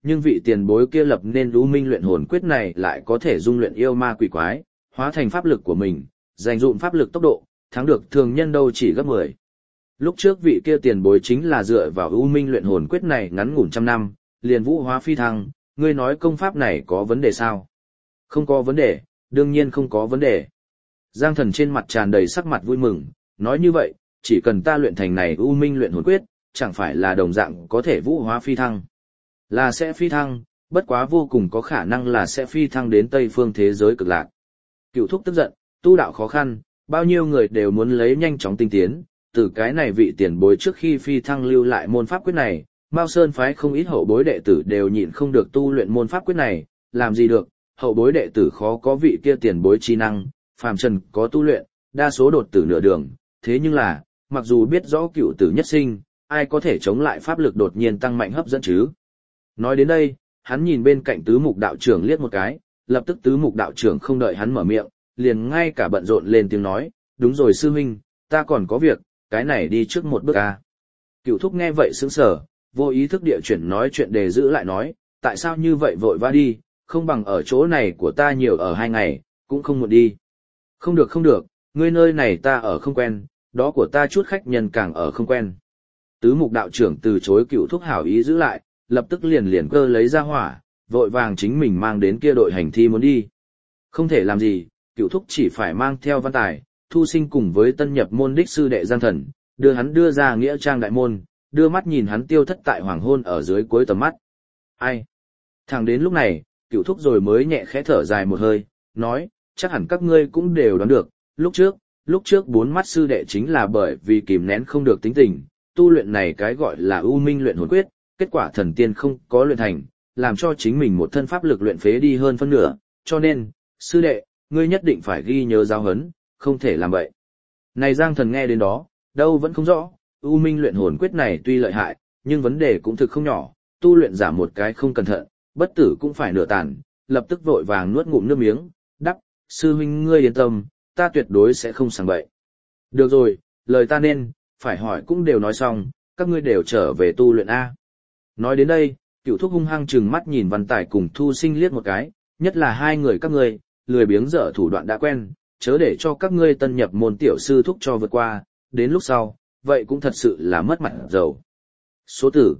nhưng vị tiền bối kia lập nên U Minh luyện hồn quyết này lại có thể dung luyện yêu ma quỷ quái, hóa thành pháp lực của mình, dành dụm pháp lực tốc độ, thắng được thường nhân đâu chỉ gấp 10. Lúc trước vị kia tiền bối chính là dựa vào U Minh luyện hồn quyết này ngắn ngủn trăm năm, liền vũ hóa phi thăng, ngươi nói công pháp này có vấn đề sao? Không có vấn đề, đương nhiên không có vấn đề. Giang Thần trên mặt tràn đầy sắc mặt vui mừng, nói như vậy, chỉ cần ta luyện thành này U Minh luyện hồn quyết, chẳng phải là đồng dạng có thể vũ hóa phi thăng. Là sẽ phi thăng, bất quá vô cùng có khả năng là sẽ phi thăng đến Tây phương thế giới cực lạc. Cựu thúc tức giận, tu đạo khó khăn, bao nhiêu người đều muốn lấy nhanh chóng tinh tiến, từ cái này vị tiền bối trước khi phi thăng lưu lại môn pháp quyết này, Mao Sơn phái không ít hậu bối đệ tử đều nhịn không được tu luyện môn pháp quyết này, làm gì được, hậu bối đệ tử khó có vị kia tiền bối chi năng, phàm trần có tu luyện, đa số đột tử nửa đường, thế nhưng là, mặc dù biết rõ cựu tử nhất sinh, ai có thể chống lại pháp lực đột nhiên tăng mạnh hấp dẫn chứ? Nói đến đây, hắn nhìn bên cạnh tứ mục đạo trưởng liếc một cái, lập tức tứ mục đạo trưởng không đợi hắn mở miệng, liền ngay cả bận rộn lên tiếng nói, đúng rồi sư huynh, ta còn có việc, cái này đi trước một bước a. Cựu thúc nghe vậy sững sờ, vô ý thức địa chuyển nói chuyện để giữ lại nói, tại sao như vậy vội vã đi, không bằng ở chỗ này của ta nhiều ở 2 ngày, cũng không muộn đi. Không được không được, ngươi nơi này ta ở không quen, đó của ta chút khách nhân càng ở không quen. Tứ mục đạo trưởng từ chối cựu thúc hảo ý giữ lại, lập tức liền cơ lấy ra hỏa, vội vàng chính mình mang đến kia đội hành thi muốn đi. Không thể làm gì, cựu thúc chỉ phải mang theo Văn Tài, Thu Sinh cùng với tân nhập môn đích sư đệ Giang Thần, đưa hắn đưa ra nghĩa trang đại môn, đưa mắt nhìn hắn tiêu thất tại hoàng hôn ở dưới cuối tầm mắt. Ai? Thẳng đến lúc này, cựu thúc rồi mới nhẹ khẽ thở dài một hơi, nói, chắc hẳn các ngươi cũng đều đoán được, lúc trước 4 mắt sư đệ chính là bởi vì kìm nén không được tính tình, tu luyện này cái gọi là U Minh luyện hồn quyết, kết quả thần tiên không có luyện thành, làm cho chính mình một thân pháp lực luyện phế đi hơn phân nửa, cho nên, sư đệ, ngươi nhất định phải ghi nhớ giáo huấn, không thể làm vậy. Này Giang Thần nghe đến đó, đâu vẫn không rõ, U Minh luyện hồn quyết này tuy lợi hại, nhưng vấn đề cũng thực không nhỏ, tu luyện giả một cái không cẩn thận, bất tử cũng phải nửa tàn, lập tức vội vàng nuốt ngụm nước miếng, đắp, sư huynh ngươi yên tâm, ta tuyệt đối sẽ không sảng bậy. Được rồi, lời ta nên, phải hỏi cũng đều nói xong, các ngươi đều trở về tu luyện A. Nói đến đây, cựu thúc hung hăng trừng mắt nhìn Văn Tài cùng Thu Sinh liếc một cái, nhất là hai người các ngươi, lười biếng dở thủ đoạn đã quen, chớ để cho các ngươi tân nhập môn tiểu sư thúc cho vượt qua, đến lúc sau, vậy cũng thật sự là mất mặt dầu. Số tử,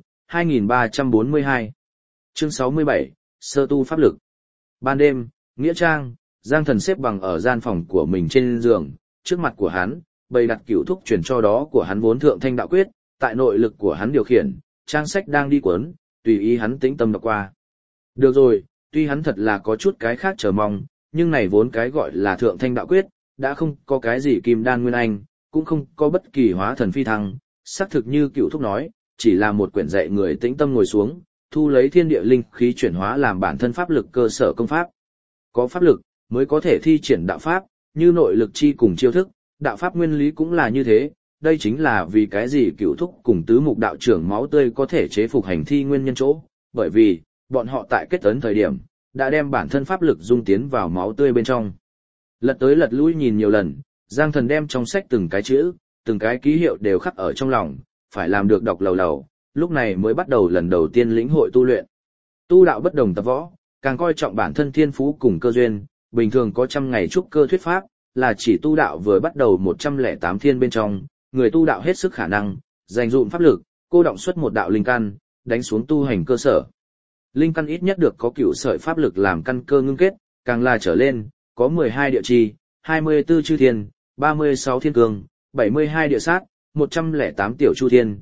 2342. Chương 67, Sơ tu pháp lực. Ban đêm, nghĩa trang, Giang Thần xếp bằng ở gian phòng của mình trên giường, trước mặt của hắn, bày đặt cửu thúc truyền cho đó của hắn vốn thượng thanh đạo quyết, tại nội lực của hắn điều khiển, trang sách đang đi cuốn, tùy ý hắn tĩnh tâm đọc qua. Được rồi, tuy hắn thật là có chút cái khác chờ mong, nhưng này vốn cái gọi là thượng thanh đạo quyết, đã không có cái gì kim đan nguyên anh, cũng không có bất kỳ hóa thần phi thăng, xác thực như cửu thúc nói, chỉ là một quyển dạy người tĩnh tâm ngồi xuống, thu lấy thiên địa linh khí chuyển hóa làm bản thân pháp lực cơ sở công pháp. Có pháp lực, mới có thể thi triển đạo pháp, như nội lực chi cùng chiêu thức, đạo pháp nguyên lý cũng là như thế, đây chính là vì cái gì cửu thúc cùng tứ mục đạo trưởng máu tươi có thể chế phục hành thi nguyên nhân chỗ, bởi vì, bọn họ tại kết ấn thời điểm, đã đem bản thân pháp lực dung tiến vào máu tươi bên trong. Lật tới lật lui nhìn nhiều lần, Giang Thần đem trong sách từng cái chữ, từng cái ký hiệu đều khắc ở trong lòng, phải làm được đọc lầu lầu, lúc này mới bắt đầu lần đầu tiên lĩnh hội tu luyện. Tu đạo bất đồng tập võ, càng coi trọng bản thân thiên phú cùng cơ duyên, bình thường có 100 ngày trúc cơ thuyết pháp, là chỉ tu đạo vừa bắt đầu 108 thiên bên trong, người tu đạo hết sức khả năng, dành dụm pháp lực, cô động xuất một đạo linh căn, đánh xuống tu hành cơ sở. Linh căn ít nhất được có cửu sợi pháp lực làm căn cơ ngưng kết, càng là trở lên, có 12 địa chi, 24 chư thiên, 36 thiên cương, 72 địa sát, 108 tiểu chu thiên,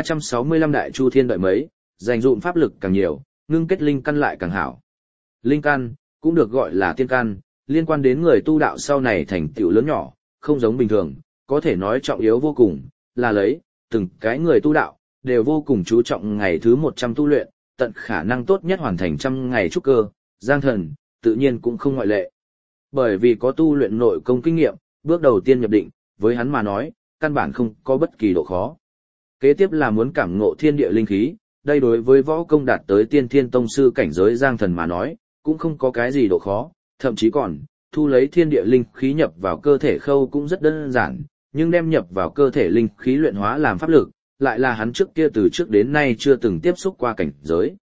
365 đại chu thiên đợi mấy, dành dụm pháp lực càng nhiều, ngưng kết linh căn lại càng hảo. Linh căn, cũng được gọi là tiên căn, liên quan đến người tu đạo sau này thành tựu lớn nhỏ, không giống bình thường, có thể nói trọng yếu vô cùng, là lấy, từng cái người tu đạo, đều vô cùng chú trọng ngày thứ 100 tu luyện, tận khả năng tốt nhất hoàn thành 100 ngày trúc cơ, Giang Thần, tự nhiên cũng không ngoại lệ. Bởi vì có tu luyện nội công kinh nghiệm, bước đầu tiên nhập định, với hắn mà nói, căn bản không có bất kỳ độ khó. Kế tiếp là muốn cảm ngộ thiên địa linh khí, đây đối với võ công đạt tới tiên thiên tông sư cảnh giới Giang Thần mà nói, cũng không có cái gì độ khó, thậm chí còn, thu lấy thiên địa linh khí nhập vào cơ thể khâu cũng rất đơn giản, nhưng đem nhập vào cơ thể linh khí luyện hóa làm pháp lực, lại là hắn trước kia từ trước đến nay chưa từng tiếp xúc qua cảnh giới.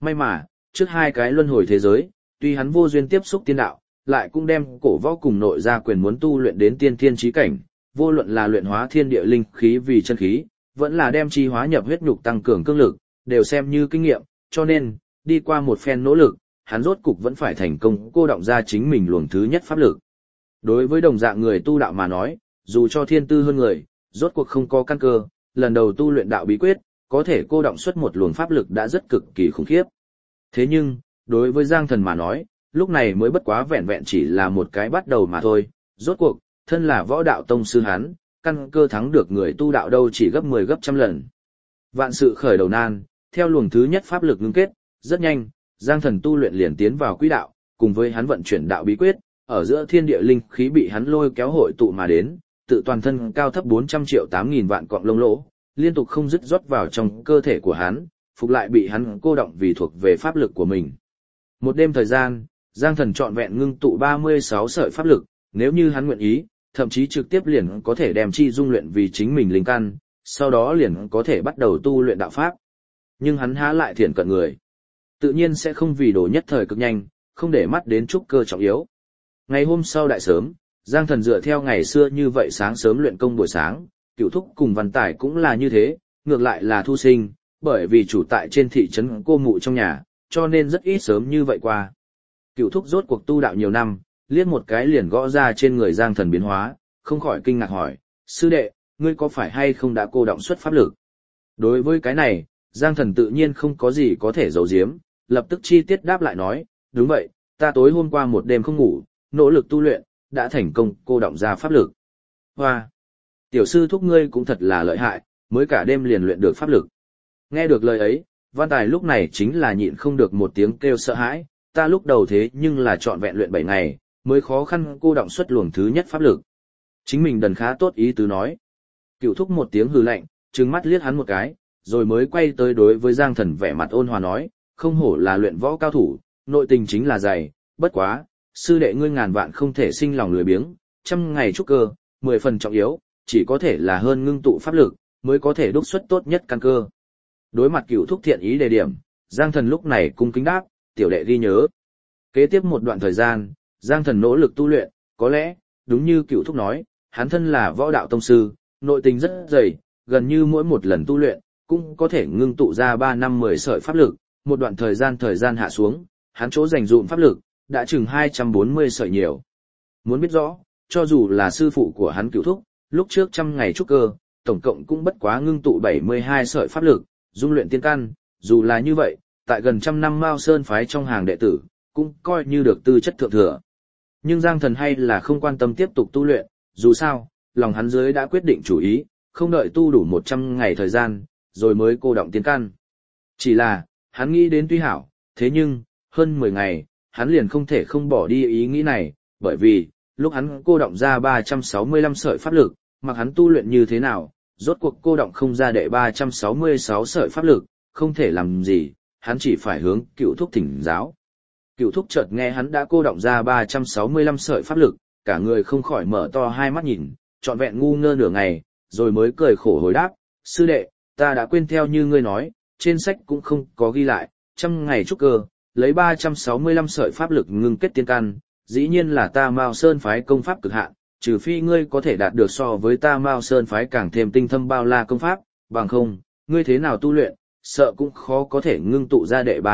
May mà, trước hai cái luân hồi thế giới, tuy hắn vô duyên tiếp xúc tiên đạo, lại cũng đem cổ võ cùng nội gia quyền muốn tu luyện đến tiên thiên chí cảnh, vô luận là luyện hóa thiên địa linh khí vì chân khí, vẫn là đem chi hóa nhập huyết nhục tăng cường cương lực, đều xem như kinh nghiệm, cho nên, đi qua một phen nỗ lực, hắn rốt cục vẫn phải thành công cô động ra chính mình luồng thứ nhất pháp lực. Đối với đồng dạng người tu đạo mà nói, dù cho thiên tư hơn người, rốt cuộc không có căn cơ, lần đầu tu luyện đạo bí quyết, có thể cô động xuất một luồng pháp lực đã rất cực kỳ khủng khiếp. Thế nhưng, đối với Giang Thần mà nói, lúc này mới bất quá vẹn vẹn chỉ là một cái bắt đầu mà thôi, rốt cuộc, thân là võ đạo tông sư hắn, căn cơ thắng được người tu đạo đâu chỉ gấp 10 gấp trăm lần. Vạn sự khởi đầu nan, theo luồng thứ nhất pháp lực ngưng kết, rất nhanh, Giang Thần tu luyện liền tiến vào quỹ đạo, cùng với hắn vận chuyển đạo bí quyết, ở giữa thiên địa linh khí bị hắn lôi kéo hội tụ mà đến, tự toàn thân cao thấp 400 triệu 8.000 vạn cọng lông lỗ, liên tục không dứt rót vào trong cơ thể của hắn, phục lại bị hắn cô động vì thuộc về pháp lực của mình. Một đêm thời gian, Giang Thần trọn vẹn ngưng tụ 36 sợi pháp lực, nếu như hắn nguyện ý, thậm chí trực tiếp liền có thể đem chi dung luyện vì chính mình linh căn, sau đó liền có thể bắt đầu tu luyện đạo pháp. Nhưng hắn há lại thiện cận người, tự nhiên sẽ không vì đồ nhất thời cực nhanh, không để mắt đến trúc cơ trọng yếu. Ngày hôm sau đại sớm, Giang Thần dựa theo ngày xưa như vậy sáng sớm luyện công buổi sáng, Cửu Thúc cùng Văn Tài cũng là như thế, ngược lại là Thu Sinh, bởi vì chủ tại trên thị trấn cô mụ trong nhà, cho nên rất ít sớm như vậy qua. Cửu Thúc rốt cuộc tu đạo nhiều năm, liếc một cái liền gõ ra trên người Giang Thần biến hóa, không khỏi kinh ngạc hỏi, sư đệ, ngươi có phải hay không đã cô động xuất pháp lực? Đối với cái này, Giang Thần tự nhiên không có gì có thể giấu giếm, lập tức chi tiết đáp lại nói, đúng vậy, ta tối hôm qua một đêm không ngủ, nỗ lực tu luyện, đã thành công cô động ra pháp lực. Hoa! Tiểu sư thúc ngươi cũng thật là lợi hại, mới cả đêm liền luyện được pháp lực. Nghe được lời ấy, Văn Tài lúc này chính là nhịn không được một tiếng kêu sợ hãi, ta lúc đầu thế nhưng là trọn vẹn luyện 7 ngày, mới khó khăn cô động xuất luồng thứ nhất pháp lực. Chính mình đần khá tốt ý tứ nói. Cửu Thúc một tiếng hừ lạnh, trừng mắt liếc hắn một cái, rồi mới quay tới đối với Giang Thần vẻ mặt ôn hòa nói, không hổ là luyện võ cao thủ, nội tình chính là dày, bất quá, sư đệ ngươi ngàn vạn không thể sinh lòng lười biếng, trăm ngày trúc cơ, 10 phần trọng yếu, chỉ có thể là hơn ngưng tụ pháp lực, mới có thể đúc xuất tốt nhất căn cơ. Đối mặt Cửu Thúc thiện ý đề điểm, Giang Thần lúc này cung kính đáp, tiểu đệ ghi nhớ. Kế tiếp một đoạn thời gian, Giang Thần nỗ lực tu luyện, có lẽ, đúng như Cửu Thúc nói, hắn thân là võ đạo tông sư, nội tình rất dày, gần như mỗi một lần tu luyện, cũng có thể ngưng tụ ra 3 năm 10 sợi pháp lực, một đoạn thời gian hạ xuống, hắn chỗ dành dụm pháp lực, đã chừng 240 sợi nhiều. Muốn biết rõ, cho dù là sư phụ của hắn Cửu Thúc, lúc trước 100 ngày trúc cơ, tổng cộng cũng bất quá ngưng tụ 72 sợi pháp lực, dung luyện tiên căn, dù là như vậy, tại gần 100 năm Mao Sơn phái trong hàng đệ tử, cũng coi như được tư chất thượng thừa. Nhưng Giang Thần hay là không quan tâm tiếp tục tu luyện, dù sao, lòng hắn dưới đã quyết định chủ ý, không đợi tu đủ 100 ngày thời gian, rồi mới cô động tiên căn. Chỉ là, hắn nghĩ đến tuy hảo, thế nhưng, hơn 10 ngày, hắn liền không thể không bỏ đi ý nghĩ này, bởi vì, lúc hắn cô động ra 365 sợi pháp lực, mặc hắn tu luyện như thế nào, rốt cuộc cô động không ra đệ 366 sợi pháp lực, không thể làm gì, hắn chỉ phải hướng Cửu Thúc thỉnh giáo. Cửu Thúc chợt nghe hắn đã cô động ra 365 sợi pháp lực, cả người không khỏi mở to hai mắt nhìn, trọn vẹn ngu ngơ nửa ngày, rồi mới cười khổ hồi đáp, sư đệ, ta đã quên theo như ngươi nói, trên sách cũng không có ghi lại, 100 ngày trúc cơ, lấy 365 sợi pháp lực ngưng kết tiên căn, dĩ nhiên là ta Mao Sơn phái công pháp cực hạn, trừ phi ngươi có thể đạt được so với ta Mao Sơn phái càng thêm tinh thâm bao la công pháp, bằng không, ngươi thế nào tu luyện, sợ cũng khó có thể ngưng tụ ra đệ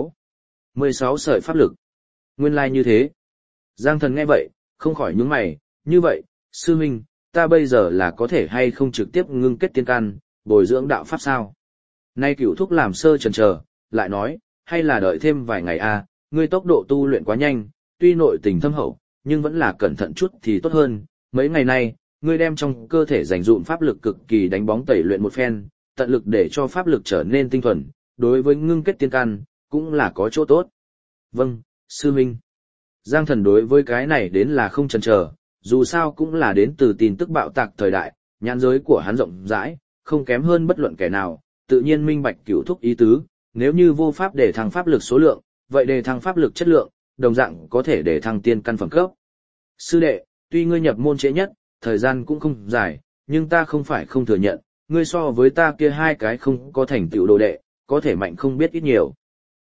316 sợi pháp lực. Nguyên lai như thế. Giang Thần nghe vậy, không khỏi nhướng mày, như vậy, sư huynh, ta bây giờ là có thể hay không trực tiếp ngưng kết tiên căn, bồi dưỡng đạo pháp sao? Nay Cửu Thúc làm sơ chần chờ, lại nói, hay là đợi thêm vài ngày a, ngươi tốc độ tu luyện quá nhanh, tuy nội tình thâm hậu, nhưng vẫn là cẩn thận chút thì tốt hơn. Mấy ngày nay, ngươi đem trong cơ thể dành dụm pháp lực cực kỳ đánh bóng tẩy luyện một phen, tận lực để cho pháp lực trở nên tinh thuần, đối với ngưng kết tiên căn, cũng là có chỗ tốt. Vâng, sư huynh. Giang Thần đối với cái này đến là không chần chờ, dù sao cũng là đến từ tin tức bạo tạc thời đại, nhãn giới của hắn rộng rãi, không kém hơn bất luận kẻ nào, tự nhiên minh bạch Cửu Thúc ý tứ, nếu như vô pháp để thăng pháp lực số lượng, vậy để thăng pháp lực chất lượng, đồng dạng có thể để thăng tiên căn phẩm cấp. Sư đệ, tuy ngươi nhập môn trễ nhất, thời gian cũng không dài, nhưng ta không phải không thừa nhận, ngươi so với ta kia hai cái không có thành tựu đồ đệ, có thể mạnh không biết ít nhiều.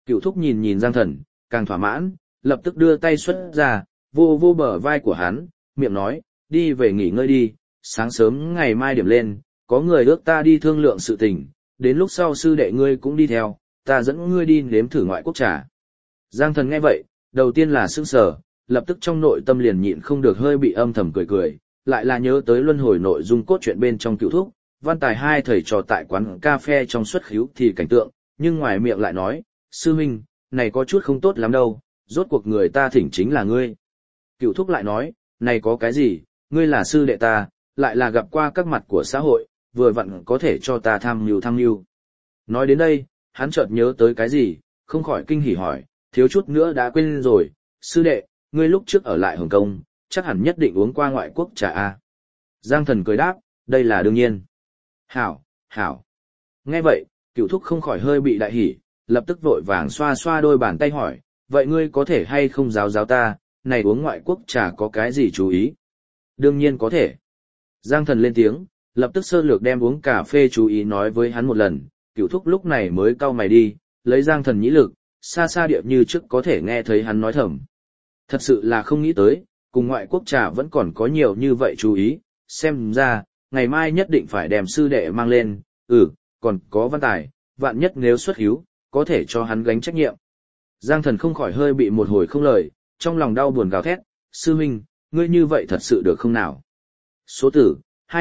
Cựu thúc nhìn nhìn Giang Thần, càng thỏa mãn, lập tức đưa tay xuất ra, vô vô bờ vai của hắn, miệng nói, đi về nghỉ ngơi đi, sáng sớm ngày mai điểm lên, có người ước ta đi thương lượng sự tình, đến lúc sau sư đệ ngươi cũng đi theo, ta dẫn ngươi đi nếm thử ngoại quốc trà. Giang Thần nghe vậy, đầu tiên là sững sờ, lập tức trong nội tâm liền nhịn không được hơi bị âm thầm cười cười, lại là nhớ tới luân hồi nội dung cốt truyện bên trong Cựu thúc, Văn Tài hai thầy trò tại quán cà phê trong xuất khíu thì cảnh tượng, nhưng ngoài miệng lại nói, sư huynh, này có chút không tốt lắm đâu, rốt cuộc người ta thỉnh chính là ngươi. Cựu thúc lại nói, này có cái gì, ngươi là sư đệ ta, lại là gặp qua các mặt của xã hội, vừa vặn có thể cho ta tham mưu. Nói đến đây, hắn chợt nhớ tới cái gì, không khỏi kinh hỉ hỏi, thiếu chút nữa đã quên rồi, sư đệ, ngươi lúc trước ở lại Hồng Kông, chắc hẳn nhất định uống qua ngoại quốc trà a. Giang Thần cười đáp, đây là đương nhiên. Hảo, hảo. Nghe vậy, Cựu thúc không khỏi hơi bị đại hỉ, lập tức vội vàng xoa xoa đôi bàn tay hỏi, vậy ngươi có thể hay không giáo giáo ta, này uống ngoại quốc trà có cái gì chú ý? Đương nhiên có thể. Giang Thần lên tiếng, lập tức sơ lược đem uống cà phê chú ý nói với hắn một lần, Cựu thúc lúc này mới cau mày đi, lấy Giang Thần nhĩ lực, xa xa điệp như trước có thể nghe thấy hắn nói thầm. Thật sự là không nghĩ tới, cùng ngoại quốc trà vẫn còn có nhiều như vậy chú ý, xem ra, ngày mai nhất định phải đem sư đệ mang lên, còn có Văn Tài, vạn nhất nếu xuất hiếu, có thể cho hắn gánh trách nhiệm. Giang Thần không khỏi hơi bị một hồi không lời, trong lòng đau buồn gào thét, sư huynh, ngươi như vậy thật sự được không nào? Số tử,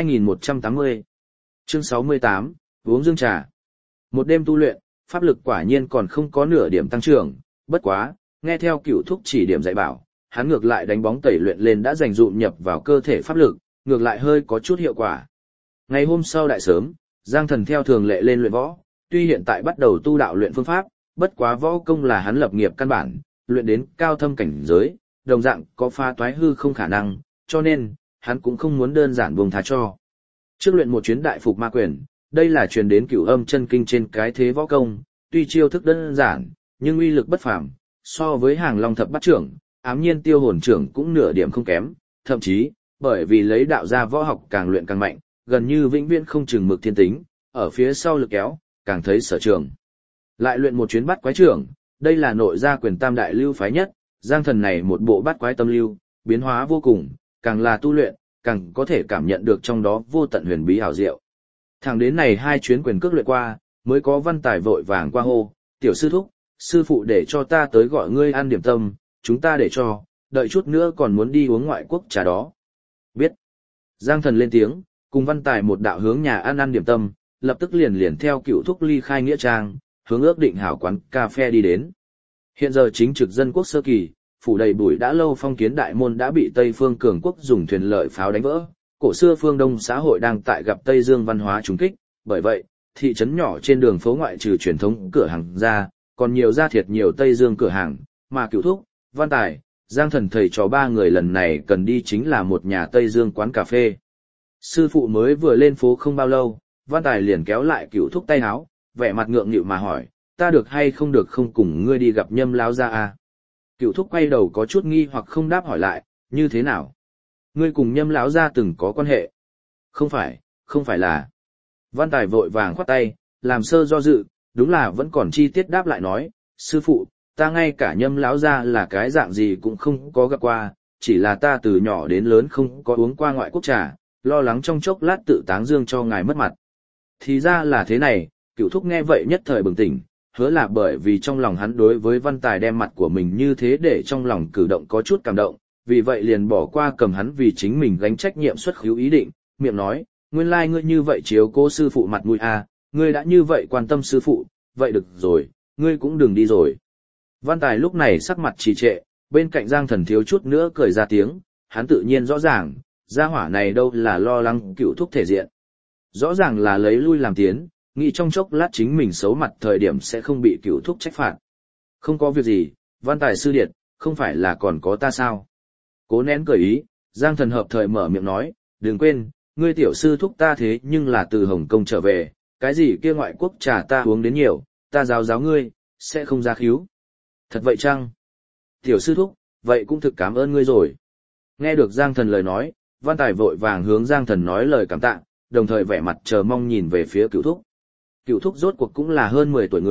2180. Chương 68, uống dương trà. Một đêm tu luyện, pháp lực quả nhiên còn không có nửa điểm tăng trưởng, bất quá, nghe theo Cựu thúc chỉ điểm dạy bảo, hắn ngược lại đánh bóng tẩy luyện lên đã dành dụm nhập vào cơ thể pháp lực, ngược lại hơi có chút hiệu quả. Ngày hôm sau đại sớm, Giang Thần theo thường lệ lên luyện võ, tuy hiện tại bắt đầu tu đạo luyện phương pháp, bất quá võ công là hắn lập nghiệp căn bản, luyện đến cao thâm cảnh giới, đồng dạng có pha toái hư không khả năng, cho nên, hắn cũng không muốn đơn giản buông tha cho. Trước luyện một chuyến đại phục ma quyền, đây là truyền đến Cửu Âm chân kinh trên cái thế võ công, tuy chiêu thức đơn giản, nhưng uy lực bất phàm, so với Hàng Long thập bát trưởng, Ám Nhiên Tiêu Hồn trưởng cũng nửa điểm không kém, thậm chí, bởi vì lấy đạo ra võ học càng luyện càng mạnh, gần như vĩnh viễn không chừng mực thiên tính, ở phía sau lực kéo, càng thấy sở trường. Lại luyện một chuyến bắt quái trưởng, đây là nội gia quyền tam đại lưu phái nhất, Giang Thần này một bộ bắt quái tâm lưu, biến hóa vô cùng, càng là tu luyện, càng có thể cảm nhận được trong đó vô tận huyền bí hảo diệu. Thẳng đến này hai chuyến quyền cước luyện qua, mới có Văn Tài vội vàng qua hô, tiểu sư thúc, sư phụ để cho ta tới gọi ngươi ăn điểm tâm, chúng ta để cho, đợi chút nữa còn muốn đi uống ngoại quốc trà đó. Biết. Giang Thần lên tiếng, cùng Văn Tài một đạo hướng nhà ăn điểm tâm, lập tức liền theo Cựu thúc ly khai nghĩa trang, hướng ước định hảo quán cà phê đi đến. Hiện giờ chính trực dân quốc sơ kỳ, phủ đầy bụi đã lâu phong kiến đại môn đã bị Tây Phương cường quốc dùng thuyền lợi pháo đánh vỡ, cổ xưa phương Đông xã hội đang tại gặp Tây Dương văn hóa trùng kích, bởi vậy, thị trấn nhỏ trên đường phố ngoại trừ truyền thống cửa hàng ra, còn nhiều ra thiệt nhiều Tây Dương cửa hàng, mà Cựu thúc, Văn Tài, Giang Thần thầy trò ba người lần này cần đi chính là một nhà Tây Dương quán cà phê. Sư phụ mới vừa lên phố không bao lâu, Văn Tài liền kéo lại Cựu thúc tay áo, vẻ mặt ngượng nghịu mà hỏi, ta được hay không được không cùng ngươi đi gặp Nhâm lão gia à? Cựu thúc quay đầu có chút nghi hoặc không đáp hỏi lại, như thế nào? Ngươi cùng Nhâm lão gia từng có quan hệ? Không phải là. Văn Tài vội vàng khoát tay, làm sơ do dự, đúng là vẫn còn chi tiết đáp lại nói, sư phụ, ta ngay cả Nhâm lão gia là cái dạng gì cũng không có gặp qua, chỉ là ta từ nhỏ đến lớn không có uống qua ngoại quốc trà, lo lắng trong chốc lát tự táng dương cho ngài mất mặt. Thì ra là thế này, Cựu thúc nghe vậy nhất thời bừng tỉnh, hứa là bởi vì trong lòng hắn đối với Văn Tài đem mặt của mình như thế để trong lòng cử động có chút cảm động, vì vậy liền bỏ qua cầm hắn vì chính mình gánh trách nhiệm xuất khíu ý định, miệng nói, nguyên lai ngươi như vậy chiếu cố sư phụ mặt mũi à, ngươi đã như vậy quan tâm sư phụ, vậy được rồi, ngươi cũng đừng đi rồi. Văn Tài lúc này sắc mặt trì trệ, bên cạnh Giang Thần thiếu chút nữa cười ra tiếng, hắn tự nhiên rõ ràng, gia hỏa này đâu là lo lắng Cựu thúc thể diện. Rõ ràng là lấy lui làm tiến, nghĩ trong chốc lát chính mình xấu mặt thời điểm sẽ không bị Cựu thúc trách phạt. Không có việc gì, Văn Tài sư điệt, không phải là còn có ta sao? Cố nén cười ý, Giang Thần hợp thời mở miệng nói, đừng quên, ngươi tiểu sư thúc ta thế nhưng là từ Hồng Kông trở về, cái gì kia ngoại quốc trà ta uống đến nhiều, ta giáo ngươi, sẽ không ra khíu. Thật vậy chăng? Tiểu sư thúc, vậy cũng thực cảm ơn ngươi rồi. Nghe được Giang Thần lời nói, Văn Tài vội vàng hướng Giang Thần nói lời cảm tạ, đồng thời vẻ mặt chờ mong nhìn về phía Cựu thúc. Cựu thúc rốt cuộc cũng là hơn 10 tuổi người,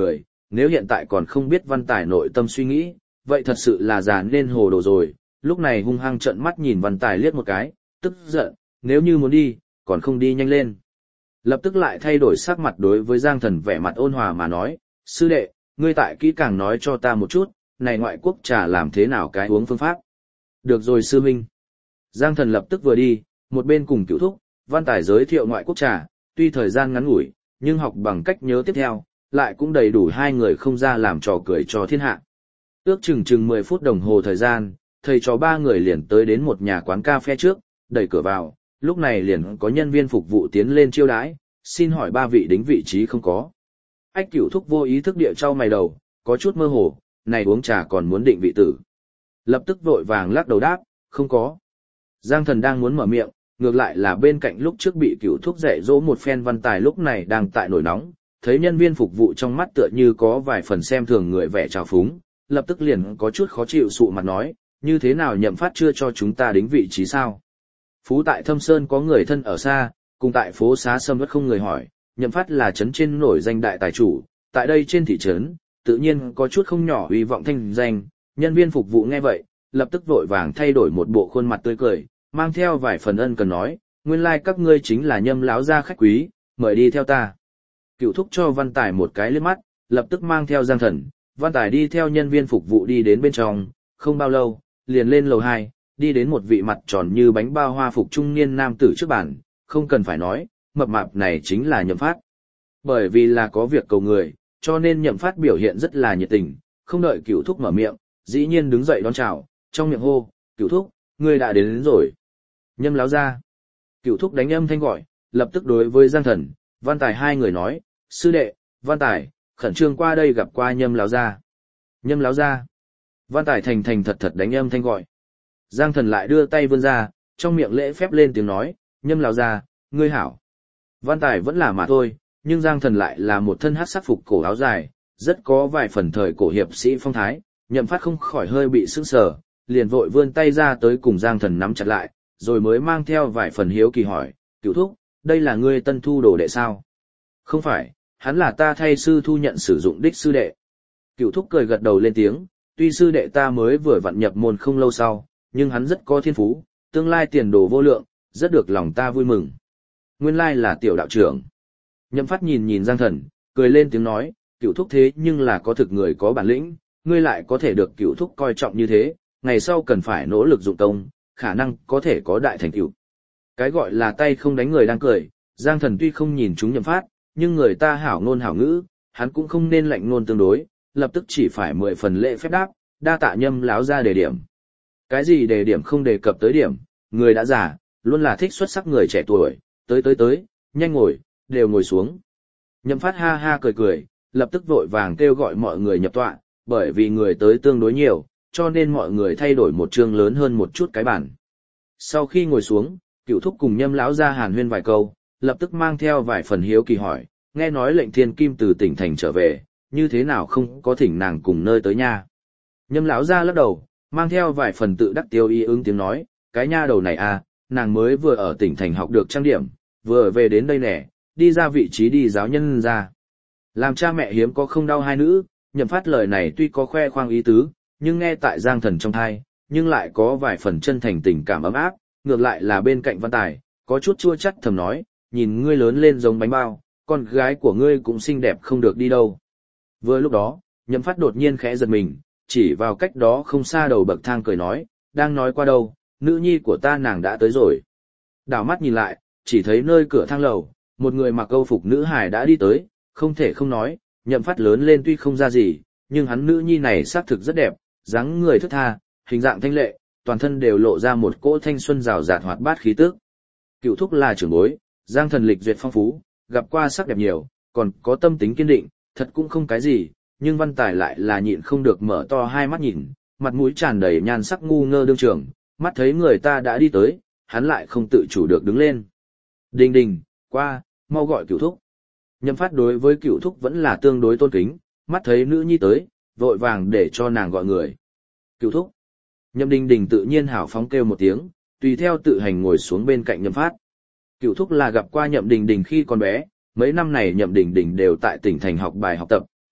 nếu hiện tại còn không biết Văn Tài nội tâm suy nghĩ, vậy thật sự là già nên hồ đồ rồi, lúc này hung hăng trợn mắt nhìn Văn Tài liếc một cái, tức giận, nếu như muốn đi, còn không đi nhanh lên. Lập tức lại thay đổi sắc mặt đối với Giang Thần vẻ mặt ôn hòa mà nói, sư đệ, ngươi tại kỹ càng nói cho ta một chút, này ngoại quốc trà làm thế nào cái uống phương pháp. Được rồi sư minh. Giang Thần lập tức vừa đi, một bên cùng Cửu Thúc, Văn Tài giới thiệu ngoại quốc trà, tuy thời gian ngắn ngủi, nhưng học bằng cách nhớ tiếp theo, lại cũng đầy đủ hai người không ra làm trò cười cho thiên hạ. Ước chừng 10 phút đồng hồ thời gian, thầy trò ba người liền tới đến một nhà quán cà phê trước, đẩy cửa vào, lúc này liền có nhân viên phục vụ tiến lên chiêu đãi, xin hỏi ba vị đính vị trí không có. Ách Cửu Thúc vô ý thức địa trao mày đầu, có chút mơ hồ, này uống trà còn muốn định vị tử. Lập tức vội vàng lắc đầu đáp, không có. Giang Thần đang muốn mở miệng, ngược lại là bên cạnh lúc trước bị Cửu Thúc dạy dỗ một phen Văn Tài lúc này đang tại nổi nóng, thấy nhân viên phục vụ trong mắt tựa như có vài phần xem thường người vẻ trào phúng, lập tức liền có chút khó chịu sụ mặt nói, như thế nào Nhậm Phát chưa cho chúng ta đính vị trí sao? Phú tại Thâm Sơn có người thân ở xa, cùng tại phố xá sâm vất không người hỏi, Nhậm Phát là trấn trên nổi danh đại tài chủ, tại đây trên thị trấn, tự nhiên có chút không nhỏ uy vọng thanh danh, nhân viên phục vụ nghe vậy, lập tức vội vàng thay đổi một bộ khuôn mặt tươi cười, mang theo vài phần ân cần nói, nguyên lai các ngươi chính là Nhâm lão gia khách quý, mời đi theo ta. Cửu Thúc cho Văn Tài một cái liếc mắt, lập tức mang theo Giang Thần, Văn Tài đi theo nhân viên phục vụ đi đến bên trong, không bao lâu, liền lên lầu 2, đi đến một vị mặt tròn như bánh bao hoa phục trung niên nam tử trước bàn, không cần phải nói, mập mạp này chính là Nhậm Phát. Bởi vì là có việc cầu người, cho nên Nhậm Phát biểu hiện rất là nhiệt tình, không đợi Cửu Thúc mở miệng, dĩ nhiên đứng dậy đón chào, trong miệng hô, Cửu Thúc, ngươi đã đến rồi. Nhâm láo ra. Cửu Thúc đánh âm thanh gọi, lập tức đối với Giang Thần, Văn Tài hai người nói, sư đệ, Văn Tài, khẩn trương qua đây gặp qua Nhâm láo ra. Nhâm láo ra. Văn Tài thành thành thật thật đánh âm thanh gọi. Giang Thần lại đưa tay vươn ra, trong miệng lễ phép lên tiếng nói, Nhâm láo ra, ngươi hảo. Văn Tài vẫn là mà thôi, nhưng Giang Thần lại là một thân hắc sắc phục cổ áo dài, rất có vài phần thời cổ hiệp sĩ phong thái, Nhậm Phát không khỏi hơi bị sững sờ, liền vội vươn tay ra tới cùng Giang Thần nắm chặt lại, rồi mới mang theo vài phần hiếu kỳ hỏi, Cửu Thúc, đây là ngươi tân thu đồ đệ sao? Không phải, hắn là ta thay sư thu nhận sử dụng đích sư đệ. Cửu Thúc cười gật đầu lên tiếng, tuy sư đệ ta mới vừa vặn nhập môn không lâu sau, nhưng hắn rất có thiên phú, tương lai tiền đồ vô lượng, rất được lòng ta vui mừng. Nguyên lai là tiểu đạo trưởng. Nhậm Phát nhìn nhìn Giang Thần, cười lên tiếng nói, Cửu Thúc thế nhưng là có thực người có bản lĩnh, ngươi lại có thể được Cửu Thúc coi trọng như thế, ngày sau cần phải nỗ lực dụng công, khả năng có thể có đại thành tựu. Cái gọi là tay không đánh người đang cười, Giang Thần tuy không nhìn chúng Nhậm Phát, nhưng người ta hảo ngôn hảo ngữ, hắn cũng không nên lạnh ngôn tương đối, lập tức chỉ phải 10 phần lễ phép đáp, đa tạ Nhâm láo ra đề điểm. Cái gì đề điểm không đề cập tới điểm, người đã già, luôn là thích xuất sắc người trẻ tuổi, tới, nhanh ngồi, đều ngồi xuống. Nhậm Phát ha ha cười cười, lập tức vội vàng kêu gọi mọi người nhập tọa, bởi vì người tới tương đối nhiều, cho nên mọi người thay đổi một chương lớn hơn một chút cái bản. Sau khi ngồi xuống, Cửu Thúc cùng Nhâm lão ra hàn huyên vài câu, lập tức mang theo vài phần hiếu kỳ hỏi, nghe nói lệnh thiên kim từ tỉnh thành trở về, như thế nào không có thỉnh nàng cùng nơi tới nha. Nhâm lão ra lắc đầu, mang theo vài phần tự đắc tiêu y ứng tiếng nói, cái nha đầu này à, nàng mới vừa ở tỉnh thành học được trang điểm, vừa về đến đây nè, đi ra vị trí đi giáo nhân ra. Làm cha mẹ hiếm có không đau hai nữ, Nhậm Phát lời này tuy có khoe khoang ý tứ, nhưng nghe tại Giang Thần trong thai, nhưng lại có vài phần chân thành tình cảm ấm áp, ngược lại là bên cạnh Văn Tài, có chút chua chắt thầm nói, nhìn ngươi lớn lên giống bánh bao, con gái của ngươi cũng xinh đẹp không được đi đâu. Vừa lúc đó, Nhậm Phát đột nhiên khẽ giật mình, chỉ vào cách đó không xa đầu bậc thang cười nói, đang nói qua đâu, nữ nhi của ta nàng đã tới rồi. Đảo mắt nhìn lại, chỉ thấy nơi cửa thang lầu, một người mặc câu phục nữ hài đã đi tới, không thể không nói, Nhậm Phát lớn lên tuy không ra gì, nhưng hắn nữ nhi này xác thực rất đẹp, dáng người thướt tha, hình dạng thanh lệ, toàn thân đều lộ ra một cỗ thanh xuân rào rạt hoạt bát khí tức. Cửu Thúc là trưởng bối, Giang Thần lịch duyệt phong phú, gặp qua sắc đẹp nhiều, còn có tâm tính kiên định, thật cũng không cái gì, nhưng Văn Tài lại là nhịn không được mở to hai mắt nhìn, mặt mũi tràn đầy nhan sắc ngu ngơ đương trường, mắt thấy người ta đã đi tới, hắn lại không tự chủ được đứng lên. Đình đình, qua, mau gọi Cửu Thúc. Nhậm Phát đối với Cửu Thúc vẫn là tương đối tôn kính, mắt thấy nữ nhi tới, vội vàng để cho nàng gọi người. Cửu Thúc. Nhậm Đình Đình tự nhiên hào phóng kêu một tiếng, tùy theo tự hành ngồi xuống bên cạnh Nhậm Phát. Cửu Thúc là gặp qua Nhậm Đình Đình khi còn bé, mấy năm này Nhậm Đình Đình đều tại tỉnh thành học bài học tập,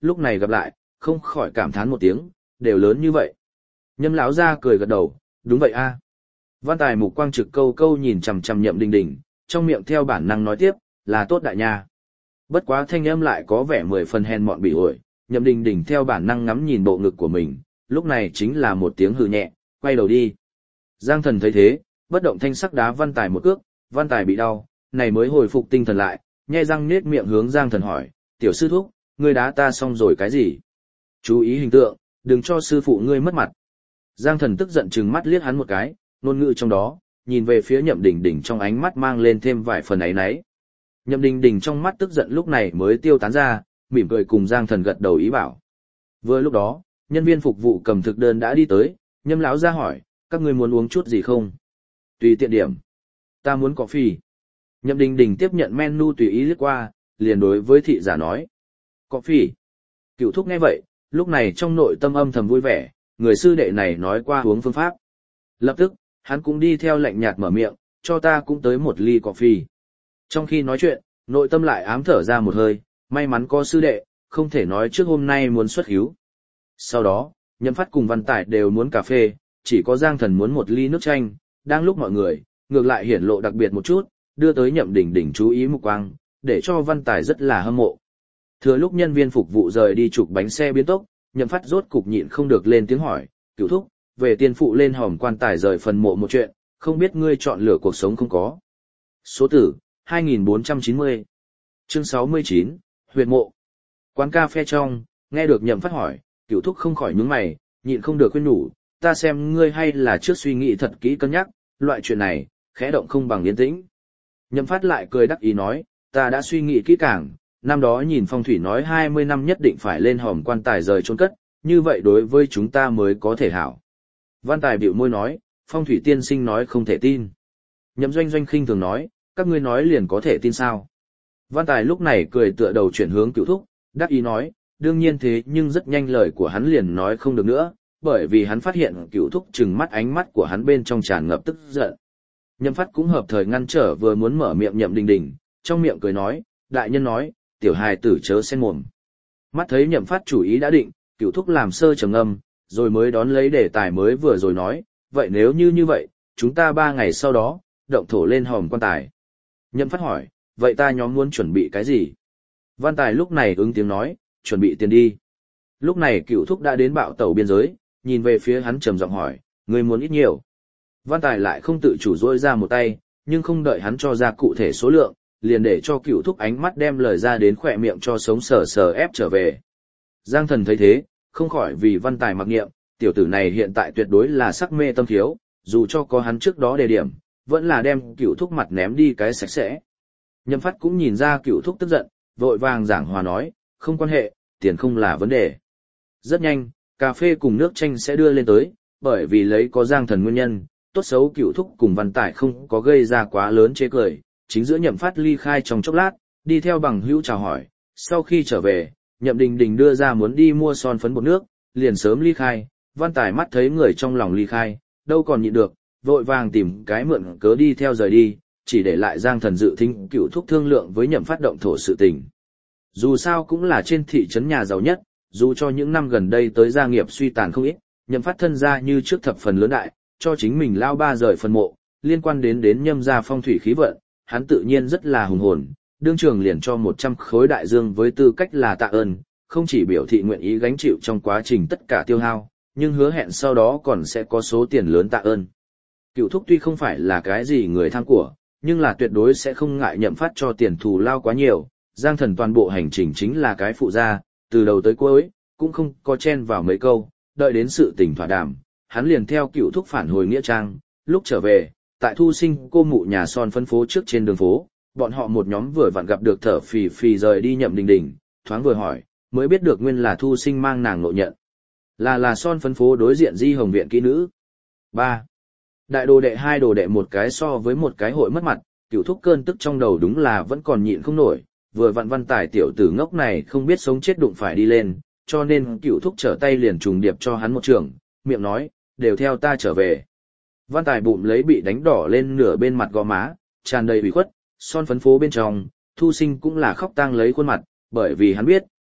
lúc này gặp lại, không khỏi cảm thán một tiếng, đều lớn như vậy. Nhâm lão ra cười gật đầu, đúng vậy a. Văn Tài mục quang trực câu câu nhìn chằm chằm Nhậm Đình Đình, trong miệng theo bản năng nói tiếp, là tốt đại nha. Bất quá thanh âm lại có vẻ 10 phần hèn mọn bỉ ổi, Nhậm Đình Đình theo bản năng ngắm nhìn bộ ngực của mình, lúc này chính là một tiếng hừ nhẹ, quay đầu đi. Giang Thần thấy thế, bất động thanh sắc đá Văn Tài một cước, Văn Tài bị đau, này mới hồi phục tinh thần lại, nhe răng nết miệng hướng Giang Thần hỏi, tiểu sư thúc, ngươi đá ta xong rồi cái gì? Chú ý hình tượng, đừng cho sư phụ ngươi mất mặt. Giang Thần tức giận trừng mắt liếc hắn một cái, ngôn ngữ trong đó, nhìn về phía Nhậm Đình Đình trong ánh mắt mang lên thêm vài phần ấy nấy. Nhậm Đình Đình trong mắt tức giận lúc này mới tiêu tán ra, mỉm cười cùng Giang Thần gật đầu ý bảo. Vừa lúc đó, nhân viên phục vụ cầm thực đơn đã đi tới, Nhâm lão ra hỏi, các ngươi muốn uống chút gì không? Tùy tiện điểm. Ta muốn coffee. Nhậm Đình Đình tiếp nhận menu tùy ý liếc qua, liền đối với thị giả nói. Coffee. Cựu thúc nghe vậy, lúc này trong nội tâm âm thầm vui vẻ, người sư đệ này nói qua uống phương pháp. Lập tức, hắn cũng đi theo lạnh nhạt mở miệng, cho ta cũng tới một ly coffee. Trong khi nói chuyện, nội tâm lại ám thở ra một hơi, may mắn có sư đệ, không thể nói trước hôm nay muốn xuất hiếu. Sau đó, Nhậm Phát cùng Văn Tài đều muốn cà phê, chỉ có Giang Thần muốn một ly nước chanh, đang lúc mọi người, ngược lại hiển lộ đặc biệt một chút, đưa tới Nhậm Đình Đình chú ý mục quang, để cho Văn Tài rất là hâm mộ. Thừa lúc nhân viên phục vụ rời đi chụp bánh xe biến tốc, Nhậm Phát rốt cục nhịn không được lên tiếng hỏi, cửu thúc, về tiên phụ lên hòm quan tài rời phần mộ một chuyện, không biết ngươi chọn lựa cuộc sống không có. Số tử, 2490. Chương 69, huyệt mộ. Quán cà phê trong, nghe được Nhậm Phát hỏi, cửu thúc không khỏi nhướng mày, nhịn không được khuyên nhủ, ta xem ngươi hay là trước suy nghĩ thật kỹ cân nhắc, loại chuyện này, khẽ động không bằng yên tĩnh. Nhậm Phát lại cười đắc ý nói, ta đã suy nghĩ kỹ càng, năm đó nhìn phong thủy nói 20 năm nhất định phải lên hòm quan tài rời chôn cất, như vậy đối với chúng ta mới có thể hảo. Văn Tài bĩu môi nói, phong thủy tiên sinh nói không thể tin. Nhậm Doanh Doanh khinh thường nói, các ngươi nói liền có thể tin sao. Văn Tài lúc này cười tựa đầu chuyển hướng Cửu thúc, đắc ý nói, đương nhiên thế nhưng rất nhanh lời của hắn liền nói không được nữa, bởi vì hắn phát hiện Cửu thúc trừng mắt ánh mắt của hắn bên trong tràn ngập tức giận. Nhậm Phát cũng hợp thời ngăn trở vừa muốn mở miệng Nhậm Đình Đình, trong miệng cười nói, đại nhân nói, tiểu hài tử chớ xen mồm. Mắt thấy Nhậm Phát chủ ý đã định, Cửu thúc làm sơ trầm ngâm, rồi mới đón lấy đề tài mới vừa rồi nói, vậy nếu như vậy, chúng ta 3 ngày sau đó, động thổ lên hòm quan tài. Nhậm Phát hỏi, vậy ta nhóm muốn chuẩn bị cái gì? Văn Tài lúc này ứng tiếng nói, chuẩn bị tiền đi. Lúc này Cửu thúc đã đến bạo tàu biên giới, nhìn về phía hắn trầm giọng hỏi, ngươi muốn ít nhiều. Văn Tài lại không tự chủ dỗi ra một tay, nhưng không đợi hắn cho ra cụ thể số lượng, liền để cho Cửu thúc ánh mắt đem lời ra đến khỏe miệng cho sống sờ sờ ép trở về. Giang Thần thấy thế, không khỏi vì Văn Tài mặc niệm, tiểu tử này hiện tại tuyệt đối là sắc mê tâm thiếu, dù cho có hắn trước đó đề điểm, vẫn là đem Cửu thúc mặt ném đi cái sạch sẽ. Nhậm Phát cũng nhìn ra Cửu thúc tức giận, vội vàng giảng hòa nói, không quan hệ, tiền không là vấn đề. Rất nhanh, cà phê cùng nước chanh sẽ đưa lên tới, bởi vì lấy có Giang Thần nguyên nhân, tốt xấu Cửu thúc cùng Văn Tài không có gây ra quá lớn chê cười, chính giữa Nhậm Phát ly khai trong chốc lát, đi theo bằng hữu chào hỏi, sau khi trở về, Nhậm Đình Đình đưa ra muốn đi mua son phấn bột nước, liền sớm ly khai, Văn Tài mắt thấy người trong lòng ly khai, đâu còn nhịn được, vội vàng tìm cái mượn cớ đi theo rời đi, chỉ để lại Giang Thần dự thính Cửu thúc thương lượng với Nhậm Phát động thổ sự tình. Dù sao cũng là trên thị trấn nhà giàu nhất, dù cho những năm gần đây tới gia nghiệp suy tàn không ít, Nhậm Phát thân gia như trước thập phần lớn đại, cho chính mình lao ba rời phần mộ, liên quan đến Nhâm gia phong thủy khí vận, hắn tự nhiên rất là hùng hồn, đương trường liền cho 100 khối đại dương với tư cách là tạ ơn, không chỉ biểu thị nguyện ý gánh chịu trong quá trình tất cả tiêu hao, nhưng hứa hẹn sau đó còn sẽ có số tiền lớn tạ ơn. Cửu thúc tuy không phải là cái gì người tham của, nhưng là tuyệt đối sẽ không ngại Nhậm Phát cho tiền thù lao quá nhiều, Giang Thần toàn bộ hành trình chính là cái phụ gia, từ đầu tới cuối, cũng không có chen vào mấy câu, đợi đến sự tình thỏa đàm, hắn liền theo Cửu thúc phản hồi nghĩa trang, lúc trở về, tại Thu Sinh cô mụ nhà son phân phố trước trên đường phố, bọn họ một nhóm vừa vặn gặp được thở phì phì rời đi Nhậm Đình Đình, thoáng vừa hỏi, mới biết được nguyên là Thu Sinh mang nàng nội nhận. Là son phân phố đối diện Di Hồng viện kỹ nữ. 3. Đại đồ đệ hai đồ đệ một cái so với một cái hội mất mặt, Cửu thúc cơn tức trong đầu đúng là vẫn còn nhịn không nổi, vừa vặn Văn Tài tiểu tử ngốc này không biết sống chết đụng phải đi lên, cho nên Cửu thúc trở tay liền trùng điệp cho hắn một trường, miệng nói, đều theo ta trở về. Văn Tài bụng lấy bị đánh đỏ lên nửa bên mặt gò má, tràn đầy ủy khuất, son phấn phố bên trong, Thu Sinh cũng là khóc tang lấy khuôn mặt, bởi vì hắn biết,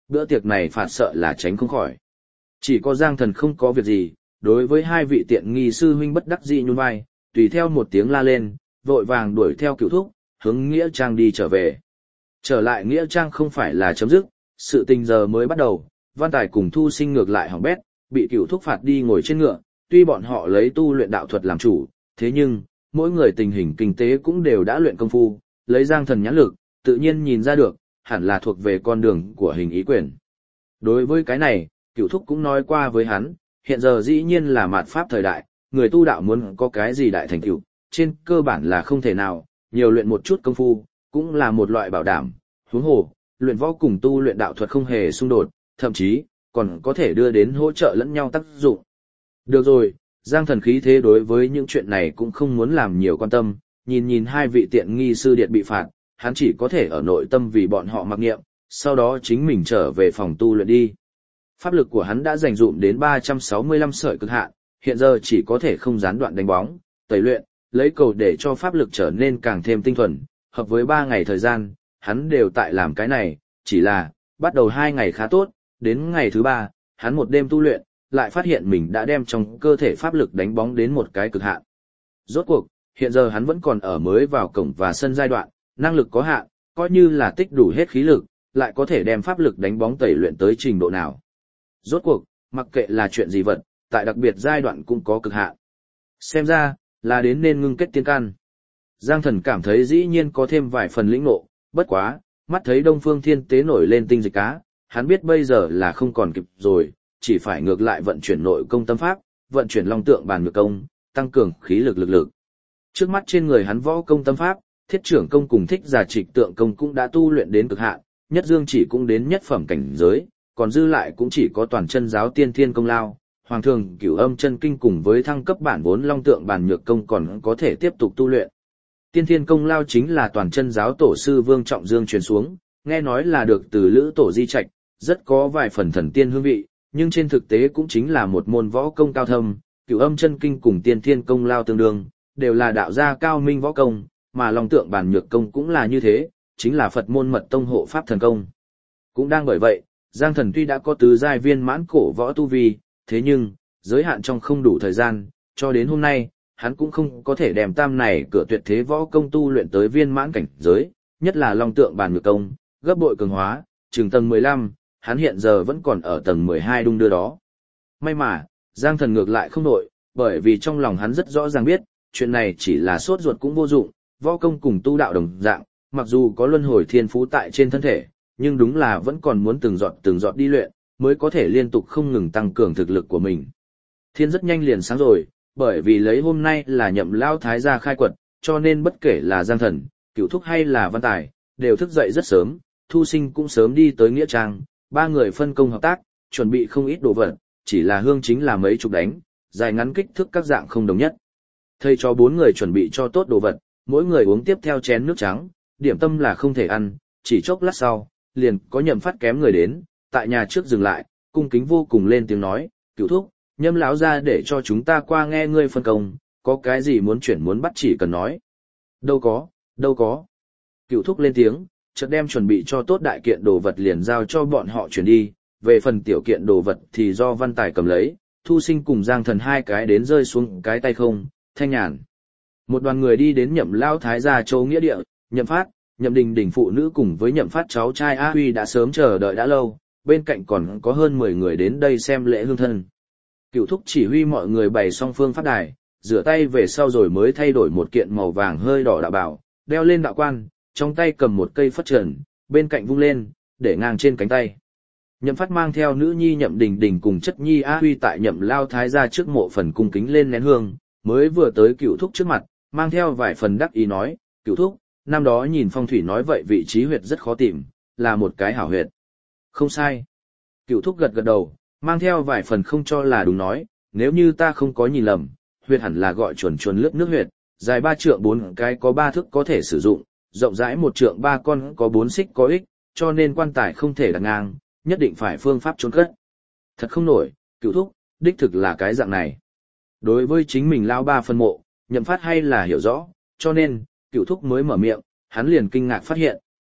bữa tiệc này phạt sợ là tránh không khỏi. Chỉ có Giang Thần không có việc gì, đối với hai vị tiện nghi sư huynh bất đắc dĩ nhún vai, tùy theo một tiếng la lên, vội vàng đuổi theo Cửu Thúc, hướng Nghĩa Trang đi trở về. Trở lại Nghĩa Trang không phải là chấm dứt, sự tình giờ mới bắt đầu, Văn Tài cùng Thu Sinh ngược lại hỏng bét, bị Cửu Thúc phạt đi ngồi trên ngựa, tuy bọn họ lấy tu luyện đạo thuật làm chủ, thế nhưng, mỗi người tình hình kinh tế cũng đều đã luyện công phu, lấy Giang Thần nhãn lực, tự nhiên nhìn ra được, hẳn là thuộc về con đường của hình ý quyền. Đối với cái này, Cửu Thúc cũng nói qua với hắn, hiện giờ dĩ nhiên là mạt pháp thời đại, người tu đạo muốn có cái gì đại thành tựu, trên cơ bản là không thể nào, nhiều luyện một chút công phu, cũng là một loại bảo đảm, huống hồ, luyện võ cùng tu luyện đạo thuật không hề xung đột, thậm chí, còn có thể đưa đến hỗ trợ lẫn nhau tác dụng. Được rồi, Giang Thần khí thế đối với những chuyện này cũng không muốn làm nhiều quan tâm, nhìn hai vị tiện nghi sư điện bị phạt, hắn chỉ có thể ở nội tâm vì bọn họ mặc niệm, sau đó chính mình trở về phòng tu luyện đi. Pháp lực của hắn đã dành dụm đến 365 sợi cực hạn, hiện giờ chỉ có thể không gián đoạn đánh bóng, tẩy luyện, lấy cầu để cho pháp lực trở nên càng thêm tinh thuần, hợp với 3 ngày thời gian, hắn đều tại làm cái này, chỉ là, bắt đầu 2 ngày khá tốt, đến ngày thứ 3, hắn một đêm tu luyện, lại phát hiện mình đã đem trong cơ thể pháp lực đánh bóng đến một cái cực hạn. Rốt cuộc, hiện giờ hắn vẫn còn ở mới vào cổng và sân giai đoạn, năng lực có hạn, coi như là tích đủ hết khí lực, lại có thể đem pháp lực đánh bóng tẩy luyện tới trình độ nào. Rốt cuộc, mặc kệ là chuyện gì vật, tại đặc biệt giai đoạn cũng có cực hạn. Xem ra, là đến nên ngưng kết tiên căn. Giang Thần cảm thấy dĩ nhiên có thêm vài phần lĩnh ngộ, bất quá, mắt thấy Đông Phương Thiên Tế nổi lên tinh dịch cá, hắn biết bây giờ là không còn kịp rồi, chỉ phải ngược lại vận chuyển nội công tâm pháp, vận chuyển long tượng bàn ngược công, tăng cường khí lực. Trước mắt trên người hắn võ công tâm pháp, thiết trưởng công cùng thích giả trịch tượng công cũng đã tu luyện đến cực hạn, nhất dương chỉ cũng đến nhất phẩm cảnh giới, còn dư lại cũng chỉ có toàn chân giáo tiên thiên công lao, hoàng thường cửu âm chân kinh cùng với thăng cấp bản 4 long tượng bàn nhược công còn có thể tiếp tục tu luyện. Tiên thiên công lao chính là toàn chân giáo tổ sư Vương Trọng Dương truyền xuống, nghe nói là được từ Lữ tổ di trạch, rất có vài phần thần tiên hương vị, nhưng trên thực tế cũng chính là một môn võ công cao thâm, cửu âm chân kinh cùng tiên thiên công lao tương đương, đều là đạo gia cao minh võ công, mà long tượng bản nhược công cũng là như thế, chính là Phật môn mật tông hộ pháp thần công. Cũng đang bởi vậy, Giang Thần tuy đã có tứ giai viên mãn cổ võ tu vi, thế nhưng, giới hạn trong không đủ thời gian, cho đến hôm nay, hắn cũng không có thể đem tam này cửa tuyệt thế võ công tu luyện tới viên mãn cảnh giới, nhất là long tượng bản nhược công, gấp bội cường hóa, trường tầng 15, hắn hiện giờ vẫn còn ở tầng 12 đung đưa đó. May mà, Giang Thần ngược lại không nổi, bởi vì trong lòng hắn rất rõ ràng biết, chuyện này chỉ là sốt ruột cũng vô dụng, võ công cùng tu đạo đồng dạng, mặc dù có luân hồi thiên phú tại trên thân thể, nhưng đúng là vẫn còn muốn từng giọt đi luyện, mới có thể liên tục không ngừng tăng cường thực lực của mình. Thiên rất nhanh liền sáng rồi, bởi vì lấy hôm nay là Nhậm Lao Thái gia khai quật, cho nên bất kể là Giang Thần, Cửu Thúc hay là Văn Tài, đều thức dậy rất sớm, Thu Sinh cũng sớm đi tới nghĩa trang, ba người phân công hợp tác, chuẩn bị không ít đồ vật, chỉ là hương chính là mấy chục đánh, dài ngắn kích thước các dạng không đồng nhất. Thầy cho bốn người chuẩn bị cho tốt đồ vật, mỗi người uống tiếp theo chén nước trắng, điểm tâm là không thể ăn, chỉ chốc lát sau, liền có Nhậm Phát kém người đến, tại nhà trước dừng lại, cung kính vô cùng lên tiếng nói, Cửu Thúc, Nhâm lão ra để cho chúng ta qua nghe ngươi phân công, có cái gì muốn chuyển muốn bắt chỉ cần nói. Đâu có. Cửu Thúc lên tiếng, chợt đem chuẩn bị cho tốt đại kiện đồ vật liền giao cho bọn họ chuyển đi, về phần tiểu kiện đồ vật thì do Văn Tài cầm lấy, Thu Sinh cùng Giang Thần hai cái đến rơi xuống cái tay không, thanh nhàn. Một đoàn người đi đến Nhậm Lao Thái gia châu nghĩa địa, Nhậm Phát, Nhậm Đình Đình phụ nữ cùng với Nhậm Phát cháu trai A Huy đã sớm chờ đợi đã lâu, bên cạnh còn có hơn 10 người đến đây xem lễ hương thân. Cửu Thúc chỉ huy mọi người bày xong phương pháp đài, rửa tay về sau rồi mới thay đổi một kiện màu vàng hơi đỏ đạo bào, đeo lên đạo quan, trong tay cầm một cây phất trần, bên cạnh vung lên, để ngang trên cánh tay. Nhậm Phát mang theo nữ nhi Nhậm Đình Đình cùng chất nhi A Huy tại Nhậm Lao Thái gia trước mộ phần cung kính lên nén hương, mới vừa tới Cửu Thúc trước mặt, mang theo vài phần đắc ý nói, Cửu Thúc, năm đó nhìn phong thủy nói vậy vị trí huyệt rất khó tìm, là một cái hảo huyệt. Không sai. Cửu Thúc gật gật đầu, mang theo vài phần không cho là đúng nói, nếu như ta không có nhìn lầm, huyệt hẳn là gọi chuồn lướt nước huyệt, dài 3 trượng 4 cái có 3 thước có thể sử dụng, rộng rãi 1 trượng 3 con có 4 xích có ích, cho nên quan tài không thể đặt ngang, nhất định phải phương pháp chôn cất. Thật không nổi, Cửu Thúc, đích thực là cái dạng này. Đối với chính mình lao ba phân mộ, Nhậm Phát hay là hiểu rõ, cho nên, Cửu Thúc mới mở miệng, hắn liền kinh ngạc phát hiện,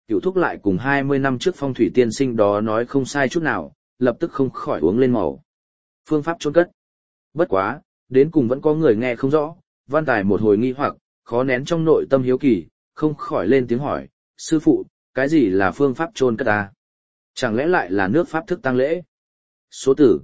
Cửu thúc lại cùng 20 năm trước phong thủy tiên sinh đó nói không sai chút nào, lập tức không khỏi uống lên màu. Phương pháp chôn cất. Bất quá, đến cùng vẫn có người nghe không rõ, Văn Tài một hồi nghi hoặc, khó nén trong nội tâm hiếu kỳ, không khỏi lên tiếng hỏi, sư phụ, cái gì là phương pháp chôn cất ta? Chẳng lẽ lại là nước pháp thức tang lễ? Số tử,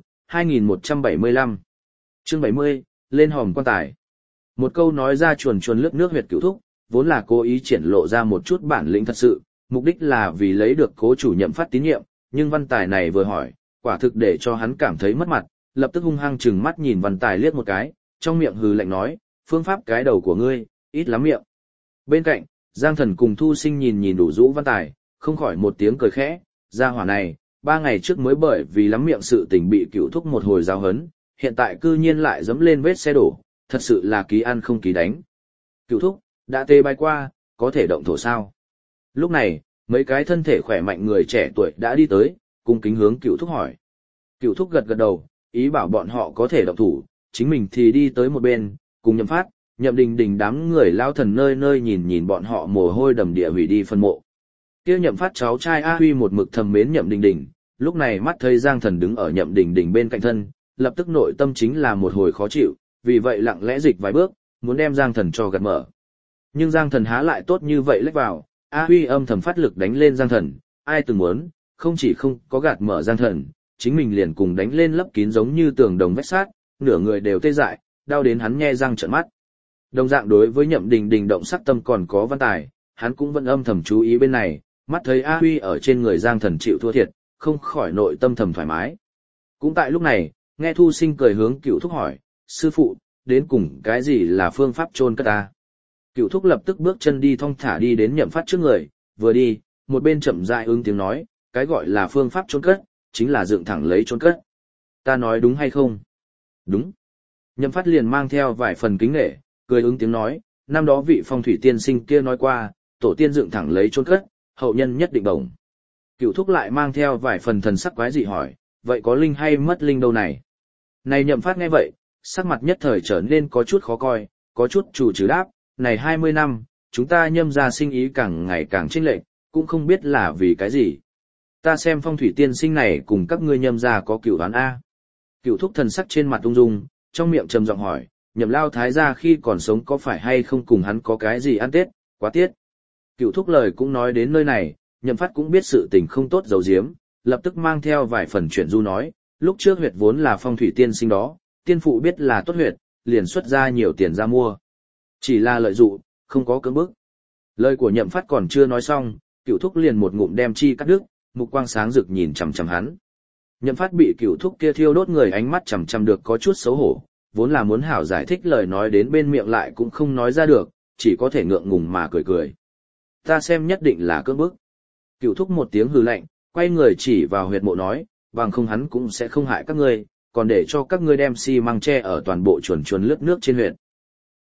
2175. Chương 70, lên hòm quan tài. Một câu nói ra chuồn chuồn lướt nước huyệt Cửu thúc, vốn là cố ý triển lộ ra một chút bản lĩnh thật sự, mục đích là vì lấy được cố chủ Nhậm Phát tín nhiệm, nhưng Văn Tài này vừa hỏi, quả thực để cho hắn cảm thấy mất mặt, lập tức hung hăng trừng mắt nhìn Văn Tài liếc một cái, trong miệng hừ lạnh nói, phương pháp cái đầu của ngươi, ít lắm miệng. Bên cạnh, Giang Thần cùng Thu Sinh nhìn nhìn đủ rũ Văn Tài, không khỏi một tiếng cười khẽ, gia hỏa này, 3 ngày trước mới bởi vì lắm miệng sự tình bị Cửu thúc một hồi giáo hấn, hiện tại cư nhiên lại dẫm lên vết xe đổ, thật sự là ký ăn không ký đánh. Cửu thúc, đã tê bay qua, có thể động thổ sao? Lúc này, mấy cái thân thể khỏe mạnh người trẻ tuổi đã đi tới, cung kính hướng Cửu thúc hỏi. Cửu thúc gật gật đầu, ý bảo bọn họ có thể động thủ, chính mình thì đi tới một bên, cùng Nhậm Phát, Nhậm Đình Đình đám người lao thần nơi nơi nhìn nhìn bọn họ mồ hôi đầm địa hủy đi phân mộ. Kia Nhậm Phát cháu trai A Huy một mực thầm mến Nhậm Đình Đình, lúc này mắt thấy Giang Thần đứng ở Nhậm Đình Đình bên cạnh thân, lập tức nội tâm chính là một hồi khó chịu, vì vậy lặng lẽ dịch vài bước, muốn đem Giang Thần cho gạt mở. Nhưng Giang Thần há lại tốt như vậy lách vào, A Huy âm thầm phát lực đánh lên Giang Thần, ai từng muốn, không chỉ không có gạt mở Giang Thần, chính mình liền cùng đánh lên lấp kín giống như tường đồng vách sát, nửa người đều tê dại, đau đến hắn nhe răng trợn mắt. Đồng dạng đối với Nhậm Đình Đình động sắc tâm còn có Văn Tài, hắn cũng vẫn âm thầm chú ý bên này, mắt thấy A Huy ở trên người Giang Thần chịu thua thiệt, không khỏi nội tâm thầm thoải mái. Cũng tại lúc này, nghe Thu Sinh cười hướng Cửu thúc hỏi, sư phụ, đến cùng cái gì là phương pháp chôn cất ta? Cửu thúc lập tức bước chân đi thong thả đi đến Nhậm Phát trước người, vừa đi, một bên chậm rãi ứng tiếng nói, cái gọi là phương pháp chôn cất, chính là dựng thẳng lấy chôn cất. Ta nói đúng hay không? Đúng. Nhậm Phát liền mang theo vài phần kính nể, cười ứng tiếng nói, năm đó vị phong thủy tiên sinh kia nói qua, tổ tiên dựng thẳng lấy chôn cất, hậu nhân nhất định bổng. Cửu thúc lại mang theo vài phần thần sắc quái dị hỏi, vậy có linh hay mất linh đâu này? Này Nhậm Phát nghe vậy, sắc mặt nhất thời trở nên có chút khó coi, có chút chủ trừ đáp, này 20 năm, chúng ta Nhâm gia sinh ý càng ngày càng chênh lệch, cũng không biết là vì cái gì. Ta xem phong thủy tiên sinh này cùng các ngươi Nhâm gia có cửu oán a. Cửu thúc thần sắc trên mặt ung dung, trong miệng trầm giọng hỏi, Nhậm lao thái gia khi còn sống có phải hay không cùng hắn có cái gì ăn tết, quá tiết. Cửu thúc lời cũng nói đến nơi này, Nhậm Phát cũng biết sự tình không tốt giấu giếm, lập tức mang theo vài phần chuyện du nói, lúc trước huyệt vốn là phong thủy tiên sinh đó, tiên phụ biết là tốt huyệt, liền xuất ra nhiều tiền ra mua. Chỉ là lợi dụng, không có cưỡng bức. Lời của Nhậm Phát còn chưa nói xong, Cửu thúc liền một ngụm đem chi cắt đứt, mục quang sáng rực nhìn chằm chằm hắn. Nhậm Phát bị Cửu thúc kia thiêu đốt người ánh mắt chằm chằm được có chút xấu hổ, vốn là muốn hảo giải thích lời nói đến bên miệng lại cũng không nói ra được, chỉ có thể ngượng ngùng mà cười cười. Ta xem nhất định là cưỡng bức. Cửu thúc một tiếng hừ lạnh, quay người chỉ vào huyệt mộ nói, bằng không hắn cũng sẽ không hại các ngươi, còn để cho các ngươi đem xi măng tre ở toàn bộ chuồn chuồn lướt nước trên huyệt.